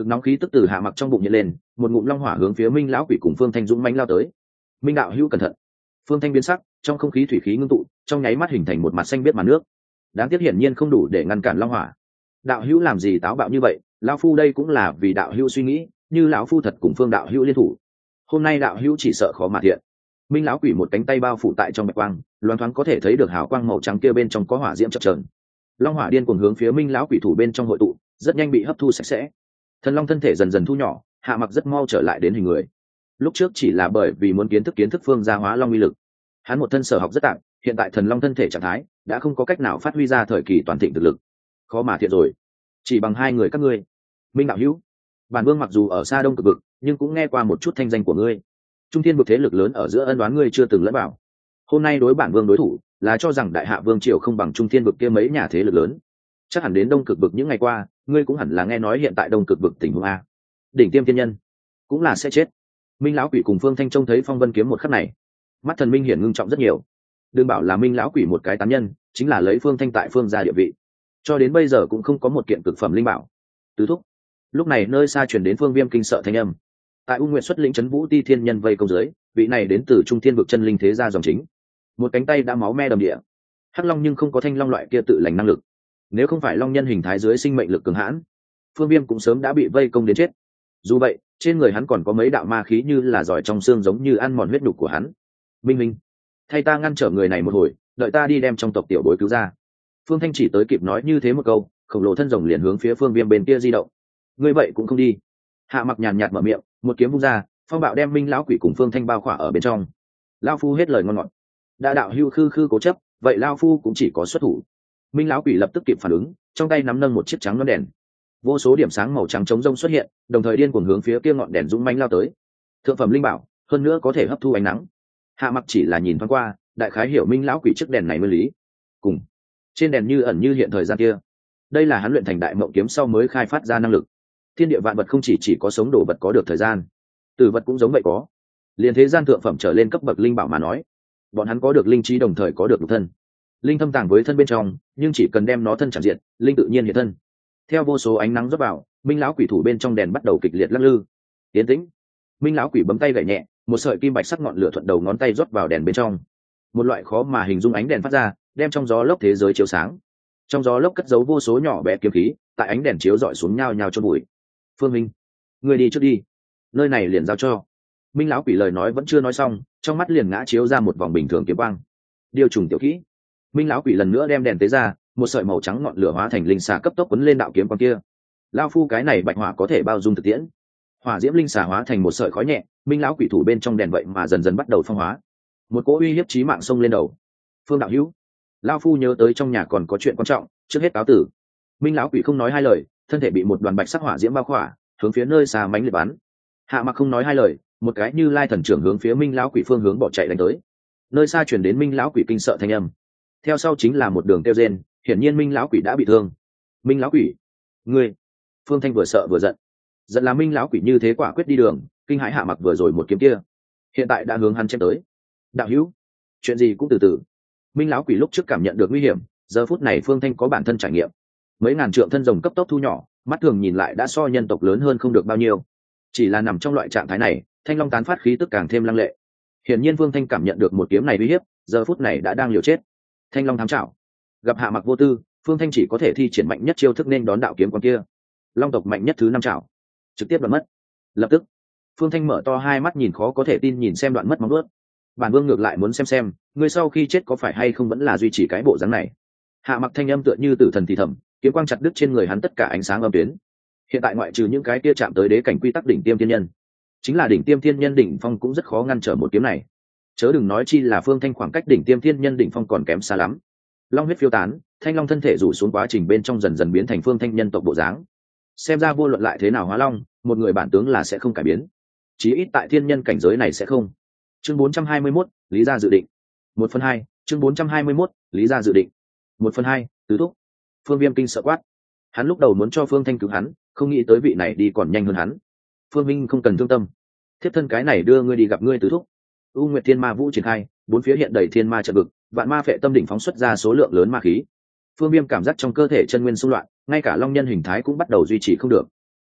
cực nóng khí tức từ Hạ Mặc trong bụng nhện lên, một ngụm long hỏa hướng phía Minh lão quỷ cùng Phương Thanh dũng mãnh lao tới. Minh đạo hữu cẩn thận. Phương Thanh biến sắc, trong không khí thủy khí ngưng tụ, trong nháy mắt hình thành một mặt xanh biết màn nước. Đáng tiếc hiển nhiên không đủ để ngăn cản long hỏa. Đạo hữu làm gì táo bạo như vậy? Lão phu đây cũng là vì đạo hữu suy nghĩ, như lão phu thật cùng Phương đạo hữu liên thủ, hôm nay đạo hữu chỉ sợ khó mà thiện. Minh lão quỷ một cánh tay bao phủ tại trong bạch quang, loáng thoáng có thể thấy được hào quang màu trắng kia bên trong có hỏa diễm chập chờn. Long hỏa điên cuồng hướng phía Minh lão quỷ thủ bên trong hội tụ, rất nhanh bị hấp thu sạch sẽ. Thần long thân thể dần dần thu nhỏ, Hạ Mặc rất mau trở lại đến hình người. Lúc trước chỉ là bởi vì muốn kiến thức kiến thức Phương gia hóa long uy lực, hắn một thân sở học rất tạm, hiện tại thần long thân thể trạng thái đã không có cách nào phát huy ra thời kỳ toàn thịnh thực lực, khó mà thiện rồi. Chỉ bằng hai người các ngươi. Minh đạo hữu, bản vương mặc dù ở xa đông cực vực, nhưng cũng nghe qua một chút thanh danh của ngươi. Trung thiên vực thế lực lớn ở giữa ân đoán ngươi chưa từng lẫn vào, hôm nay đối bản vương đối thủ là cho rằng đại hạ vương triều không bằng trung thiên vực kia mấy nhà thế lực lớn. Chắc hẳn đến đông cực vực những ngày qua, ngươi cũng hẳn là nghe nói hiện tại đông cực vực tình huống a. Đỉnh tiêm tiên nhân cũng là sẽ chết. Minh lão quỷ cùng Phương Thanh trông thấy phong vân kiếm một khắc này, mắt thần minh hiển ngưng trọng rất nhiều. Đừng bảo là Minh lão quỷ một cái tán nhân, chính là lấy Phương Thanh tại Phương gia địa vị, cho đến bây giờ cũng không có một kiện cực phẩm linh bảo. Tứ thúc. Lúc này nơi xa truyền đến Phương Viêm kinh sợ thanh âm. Tại U Nguyệt xuất lĩnh trấn vũ ti thiên nhân vây công dưới, vị này đến từ trung thiên vực chân linh thế gia dòng chính, một cánh tay đã máu me đầm địa. Hắc long nhưng không có thanh long loại kia tự lành năng lực, nếu không phải long nhân hình thái dưới sinh mệnh lực cường hãn, Phương Viêm cũng sớm đã bị vây công đến chết. Dù vậy, trên người hắn còn có mấy đạo ma khí như là giỏi trong xương, giống như ăn mòn huyết nhục của hắn. Minh Minh, thay ta ngăn trở người này một hồi, đợi ta đi đem trong tộc tiểu bối cứu ra. Phương Thanh chỉ tới kịp nói như thế một câu, khổng lồ thân rồng liền hướng phía Phương Viêm bên kia di động. Ngươi vậy cũng không đi. Hạ Mặc nhàn nhạt mở miệng, một kiếm vung ra, phong bạo đem Minh lão quỷ cùng Phương Thanh bao khỏa ở bên trong. Lão phu hết lời ngon ngọt. Đã đạo hưu khư khư cố chấp, vậy lão phu cũng chỉ có xuất thủ. Minh lão quỷ lập tức kịp phản ứng, trong tay nắm nâng một chiếc trắng ngọn đèn. Vô số điểm sáng màu trắng chống rông xuất hiện, đồng thời điên cuồng hướng phía kia ngọn đèn dũng mãnh lao tới. Thượng phẩm linh bảo, hơn nữa có thể hấp thu ánh nắng. Hạ Mặc chỉ là nhìn thoáng qua, đại khái hiểu Minh lão quỷ chiếc đèn này nguyên lý. Cùng trên đèn như ẩn như hiện thời gian kia, đây là hắn luyện thành đại mộng kiếm sau mới khai phát ra năng lực. Thiên địa vạn vật không chỉ chỉ có sống đồ vật có được thời gian, tử vật cũng giống vậy có. Liền thế gian thượng phẩm trở lên cấp bậc linh bảo mà nói, bọn hắn có được linh trí đồng thời có được nhục thân. Linh thâm tàng với thân bên trong, nhưng chỉ cần đem nó thân chạm diện, linh tự nhiên hiện thân. Theo vô số ánh nắng rót vào, Minh lão quỷ thủ bên trong đèn bắt đầu kịch liệt lắc lư. Tiến tĩnh. Minh lão quỷ bấm tay gảy nhẹ, một sợi kim bạch sắc ngọn lửa thuận đầu ngón tay rót vào đèn bên trong. Một loại khó mà hình dung ánh đèn phát ra, đem trong gió lốc thế giới chiếu sáng. Trong gió lốc cất giấu vô số nhỏ bé kiếm khí, tại ánh đèn chiếu rọi xuống nhao nhao chôn bụi. Phương Minh, người đi trước đi, nơi này liền giao cho. Minh lão quỷ lời nói vẫn chưa nói xong, trong mắt liền ngã chiếu ra một vòng bình thường kiếm quang. Điều trùng tiểu kỹ. Minh lão quỷ lần nữa đem đèn tế ra, một sợi màu trắng ngọn lửa hóa thành linh xà cấp tốc quấn lên đạo kiếm quang kia. Lao phu cái này bạch hỏa có thể bao dung thực tiễn. Hỏa diễm linh xà hóa thành một sợi khói nhẹ, Minh lão quỷ thủ bên trong đèn vậy mà dần dần bắt đầu phong hóa. Một cỗ uy hiếp chí mạng xông lên đầu. Phương đạo hữu, Lao phu nhớ tới trong nhà còn có chuyện quan trọng, trước hết cáo tử. Minh lão quỷ không nói hai lời, thân thể bị một đoàn bạch sắc hỏa diễm bao khỏa, hướng phía nơi xa mánh liệt bắn. Hạ Mặc không nói hai lời, một cái như lai thần trưởng hướng phía Minh lão quỷ phương hướng bỏ chạy đánh tới. Nơi xa truyền đến Minh lão quỷ kinh sợ thanh âm, theo sau chính là một đường tiêu rên, hiển nhiên Minh lão quỷ đã bị thương. Minh lão quỷ, ngươi! Phương Thanh vừa sợ vừa giận, giận là Minh lão quỷ như thế quả quyết đi đường, kinh hãi Hạ Mặc vừa rồi một kiếm kia, hiện tại đã hướng hắn chém tới. Đạo hữu, chuyện gì cũng từ từ. Minh lão quỷ lúc trước cảm nhận được nguy hiểm, giờ phút này Phương Thanh có bản thân trải nghiệm, mấy ngàn trượng thân rồng cấp tốc thu nhỏ, mắt thường nhìn lại đã so nhân tộc lớn hơn không được bao nhiêu. Chỉ là nằm trong loại trạng thái này, thanh long tán phát khí tức càng thêm lăng lệ. Hiển nhiên Phương Thanh cảm nhận được một kiếm này uy hiếp, giờ phút này đã đang liều chết. Thanh long thám trảo, gặp Hạ Mặc vô tư, Phương Thanh chỉ có thể thi triển mạnh nhất chiêu thức nên đón đạo kiếm con kia. Long tộc mạnh nhất thứ năm trảo, trực tiếp đoạn mất. Lập tức, Phương Thanh mở to hai mắt nhìn khó có thể tin nhìn xem đoạn mất móng vuốt. Bản vương ngược lại muốn xem xem, ngươi sau khi chết có phải hay không vẫn là duy trì cái bộ dáng này. Hạ Mặc thanh âm tựa như tử thần thì thầm, kiếm quang chặt đứt trên người hắn tất cả ánh sáng âm tuyến. Hiện tại ngoại trừ những cái kia chạm tới đế cảnh quy tắc đỉnh tiêm thiên nhân, chính là đỉnh tiêm thiên nhân đỉnh phong cũng rất khó ngăn trở một kiếm này. Chớ đừng nói chi là Phương Thanh khoảng cách đỉnh tiêm thiên nhân đỉnh phong còn kém xa lắm. Long huyết phiêu tán, thanh long thân thể rủ xuống quá trình bên trong dần dần biến thành Phương Thanh nhân tộc bộ dáng. Xem ra vô luận lại thế nào hóa long, một người bản tướng là sẽ không cải biến. Chí ít tại thiên nhân cảnh giới này sẽ không. Chương bốn trăm hai mươi mốt, lý gia dự định. Một phần hai, chương bốn trăm hai mươi mốt, lý gia dự định. Một phần hai, tứ thúc. Phương Viêm kinh sợ quát. Hắn lúc đầu muốn cho Phương Thanh cứu hắn, không nghĩ tới vị này đi còn nhanh hơn hắn. Phương Minh không cần thương tâm, thiếp thân cái này đưa ngươi đi gặp ngươi tứ thúc. U Nguyệt Thiên Ma Vũ triển khai, bốn phía hiện đầy thiên ma trận vực, vạn ma phệ tâm đỉnh phóng xuất ra số lượng lớn ma khí. Phương Viêm cảm giác trong cơ thể chân nguyên xung loạn, ngay cả long nhân hình thái cũng bắt đầu duy trì không được.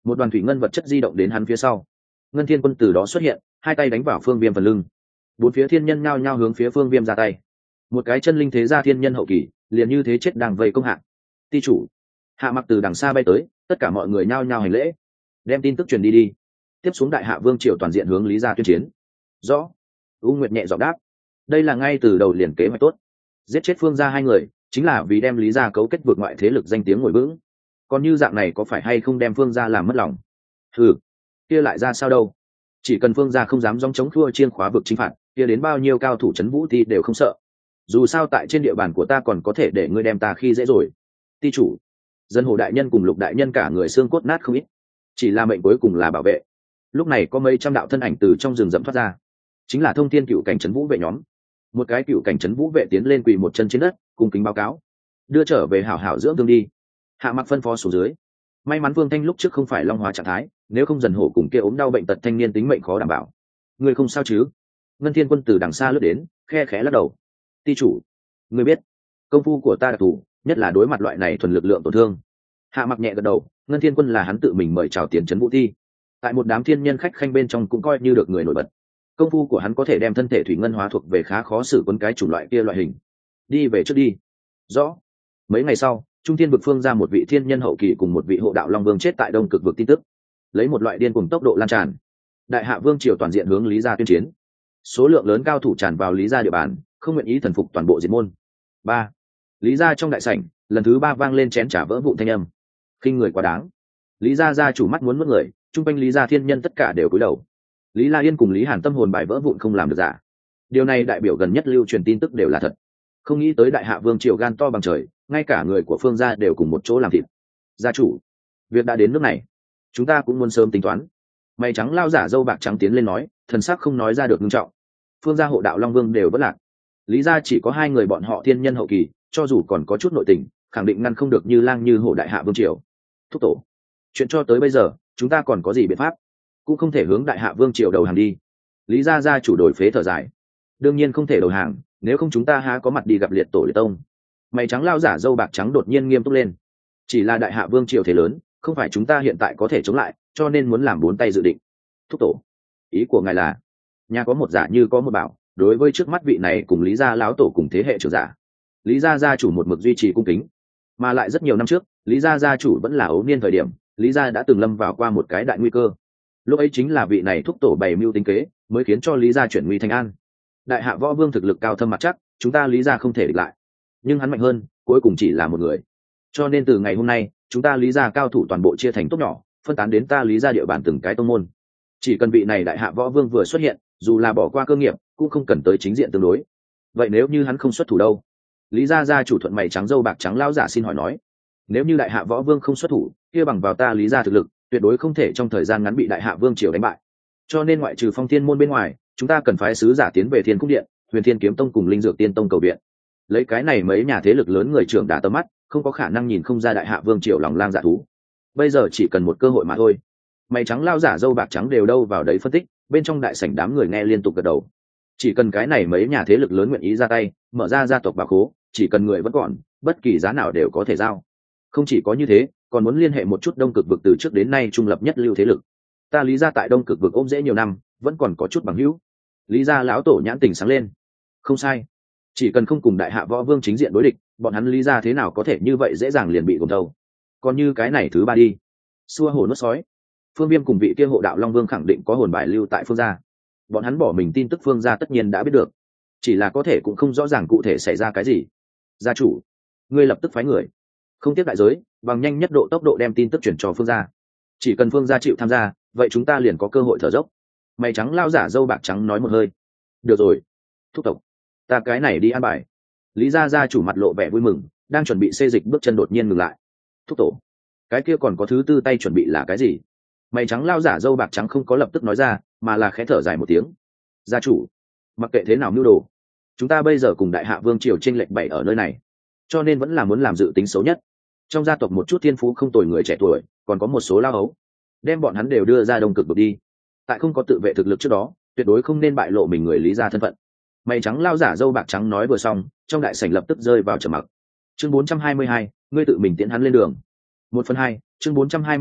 một đoàn thủy ngân vật chất di động đến hắn phía sau. Ngân Thiên Quân từ đó xuất hiện, hai tay đánh vào Phương Viêm phần lưng. Bốn phía thiên nhân nhao nhao hướng phía Phương Viêm ra tay. Một cái chân linh thế gia thiên nhân hậu kỳ, liền như thế chết đang vây công hạ. Ti chủ. Hạ Mặc từ đằng xa bay tới, tất cả mọi người nhao nhao hành lễ. Đem tin tức truyền đi đi. Tiếp xuống Đại Hạ Vương triều toàn diện hướng Lý gia tuyên chiến. Rõ. U Nguyệt nhẹ giọng đáp. Đây là ngay từ đầu liền kế hoạch tốt. Giết chết Phương gia hai người, chính là vì đem Lý gia cấu kết vượt ngoại thế lực danh tiếng ngồi vững. Còn như dạng này có phải hay không đem Phương gia làm mất lòng? Ừ, kia lại ra sao đâu? Chỉ cần Phương gia không dám dòng chống thua chiên khóa vực chính phạt, kia đến bao nhiêu cao thủ trấn vũ thì đều không sợ. Dù sao tại trên địa bàn của ta còn có thể để ngươi đem ta khi dễ rồi. Ti chủ, Dân Hồ đại nhân cùng Lục đại nhân cả người xương cốt nát không ít, chỉ là mệnh cuối cùng là bảo vệ. Lúc này có mấy trăm đạo thân ảnh từ trong rừng rậm thoát ra, chính là thông thiên cựu cảnh trấn vũ vệ nhóm. Một cái cựu cảnh trấn vũ vệ tiến lên quỳ một chân trên đất, cung kính báo cáo, đưa trở về hảo hảo dưỡng thương đi. Hạ Mặc phân phó xuống dưới. May mắn Vương Thanh lúc trước không phải long hóa trạng thái, nếu không Dần Hổ cùng kia ốm đau bệnh tật thanh niên tính mệnh khó đảm bảo. Người không sao chứ? Ngân Thiên Quân từ đằng xa lướt đến, khe khẽ lắc đầu. Ti chủ, người biết, công phu của ta đặc thù, nhất là đối mặt loại này thuần lực lượng tổn thương. Hạ Mặc nhẹ gật đầu, Ngân Thiên Quân là hắn tự mình mời chào tiến trấn vũ thi, tại một đám thiên nhân khách khanh bên trong cũng coi như được người nổi bật. Công phu của hắn có thể đem thân thể thủy ngân hóa thuộc về khá khó xử quân cái chủng loại kia loại hình. Đi về trước đi. Rõ. Mấy ngày sau, Trung Thiên vực phương ra một vị thiên nhân hậu kỳ cùng một vị hộ đạo long vương chết tại Đông Cực vực tin tức, lấy một loại điên cùng tốc độ lan tràn. Đại Hạ Vương triều toàn diện hướng Lý gia tuyên chiến. Số lượng lớn cao thủ tràn vào Lý gia địa bàn, không nguyện ý thần phục toàn bộ diệt môn. Ba. Lý gia trong đại sảnh, lần thứ ba vang lên chén trà vỡ vụn thanh âm. Khinh người quá đáng. Lý gia gia chủ mắt muốn mất người, trung quanh Lý gia thiên nhân tất cả đều cúi đầu. Lý La Yên cùng Lý Hàn tâm hồn bài vỡ vụn không làm được giả. Điều này đại biểu gần nhất lưu truyền tin tức đều là thật. Không nghĩ tới Đại Hạ Vương triều gan to bằng trời, ngay cả người của Phương gia đều cùng một chỗ làm thịt. Gia chủ, việc đã đến nước này, chúng ta cũng muốn sớm tính toán. Mày trắng lao giả dâu bạc trắng tiến lên nói, thần sắc không nói ra được nghiêm trọng. Phương gia hộ đạo long vương đều vất lạc. Lý gia chỉ có hai người bọn họ thiên nhân hậu kỳ, cho dù còn có chút nội tình, khẳng định ngăn không được Như Lang Như Hổ Đại Hạ Vương triều. Thúc tổ, chuyện cho tới bây giờ, chúng ta còn có gì biện pháp? Cũng không thể hướng Đại Hạ Vương triều đầu hàng đi. Lý gia gia chủ đổi phế thở dài. Đương nhiên không thể đầu hàng, nếu không chúng ta há có mặt đi gặp liệt tổ liệt tông. Mày trắng lao giả dâu bạc trắng đột nhiên nghiêm túc lên. Chỉ là Đại Hạ Vương triều thế lớn, không phải chúng ta hiện tại có thể chống lại, cho nên muốn làm bốn tay dự định. Thúc tổ, ý của ngài là, nhà có một giả như có một bảo, đối với trước mắt vị này cùng Lý gia lão tổ cùng thế hệ trưởng giả, Lý gia gia chủ một mực duy trì cung kính, mà lại rất nhiều năm trước, Lý gia gia chủ vẫn là ấu niên thời điểm, Lý gia đã từng lâm vào qua một cái đại nguy cơ. Lúc ấy chính là vị này thúc tổ bày mưu tính kế, mới khiến cho Lý gia chuyển nguy thành an. Đại Hạ võ vương thực lực cao thâm mặt chắc, chúng ta Lý gia không thể địch lại, nhưng hắn mạnh hơn, cuối cùng chỉ là một người. Cho nên từ ngày hôm nay, chúng ta Lý gia cao thủ toàn bộ chia thành tốt nhỏ, phân tán đến ta Lý gia địa bàn từng cái tông môn. Chỉ cần vị này Đại Hạ võ vương vừa xuất hiện, dù là bỏ qua cơ nghiệp, cũng không cần tới chính diện tương đối. Vậy nếu như hắn không xuất thủ đâu? Lý gia gia chủ thuận mày trắng dâu bạc trắng lão giả xin hỏi nói, nếu như Đại Hạ võ vương không xuất thủ, kia bằng vào ta Lý gia thực lực, tuyệt đối không thể trong thời gian ngắn bị Đại Hạ vương triều đánh bại. Cho nên ngoại trừ Phong Thiên môn bên ngoài, chúng ta cần phái sứ giả tiến về Thiên Cung điện, Huyền Thiên kiếm tông cùng Linh Dược tiên tông cầu viện. Lấy cái này mấy nhà thế lực lớn người trưởng đã tầm mắt, không có khả năng nhìn không ra Đại Hạ vương triều lòng lang dạ thú. Bây giờ chỉ cần một cơ hội mà thôi. Mày trắng lao giả dâu bạc trắng đều đâu vào đấy phân tích, bên trong đại sảnh đám người nghe liên tục gật đầu. Chỉ cần cái này mấy nhà thế lực lớn nguyện ý ra tay, mở ra gia tộc bảo khố, chỉ cần người vẫn còn, bất kỳ giá nào đều có thể giao. Không chỉ có như thế, còn muốn liên hệ một chút Đông Cực vực từ trước đến nay trung lập nhất lưu thế lực. Ta Lý gia tại Đông Cực vực ôm dễ nhiều năm, vẫn còn có chút bằng hữu. Lý gia lão tổ nhãn tình sáng lên. Không sai, chỉ cần không cùng Đại Hạ võ vương chính diện đối địch, bọn hắn Lý gia thế nào có thể như vậy dễ dàng liền bị gồm thâu. Còn như cái này thứ ba đi, xua hổ nuốt sói. Phương Viêm cùng vị kia hộ đạo long vương khẳng định có hồn bài lưu tại Phương gia, bọn hắn bỏ mình tin tức Phương gia tất nhiên đã biết được, chỉ là có thể cũng không rõ ràng cụ thể xảy ra cái gì. Gia chủ, ngươi lập tức phái người, không tiếc đại giới, bằng nhanh nhất độ tốc độ đem tin tức chuyển cho Phương gia. Chỉ cần Phương gia chịu tham gia, vậy chúng ta liền có cơ hội thở dốc. Mày trắng lao giả dâu bạc trắng nói một hơi. Được rồi, thúc tộc, ta cái này đi an bài. Lý gia gia chủ mặt lộ vẻ vui mừng, đang chuẩn bị xê dịch bước chân đột nhiên ngừng lại. Thúc tổ, cái kia còn có thứ tư tay chuẩn bị là cái gì? Mày trắng lao giả dâu bạc trắng không có lập tức nói ra, mà là khẽ thở dài một tiếng. Gia chủ, mặc kệ thế nào mưu đồ, chúng ta bây giờ cùng Đại Hạ vương triều chênh lệch bảy ở nơi này, cho nên vẫn là muốn làm dự tính xấu nhất. Trong gia tộc một chút thiên phú không tồi người trẻ tuổi, còn có một số lao hấu, đem bọn hắn đều đưa ra Đông Cực vực đi. Tại không có tự vệ thực lực trước đó, tuyệt đối không nên bại lộ mình người Lý gia thân phận. Mày trắng lao giả dâu bạc trắng nói vừa xong, trong đại sảnh lập tức rơi vào trầm mặc. Chương bốn trăm hai mươi hai, ngươi tự mình tiễn hắn lên đường. Một phần hai, chương bốn trăm hai mươi hai,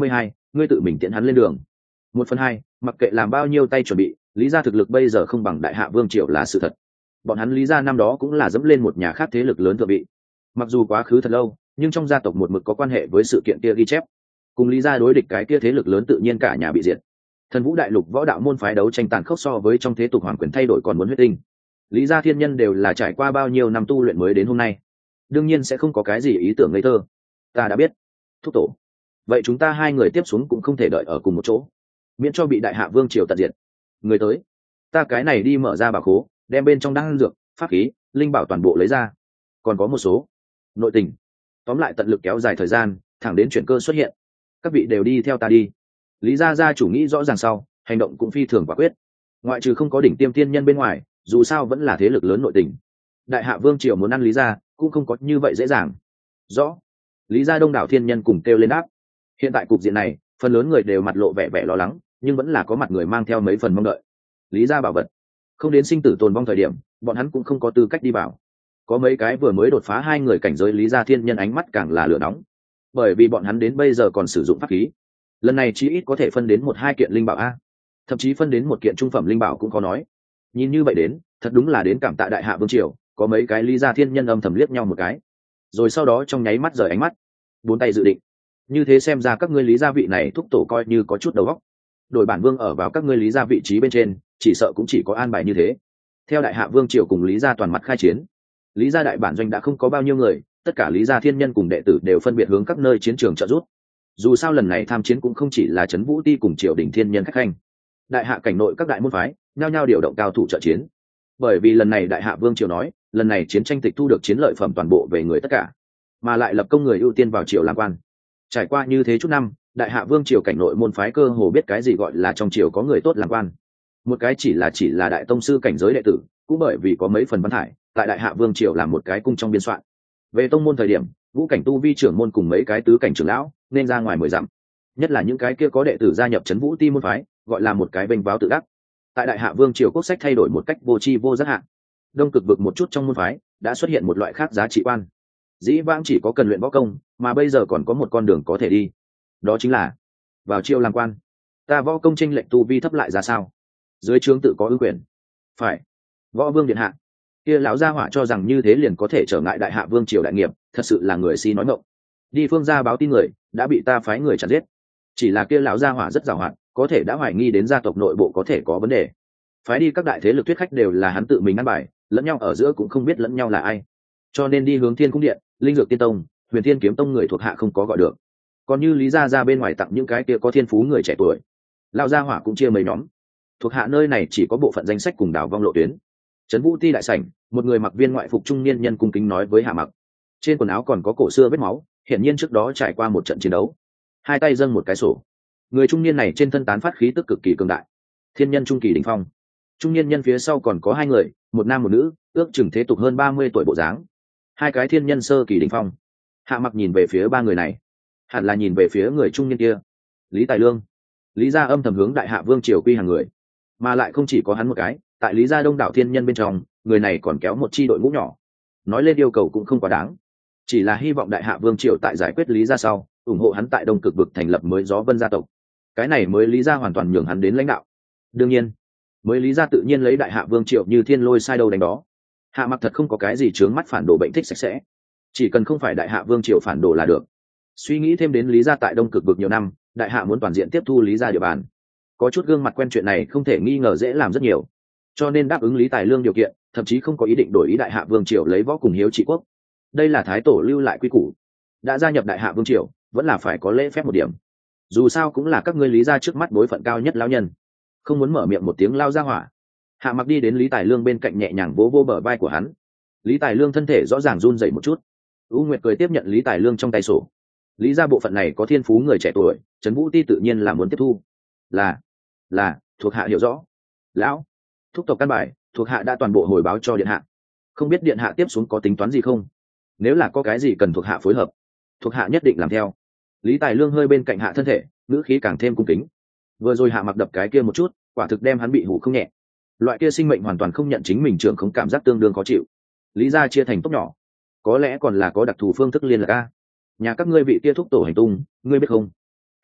ngươi tự mình tiễn hắn lên đường. Một phần hai, mặc kệ làm bao nhiêu tay chuẩn bị, lý gia thực lực bây giờ không bằng đại hạ vương triều là sự thật. Bọn hắn lý gia năm đó cũng là dẫm lên một nhà khác thế lực lớn thượng vị, mặc dù quá khứ thật lâu, nhưng trong gia tộc một mực có quan hệ với sự kiện kia ghi chép, cùng lý gia đối địch cái kia thế lực lớn tự nhiên cả nhà bị diệt. Thần Vũ đại lục võ đạo môn phái đấu tranh tàn khốc so với trong thế tục hoàng quyền thay đổi còn muốn huyết tinh. Lý gia thiên nhân đều là trải qua bao nhiêu năm tu luyện mới đến hôm nay, đương nhiên sẽ không có cái gì ý tưởng ngây thơ. Ta đã biết, thúc tổ. Vậy chúng ta hai người tiếp xuống cũng không thể đợi ở cùng một chỗ, miễn cho bị đại hạ vương triều tận diệt. Người tới, ta cái này đi mở ra bảo khố, đem bên trong đan dược, pháp khí, linh bảo toàn bộ lấy ra. Còn có một số nội tình. Tóm lại tận lực kéo dài thời gian, thẳng đến chuyển cơ xuất hiện. Các vị đều đi theo ta đi. Lý gia gia chủ nghĩ rõ ràng sau, hành động cũng phi thường quả quyết. Ngoại trừ không có đỉnh tiêm tiên nhân bên ngoài, dù sao vẫn là thế lực lớn nội tình. Đại hạ vương triều muốn ăn lý gia cũng không có như vậy dễ dàng. Rõ. Lý gia đông đảo thiên nhân cùng kêu lên đáp. Hiện tại cục diện này, phần lớn người đều mặt lộ vẻ vẻ lo lắng, nhưng vẫn là có mặt người mang theo mấy phần mong đợi. Lý gia bảo vật, không đến sinh tử tồn vong thời điểm, bọn hắn cũng không có tư cách đi vào. Có mấy cái vừa mới đột phá hai người cảnh giới lý gia thiên nhân ánh mắt càng là lửa nóng, bởi vì bọn hắn đến bây giờ còn sử dụng pháp khí, lần này chí ít có thể phân đến một hai kiện linh bảo a, thậm chí phân đến một kiện trung phẩm linh bảo cũng có nói. Nhìn như vậy đến, thật đúng là đến cảm tạ đại hạ vương triều. Có mấy cái lý gia thiên nhân âm thầm liếc nhau một cái, rồi sau đó trong nháy mắt rời ánh mắt, bốn tay dự định. Như thế xem ra các ngươi lý gia vị này thúc tổ coi như có chút đầu óc. Đổi bản vương ở vào các ngươi lý gia vị trí bên trên, chỉ sợ cũng chỉ có an bài như thế. Theo đại hạ vương triều cùng lý gia toàn mặt khai chiến, lý gia đại bản doanh đã không có bao nhiêu người, tất cả lý gia thiên nhân cùng đệ tử đều phân biệt hướng các nơi chiến trường trợ giúp. Dù sao lần này tham chiến cũng không chỉ là trấn vũ ti cùng triều đình thiên nhân khách khanh, đại hạ cảnh nội các đại môn phái nhao nhao điều động cao thủ trợ chiến. Bởi vì lần này đại hạ vương triều nói, lần này chiến tranh tịch thu được chiến lợi phẩm toàn bộ về người tất cả, mà lại lập công người ưu tiên vào triều làm quan. Trải qua như thế chút năm, đại hạ vương triều cảnh nội môn phái cơ hồ biết cái gì gọi là trong triều có người tốt làm quan. Một cái chỉ là chỉ là đại tông sư cảnh giới đệ tử, cũng bởi vì có mấy phần văn thải, tại đại hạ vương triều làm một cái cung trong biên soạn. Về tông môn thời điểm, vũ cảnh tu vi trưởng môn cùng mấy cái tứ cảnh trưởng lão nên ra ngoài mười dặm. Nhất là những cái kia có đệ tử gia nhập trấn vũ ti môn phái, gọi là một cái vênh váo tự đắc. Tại đại hạ vương triều quốc sách thay đổi một cách vô tri vô giác hạn, đông cực vực một chút trong môn phái đã xuất hiện một loại khác giá trị quan. Dĩ vãng chỉ có cần luyện võ công, mà bây giờ còn có một con đường có thể đi, đó chính là vào triều làm quan. Ta võ công chênh lệch tu vi thấp lại ra sao? Dưới trướng tự có ưu quyền. Phải. Võ vương điện hạ, kia lão gia hỏa cho rằng như thế liền có thể trở ngại đại hạ vương triều đại nghiệp, thật sự là người si nói ngọng. Đi phương gia báo tin người đã bị ta phái người chặn giết. Chỉ là kia lão gia hỏa rất giàu hạn, có thể đã hoài nghi đến gia tộc nội bộ có thể có vấn đề. Phái đi các đại thế lực thuyết khách đều là hắn tự mình ăn bài, lẫn nhau ở giữa cũng không biết lẫn nhau là ai. Cho nên đi hướng Thiên Cung Điện, Linh Dược Tiên Tông, Huyền Thiên Kiếm Tông người thuộc hạ không có gọi được. Còn như Lý gia ra bên ngoài tặng những cái kia có thiên phú người trẻ tuổi, lão gia hỏa cũng chia mấy nhóm. Thuộc hạ nơi này chỉ có bộ phận danh sách cùng đảo vong lộ tuyến. Trấn Vũ Ti đại sảnh, một người mặc viên ngoại phục trung niên nhân cung kính nói với Hạ Mặc. Trên quần áo còn có cổ xưa vết máu, hiển nhiên trước đó trải qua một trận chiến đấu. Hai tay dâng một cái sổ. Người trung niên này trên thân tán phát khí tức cực kỳ cường đại, thiên nhân trung kỳ đỉnh phong. Trung niên nhân phía sau còn có hai người, một nam một nữ, ước chừng thế tục hơn ba mươi tuổi bộ dáng. Hai cái thiên nhân sơ kỳ đỉnh phong. Hạ Mặc nhìn về phía ba người này, hẳn là nhìn về phía người trung niên kia, Lý Tài Lương. Lý gia âm thầm hướng đại hạ vương triều quy hàng người, mà lại không chỉ có hắn một cái, tại Lý gia đông đảo thiên nhân bên trong, người này còn kéo một chi đội ngũ nhỏ. Nói lên yêu cầu cũng không quá đáng, chỉ là hy vọng đại hạ vương triều tại giải quyết Lý gia sau, ủng hộ hắn tại đông cực vực thành lập mới gió vân gia tộc. Cái này mới Lý gia hoàn toàn nhường hắn đến lãnh đạo. Đương nhiên, mới Lý gia tự nhiên lấy đại hạ vương triều như thiên lôi sai đâu đánh đó. Hạ Mặc thật không có cái gì chướng mắt phản đồ bệnh thích sạch sẽ, chỉ cần không phải đại hạ vương triều phản đồ là được. Suy nghĩ thêm đến Lý gia tại đông cực vực nhiều năm, đại hạ muốn toàn diện tiếp thu Lý gia địa bàn, có chút gương mặt quen chuyện này không thể nghi ngờ dễ làm rất nhiều, cho nên đáp ứng Lý Tài Lương điều kiện, thậm chí không có ý định đổi ý đại hạ vương triều lấy võ cùng hiếu trị quốc. Đây là thái tổ lưu lại quy củ, đã gia nhập đại hạ vương triều vẫn là phải có lễ phép một điểm. Dù sao cũng là các ngươi Lý gia trước mắt bối phận cao nhất lão nhân, không muốn mở miệng một tiếng lao ra hỏa. Hạ Mặc đi đến Lý Tài Lương bên cạnh nhẹ nhàng vỗ vỗ bờ vai của hắn. Lý Tài Lương thân thể rõ ràng run rẩy một chút. U Nguyệt cười tiếp nhận Lý Tài Lương trong tay sổ. Lý gia bộ phận này có thiên phú người trẻ tuổi, Trấn Vũ Ti tự nhiên là muốn tiếp thu. Là, là, thuộc hạ hiểu rõ. Lão, thúc tộc căn bài, thuộc hạ đã toàn bộ hồi báo cho điện hạ. Không biết điện hạ tiếp xuống có tính toán gì không? Nếu là có cái gì cần thuộc hạ phối hợp, thuộc hạ nhất định làm theo. Lý Tài Lương hơi bên cạnh hạ thân thể, ngữ khí càng thêm cung kính. Vừa rồi Hạ Mặc đập cái kia một chút, quả thực đem hắn bị hủ không nhẹ. Loại kia sinh mệnh hoàn toàn không nhận chính mình trưởng không, cảm giác tương đương khó chịu. Lý gia chia thành tốc nhỏ, có lẽ còn là có đặc thù phương thức liên lạc a. Nhà các ngươi vị kia thúc tổ hành tung, ngươi biết không?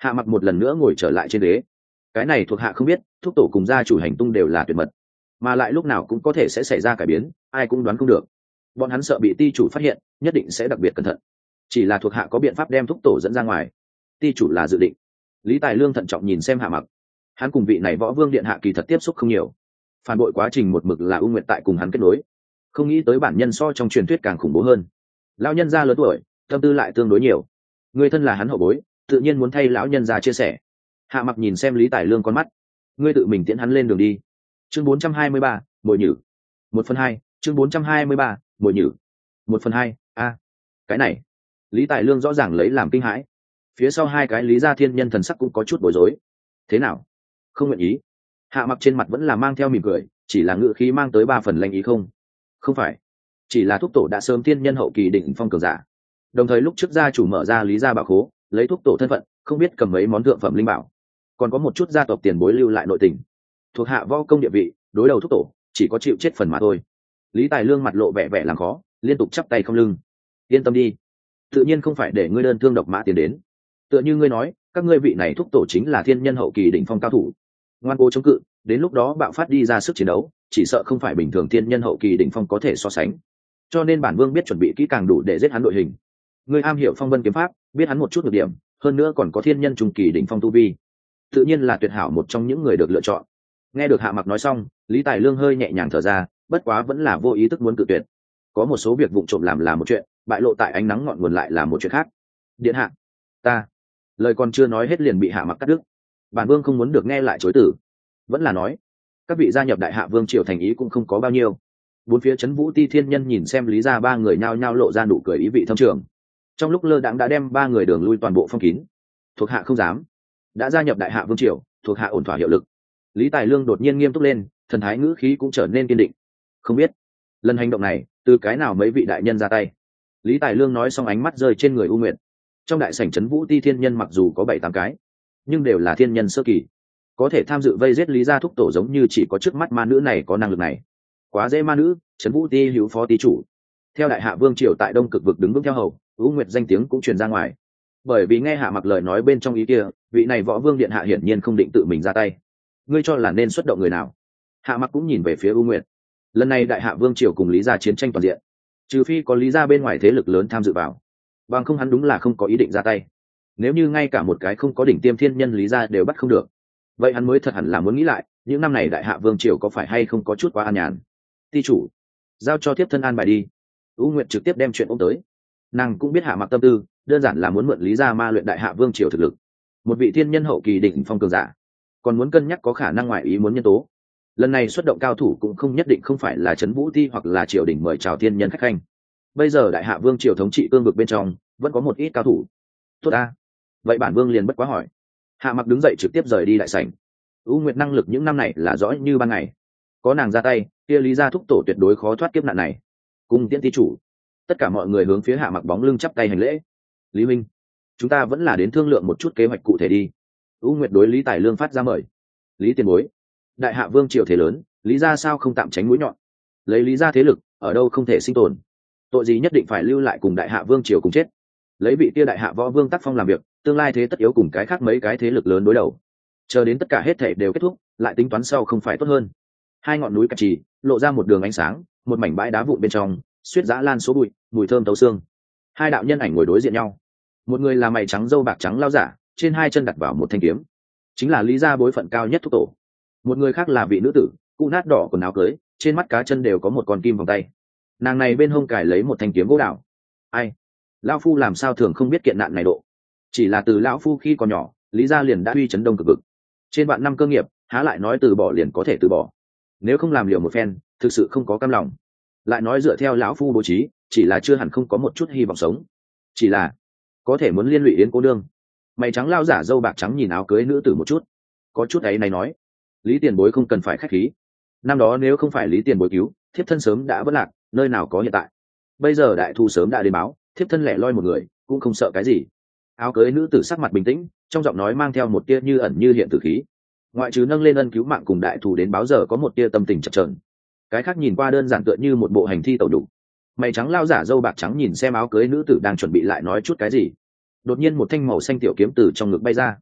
Hạ Mặc một lần nữa ngồi trở lại trên ghế. Cái này thuộc hạ không biết, thúc tổ cùng gia chủ hành tung đều là tuyệt mật, mà lại lúc nào cũng có thể sẽ xảy ra cải biến, ai cũng đoán không được. Bọn hắn sợ bị ty chủ phát hiện, nhất định sẽ đặc biệt cẩn thận. Chỉ là thuộc hạ có biện pháp đem thúc tổ dẫn ra ngoài. Ty chủ là dự định. Lý Tài Lương thận trọng nhìn xem Hạ Mặc. Hắn cùng vị này võ vương điện hạ kỳ thật tiếp xúc không nhiều, phản bội quá trình một mực là U Nguyệt tại cùng hắn kết nối. Không nghĩ tới bản nhân so trong truyền thuyết càng khủng bố hơn. Lão nhân gia lớn tuổi, tâm tư lại tương đối nhiều. Người thân là hắn hậu bối, tự nhiên muốn thay lão nhân gia chia sẻ. Hạ Mặc nhìn xem Lý Tài Lương con mắt. Ngươi tự mình tiễn hắn lên đường đi. Chương bốn trăm hai mươi ba, Mồi Nhử. Một phần hai, chương bốn trăm hai mươi ba, Mồi Nhử. Một phần hai, a, cái này. Lý Tài Lương rõ ràng lấy làm kinh hãi. Phía sau hai cái Lý Gia Thiên Nhân thần sắc cũng có chút bối rối. Thế nào? Không nguyện ý? Hạ Mặc trên mặt vẫn là mang theo mỉm cười, chỉ là ngữ khí mang tới ba phần lanh ý không. Không phải, chỉ là thúc tổ đã sớm thiên nhân hậu kỳ đỉnh phong cường giả. Đồng thời lúc trước gia chủ mở ra Lý Gia bảo khố, lấy thúc tổ thân phận, không biết cầm mấy món thượng phẩm linh bảo, còn có một chút gia tộc tiền bối lưu lại nội tình. Thuộc hạ võ công địa vị, đối đầu thúc tổ, chỉ có chịu chết phần mà thôi. Lý Tài Lương mặt lộ vẻ vẻ làm khó, liên tục chắp tay không lưng. Yên tâm đi, tự nhiên không phải để ngươi đơn thương độc mã tiến đến. Tựa như ngươi nói, các ngươi vị này thúc tổ chính là thiên nhân hậu kỳ đỉnh phong cao thủ, ngoan cố chống cự, đến lúc đó bạo phát đi ra sức chiến đấu, chỉ sợ không phải bình thường thiên nhân hậu kỳ đỉnh phong có thể so sánh. Cho nên bản vương biết chuẩn bị kỹ càng đủ để giết hắn đội hình. Ngươi am hiểu phong vân kiếm pháp, biết hắn một chút nhược điểm, hơn nữa còn có thiên nhân trung kỳ đỉnh phong tu vi, tự nhiên là tuyệt hảo một trong những người được lựa chọn. Nghe được Hạ Mặc nói xong, Lý Tài Lương hơi nhẹ nhàng thở ra, bất quá vẫn là vô ý thức muốn cự tuyệt. Có một số việc vụng trộm làm là một chuyện, bại lộ tại ánh nắng ngọn nguồn lại là một chuyện khác. Điện hạ, ta, lời còn chưa nói hết liền bị Hạ Mặc cắt đứt. Bản vương không muốn được nghe lại chối từ, vẫn là nói, các vị gia nhập đại hạ vương triều thành ý cũng không có bao nhiêu. Bốn phía Trấn Vũ Ti Thiên Nhân nhìn xem Lý Gia ba người nhao nhao lộ ra nụ cười ý vị thâm trường. Trong lúc lơ đãng đã đem ba người đường lui toàn bộ phong kín. Thuộc hạ không dám, đã gia nhập đại hạ vương triều, thuộc hạ ổn thỏa hiệu lực. Lý Tài Lương đột nhiên nghiêm túc lên, thần thái ngữ khí cũng trở nên kiên định. Không biết lần hành động này từ cái nào mấy vị đại nhân ra tay. Lý Tài Lương nói xong ánh mắt rơi trên người U Nguyệt. Trong đại sảnh Trấn Vũ Ti Thiên Nhân mặc dù có bảy tám cái, nhưng đều là thiên nhân sơ kỳ, có thể tham dự vây giết Lý Gia thúc tổ giống như chỉ có trước mắt ma nữ này có năng lực này. Quá dễ ma nữ, Trấn Vũ Ti hữu phó ti chủ. Theo đại hạ vương triều tại Đông Cực vực đứng vững theo hầu, U Nguyệt danh tiếng cũng truyền ra ngoài. Bởi vì nghe Hạ Mặc lời nói bên trong ý kia, vị này võ vương điện hạ hiển nhiên không định tự mình ra tay. Ngươi cho là nên xuất động người nào? Hạ Mặc cũng nhìn về phía U Nguyệt. Lần này đại hạ vương triều cùng Lý Gia chiến tranh toàn diện, trừ phi có Lý Gia bên ngoài thế lực lớn tham dự vào, bằng không hắn đúng là không có ý định ra tay. Nếu như ngay cả một cái không có đỉnh tiêm thiên nhân Lý Gia đều bắt không được, vậy hắn mới thật hẳn là muốn nghĩ lại, những năm này đại hạ vương triều có phải hay không có chút quá an nhàn. Ti chủ, giao cho tiếp thân an bài đi. U Nguyệt trực tiếp đem chuyện ôm tới. Nàng cũng biết Hạ Mặc tâm tư, đơn giản là muốn mượn Lý Gia ma luyện đại hạ vương triều thực lực. Một vị thiên nhân hậu kỳ đỉnh phong cường giả, còn muốn cân nhắc có khả năng ngoại ý muốn nhân tố. Lần này xuất động cao thủ cũng không nhất định không phải là Trấn Vũ Ti hoặc là triều đình mời chào thiên nhân khách khanh. Bây giờ đại hạ vương triều thống trị cương vực bên trong vẫn có một ít cao thủ. Tốt a, vậy bản vương liền bất quá hỏi. Hạ Mặc đứng dậy trực tiếp rời đi đại sảnh. U Nguyệt năng lực những năm này là rõ như ban ngày, có nàng ra tay, kia Lý Gia thúc tổ tuyệt đối khó thoát kiếp nạn này. Cùng tiễn ti chủ. Tất cả mọi người hướng phía Hạ Mặc bóng lưng chắp tay hành lễ. Lý Minh, chúng ta vẫn là đến thương lượng một chút kế hoạch cụ thể đi. U Nguyệt đối Lý Tài Lương phát ra mời. Lý tiền bối, đại hạ vương triều thế lớn, Lý Gia sao không tạm tránh mũi nhọn? Lấy Lý Gia thế lực, ở đâu không thể sinh tồn? Tội gì nhất định phải lưu lại cùng đại hạ vương triều cùng chết? Lấy vị tia đại hạ võ vương tác phong làm việc, tương lai thế tất yếu cùng cái khác mấy cái thế lực lớn đối đầu. Chờ đến tất cả hết thể đều kết thúc, lại tính toán sau không phải tốt hơn? Hai ngọn núi cạch trì lộ ra một đường ánh sáng, một mảnh bãi đá vụn bên trong, suýt dã lan số bụi, mùi thơm tấu xương. Hai đạo nhân ảnh ngồi đối diện nhau. Một người là mày trắng râu bạc trắng lao giả, trên hai chân đặt vào một thanh kiếm, chính là Lý Gia bối phận cao nhất thúc tổ. Một người khác là vị nữ tử, cụ nát đỏ quần áo cưới, trên mắt cá chân đều có một con kim vòng tay. Nàng này bên hông cài lấy một thanh kiếm gỗ đào. Ai, lão phu làm sao thường không biết kiện nạn này độ? Chỉ là từ lão phu khi còn nhỏ, Lý Gia liền đã uy chấn Đông Cực vực. Trên vạn năm cơ nghiệp, há lại nói từ bỏ liền có thể từ bỏ. Nếu không làm liều một phen, thực sự không có cam lòng. Lại nói dựa theo lão phu bố trí, chỉ là chưa hẳn không có một chút hy vọng sống. Chỉ là có thể muốn liên lụy đến cô đương. Mày trắng lao giả dâu bạc trắng nhìn áo cưới nữ tử một chút, có chút ấy này nói, Lý tiền bối không cần phải khách khí. Năm đó nếu không phải Lý tiền bối cứu, thiếp thân sớm đã vất lạc, nơi nào có hiện tại. Bây giờ đại thu sớm đã đến báo, thiếp thân lẻ loi một người, cũng không sợ cái gì. Áo cưới nữ tử sắc mặt bình tĩnh, trong giọng nói mang theo một tia như ẩn như hiện tử khí. Ngoại trừ nâng lên ân cứu mạng cùng đại thù đến báo giờ có một tia tâm tình chập chờn, cái khác nhìn qua đơn giản tựa như một bộ hành thi tẩu đủ. Mày trắng lao giả dâu bạc trắng nhìn xem áo cưới nữ tử đang chuẩn bị lại nói chút cái gì, đột nhiên một thanh màu xanh tiểu kiếm từ trong ngực bay ra.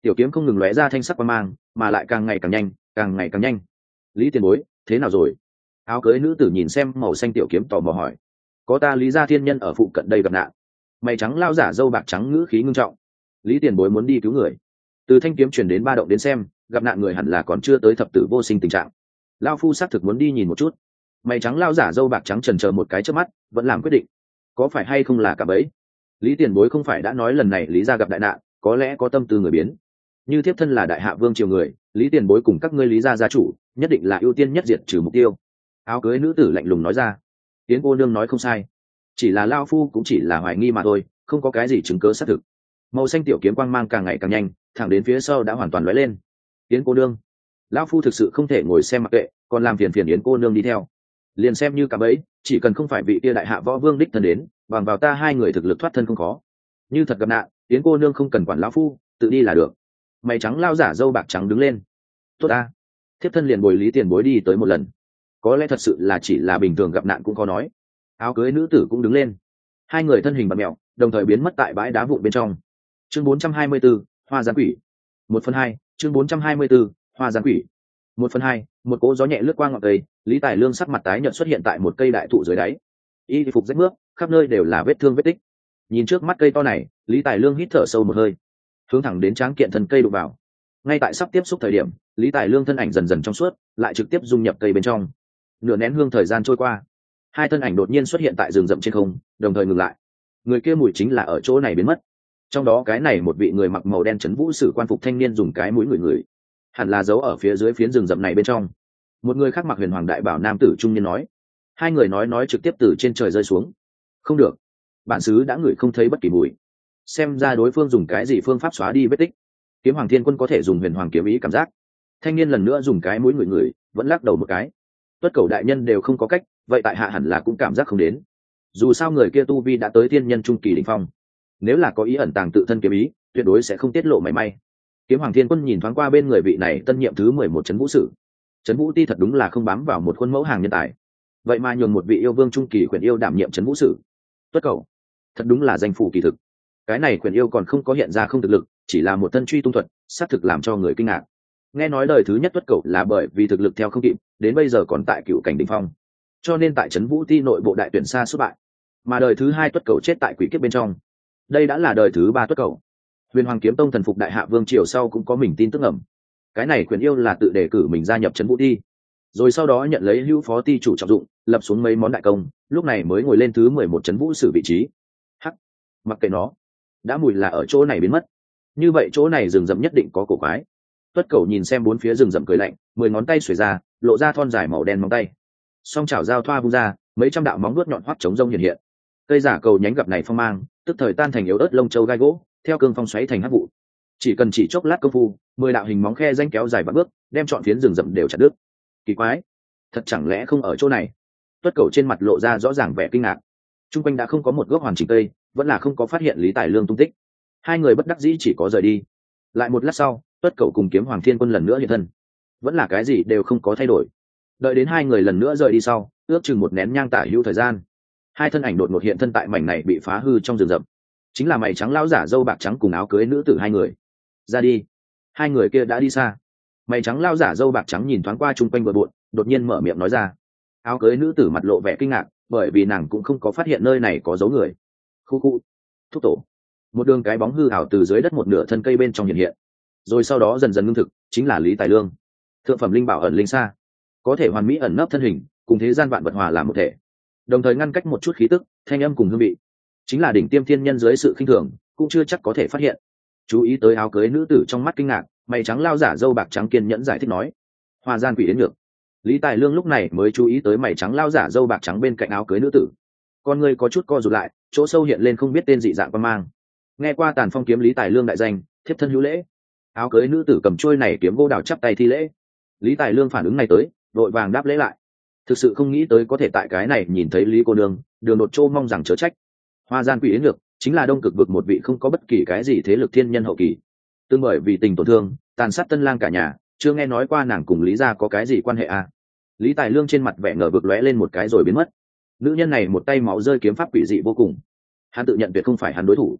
tiểu kiếm không ngừng lóe ra thanh sắc quang mang, mà lại càng ngày càng nhanh, càng ngày càng nhanh. Lý tiền bối, thế nào rồi? Áo cưới nữ tử nhìn xem màu xanh tiểu kiếm tò mò hỏi. Có ta Lý gia thiên nhân ở phụ cận đây gặp nạn. Mày trắng lao giả dâu bạc trắng ngữ khí ngưng trọng. Lý tiền bối muốn đi cứu người. Từ thanh kiếm truyền đến ba động đến xem, gặp nạn người hẳn là còn chưa tới thập tử vô sinh tình trạng. Lao phu xác thực muốn đi nhìn một chút. Mày trắng lao giả dâu bạc trắng chần chờ một cái trước mắt, vẫn làm quyết định. Có phải hay không là cả bấy? Lý tiền bối không phải đã nói lần này Lý gia gặp đại nạn, có lẽ có tâm tư người biến. Như thiếp thân là đại hạ vương triều người, Lý tiền bối cùng các ngươi Lý gia gia chủ, nhất định là ưu tiên nhất diệt trừ mục tiêu. Áo cưới nữ tử lạnh lùng nói ra. Tiến cô nương nói không sai, chỉ là lao phu cũng chỉ là hoài nghi mà thôi, không có cái gì chứng cớ xác thực. Màu xanh tiểu kiếm quang mang càng ngày càng nhanh, thẳng đến phía sau đã hoàn toàn lóe lên. Yến cô nương, lão phu thực sự không thể ngồi xem mặc kệ, còn làm phiền phiền Yến cô nương đi theo. Liền xem như cả bấy, chỉ cần không phải vị kia đại hạ võ vương đích thân đến, bằng vào ta hai người thực lực thoát thân không khó. Như thật gặp nạn, Yến cô nương không cần quản lão phu, tự đi là được. Mày trắng lao giả dâu bạc trắng đứng lên. Tốt ta, thiếp thân liền bồi Lý tiền bối đi tới một lần. Có lẽ thật sự là chỉ là bình thường gặp nạn cũng có nói. Áo cưới nữ tử cũng đứng lên. Hai người thân hình bật mẹo, đồng thời biến mất tại bãi đá vụn bên trong. Chương bốn trăm hai mươi 4, Hoa Gián Quỷ. Một phần hai, chương bốn trăm hai mươi 4, Hoa Gián Quỷ. Một phần hai, một cỗ gió nhẹ lướt qua ngọn cây, Lý Tài Lương sắc mặt tái nhợt xuất hiện tại một cây đại thụ dưới đáy. Y phục rách mướp, khắp nơi đều là vết thương vết tích. Nhìn trước mắt cây to này, Lý Tài Lương hít thở sâu một hơi, hướng thẳng đến tráng kiện thân cây đụng vào. Ngay tại sắp tiếp xúc thời điểm, Lý Tài Lương thân ảnh dần dần trong suốt, lại trực tiếp dung nhập cây bên trong. Nửa nén hương thời gian trôi qua, hai thân ảnh đột nhiên xuất hiện tại rừng rậm trên không, đồng thời ngừng lại. Người kia mùi chính là ở chỗ này biến mất. Trong đó cái này một vị người mặc màu đen trấn vũ sử quan phục thanh niên dùng cái mũi người người, hẳn là giấu ở phía dưới phiến rừng rậm này bên trong. Một người khác mặc huyền hoàng đại bảo nam tử trung niên nói. Hai người nói nói trực tiếp từ trên trời rơi xuống. Không được, bản xứ đã ngửi không thấy bất kỳ mùi. Xem ra đối phương dùng cái gì phương pháp xóa đi vết tích. Kiếm Hoàng Thiên Quân có thể dùng huyền hoàng kiếm ý cảm giác. Thanh niên lần nữa dùng cái mũi người người, vẫn lắc đầu một cái. Tuất Cẩu đại nhân đều không có cách, vậy tại hạ hẳn là cũng cảm giác không đến. Dù sao người kia tu vi đã tới thiên nhân trung kỳ đỉnh phong, nếu là có ý ẩn tàng tự thân kiếm ý, tuyệt đối sẽ không tiết lộ mảy may. Kiếm Hoàng Thiên Quân nhìn thoáng qua bên người vị này tân nhiệm thứ mười một trấn vũ sử. Trấn vũ ti thật đúng là không bám vào một khuôn mẫu hàng nhân tài, vậy mà nhường một vị yêu vương trung kỳ quyền yêu đảm nhiệm trấn vũ sử. Tuất Cẩu, thật đúng là danh phủ kỳ thực. Cái này quyền yêu còn không có hiện ra không thực lực, chỉ là một thân truy tung thuật, xác thực làm cho người kinh ngạc. Nghe nói đời thứ nhất Tuất Cẩu là bởi vì thực lực theo không kịp, đến bây giờ còn tại cựu cảnh đỉnh phong, cho nên tại trấn vũ ti nội bộ đại tuyển xa xuất bại. Mà đời thứ hai Tuất Cẩu chết tại quỷ kiếp bên trong. Đây đã là đời thứ ba Tuất Cẩu. Huyền Hoàng Kiếm Tông thần phục đại hạ vương triều sau cũng có mình tin tức ẩm. Cái này quyền yêu là tự đề cử mình gia nhập trấn vũ ti, rồi sau đó nhận lấy hữu phó ti chủ trọng dụng, lập xuống mấy món đại công, lúc này mới ngồi lên thứ mười một trấn vũ sử vị trí. Hắc, mặc kệ nó, đã mùi là ở chỗ này biến mất, như vậy chỗ này rừng rậm nhất định có cổ quái. Tuất Cẩu nhìn xem bốn phía rừng rậm cười lạnh, mười ngón tay xuề ra, lộ ra thon dài màu đen móng tay, song chảo giao thoa vung ra, mấy trăm đạo móng vuốt nhọn hoắt chống rông hiện hiện. Cây giả cầu nhánh gặp này phong mang, tức thời tan thành yếu ớt lông châu gai gỗ, theo cương phong xoáy thành hắc vụ. Chỉ cần chỉ chốc lát công phu, mười đạo hình móng khe danh kéo dài vạn bước, đem trọn phiến rừng rậm đều chặt đứt. Kỳ quái, thật chẳng lẽ không ở chỗ này? Tuất Cẩu trên mặt lộ ra rõ ràng vẻ kinh ngạc. Trung quanh đã không có một gốc hoàn chỉnh cây, vẫn là không có phát hiện Lý Tài Lương tung tích. Hai người bất đắc dĩ chỉ có rời đi. Lại một lát sau, Tuất Cẩu cùng Kiếm Hoàng Thiên Quân lần nữa hiện thân, vẫn là cái gì đều không có thay đổi. Đợi đến hai người lần nữa rời đi sau, ước chừng một nén nhang tả hữu thời gian, hai thân ảnh đột ngột hiện thân tại mảnh này bị phá hư trong rừng rậm. Chính là mày trắng lão giả dâu bạc trắng cùng áo cưới nữ tử hai người. Ra đi. Hai người kia đã đi xa. Mày trắng lão giả dâu bạc trắng nhìn thoáng qua chung quanh bờ bộn, đột nhiên mở miệng nói ra. Áo cưới nữ tử mặt lộ vẻ kinh ngạc, bởi vì nàng cũng không có phát hiện nơi này có dấu người. Khu khu. Thúc tổ. Một đường cái bóng hư ảo từ dưới đất một nửa thân cây bên trong hiện hiện, rồi sau đó dần dần ngưng thực, chính là Lý Tài Lương. Thượng phẩm linh bảo ẩn linh xa, có thể hoàn mỹ ẩn nấp thân hình, cùng thế gian vạn vật hòa làm một thể, đồng thời ngăn cách một chút khí tức, thanh âm cùng hương vị, chính là đỉnh tiêm thiên nhân dưới sự khinh thường cũng chưa chắc có thể phát hiện. Chú ý tới áo cưới nữ tử trong mắt kinh ngạc, mày trắng lao giả dâu bạc trắng kiên nhẫn giải thích nói. Hoa gian quỷ đến ngược. Lý Tài Lương lúc này mới chú ý tới mày trắng lao giả dâu bạc trắng bên cạnh áo cưới nữ tử. Con người có chút co rụt lại, chỗ sâu hiện lên không biết tên dị dạng quan mang. Nghe qua Tàn Phong kiếm Lý Tài Lương đại danh, thiếp thân hữu lễ. Áo cưới nữ tử cầm trôi này kiếm gỗ đào chắp tay thi lễ. Lý Tài Lương phản ứng này tới, đội vàng đáp lễ lại. Thực sự không nghĩ tới có thể tại cái này nhìn thấy Lý cô nương, đường đột trô mong rằng chớ trách. Hoa gian quỷ yến ngược chính là đông cực vực một vị không có bất kỳ cái gì thế lực thiên nhân hậu kỳ, tương bởi vì tình tổn thương tàn sát tân lang cả nhà, chưa nghe nói qua nàng cùng Lý gia có cái gì quan hệ à. Lý Tài Lương trên mặt vẻ ngờ vực lóe lên một cái rồi biến mất. Nữ nhân này một tay máu rơi kiếm pháp quỷ dị vô cùng, hắn tự nhận tuyệt không phải hắn đối thủ.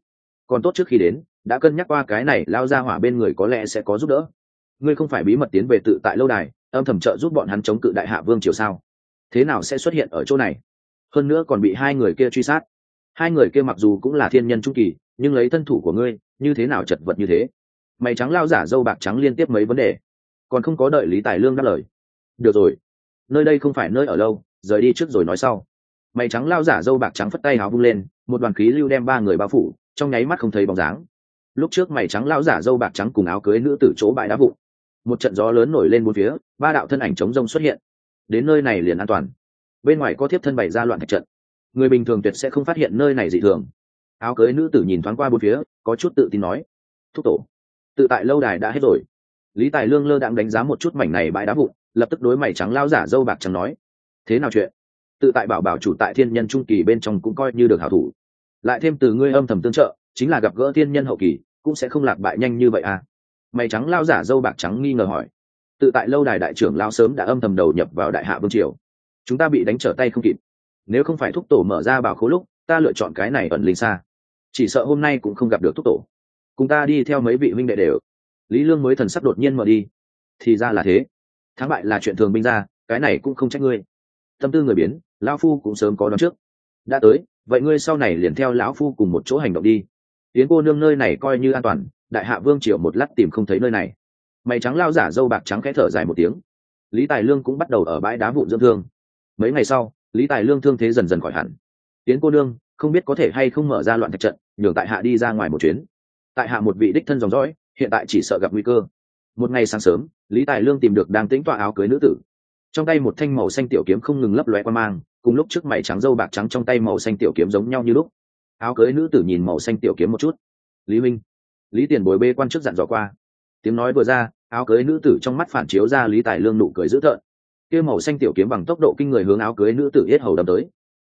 còn tốt trước khi đến đã cân nhắc qua cái này lao ra hỏa bên người có lẽ sẽ có giúp đỡ. Ngươi không phải bí mật tiến về tự tại lâu đài âm thầm trợ giúp bọn hắn chống cự đại hạ vương triều sao? Thế nào sẽ xuất hiện ở chỗ này, hơn nữa còn bị hai người kia truy sát? Hai người kia mặc dù cũng là thiên nhân trung kỳ, nhưng lấy thân thủ của ngươi như thế nào chật vật như thế? Mày trắng lao giả dâu bạc trắng liên tiếp mấy vấn đề, còn không có đợi Lý Tài Lương đáp lời. Được rồi, nơi đây không phải nơi ở lâu, rời đi trước rồi nói sau. Mày trắng lao giả dâu bạc trắng phất tay áo vung lên, một đoàn khí lưu đem ba người bao phủ, trong nháy mắt không thấy bóng dáng. Lúc trước mày trắng lao giả dâu bạc trắng cùng áo cưới nữ tử chỗ bãi đá vụn, một trận gió lớn nổi lên bốn phía, ba đạo thân ảnh chống rông xuất hiện. Đến nơi này liền an toàn. Bên ngoài có thiếp thân bày ra loạn thạch trận, người bình thường tuyệt sẽ không phát hiện nơi này dị thường. Áo cưới nữ tử nhìn thoáng qua bốn phía, có chút tự tin nói: thúc tổ, tự tại lâu đài đã hết rồi. Lý Tài Lương lơ đãng đánh giá một chút mảnh này bãi đá vụn, lập tức đối mày trắng lao giả dâu bạc trắng nói: thế nào chuyện? Tự tại bảo bảo chủ tại thiên nhân trung kỳ bên trong cũng coi như được hảo thủ, lại thêm từ ngươi âm thầm tương trợ, chính là gặp gỡ thiên nhân hậu kỳ cũng sẽ không lạc bại nhanh như vậy à? Mày trắng lao giả dâu bạc trắng nghi ngờ hỏi. Tự tại lâu đài đại trưởng lao sớm đã âm thầm đầu nhập vào đại hạ vương triều, chúng ta bị đánh trở tay không kịp. Nếu không phải thúc tổ mở ra bảo khố lúc, ta lựa chọn cái này ẩn linh xa, chỉ sợ hôm nay cũng không gặp được thúc tổ. Cùng ta đi theo mấy vị huynh đệ đều. Lý Lương mới thần sắc đột nhiên mở đi. Thì ra là thế, thắng bại là chuyện thường binh ra, cái này cũng không trách ngươi. Tâm tư người biến, lão phu cũng sớm có đoán trước. Đã tới, vậy ngươi sau này liền theo lão phu cùng một chỗ hành động đi. Yến cô nương nơi này coi như an toàn, đại hạ vương triều một lát tìm không thấy nơi này. Mày trắng lao giả dâu bạc trắng khẽ thở dài một tiếng. Lý Tài Lương cũng bắt đầu ở bãi đá vụn dưỡng thương. Mấy ngày sau, Lý Tài Lương thương thế dần dần khỏi hẳn. Yến cô nương, không biết có thể hay không mở ra loạn thạch trận, nhường tại hạ đi ra ngoài một chuyến. Tại hạ một vị đích thân dòng dõi, hiện tại chỉ sợ gặp nguy cơ. Một ngày sáng sớm, Lý Tài Lương tìm được đang tĩnh tọa áo cưới nữ tử, trong tay một thanh màu xanh tiểu kiếm không ngừng lấp lóe qua mang, cùng lúc trước mày trắng dâu bạc trắng trong tay màu xanh tiểu kiếm giống nhau như lúc. Áo cưới nữ tử nhìn màu xanh tiểu kiếm một chút. Lý minh, Lý tiền bối bê quan chức dặn dò qua. Tiếng nói vừa ra, áo cưới nữ tử trong mắt phản chiếu ra Lý Tài Lương nụ cười dữ tợn. Kia màu xanh tiểu kiếm bằng tốc độ kinh người hướng áo cưới nữ tử yết hầu đâm tới,